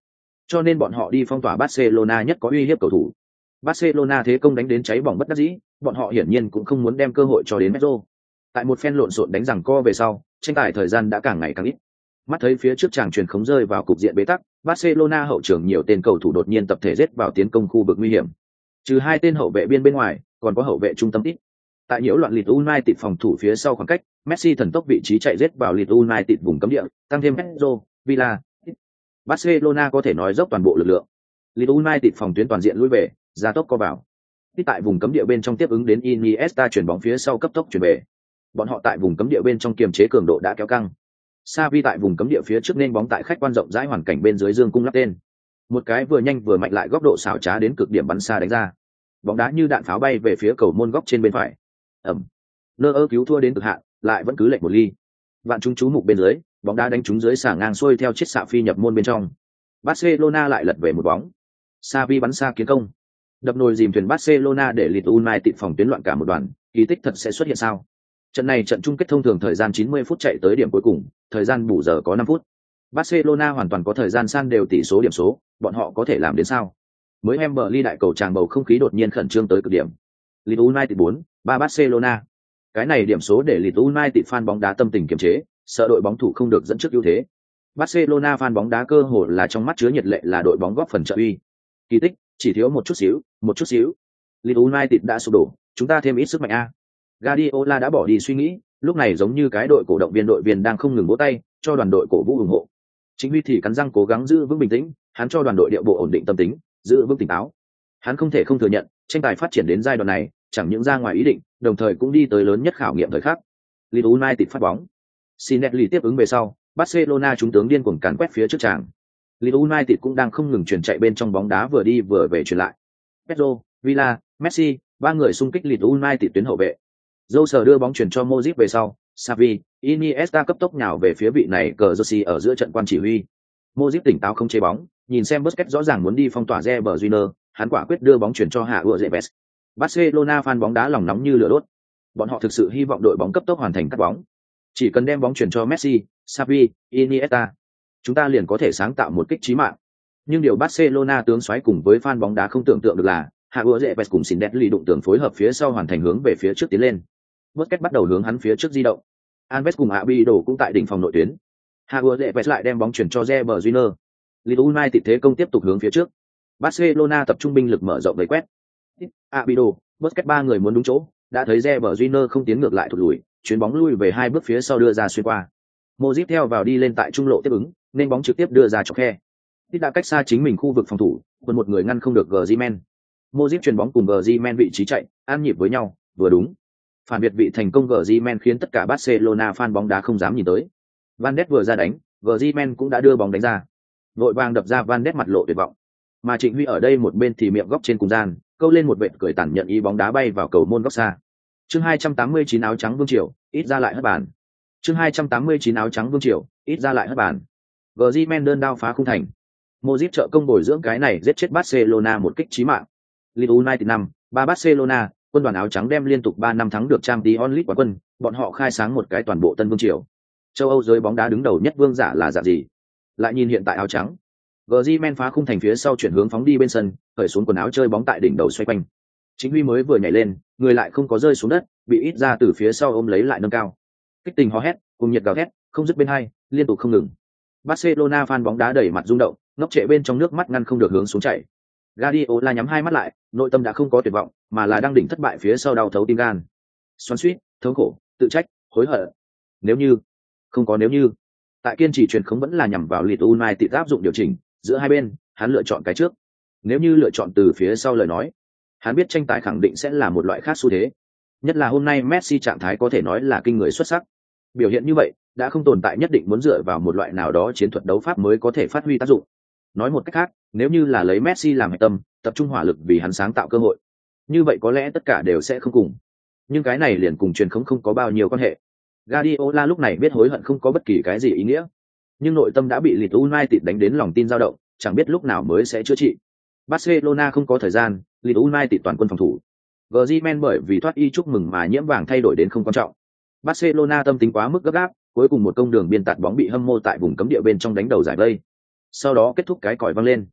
cho nên bọn họ đi phong tỏa Barcelona nhất có uy hiếp cầu thủ. Barcelona thế công đánh đến cháy bỏng bất đắc dĩ, bọn họ hiển nhiên cũng không muốn đem cơ hội cho đến Pedro. Tại một phen lộn xộn đánh giằng co về sau, tranh tài thời gian đã càng ngày càng ít. Mắt thấy phía trước chàng truyền khống rơi vào cục diện bế tắc, Barcelona hậu trường nhiều tên cầu thủ đột nhiên tập thể giết vào tiến công khu vực nguy hiểm. Trừ hai tên hậu vệ biên bên ngoài, còn có hậu vệ trung tâm tít. Tại nhiễu loạn Leeds United phòng thủ phía sau khoảng cách, Messi thần tốc vị trí chạy giết vào Leeds United vùng cấm địa, tăng thêm Pedro, Villa. Barcelona có thể nói dốc toàn bộ lực lượng. Leeds United phòng tuyến toàn diện lui về, ra tốc co vào. Tại vùng cấm địa bên trong tiếp ứng đến Iniesta chuyển bóng phía sau cấp tốc chuyển về. Bọn họ tại vùng cấm địa bên trong kiềm chế cường độ đã kéo căng. Xavi tại vùng cấm địa phía trước nên bóng tại khách quan rộng rãi hoàn cảnh bên dưới dương cung lắp tên. Một cái vừa nhanh vừa mạnh lại góc độ xảo trá đến cực điểm bắn xa đánh ra. Bóng đá như đạn pháo bay về phía cầu môn góc trên bên phải. Ẩm. Nơ ơ cứu thua đến cực hạn, lại vẫn cứ lệch một ly. Vạn chúng chú mục bên dưới, bóng đá đánh trúng dưới xả ngang xuôi theo chiếc xạ phi nhập môn bên trong. Barcelona lại lật về một bóng. Xavi bắn xa kiến công. Đập nồi dìm thuyền Barcelona để Leeds United phòng tuyến loạn cả một đoàn, kỳ tích thật sẽ xuất hiện sao? Trận này trận chung kết thông thường thời gian 90 phút chạy tới điểm cuối cùng, thời gian bù giờ có 5 phút. Barcelona hoàn toàn có thời gian san đều tỷ số điểm số, bọn họ có thể làm đến sao? Mới Wembley đại cầu tràn bầu không khí đột nhiên khẩn trương tới cực điểm. Leeds United 4-3 Barcelona. Cái này điểm số để Leeds United fan bóng đá tâm tình kiềm chế, sợ đội bóng thủ không được dẫn trước ưu thế. Barcelona fan bóng đá cơ hồ là trong mắt chứa nhiệt lệ là đội bóng góp phần trợ uy. Kỳ tích, chỉ thiếu một chút xíu. Leeds United đã sụp đổ, chúng ta thêm ít sức mạnh a. Guardiola đã bỏ đi suy nghĩ, lúc này giống như cái đội cổ động viên đang không ngừng vỗ tay, cho đoàn đội cổ vũ ủng hộ. Chính Huy thì cắn răng cố gắng giữ vững bình tĩnh, hắn cho đoàn đội điệu bộ ổn định tâm tính, giữ vững tỉnh táo. Hắn không thể không thừa nhận, tranh tài phát triển đến giai đoạn này, chẳng những ra ngoài ý định, đồng thời cũng đi tới lớn nhất khảo nghiệm thời khắc. Leeds United phát bóng. Sinelli tiếp ứng về sau, Barcelona chúng tướng điên cuồng càn quét phía trước tràng. Leeds United cũng đang không ngừng chuyển chạy bên trong bóng đá vừa đi vừa về chuyển lại. Pedro, Villa, Messi, ba người xung kích Leeds United tuyến hậu vệ. Jose đưa bóng chuyển cho Modric về sau, Xavi, Iniesta cấp tốc nhào về phía vị này cờ Jersey ở giữa trận quan chỉ huy. Modric tỉnh táo không chế bóng, nhìn xem Busquets rõ ràng muốn đi phong tỏa Reber Júnior, hắn quả quyết đưa bóng chuyển cho Hạ Uerbes. Barcelona fan bóng đá lòng nóng như lửa đốt. Bọn họ thực sự hy vọng đội bóng cấp tốc hoàn thành cắt bóng. Chỉ cần đem bóng chuyển cho Messi, Xavi, Iniesta, chúng ta liền có thể sáng tạo một kích chí mạng. Nhưng điều Barcelona tướng soái cùng với fan bóng đá không tưởng tượng được là, Hạ Uerbes cùng Sinelli đụng tường phối hợp phía sau hoàn thành hướng về phía trước tiến lên. Busquets bắt đầu hướng hắn phía trước di động. Alves cùng Abidal cũng tại đỉnh phòng nội tuyến. Hạ Uerbes lại đem bóng chuyển cho Reber Júnior. Leeds United thế công tiếp tục hướng phía trước. Barcelona tập trung binh lực mở rộng vây quét. Abidal, Busquets ba người muốn đúng chỗ, đã thấy Reber Júnior không tiến ngược lại thụt lùi, chuyến bóng lui về hai bước phía sau đưa ra xuyên qua. Modric theo vào đi lên tại trung lộ tiếp ứng, nên bóng trực tiếp đưa ra chọc khe. Tít đã cách xa chính mình khu vực phòng thủ, còn một người ngăn không được Griezmann. Modric chuyền bóng cùng Griezmann vị trí chạy, an nhịp với nhau, vừa đúng. Phản biệt vị thành công Griezmann khiến tất cả Barcelona fan bóng đá không dám nhìn tới. Van Ness vừa ra đánh, Griezmann cũng đã đưa bóng đánh ra. Vội vàng đập ra Van Ness mặt lộ tuyệt vọng. Mà Trịnh Huy ở đây một bên thì miệng góc trên cùng gian, câu lên một vệt cười tàn nhận ý bóng đá bay vào cầu môn góc xa. Chương 289 áo trắng Vương Triều, ít ra lại hất bàn. Chương 289 áo trắng Vương Triều, ít ra lại hất bàn. Griezmann đơn đao phá khung thành. Modric trợ công bồi dưỡng cái này giết chết Barcelona một kích chí mạng. Leeds United 5-3 Barcelona, quân đoàn áo trắng đem liên tục 3 năm thắng được Champions League quán quân, bọn họ khai sáng một cái toàn bộ tân vương triều. Châu Âu giới bóng đá đứng đầu nhất vương giả là dạng gì? Lại nhìn hiện tại áo trắng. Griezmann phá khung thành phía sau chuyển hướng phóng đi bên sân, cởi xuống quần áo chơi bóng tại đỉnh đầu xoay quanh. Chính Huy mới vừa nhảy lên, người lại không có rơi xuống đất, bị ít ra từ phía sau ôm lấy lại nâng cao. Kích tình hò hét, cùng nhiệt gào thét, không dứt bên hai, liên tục không ngừng. Barcelona fan bóng đá đẩy mặt rung động, ngốc trệ bên trong nước mắt ngăn không được hướng xuống chảy. Guardiola nhắm hai mắt lại, nội tâm đã không có tuyệt vọng, mà là đang đỉnh thất bại phía sau đau thấu tim gan. Xoắn xuýt, thống khổ, tự trách, hối hận. Nếu như, không có nếu như. Tại kiên trì truyền khống vẫn là nhằm vào Leeds United áp dụng điều chỉnh, giữa hai bên, hắn lựa chọn cái trước. Nếu như lựa chọn từ phía sau lời nói, hắn biết tranh tài khẳng định sẽ là một loại khác xu thế. Nhất là hôm nay Messi trạng thái có thể nói là kinh người xuất sắc. Biểu hiện như vậy, đã không tồn tại nhất định muốn dựa vào một loại nào đó chiến thuật đấu pháp mới có thể phát huy tác dụng. Nói một cách khác, nếu như là lấy Messi làm hạch tâm, tập trung hỏa lực vì hắn sáng tạo cơ hội, như vậy có lẽ tất cả đều sẽ không cùng. Nhưng cái này liền cùng truyền khống không có bao nhiêu quan hệ. Guardiola lúc này biết hối hận không có bất kỳ cái gì ý nghĩa, nhưng nội tâm đã bị Leeds United đánh đến lòng tin dao động, chẳng biết lúc nào mới sẽ chữa trị. Barcelona không có thời gian, Leeds United toàn quân phòng thủ. Griezmann bởi vì thoát y chúc mừng mà nhiễm vàng thay đổi đến không quan trọng. Barcelona tâm tính quá mức gấp gáp, cuối cùng một công đường biên tạt bóng bị hâm mộ tại vùng cấm địa bên trong đánh đầu giải vây. Sau đó kết thúc cái còi vang lên.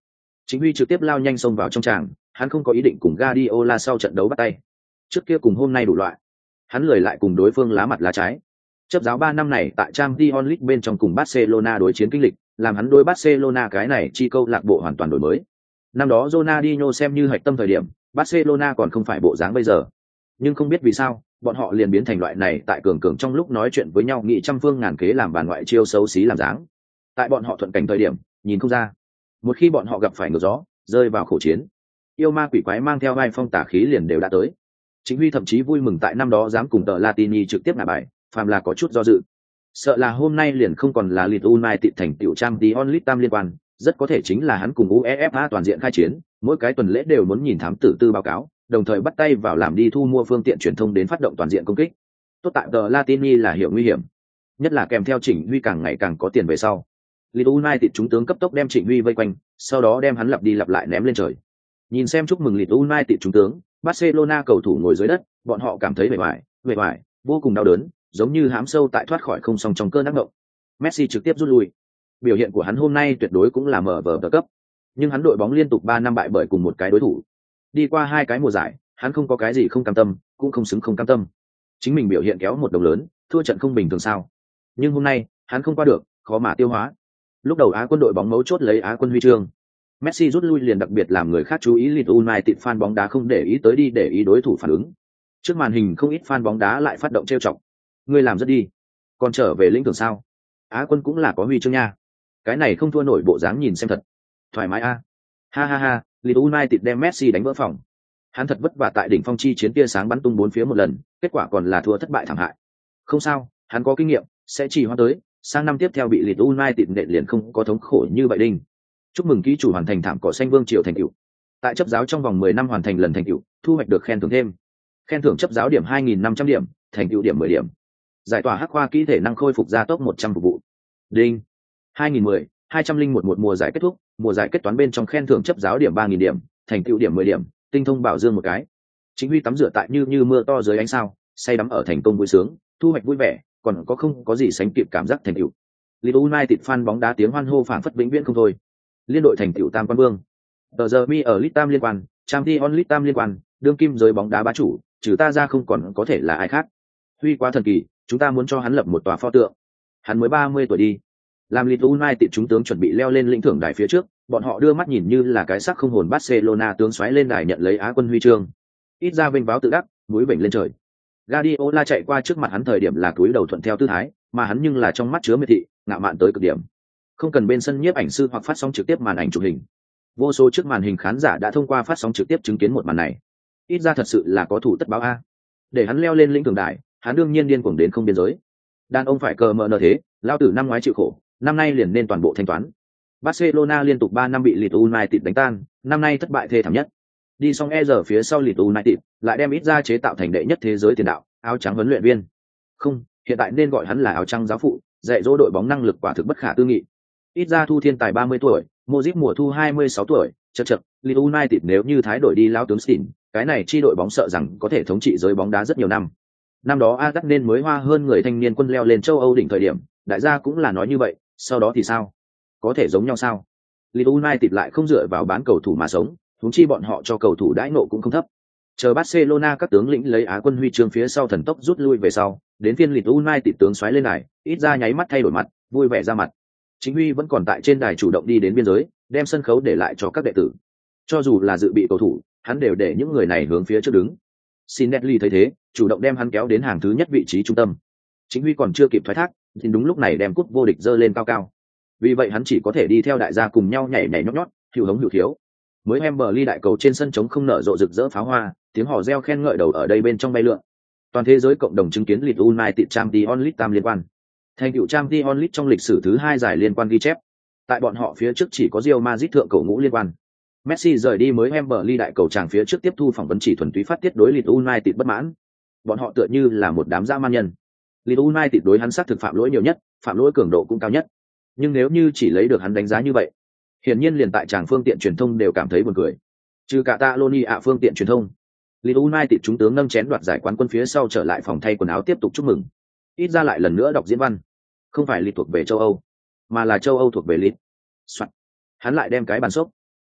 Chính Huy trực tiếp lao nhanh xông vào trong tràng, hắn không có ý định cùng Guardiola sau trận đấu bắt tay. Trước kia cùng hôm nay đủ loại, hắn lười lại cùng đối phương lá mặt lá trái. Chấp giáo 3 năm này tại Champions League bên trong cùng Barcelona đối chiến kinh lịch, làm hắn đối Barcelona cái này chi câu lạc bộ hoàn toàn đổi mới. Năm đó Ronaldinho xem như hạch tâm thời điểm, Barcelona còn không phải bộ dáng bây giờ. Nhưng không biết vì sao, bọn họ liền biến thành loại này tại cường cường trong lúc nói chuyện với nhau nghị trăm phương ngàn kế làm bàn ngoại chiêu xấu xí làm dáng. Tại bọn họ thuận cảnh thời điểm, nhìn không ra. Một khi bọn họ gặp phải ngược gió, rơi vào khổ chiến, yêu ma quỷ quái mang theo vai phong tả khí liền đều đã tới. Chính Huy thậm chí vui mừng tại năm đó dám cùng tờ Latini trực tiếp ngả bài, phàm là có chút do dự. Sợ là hôm nay liền không còn là Leeds United thành tiểu Champions League tam liên quan, rất có thể chính là hắn cùng UEFA toàn diện khai chiến, mỗi cái tuần lễ đều muốn nhìn thám tử tư báo cáo, đồng thời bắt tay vào làm đi thu mua phương tiện truyền thông đến phát động toàn diện công kích. Tốt tại tờ Latini là hiểu nguy hiểm, nhất là kèm theo Trịnh Huy càng ngày càng có tiền về sau. Leeds United chúng tướng cấp tốc đem Trịnh Huy vây quanh, sau đó đem hắn lặp đi lặp lại ném lên trời. Nhìn xem chúc mừng Leeds United chúng tướng, Barcelona cầu thủ ngồi dưới đất, bọn họ cảm thấy mệt mỏi, vô cùng đau đớn, giống như hãm sâu tại thoát khỏi không song trong cơn ác mộng. Messi trực tiếp rút lui. Biểu hiện của hắn hôm nay tuyệt đối cũng là mở vở cấp, nhưng hắn đội bóng liên tục 3 năm bại bởi cùng một cái đối thủ. Đi qua 2 cái mùa giải, hắn không có cái gì không cam tâm, cũng không xứng không cam tâm. Chính mình biểu hiện kéo một đồng lớn, thua trận không bình thường sao? Nhưng hôm nay, hắn không qua được, khó mà tiêu hóa. Lúc đầu Á quân đội bóng mấu chốt lấy Á quân huy chương. Messi rút lui liền đặc biệt làm người khác chú ý, Leeds United fan bóng đá không để ý tới đi để ý đối thủ phản ứng. Trước màn hình không ít fan bóng đá lại phát động trêu chọc. Ngươi làm rất đi, còn trở về lĩnh thưởng sao? Á quân cũng là có huy chương nha. Cái này không thua nổi bộ dáng nhìn xem thật thoải mái a. Ha ha ha, Leeds United đem Messi đánh vỡ phòng. Hắn thật vất vả tại đỉnh phong chi chiến tia sáng bắn tung 4 phía một lần, kết quả còn là thua thất bại thảm hại. Không sao, hắn có kinh nghiệm, sẽ chỉ hoãn tới, sang năm tiếp theo bị Leeds United nện liền không có thống khổ như vậy đinh. Chúc mừng ký chủ hoàn thành thảm cỏ xanh vương triều thành tựu. Tại chấp giáo trong vòng 10 năm hoàn thành lần thành tựu, thu hoạch được khen thưởng thêm. Khen thưởng chấp giáo điểm 2.500 điểm, thành tựu điểm 10 điểm. Giải tỏa hắc khoa kỹ thể năng khôi phục gia tốc 100 phục vụ. Đinh. 2010, 201 một mùa giải kết thúc, mùa giải kết toán bên trong khen thưởng chấp giáo điểm 3.000 điểm, thành tựu điểm 10 điểm, tinh thông bảo dương một cái. Chính Huy tắm rửa tại như mưa to dưới ánh sao, say đắm ở thành công vui sướng, thu hoạch vui vẻ, còn không có gì sánh kịp cảm giác thành tựu. Leeds United fan bóng đá tiếng hoan hô phảng phất vĩnh viễn không thôi. Liên đội thành tựu tam quan vương. Tờ giờ mi ở League tam liên quan, Champions League tam liên quan, đương kim giới bóng đá bá chủ, trừ ta ra không còn có thể là ai khác. Huy quá thần kỳ, chúng ta muốn cho hắn lập một tòa pho tượng. Hắn mới 30 tuổi đi. Làm Leeds United chúng tướng chuẩn bị leo lên lĩnh thưởng đài phía trước, bọn họ đưa mắt nhìn như là cái xác không hồn Barcelona tướng xoáy lên đài nhận lấy Á quân huy chương. Ít ra vinh váo tự đắc, núi bệnh lên trời. Guardiola chạy qua trước mặt hắn thời điểm là cúi đầu thuận theo tư thái, mà hắn nhưng là trong mắt chứa miệt thị, ngạo mạn tới cực điểm. Không cần bên sân nhiếp ảnh sư hoặc phát sóng trực tiếp màn ảnh chụp hình. Vô số trước màn hình khán giả đã thông qua phát sóng trực tiếp chứng kiến một màn này. Ít ra thật sự là có thủ tất báo a. Để hắn leo lên lĩnh thưởng đài, hắn đương nhiên điên cuồng đến không biên giới. Đàn ông phải cờ mờ nờ thế, lao tử năm ngoái chịu khổ, năm nay liền nên toàn bộ thanh toán. Barcelona liên tục 3 năm bị Leeds United đánh tan, năm nay thất bại thê thảm nhất. Đi xong giờ phía sau Leeds United, lại đem ít ra chế tạo thành đệ nhất thế giới tiền đạo, áo trắng huấn luyện viên. Không, hiện tại nên gọi hắn là áo trắng giáo phụ, dạy dỗ đội bóng năng lực quả thực bất khả tư nghị. Ít ra Thu Thiên Tài 30 tuổi, Modric mùa thu 26 tuổi, chậc, Leeds United nếu như thái đổi đi lao tướng Stein, cái này chi đội bóng sợ rằng có thể thống trị giới bóng đá rất nhiều năm. Năm đó Ajax nên mới hoa hơn người thanh niên quân leo lên châu Âu đỉnh thời điểm, đại gia cũng là nói như vậy, sau đó thì sao? Có thể giống nhau sao? Leeds United lại không dựa vào bán cầu thủ mà sống, huống chi bọn họ cho cầu thủ đãi ngộ cũng không thấp. Chờ Barcelona các tướng lĩnh lấy Á quân huy chương phía sau thần tốc rút lui về sau, đến phiên Leeds United tướng xoáy lên này, ít ra nháy mắt thay đổi mặt, vui vẻ ra mặt. Chính Huy vẫn còn tại trên đài chủ động đi đến biên giới, đem sân khấu để lại cho các đệ tử. Cho dù là dự bị cầu thủ, hắn đều để những người này hướng phía trước đứng. Sinetli thấy thế, chủ động đem hắn kéo đến hàng thứ nhất vị trí trung tâm. Chính Huy còn chưa kịp thoái thác, thì đúng lúc này đem cúp vô địch giơ lên cao cao. Vì vậy hắn chỉ có thể đi theo đại gia cùng nhau nhảy nhót nhót, hữu hống hữu thiếu. Mới Wembley đại cầu trên sân trống không nở rộ rực rỡ pháo hoa, tiếng hò reo khen ngợi đầu ở đây bên trong bay lượn. Toàn thế giới cộng đồng chứng kiến Leeds United Champions League tam liên quan. Thành tựu Champions League trong lịch sử thứ 2 giải liên quan ghi chép. Tại bọn họ phía trước chỉ có Real Madrid thượng cầu ngũ liên quan. Messi rời đi mới Wembley đại cầu tràng phía trước tiếp thu phỏng vấn chỉ thuần túy phát tiết đối Leeds United bất mãn. Bọn họ tựa như là một đám dã man nhân. Leeds United đối hắn xác thực phạm lỗi nhiều nhất, phạm lỗi cường độ cũng cao nhất. Nhưng nếu như chỉ lấy được hắn đánh giá như vậy, hiển nhiên liền tại tràng phương tiện truyền thông đều cảm thấy buồn cười. Trừ Catalonia phương tiện truyền thông, Leeds United chúng tướng nâng chén đoạt giải quán quân phía sau trở lại phòng thay quần áo tiếp tục chúc mừng. Ít ra lại lần nữa đọc diễn văn, không phải Leeds thuộc về châu Âu, mà là châu Âu thuộc về Leeds. Soạn. Hắn lại đem cái bàn sốc.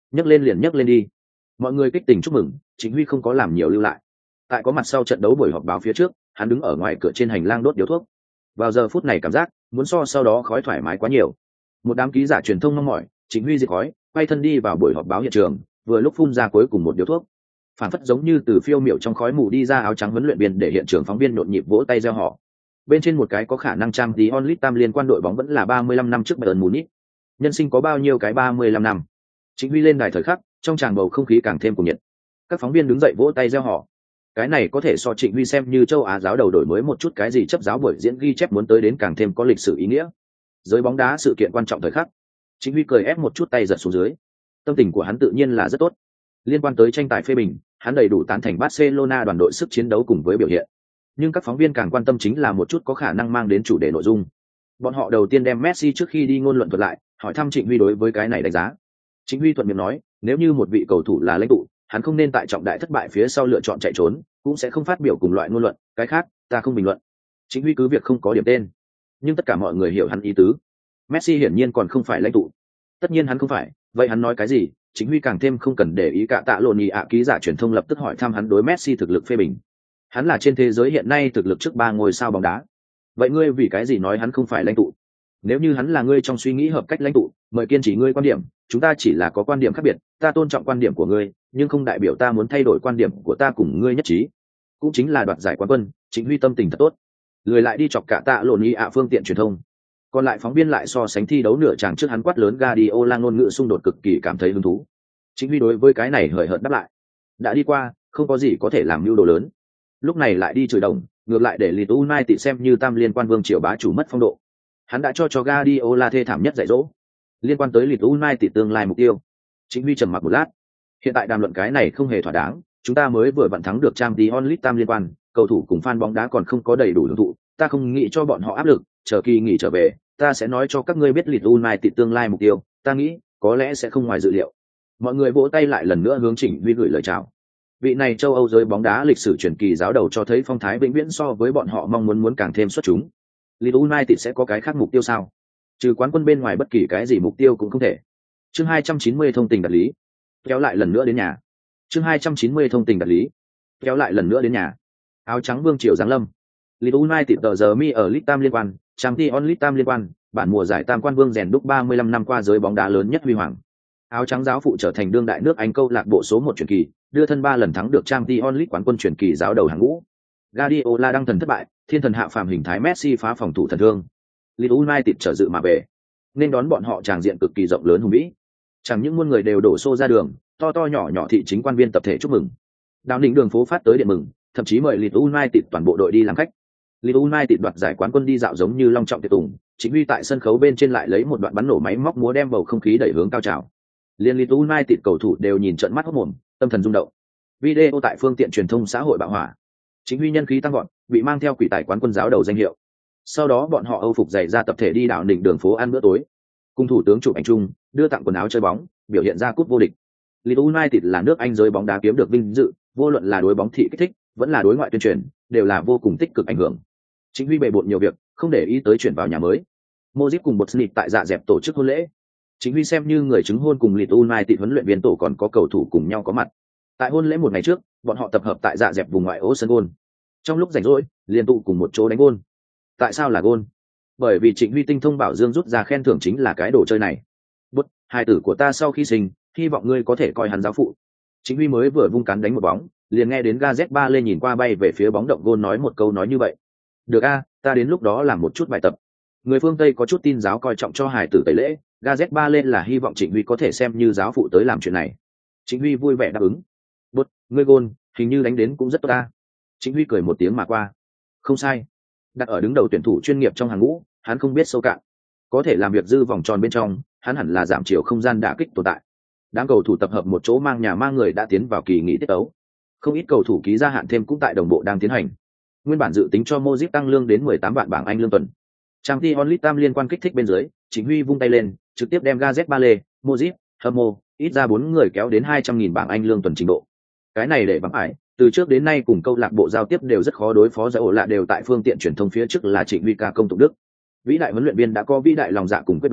nhấc lên liền nhấc lên đi. Mọi người kích tình chúc mừng, Trịnh Huy không có làm nhiều lưu lại. Tại có mặt sau trận đấu buổi họp báo phía trước, hắn đứng ở ngoài cửa trên hành lang đốt điếu thuốc. Vào giờ phút này cảm giác muốn so sau đó khói thoải mái quá nhiều. Một đám ký giả truyền thông mong mỏi, Trịnh Huy diệt khói, quay thân đi vào buổi họp báo hiện trường, vừa lúc phun ra cuối cùng một điếu thuốc. Phản phất giống như từ phiêu miểu trong khói mù đi ra áo trắng huấn luyện viên để hiện trường phóng viên nhộn nhịp vỗ tay reo hò. Bên trên một cái có khả năng trang tí onlit tam liên quan đội bóng vẫn là 35 năm trước Bayern Munich. Nhân sinh có bao nhiêu cái 35 năm. Trịnh Huy lên đài thời khắc, trong tràng bầu không khí càng thêm cuồng nhiệt. Các phóng viên đứng dậy vỗ tay reo hò. Cái này có thể so Trịnh Huy xem như châu Á giáo đầu đổi mới một chút cái gì chấp giáo buổi diễn ghi chép muốn tới đến càng thêm có lịch sử ý nghĩa. Giới bóng đá sự kiện quan trọng thời khắc, Trịnh Huy cười ép một chút tay giật xuống dưới. Tâm tình của hắn tự nhiên là rất tốt. Liên quan tới tranh tài phê bình, hắn đầy đủ tán thành Barcelona đoàn đội sức chiến đấu cùng với biểu hiện. Nhưng các phóng viên càng quan tâm chính là một chút có khả năng mang đến chủ đề nội dung. Bọn họ đầu tiên đem Messi trước khi đi ngôn luận thuật lại, hỏi thăm Trịnh Huy đối với cái này đánh giá. Trịnh Huy thuận miệng nói, nếu như một vị cầu thủ là lãnh tụ, hắn không nên tại trọng đại thất bại phía sau lựa chọn chạy trốn, cũng sẽ không phát biểu cùng loại ngôn luận, cái khác, ta không bình luận. Trịnh Huy cứ việc không có điểm tên, nhưng tất cả mọi người hiểu hắn ý tứ. Messi hiển nhiên còn không phải lãnh tụ. Tất nhiên hắn không phải, vậy hắn nói cái gì? Trịnh Huy càng thêm không cần để ý cả tạ lộn ý ạ, ký giả truyền thông lập tức hỏi thăm hắn đối Messi thực lực phê bình. Hắn là trên thế giới hiện nay thực lực trước 3 ngôi sao bóng đá. Vậy ngươi vì cái gì nói hắn không phải lãnh tụ? Nếu như hắn là ngươi trong suy nghĩ hợp cách lãnh tụ, mời kiên trì ngươi quan điểm, chúng ta chỉ là có quan điểm khác biệt, ta tôn trọng quan điểm của ngươi, nhưng không đại biểu ta muốn thay đổi quan điểm của ta cùng ngươi nhất trí. Cũng chính là đoạt giải quán quân, Trịnh Huy tâm tình thật tốt. Lười lại đi chọc cả tạ lộn ý ạ phương tiện truyền thông. Còn lại phóng viên lại so sánh thi đấu nửa chàng trước hắn quát lớn Guardiola ngôn ngữ xung đột cực kỳ cảm thấy hứng thú. Trịnh Huy đối với cái này hời hợt đáp lại. Đã đi qua, không có gì có thể làm mưu đồ lớn. Lúc này lại đi chửi đồng, ngược lại để Leeds United xem như tam liên quan vương triều bá chủ mất phong độ. Hắn đã cho Guardiola thê thảm nhất dạy dỗ. Liên quan tới Leeds United tương lai mục tiêu, Trịnh Huy trầm mặc một lát. Hiện tại đàm luận cái này không hề thỏa đáng, chúng ta mới vừa vặn thắng được Champions League tam liên quan, cầu thủ cùng fan bóng đá còn không có đầy đủ hưởng thụ, ta không nghĩ cho bọn họ áp lực, chờ kỳ nghỉ trở về, ta sẽ nói cho các ngươi biết Leeds United tương lai mục tiêu, ta nghĩ có lẽ sẽ không ngoài dự liệu. Mọi người vỗ tay lại lần nữa hướng Trịnh Huy gửi lời chào. Vị này châu Âu giới bóng đá lịch sử truyền kỳ giáo đầu cho thấy phong thái vĩnh viễn so với bọn họ mong muốn càng thêm xuất chúng. Leeds United sẽ có cái khác mục tiêu sao? Trừ quán quân bên ngoài bất kỳ cái gì mục tiêu cũng không thể. Chương 290 thông tình đạt lý. Kéo lại lần nữa đến nhà. Chương 290 thông tình đạt lý. Kéo lại lần nữa đến nhà. Áo trắng vương triều giáng lâm. Leeds United tờ giờ mi ở League tam liên quan, Champions League tam liên quan, bản mùa giải tam quan vương rèn đúc 35 năm qua giới bóng đá lớn nhất huy hoàng. Áo trắng giáo phụ trở thành đương đại nước Anh câu lạc bộ số 1 truyền kỳ, đưa thân 3 lần thắng được Champions League quán quân truyền kỳ giáo đầu hàng ngũ. Guardiola đăng thần thất bại, thiên thần hạ phàm hình thái Messi phá phòng thủ thần thương. Leeds United trở dự mà về, nên đón bọn họ tràng diện cực kỳ rộng lớn hùng vĩ. Chẳng những muôn người đều đổ xô ra đường, to to nhỏ nhỏ thị chính quan viên tập thể chúc mừng. Đào định đường phố phát tới điện mừng, thậm chí mời Leeds United toàn bộ đội đi làm khách. Leeds United đoạt giải quán quân đi dạo giống như long trọng tiệc tùng, Trịnh Huy tại sân khấu bên trên lại lấy một đoạn bắn nổ máy móc múa đem bầu không khí đẩy hướng cao trào. Liên Leeds United cầu thủ đều nhìn trợn mắt hốt mồm, tâm thần rung động. Video tại phương tiện truyền thông xã hội bạo hỏa. Trịnh Huy nhân khí tăng vọt, bị mang theo quỷ tài quán quân giáo đầu danh hiệu. Sau đó bọn họ âu phục giày ra tập thể đi đảo đỉnh đường phố ăn bữa tối, cùng thủ tướng chụp ảnh chung, đưa tặng quần áo chơi bóng, biểu hiện ra cúp vô địch. Leeds United là nước Anh giới bóng đá kiếm được vinh dự, vô luận là đối bóng thị kích thích, vẫn là đối ngoại tuyên truyền, đều là vô cùng tích cực ảnh hưởng. Trịnh Huy bề bộn nhiều việc, không để ý tới chuyển vào nhà mới. Modric cùng Botnich tại dạ dẹp tổ chức hôn lễ. Trịnh Huy xem như người chứng hôn cùng Leeds United huấn luyện viên tổ còn có cầu thủ cùng nhau có mặt. Tại hôn lễ một ngày trước, bọn họ tập hợp tại dạ dẹp vùng ngoại ô sân gôn. Trong lúc rảnh rỗi, liên tụ cùng một chỗ đánh gôn. Tại sao là gôn? Bởi vì Trịnh Huy tinh thông bảo dương rút ra khen thưởng chính là cái đồ chơi này. Bút, hài tử của ta sau khi sinh, hy vọng ngươi có thể coi hắn giáo phụ. Trịnh Huy mới vừa vung cán đánh một bóng, liền nghe đến Gazet ba lên nhìn qua bay về phía bóng động gôn nói một câu nói như vậy. Được a, ta đến lúc đó làm một chút bài tập. Người phương Tây có chút tin giáo coi trọng cho hài tử tẩy lễ, Gazet ba lên là hy vọng Trịnh Huy có thể xem như giáo phụ tới làm chuyện này. Trịnh Huy vui vẻ đáp ứng. Bút, ngươi gôn, hình như đánh đến cũng rất tốt ta. Trịnh Huy cười một tiếng mà qua. Không sai. Đặt ở đứng đầu tuyển thủ chuyên nghiệp trong hàng ngũ, hắn không biết sâu cạn. Có thể làm việc dư vòng tròn bên trong, hắn hẳn là giảm chiều không gian đả kích tồn tại. Đám cầu thủ tập hợp một chỗ mang nhà mang người đã tiến vào kỳ nghỉ tiết tấu. Không ít cầu thủ ký gia hạn thêm cũng tại đồng bộ đang tiến hành. Nguyên bản dự tính cho Modric tăng lương đến 18 vạn bảng Anh lương tuần. Champions League tam liên quan kích thích bên dưới, Trịnh Huy vung tay lên, trực tiếp đem Gazet Bale, Modric, Hamo, ít ra 4 người kéo đến 200.000 bảng Anh lương tuần trình độ. Cái này để bằng ải, từ trước đến nay cùng câu lạc bộ giao tiếp đều rất khó đối phó, giải ổ lạ đều tại phương tiện truyền thông phía trước là Trịnh Huy ca công tụng đức. Vĩ đại huấn luyện viên đã có vĩ đại lòng dạ cùng quyết đoán,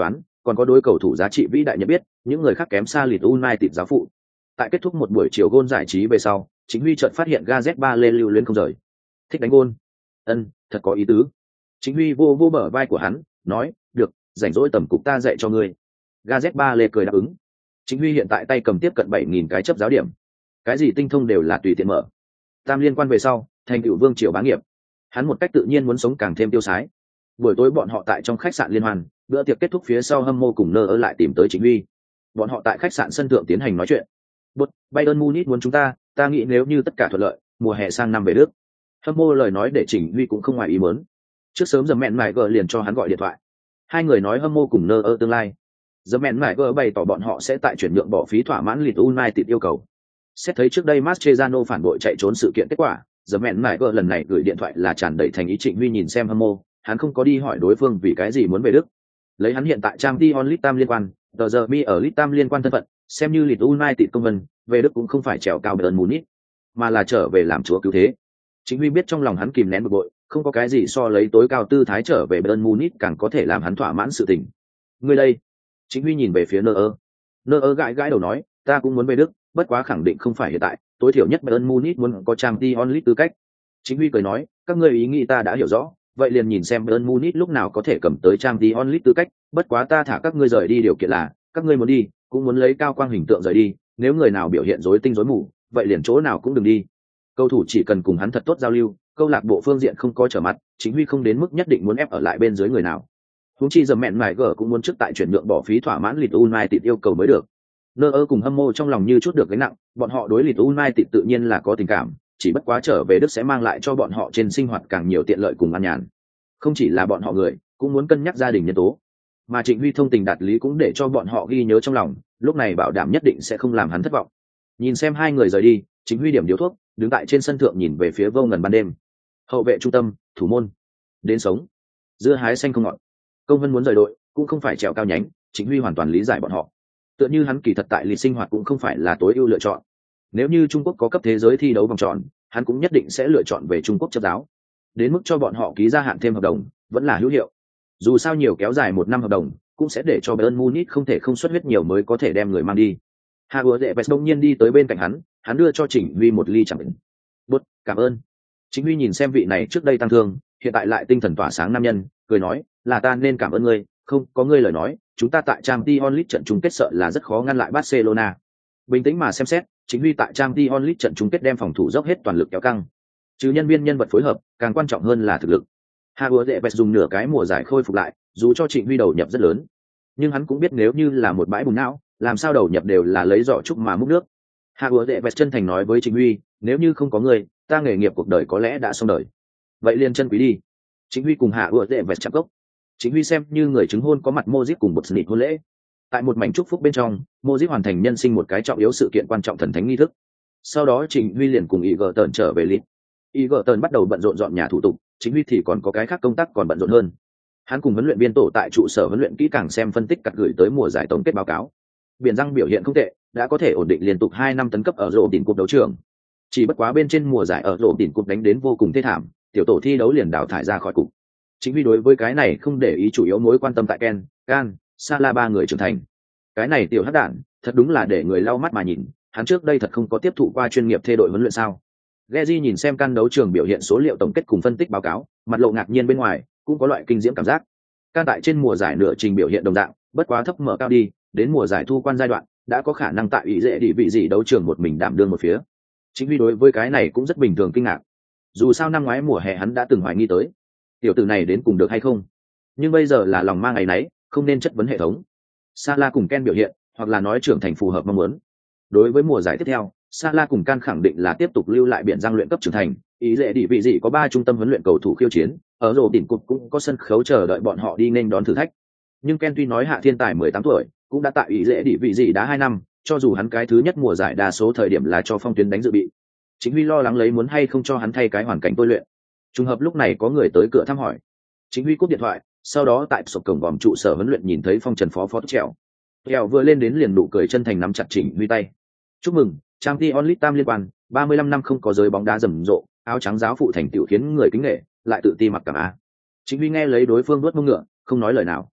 còn có đối cầu thủ giá trị vĩ đại nhận biết, những người khác kém xa Leeds United giáo phụ. Tại kết thúc một buổi chiều gôn giải trí về sau, Chính Huy chợt phát hiện Gareth Bale lưu luyến không rời. Thích đánh gôn. Thật có ý tứ. Chính Huy vô vô bờ vai của hắn, nói, được, rảnh rỗi tầm cục ta dạy cho ngươi. Gareth Bale cười đáp ứng. Chính Huy hiện tại tay cầm tiếp cận 7.000 cái chấp giáo điểm. Cái gì tinh thông đều là tùy tiện mở. Tam liên quan về sau, thành tựu vương triều bá nghiệp. Hắn một cách tự nhiên muốn sống càng thêm tiêu sái. Buổi tối bọn họ tại trong khách sạn liên hoan, bữa tiệc kết thúc phía sau hâm mộ cùng nơ ở lại tìm tới Chính Huy. Bọn họ tại khách sạn sân thượng tiến hành nói chuyện. Bayern Munich muốn chúng ta nghĩ nếu như tất cả thuận lợi, mùa hè sang năm về Đức. Hâm mộ lời nói để Trình Huy cũng không ngoài ý muốn. Trước sớm giờ mẹn mải gờ liền cho hắn gọi điện thoại. Hai người nói hâm mộ cùng nơ ở tương lai. Giờ mẹn mải gờ bày tỏ bọn họ sẽ tại chuyển nhượng bỏ phí thỏa mãn Leeds United yêu cầu. Xét thấy trước đây Mascherano phản bội chạy trốn sự kiện kết quả, giờ mẹn mải gờ lần này gửi điện thoại là tràn đầy thành ý. Trịnh Huy nhìn xem hâm mộ, hắn không có đi hỏi đối phương vì cái gì muốn về Đức. Lấy hắn hiện tại Champions League tam liên quan, tờ giờ mi ở League tam liên quan thân phận, xem như Leeds United công vân, về Đức cũng không phải trèo cao Bayern Munich, mà là trở về làm chúa cứu thế. Chính Huy biết trong lòng hắn kìm nén bực bội, không có cái gì so lấy tối cao tư thái trở về Bayern Munich càng có thể làm hắn thỏa mãn sự tình. Ngươi đây? Chính Huy nhìn về phía Nơ gãi gãi đầu nói, ta cũng muốn về Đức, bất quá khẳng định không phải hiện tại, tối thiểu nhất Bayern Munich muốn có Champions League tư cách. Chính Huy cười nói, các ngươi ý nghĩ ta đã hiểu rõ, vậy liền nhìn xem Bayern Munich lúc nào có thể cầm tới Champions League tư cách, bất quá ta thả các ngươi rời đi điều kiện là, các ngươi muốn đi, cũng muốn lấy cao quang hình tượng rời đi, nếu người nào biểu hiện rối tinh rối mù, vậy liền chỗ nào cũng đừng đi. Cầu thủ chỉ cần cùng hắn thật tốt giao lưu, câu lạc bộ phương diện không có trở mặt, Chính Huy không đến mức nhất định muốn ép ở lại bên dưới người nào. Huống chi giờ mẹn mải gở cũng muốn trước tại chuyển nhượng bỏ phí thỏa mãn Leeds United yêu cầu mới được. Nơ cùng hâm mộ trong lòng như chút được gánh nặng, bọn họ đối Leeds United tự nhiên là có tình cảm, chỉ bất quá trở về Đức sẽ mang lại cho bọn họ trên sinh hoạt càng nhiều tiện lợi cùng an nhàn. Không chỉ là bọn họ người, cũng muốn cân nhắc gia đình nhân tố. Mà Trịnh Huy thông tình đạt lý cũng để cho bọn họ ghi nhớ trong lòng, lúc này bảo đảm nhất định sẽ không làm hắn thất vọng. Nhìn xem hai người rời đi, Trịnh Huy điểm điếu thuốc, đứng tại trên sân thượng nhìn về phía vô ngần ban đêm. Hậu vệ trung tâm, thủ môn, đến sống, dưa hái xanh không ngọt. Công Vân muốn rời đội, cũng không phải trèo cao nhánh, Trịnh Huy hoàn toàn lý giải bọn họ. Tựa như hắn kỳ thật tại lịch sinh hoạt cũng không phải là tối ưu lựa chọn. Nếu như Trung Quốc có cấp thế giới thi đấu vòng tròn, hắn cũng nhất định sẽ lựa chọn về Trung Quốc chấp giáo. Đến mức cho bọn họ ký gia hạn thêm hợp đồng, vẫn là hữu hiệu. Dù sao nhiều kéo dài 1 năm hợp đồng, cũng sẽ để cho Bayern Munich không thể không xuất huyết nhiều mới có thể đem người mang đi. Havertz đông nhiên đi tới bên cạnh hắn đưa cho Trịnh Huy một ly chẳng định. "Bút, cảm ơn." Trịnh Huy nhìn xem vị này trước đây tăng thương, hiện tại lại tinh thần tỏa sáng nam nhân, cười nói, "Là ta nên cảm ơn ngươi, không có ngươi lời nói, chúng ta tại Champions League trận chung kết sợ là rất khó ngăn lại Barcelona." Bình tĩnh mà xem xét, Trịnh Huy tại Champions League trận chung kết đem phòng thủ dốc hết toàn lực kéo căng. Trừ nhân vật phối hợp, càng quan trọng hơn là thực lực. Havertz dùng nửa cái mùa giải khôi phục lại, dù cho Trịnh Huy đầu nhập rất lớn, nhưng hắn cũng biết nếu như là một bãi bùn não, làm sao đầu nhập đều là lấy giỏ trúc mà múc nước. Havertz chân thành nói với Trịnh Huy, nếu như không có người, ta nghề nghiệp cuộc đời có lẽ đã xong đời. Vậy liền chân quý đi. Trịnh Huy cùng Havertz chạm cốc. Trịnh Huy xem như người chứng hôn có mặt Modric cùng một snit hôn lễ. Tại một mảnh chúc phúc bên trong, Modric hoàn thành nhân sinh một cái trọng yếu sự kiện quan trọng thần thánh nghi thức. Sau đó Trịnh Huy liền cùng Egerton trở về Leeds. Egerton bắt đầu bận rộn dọn nhà thủ tục, Trịnh Huy thì còn có cái khác công tác còn bận rộn hơn. Hắn cùng huấn luyện viên tổ tại trụ sở huấn luyện kỹ càng xem phân tích cắt gửi tới mùa giải tổng kết báo cáo. Biển răng biểu hiện không tệ, đã có thể ổn định liên tục 2 năm tấn cấp ở rổ đỉnh cúp đấu trường. Chỉ bất quá bên trên mùa giải ở rổ đỉnh cúp đánh đến vô cùng thê thảm, tiểu tổ thi đấu liền đào thải ra khỏi cục. Chính vì đối với cái này không để ý, chủ yếu mối quan tâm tại Ken, Can, Salah 3 người trưởng thành. Cái này tiểu hắc đản, thật đúng là để người lau mắt mà nhìn, hắn trước đây thật không có tiếp thụ qua chuyên nghiệp thay đội huấn luyện sao? Geji nhìn xem Can đấu trường biểu hiện số liệu tổng kết cùng phân tích báo cáo, mặt lộ ngạc nhiên bên ngoài, cũng có loại kinh diễm cảm giác. Can tại trên mùa giải nửa trình biểu hiện đồng dạng, bất quá thấp mở cao đi, đến mùa giải thu quan giai đoạn, đã có khả năng tại ý dễ đi vị gì đấu trường một mình đảm đương một phía. Chính vì đối với cái này cũng rất bình thường kinh ngạc. Dù sao năm ngoái mùa hè hắn đã từng hoài nghi tới, tiểu tử này đến cùng được hay không. Nhưng bây giờ là lòng mang ngày nấy, không nên chất vấn hệ thống. Salah cùng Ken biểu hiện, hoặc là nói trưởng thành phù hợp mong muốn. Đối với mùa giải tiếp theo, Salah cùng Can khẳng định là tiếp tục lưu lại biển răng luyện cấp trưởng thành, ý lệ đi vị gì có 3 trung tâm huấn luyện cầu thủ khiêu chiến, ở rổ đỉnh cục cũng có sân khấu chờ đợi bọn họ đi nên đón thử thách. Nhưng Ken tuy nói hạ thiên tài 18 tuổi, cũng đã tại ý lệ đi vị gì đá 2 năm, cho dù hắn cái thứ nhất mùa giải đa số thời điểm là cho phong tuyến đánh dự bị. Chính Huy lo lắng lấy muốn hay không cho hắn thay cái hoàn cảnh tôi luyện. Trùng hợp lúc này có người tới cửa thăm hỏi. Chính Huy cúp điện thoại, sau đó tại sộp cổng vòm trụ sở huấn luyện nhìn thấy Phong Trần phó trèo. Trèo vừa lên đến liền nụ cười chân thành nắm chặt Trịnh Huy tay. Chúc mừng, Champions League tam liên quan, 35 năm không có giới bóng đá rầm rộ, áo trắng giáo phụ thành tựu khiến người kính nể, lại tự ti mặc cảm a. Chính Huy nghe lấy đối phương đuốt mông ngựa, không nói lời nào.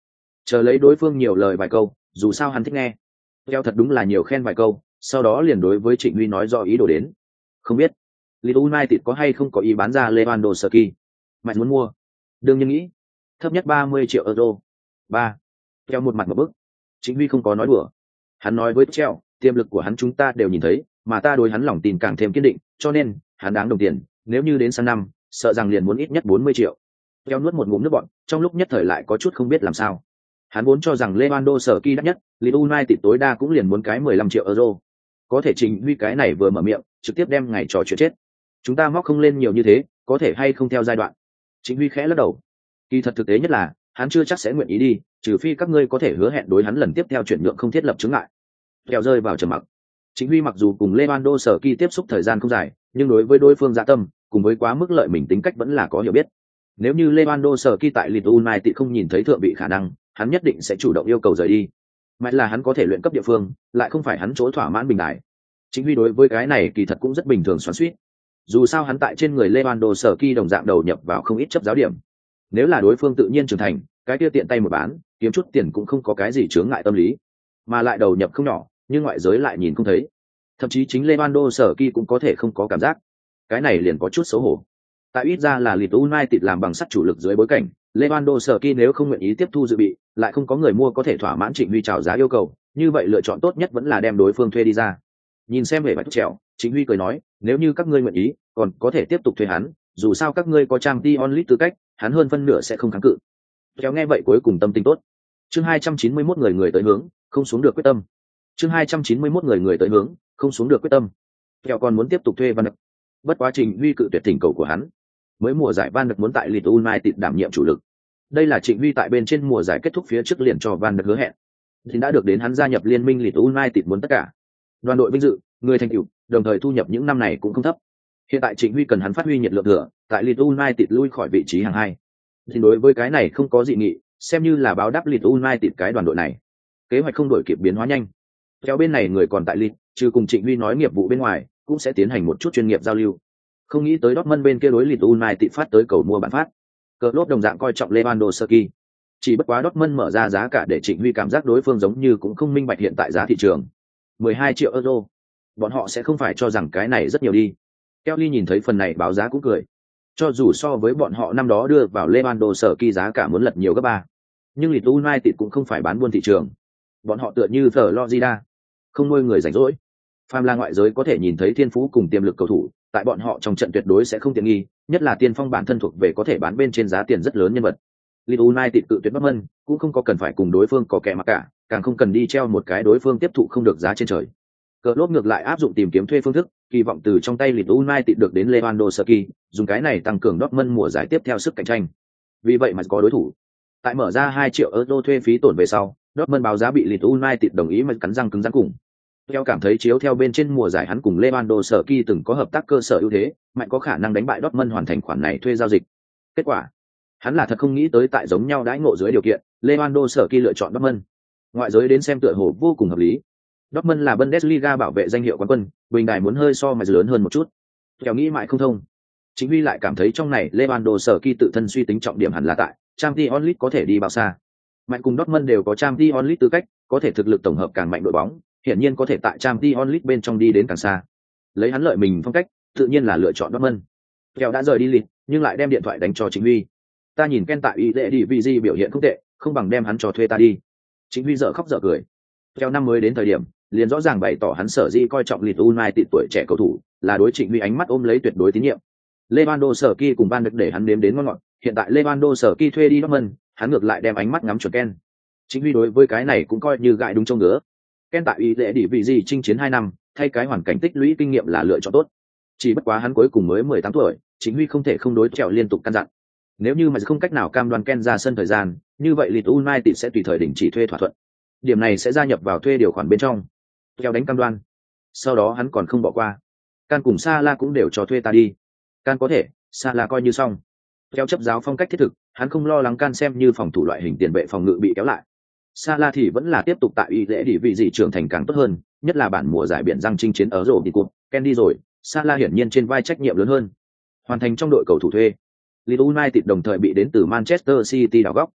chờ lấy đối phương nhiều lời vài câu, dù sao hắn thích nghe. Theo thật đúng là nhiều khen vài câu, sau đó liền đối với Trịnh Huy nói rõ ý đồ đến. Không biết Leeds United có hay không có ý bán ra Lewandowski? Mày muốn mua? Đương nhiên nghĩ. Thấp nhất 30 triệu euro. Ba. Theo một mặt một bức. Trịnh Huy không có nói đùa. Hắn nói với Chelsea, tiềm lực của hắn chúng ta đều nhìn thấy, mà ta đối hắn lòng tin càng thêm kiên định, cho nên hắn đáng đồng tiền. Nếu như đến sang năm, sợ rằng liền muốn ít nhất 40 triệu. Theo nuốt một ngụm nước bọt, trong lúc nhất thời lại có chút không biết làm sao. Hắn vốn cho rằng Lewandowski đắt nhất, Leeds United tối đa cũng liền muốn cái 15 triệu euro. Có thể Trịnh Huy cái này vừa mở miệng, trực tiếp đem ngày trò chuyện chết. Chúng ta móc không lên nhiều như thế, có thể hay không theo giai đoạn. Trịnh Huy khẽ lắc đầu. Kỳ thật thực tế nhất là, hắn chưa chắc sẽ nguyện ý đi, trừ phi các ngươi có thể hứa hẹn đối hắn lần tiếp theo chuyển nhượng không thiết lập chứng ngại. Kèo rơi vào trầm mặc. Trịnh Huy mặc dù cùng Lewandowski tiếp xúc thời gian không dài, nhưng đối với đối phương dạ tâm, cùng với quá mức lợi mình tính cách vẫn là có hiểu biết. Nếu như Lewandowski tại Leeds United không nhìn thấy thượng vị khả năng, hắn nhất định sẽ chủ động yêu cầu rời đi. Mãi là hắn có thể luyện cấp địa phương, lại không phải hắn chỗ thỏa mãn bình đại. Trịnh Huy đối với cái này kỳ thật cũng rất bình thường xoắn xuýt. Dù sao hắn tại trên người Lewandowski đồng dạng đầu nhập vào không ít chấp giáo điểm. Nếu là đối phương tự nhiên trưởng thành, cái kia tiện tay một bán, kiếm chút tiền cũng không có cái gì chướng ngại tâm lý, mà lại đầu nhập không nhỏ, nhưng ngoại giới lại nhìn không thấy. Thậm chí chính Lewandowski cũng có thể không có cảm giác. Cái này liền có chút xấu hổ. Tại ít ra là Leeds United làm bằng sắt chủ lực dưới bối cảnh, Lewandowski nếu không nguyện ý tiếp thu dự bị, lại không có người mua có thể thỏa mãn Trịnh Huy chào giá yêu cầu, như vậy lựa chọn tốt nhất vẫn là đem đối phương thuê đi ra. Nhìn xem về bạch trèo, Trịnh Huy cười nói, nếu như các ngươi nguyện ý, còn có thể tiếp tục thuê hắn, dù sao các ngươi có Champions League tư cách, hắn hơn phân nửa sẽ không kháng cự. Kéo nghe vậy cuối cùng tâm tình tốt. Chương 291 người tới hướng, không xuống được quyết tâm. Chương 291 người tới hướng, không xuống được quyết tâm. Kéo còn muốn tiếp tục thuê Van Dijk. Bất quá Trịnh Huy cự tuyệt thỉnh cầu của hắn. Mới mùa giải Van Dijk muốn tại Leeds United đảm nhiệm chủ lực. Đây là Trịnh Huy tại bên trên mùa giải kết thúc phía trước liền cho Van Dijk hứa hẹn. Thì đã được đến hắn gia nhập liên minh Leeds United muốn tất cả. Đoàn đội vinh dự, người thành tựu, đồng thời thu nhập những năm này cũng không thấp. Hiện tại Trịnh Huy cần hắn phát huy nhiệt lượng thừa, tại Leeds United lui khỏi vị trí hàng hai. Thì đối với cái này không có dị nghị, xem như là báo đáp Leeds United cái đoàn đội này. Kế hoạch không đổi kịp biến hóa nhanh. Theo bên này người còn tại Leeds, trừ cùng Trịnh Huy nói nghiệp vụ bên ngoài, cũng sẽ tiến hành một chút chuyên nghiệp giao lưu. Không nghĩ tới Dortmund bên kia đối Leeds United phát tới cầu mua bản phát. Klopp đồng dạng coi trọng Lewandowski. Chỉ bất quá Dortmund mở ra giá cả để Trịnh Huy cảm giác đối phương giống như cũng không minh bạch hiện tại giá thị trường. 12 triệu euro. Bọn họ sẽ không phải cho rằng cái này rất nhiều đi. Kelly nhìn thấy phần này báo giá cũng cười. Cho dù so với bọn họ năm đó đưa vào Lewandowski giá cả muốn lật nhiều gấp ba, nhưng Leeds United cũng không phải bán buôn thị trường. Bọn họ tựa như Florida, không nuôi người rảnh rỗi. Phàm là ngoại giới có thể nhìn thấy thiên phú cùng tiềm lực cầu thủ, tại bọn họ trong trận tuyệt đối sẽ không tiện nghi, nhất là tiên phong bản thân thuộc về có thể bán bên trên giá tiền rất lớn nhân vật. Leeds United tự tuyệt Dortmund, cũng không có cần phải cùng đối phương có kẻ mặc cả, càng không cần đi treo một cái đối phương tiếp thụ không được giá trên trời. Klopp ngược lại áp dụng tìm kiếm thuê phương thức, kỳ vọng từ trong tay Leeds United được đến Lewandowski, dùng cái này tăng cường Dortmund mùa giải tiếp theo sức cạnh tranh. Vì vậy mà có đối thủ. Tại mở ra 2 triệu euro thuê phí tổn về sau, Dortmund báo giá bị Leeds United đồng ý mà cắn răng cứng rắn cùng. Theo cảm thấy chiếu theo bên trên mùa giải hắn cùng Lewandowski từng có hợp tác cơ sở ưu thế, mạnh có khả năng đánh bại Dortmund hoàn thành khoản này thuê giao dịch. Kết quả, hắn là thật không nghĩ tới tại giống nhau đãi ngộ dưới điều kiện, Lewandowski lựa chọn Dortmund. Ngoại giới đến xem tựa hồ vô cùng hợp lý. Dortmund là Bundesliga bảo vệ danh hiệu quán quân, bình đài muốn hơi so mà lớn hơn một chút. Theo nghĩ mãi không thông. Chính Huy lại cảm thấy trong này Lewandowski tự thân suy tính trọng điểm hẳn là tại Champions League có thể đi bao xa. Mạnh cùng Dortmund đều có Champions League tư cách, có thể thực lực tổng hợp càng mạnh đội bóng, hiển nhiên có thể tại Champions League bên trong đi đến càng xa. Lấy hắn lợi mình phong cách, tự nhiên là lựa chọn Dortmund. Theo đã rời đi Leeds, nhưng lại đem điện thoại đánh cho Chính Huy. Ta nhìn Ken tại IDVG biểu hiện không tệ, không bằng đem hắn cho thuê ta đi. Chính Huy dở khóc dở cười. Theo năm mới đến thời điểm, liền rõ ràng bày tỏ hắn sở dĩ coi trọng Leeds United tuổi trẻ cầu thủ, là đối Trịnh Huy ánh mắt ôm lấy tuyệt đối tín nhiệm. Lewandowski cùng Van Dijk để hắn nếm đến ngon ngọt, hiện tại Lewandowski thuê đi Dortmund, hắn ngược lại đem ánh mắt ngắm chuẩn Ken. Chính Huy đối với cái này cũng coi như gãi đúng trong ngứa. Ken tại ý lệ đỉ vị gì chinh chiến 2 năm, thay cái hoàn cảnh tích lũy kinh nghiệm là lựa chọn tốt. Chỉ bất quá hắn cuối cùng mới 18 tuổi, Chính Huy không thể không đối chèo liên tục căn dặn. Nếu như mà không cách nào cam đoan Ken ra sân thời gian, như vậy Leeds United sẽ tùy thời đình chỉ thuê thỏa thuận. Điểm này sẽ gia nhập vào thuê điều khoản bên trong. Theo đánh cam đoan. Sau đó hắn còn không bỏ qua. Can cùng Salah cũng đều cho thuê ta đi. Can có thể, Salah coi như xong. Theo chấp giáo phong cách thiết thực, hắn không lo lắng Can xem như phòng thủ loại hình tiền vệ phòng ngự bị kéo lại. Salah thì vẫn là tiếp tục tại ý lễ địa vị gì trưởng thành càng tốt hơn, nhất là bản mùa giải biển răng chinh chiến ở rổ đi cuộc. Ken đi rồi, Salah hiển nhiên trên vai trách nhiệm lớn hơn. Hoàn thành trong đội cầu thủ thuê. Leeds United đồng thời bị đến từ Manchester City đào góc.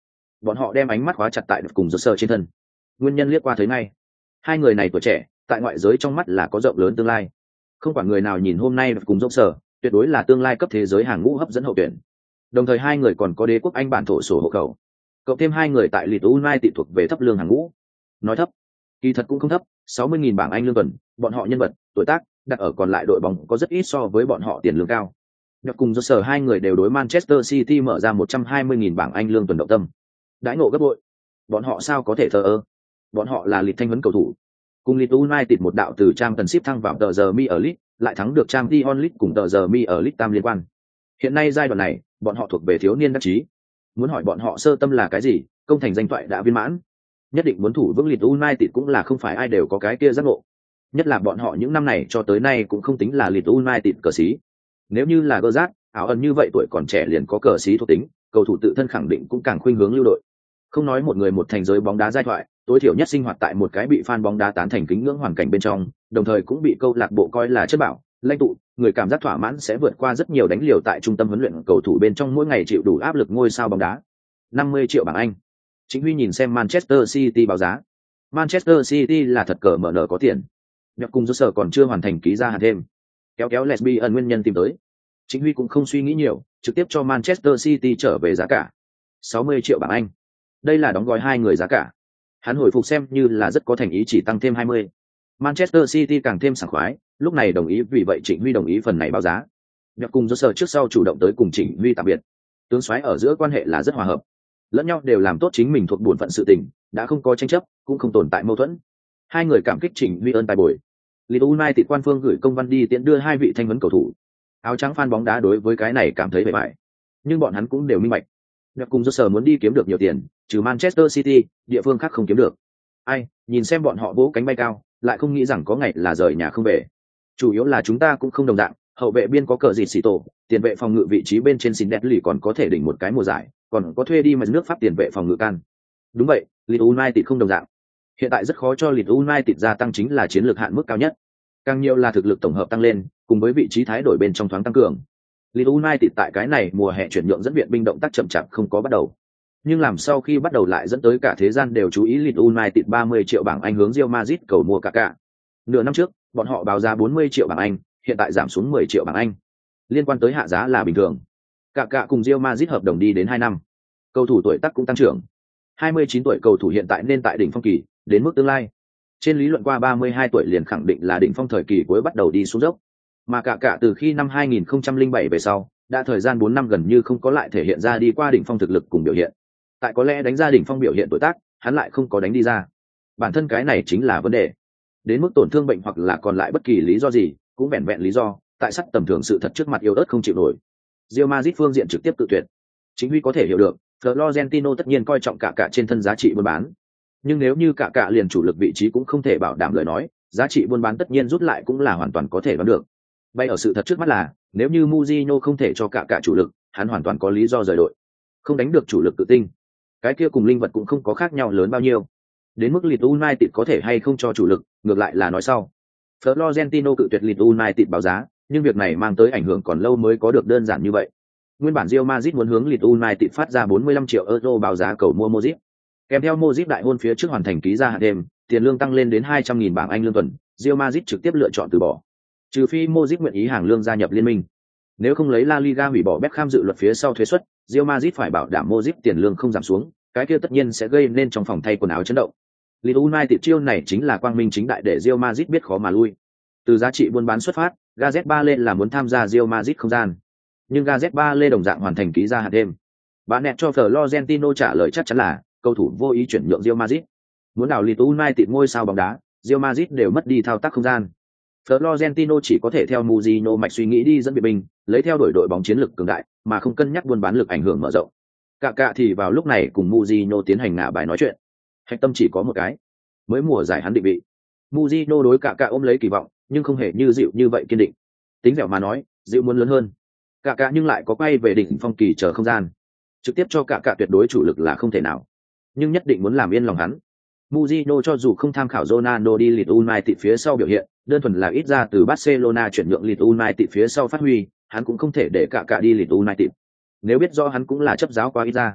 Bọn họ đem ánh mắt khóa chặt tại cùng giơ sờ trên thân. Nguyên nhân liếc qua thấy ngay, hai người này tuổi trẻ, tại ngoại giới trong mắt là có rộng lớn tương lai. Không quản người nào nhìn hôm nay cùng giơ sờ, tuyệt đối là tương lai cấp thế giới hàng ngũ hấp dẫn hậu tuyển. Đồng thời hai người còn có đế quốc Anh bản thổ sổ hộ khẩu. Cộng thêm hai người tại Leeds United thuộc về thấp lương hàng ngũ. Nói thấp, kỳ thật cũng không thấp, 60.000 bảng Anh lương tuần, bọn họ nhân vật, tuổi tác, đặt ở còn lại đội bóng có rất ít so với bọn họ tiền lương cao. Nhật cùng do sở hai người đều đối Manchester City mở ra 120.000 bảng Anh lương tuần động tâm. Đãi ngộ gấp bội. Bọn họ sao có thể thờ ơ? Bọn họ là Leeds thanh huấn cầu thủ. Cùng Leeds United một đạo từ Championship thăng vào tờ giờ Mi ở Leeds, lại thắng được Champions League cùng tờ giờ Mi ở Leeds tam liên quan. Hiện nay giai đoạn này, bọn họ thuộc về thiếu niên đắc chí. Muốn hỏi bọn họ sơ tâm là cái gì, công thành danh toại đã viên mãn. Nhất định muốn thủ vững Leeds United cũng là không phải ai đều có cái kia giác ngộ. Nhất là bọn họ những năm này cho tới nay cũng không tính là Leeds United cờ sĩ. Nếu như là Gerrard, ảo ẩn như vậy tuổi còn trẻ liền có cờ sĩ thuộc tính, cầu thủ tự thân khẳng định cũng càng khuynh hướng lưu đội. Không nói một người một thành giới bóng đá giai thoại, tối thiểu nhất sinh hoạt tại một cái bị fan bóng đá tán thành kính ngưỡng hoàn cảnh bên trong, đồng thời cũng bị câu lạc bộ coi là chất bảo, lãnh tụ, người cảm giác thỏa mãn sẽ vượt qua rất nhiều đánh liều tại trung tâm huấn luyện cầu thủ bên trong mỗi ngày chịu đủ áp lực ngôi sao bóng đá. 50 triệu bảng Anh. Chính Huy nhìn xem Manchester City báo giá. Manchester City là thật cờ mở nở có tiền. Nhật cùng do sở còn chưa hoàn thành ký ra hạn thêm. Kéo Lesbian nguyên nhân tìm tới. Chính Huy cũng không suy nghĩ nhiều, trực tiếp cho Manchester City trở về giá cả 60 triệu bảng Anh. Đây là đóng gói hai người giá cả. Hắn hồi phục xem như là rất có thành ý chỉ tăng thêm 20. Manchester City càng thêm sảng khoái, lúc này đồng ý vì vậy Trịnh Huy đồng ý phần này báo giá. Nhật cùng do sở trước sau chủ động tới cùng Trịnh Huy tạm biệt. Tướng soái ở giữa quan hệ là rất hòa hợp. Lẫn nhau đều làm tốt chính mình thuộc bổn phận sự tình, đã không có tranh chấp, cũng không tồn tại mâu thuẫn. Hai người cảm kích Trịnh Huy ơn tài bồi. Leeds United quan phương gửi công văn đi tiễn đưa hai vị thanh huấn cầu thủ. Áo trắng fan bóng đá đối với cái này cảm thấy bề bại, nhưng bọn hắn cũng đều minh bạch. Nhật cùng do sở muốn đi kiếm được nhiều tiền, trừ Manchester City, địa phương khác không kiếm được. Ai, nhìn xem bọn họ vỗ cánh bay cao, lại không nghĩ rằng có ngày là rời nhà không về. Chủ yếu là chúng ta cũng không đồng dạng, hậu vệ biên có cờ gì xì tổ, tiền vệ phòng ngự vị trí bên trên xin đẹp lì còn có thể đỉnh một cái mùa giải, còn có thuê đi mà nước Pháp tiền vệ phòng ngự can. Đúng vậy, Leeds United không đồng dạng. Hiện tại rất khó cho Leeds United gia tăng chính là chiến lược hạn mức cao nhất. Càng nhiều là thực lực tổng hợp tăng lên, cùng với vị trí thái đổi bên trong thoáng tăng cường. Leeds United tại cái này mùa hè chuyển nhượng dẫn viện binh động tác chậm chạp không có bắt đầu. Nhưng làm sau khi bắt đầu lại dẫn tới cả thế gian đều chú ý Leeds United 30 triệu bảng Anh hướng Real Madrid cầu mua Kaká. Nửa năm trước, bọn họ báo giá 40 triệu bảng Anh, hiện tại giảm xuống 10 triệu bảng Anh. Liên quan tới hạ giá là bình thường. Kaká cùng Real Madrid hợp đồng đi đến 2 năm. Cầu thủ tuổi tác cũng tăng trưởng. 29 tuổi cầu thủ hiện tại nên tại đỉnh phong kỳ, đến mức tương lai. Trên lý luận qua 32 tuổi liền khẳng định là đỉnh phong thời kỳ cuối bắt đầu đi xuống dốc. Mà Kaká từ khi năm 2007 về sau, đã thời gian 4 năm gần như không có lại thể hiện ra đi qua đỉnh phong thực lực cùng biểu hiện. Tại có lẽ đánh ra đỉnh phong biểu hiện tuổi tác, hắn lại không có đánh đi ra. Bản thân cái này chính là vấn đề. Đến mức tổn thương bệnh hoặc là còn lại bất kỳ lý do gì, cũng vẹn vẹn lý do, tại sắt tầm thường sự thật trước mặt yếu ớt không chịu nổi. Real Madrid phương diện trực tiếp tự tuyệt. Chính Huy có thể hiểu được, Florentino tất nhiên coi trọng Kaká trên thân giá trị buôn bán. Nhưng nếu như Kaká liền chủ lực vị trí cũng không thể bảo đảm lời nói, giá trị buôn bán tất nhiên rút lại cũng là hoàn toàn có thể đoán được. Vậy ở sự thật trước mắt là, nếu như Mourinho không thể cho Kaká chủ lực, hắn hoàn toàn có lý do rời đội. Không đánh được chủ lực tự tinh, cái kia cùng linh vật cũng không có khác nhau lớn bao nhiêu. Đến mức Leeds United có thể hay không cho chủ lực, ngược lại là nói sau. Florentino cự tuyệt Leeds United báo giá, nhưng việc này mang tới ảnh hưởng còn lâu mới có được đơn giản như vậy. Nguyên bản Real Madrid muốn hướng Leeds United phát ra 45 triệu euro báo giá cầu mua Modric. Kèm theo Modric đại hôn phía trước hoàn thành ký ra hạn thêm, tiền lương tăng lên đến 200.000 bảng Anh lương tuần, Real Madrid trực tiếp lựa chọn từ bỏ. Trừ phi Modric nguyện ý hàng lương gia nhập liên minh. Nếu không lấy La Liga hủy bỏ Beckham dự luật phía sau thuế suất, Real Madrid phải bảo đảm Modric tiền lương không giảm xuống, cái kia tất nhiên sẽ gây nên trong phòng thay quần áo chấn động. Leeds United chiêu này chính là quang minh chính đại để Real Madrid biết khó mà lui. Từ giá trị buôn bán xuất phát, Gareth Bale là muốn tham gia Real Madrid không gian. Nhưng Gareth Bale đồng dạng hoàn thành ký ra hạn thêm. Bạn nẹt cho Florentino trả lời chắc chắn là cầu thủ vô ý chuyển nhượng Real Madrid. Muốn đào Leeds United ngôi sao bóng đá, Real Madrid đều mất đi thao tác không gian. Florentino chỉ có thể theo Mourinho mạch suy nghĩ đi dẫn biệt binh, lấy theo đuổi đội bóng chiến lực cường đại, mà không cân nhắc buôn bán lực ảnh hưởng mở rộng. Kaká thì vào lúc này cùng Mourinho tiến hành ngả bài nói chuyện. Hạch tâm chỉ có một cái, mới mùa giải hắn định vị. Mourinho đối Kaká ôm lấy kỳ vọng, nhưng không hề như dịu như vậy kiên định. Tính dẻo mà nói, dịu muốn lớn hơn. Kaká nhưng lại có quay về đỉnh phong kỳ chờ không gian. Trực tiếp cho Kaká tuyệt đối chủ lực là không thể nào, nhưng nhất định muốn làm yên lòng hắn. Mourinho cho dù không tham khảo Ronaldo đi Leeds United phía sau biểu hiện, đơn thuần là ít ra từ Barcelona chuyển nhượng Leeds United phía sau phát huy, hắn cũng không thể để Kaká đi Leeds United. Nếu biết rõ hắn cũng là chấp giáo quá ít ra.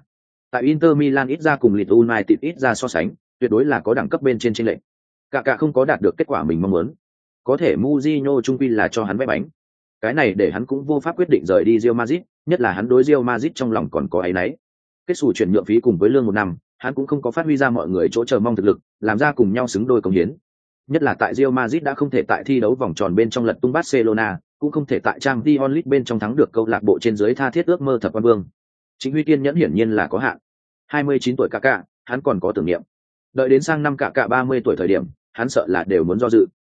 Tại Inter Milan ít ra cùng Leeds United ít ra so sánh, tuyệt đối là có đẳng cấp bên trên chênh lệch. Cả không có đạt được kết quả mình mong muốn. Có thể Mourinho trung quy là cho hắn vé bánh. Cái này để hắn cũng vô pháp quyết định rời đi Real Madrid, nhất là hắn đối Real Madrid trong lòng còn có áy náy. Kết sủ chuyển nhượng phí cùng với lương 1 năm, hắn cũng không có phát huy ra mọi người chỗ chờ mong thực lực, làm ra cùng nhau xứng đôi công hiến. Nhất là tại Real Madrid đã không thể tại thi đấu vòng tròn bên trong lật tung Barcelona, cũng không thể tại Champions League bên trong thắng được câu lạc bộ trên dưới tha thiết ước mơ thập quan vương. Chính Huy kiên nhẫn hiển nhiên là có hạn. 29 tuổi Kaká, hắn còn có tưởng niệm. Đợi đến sang năm Kaká 30 tuổi thời điểm, hắn sợ là đều muốn do dự.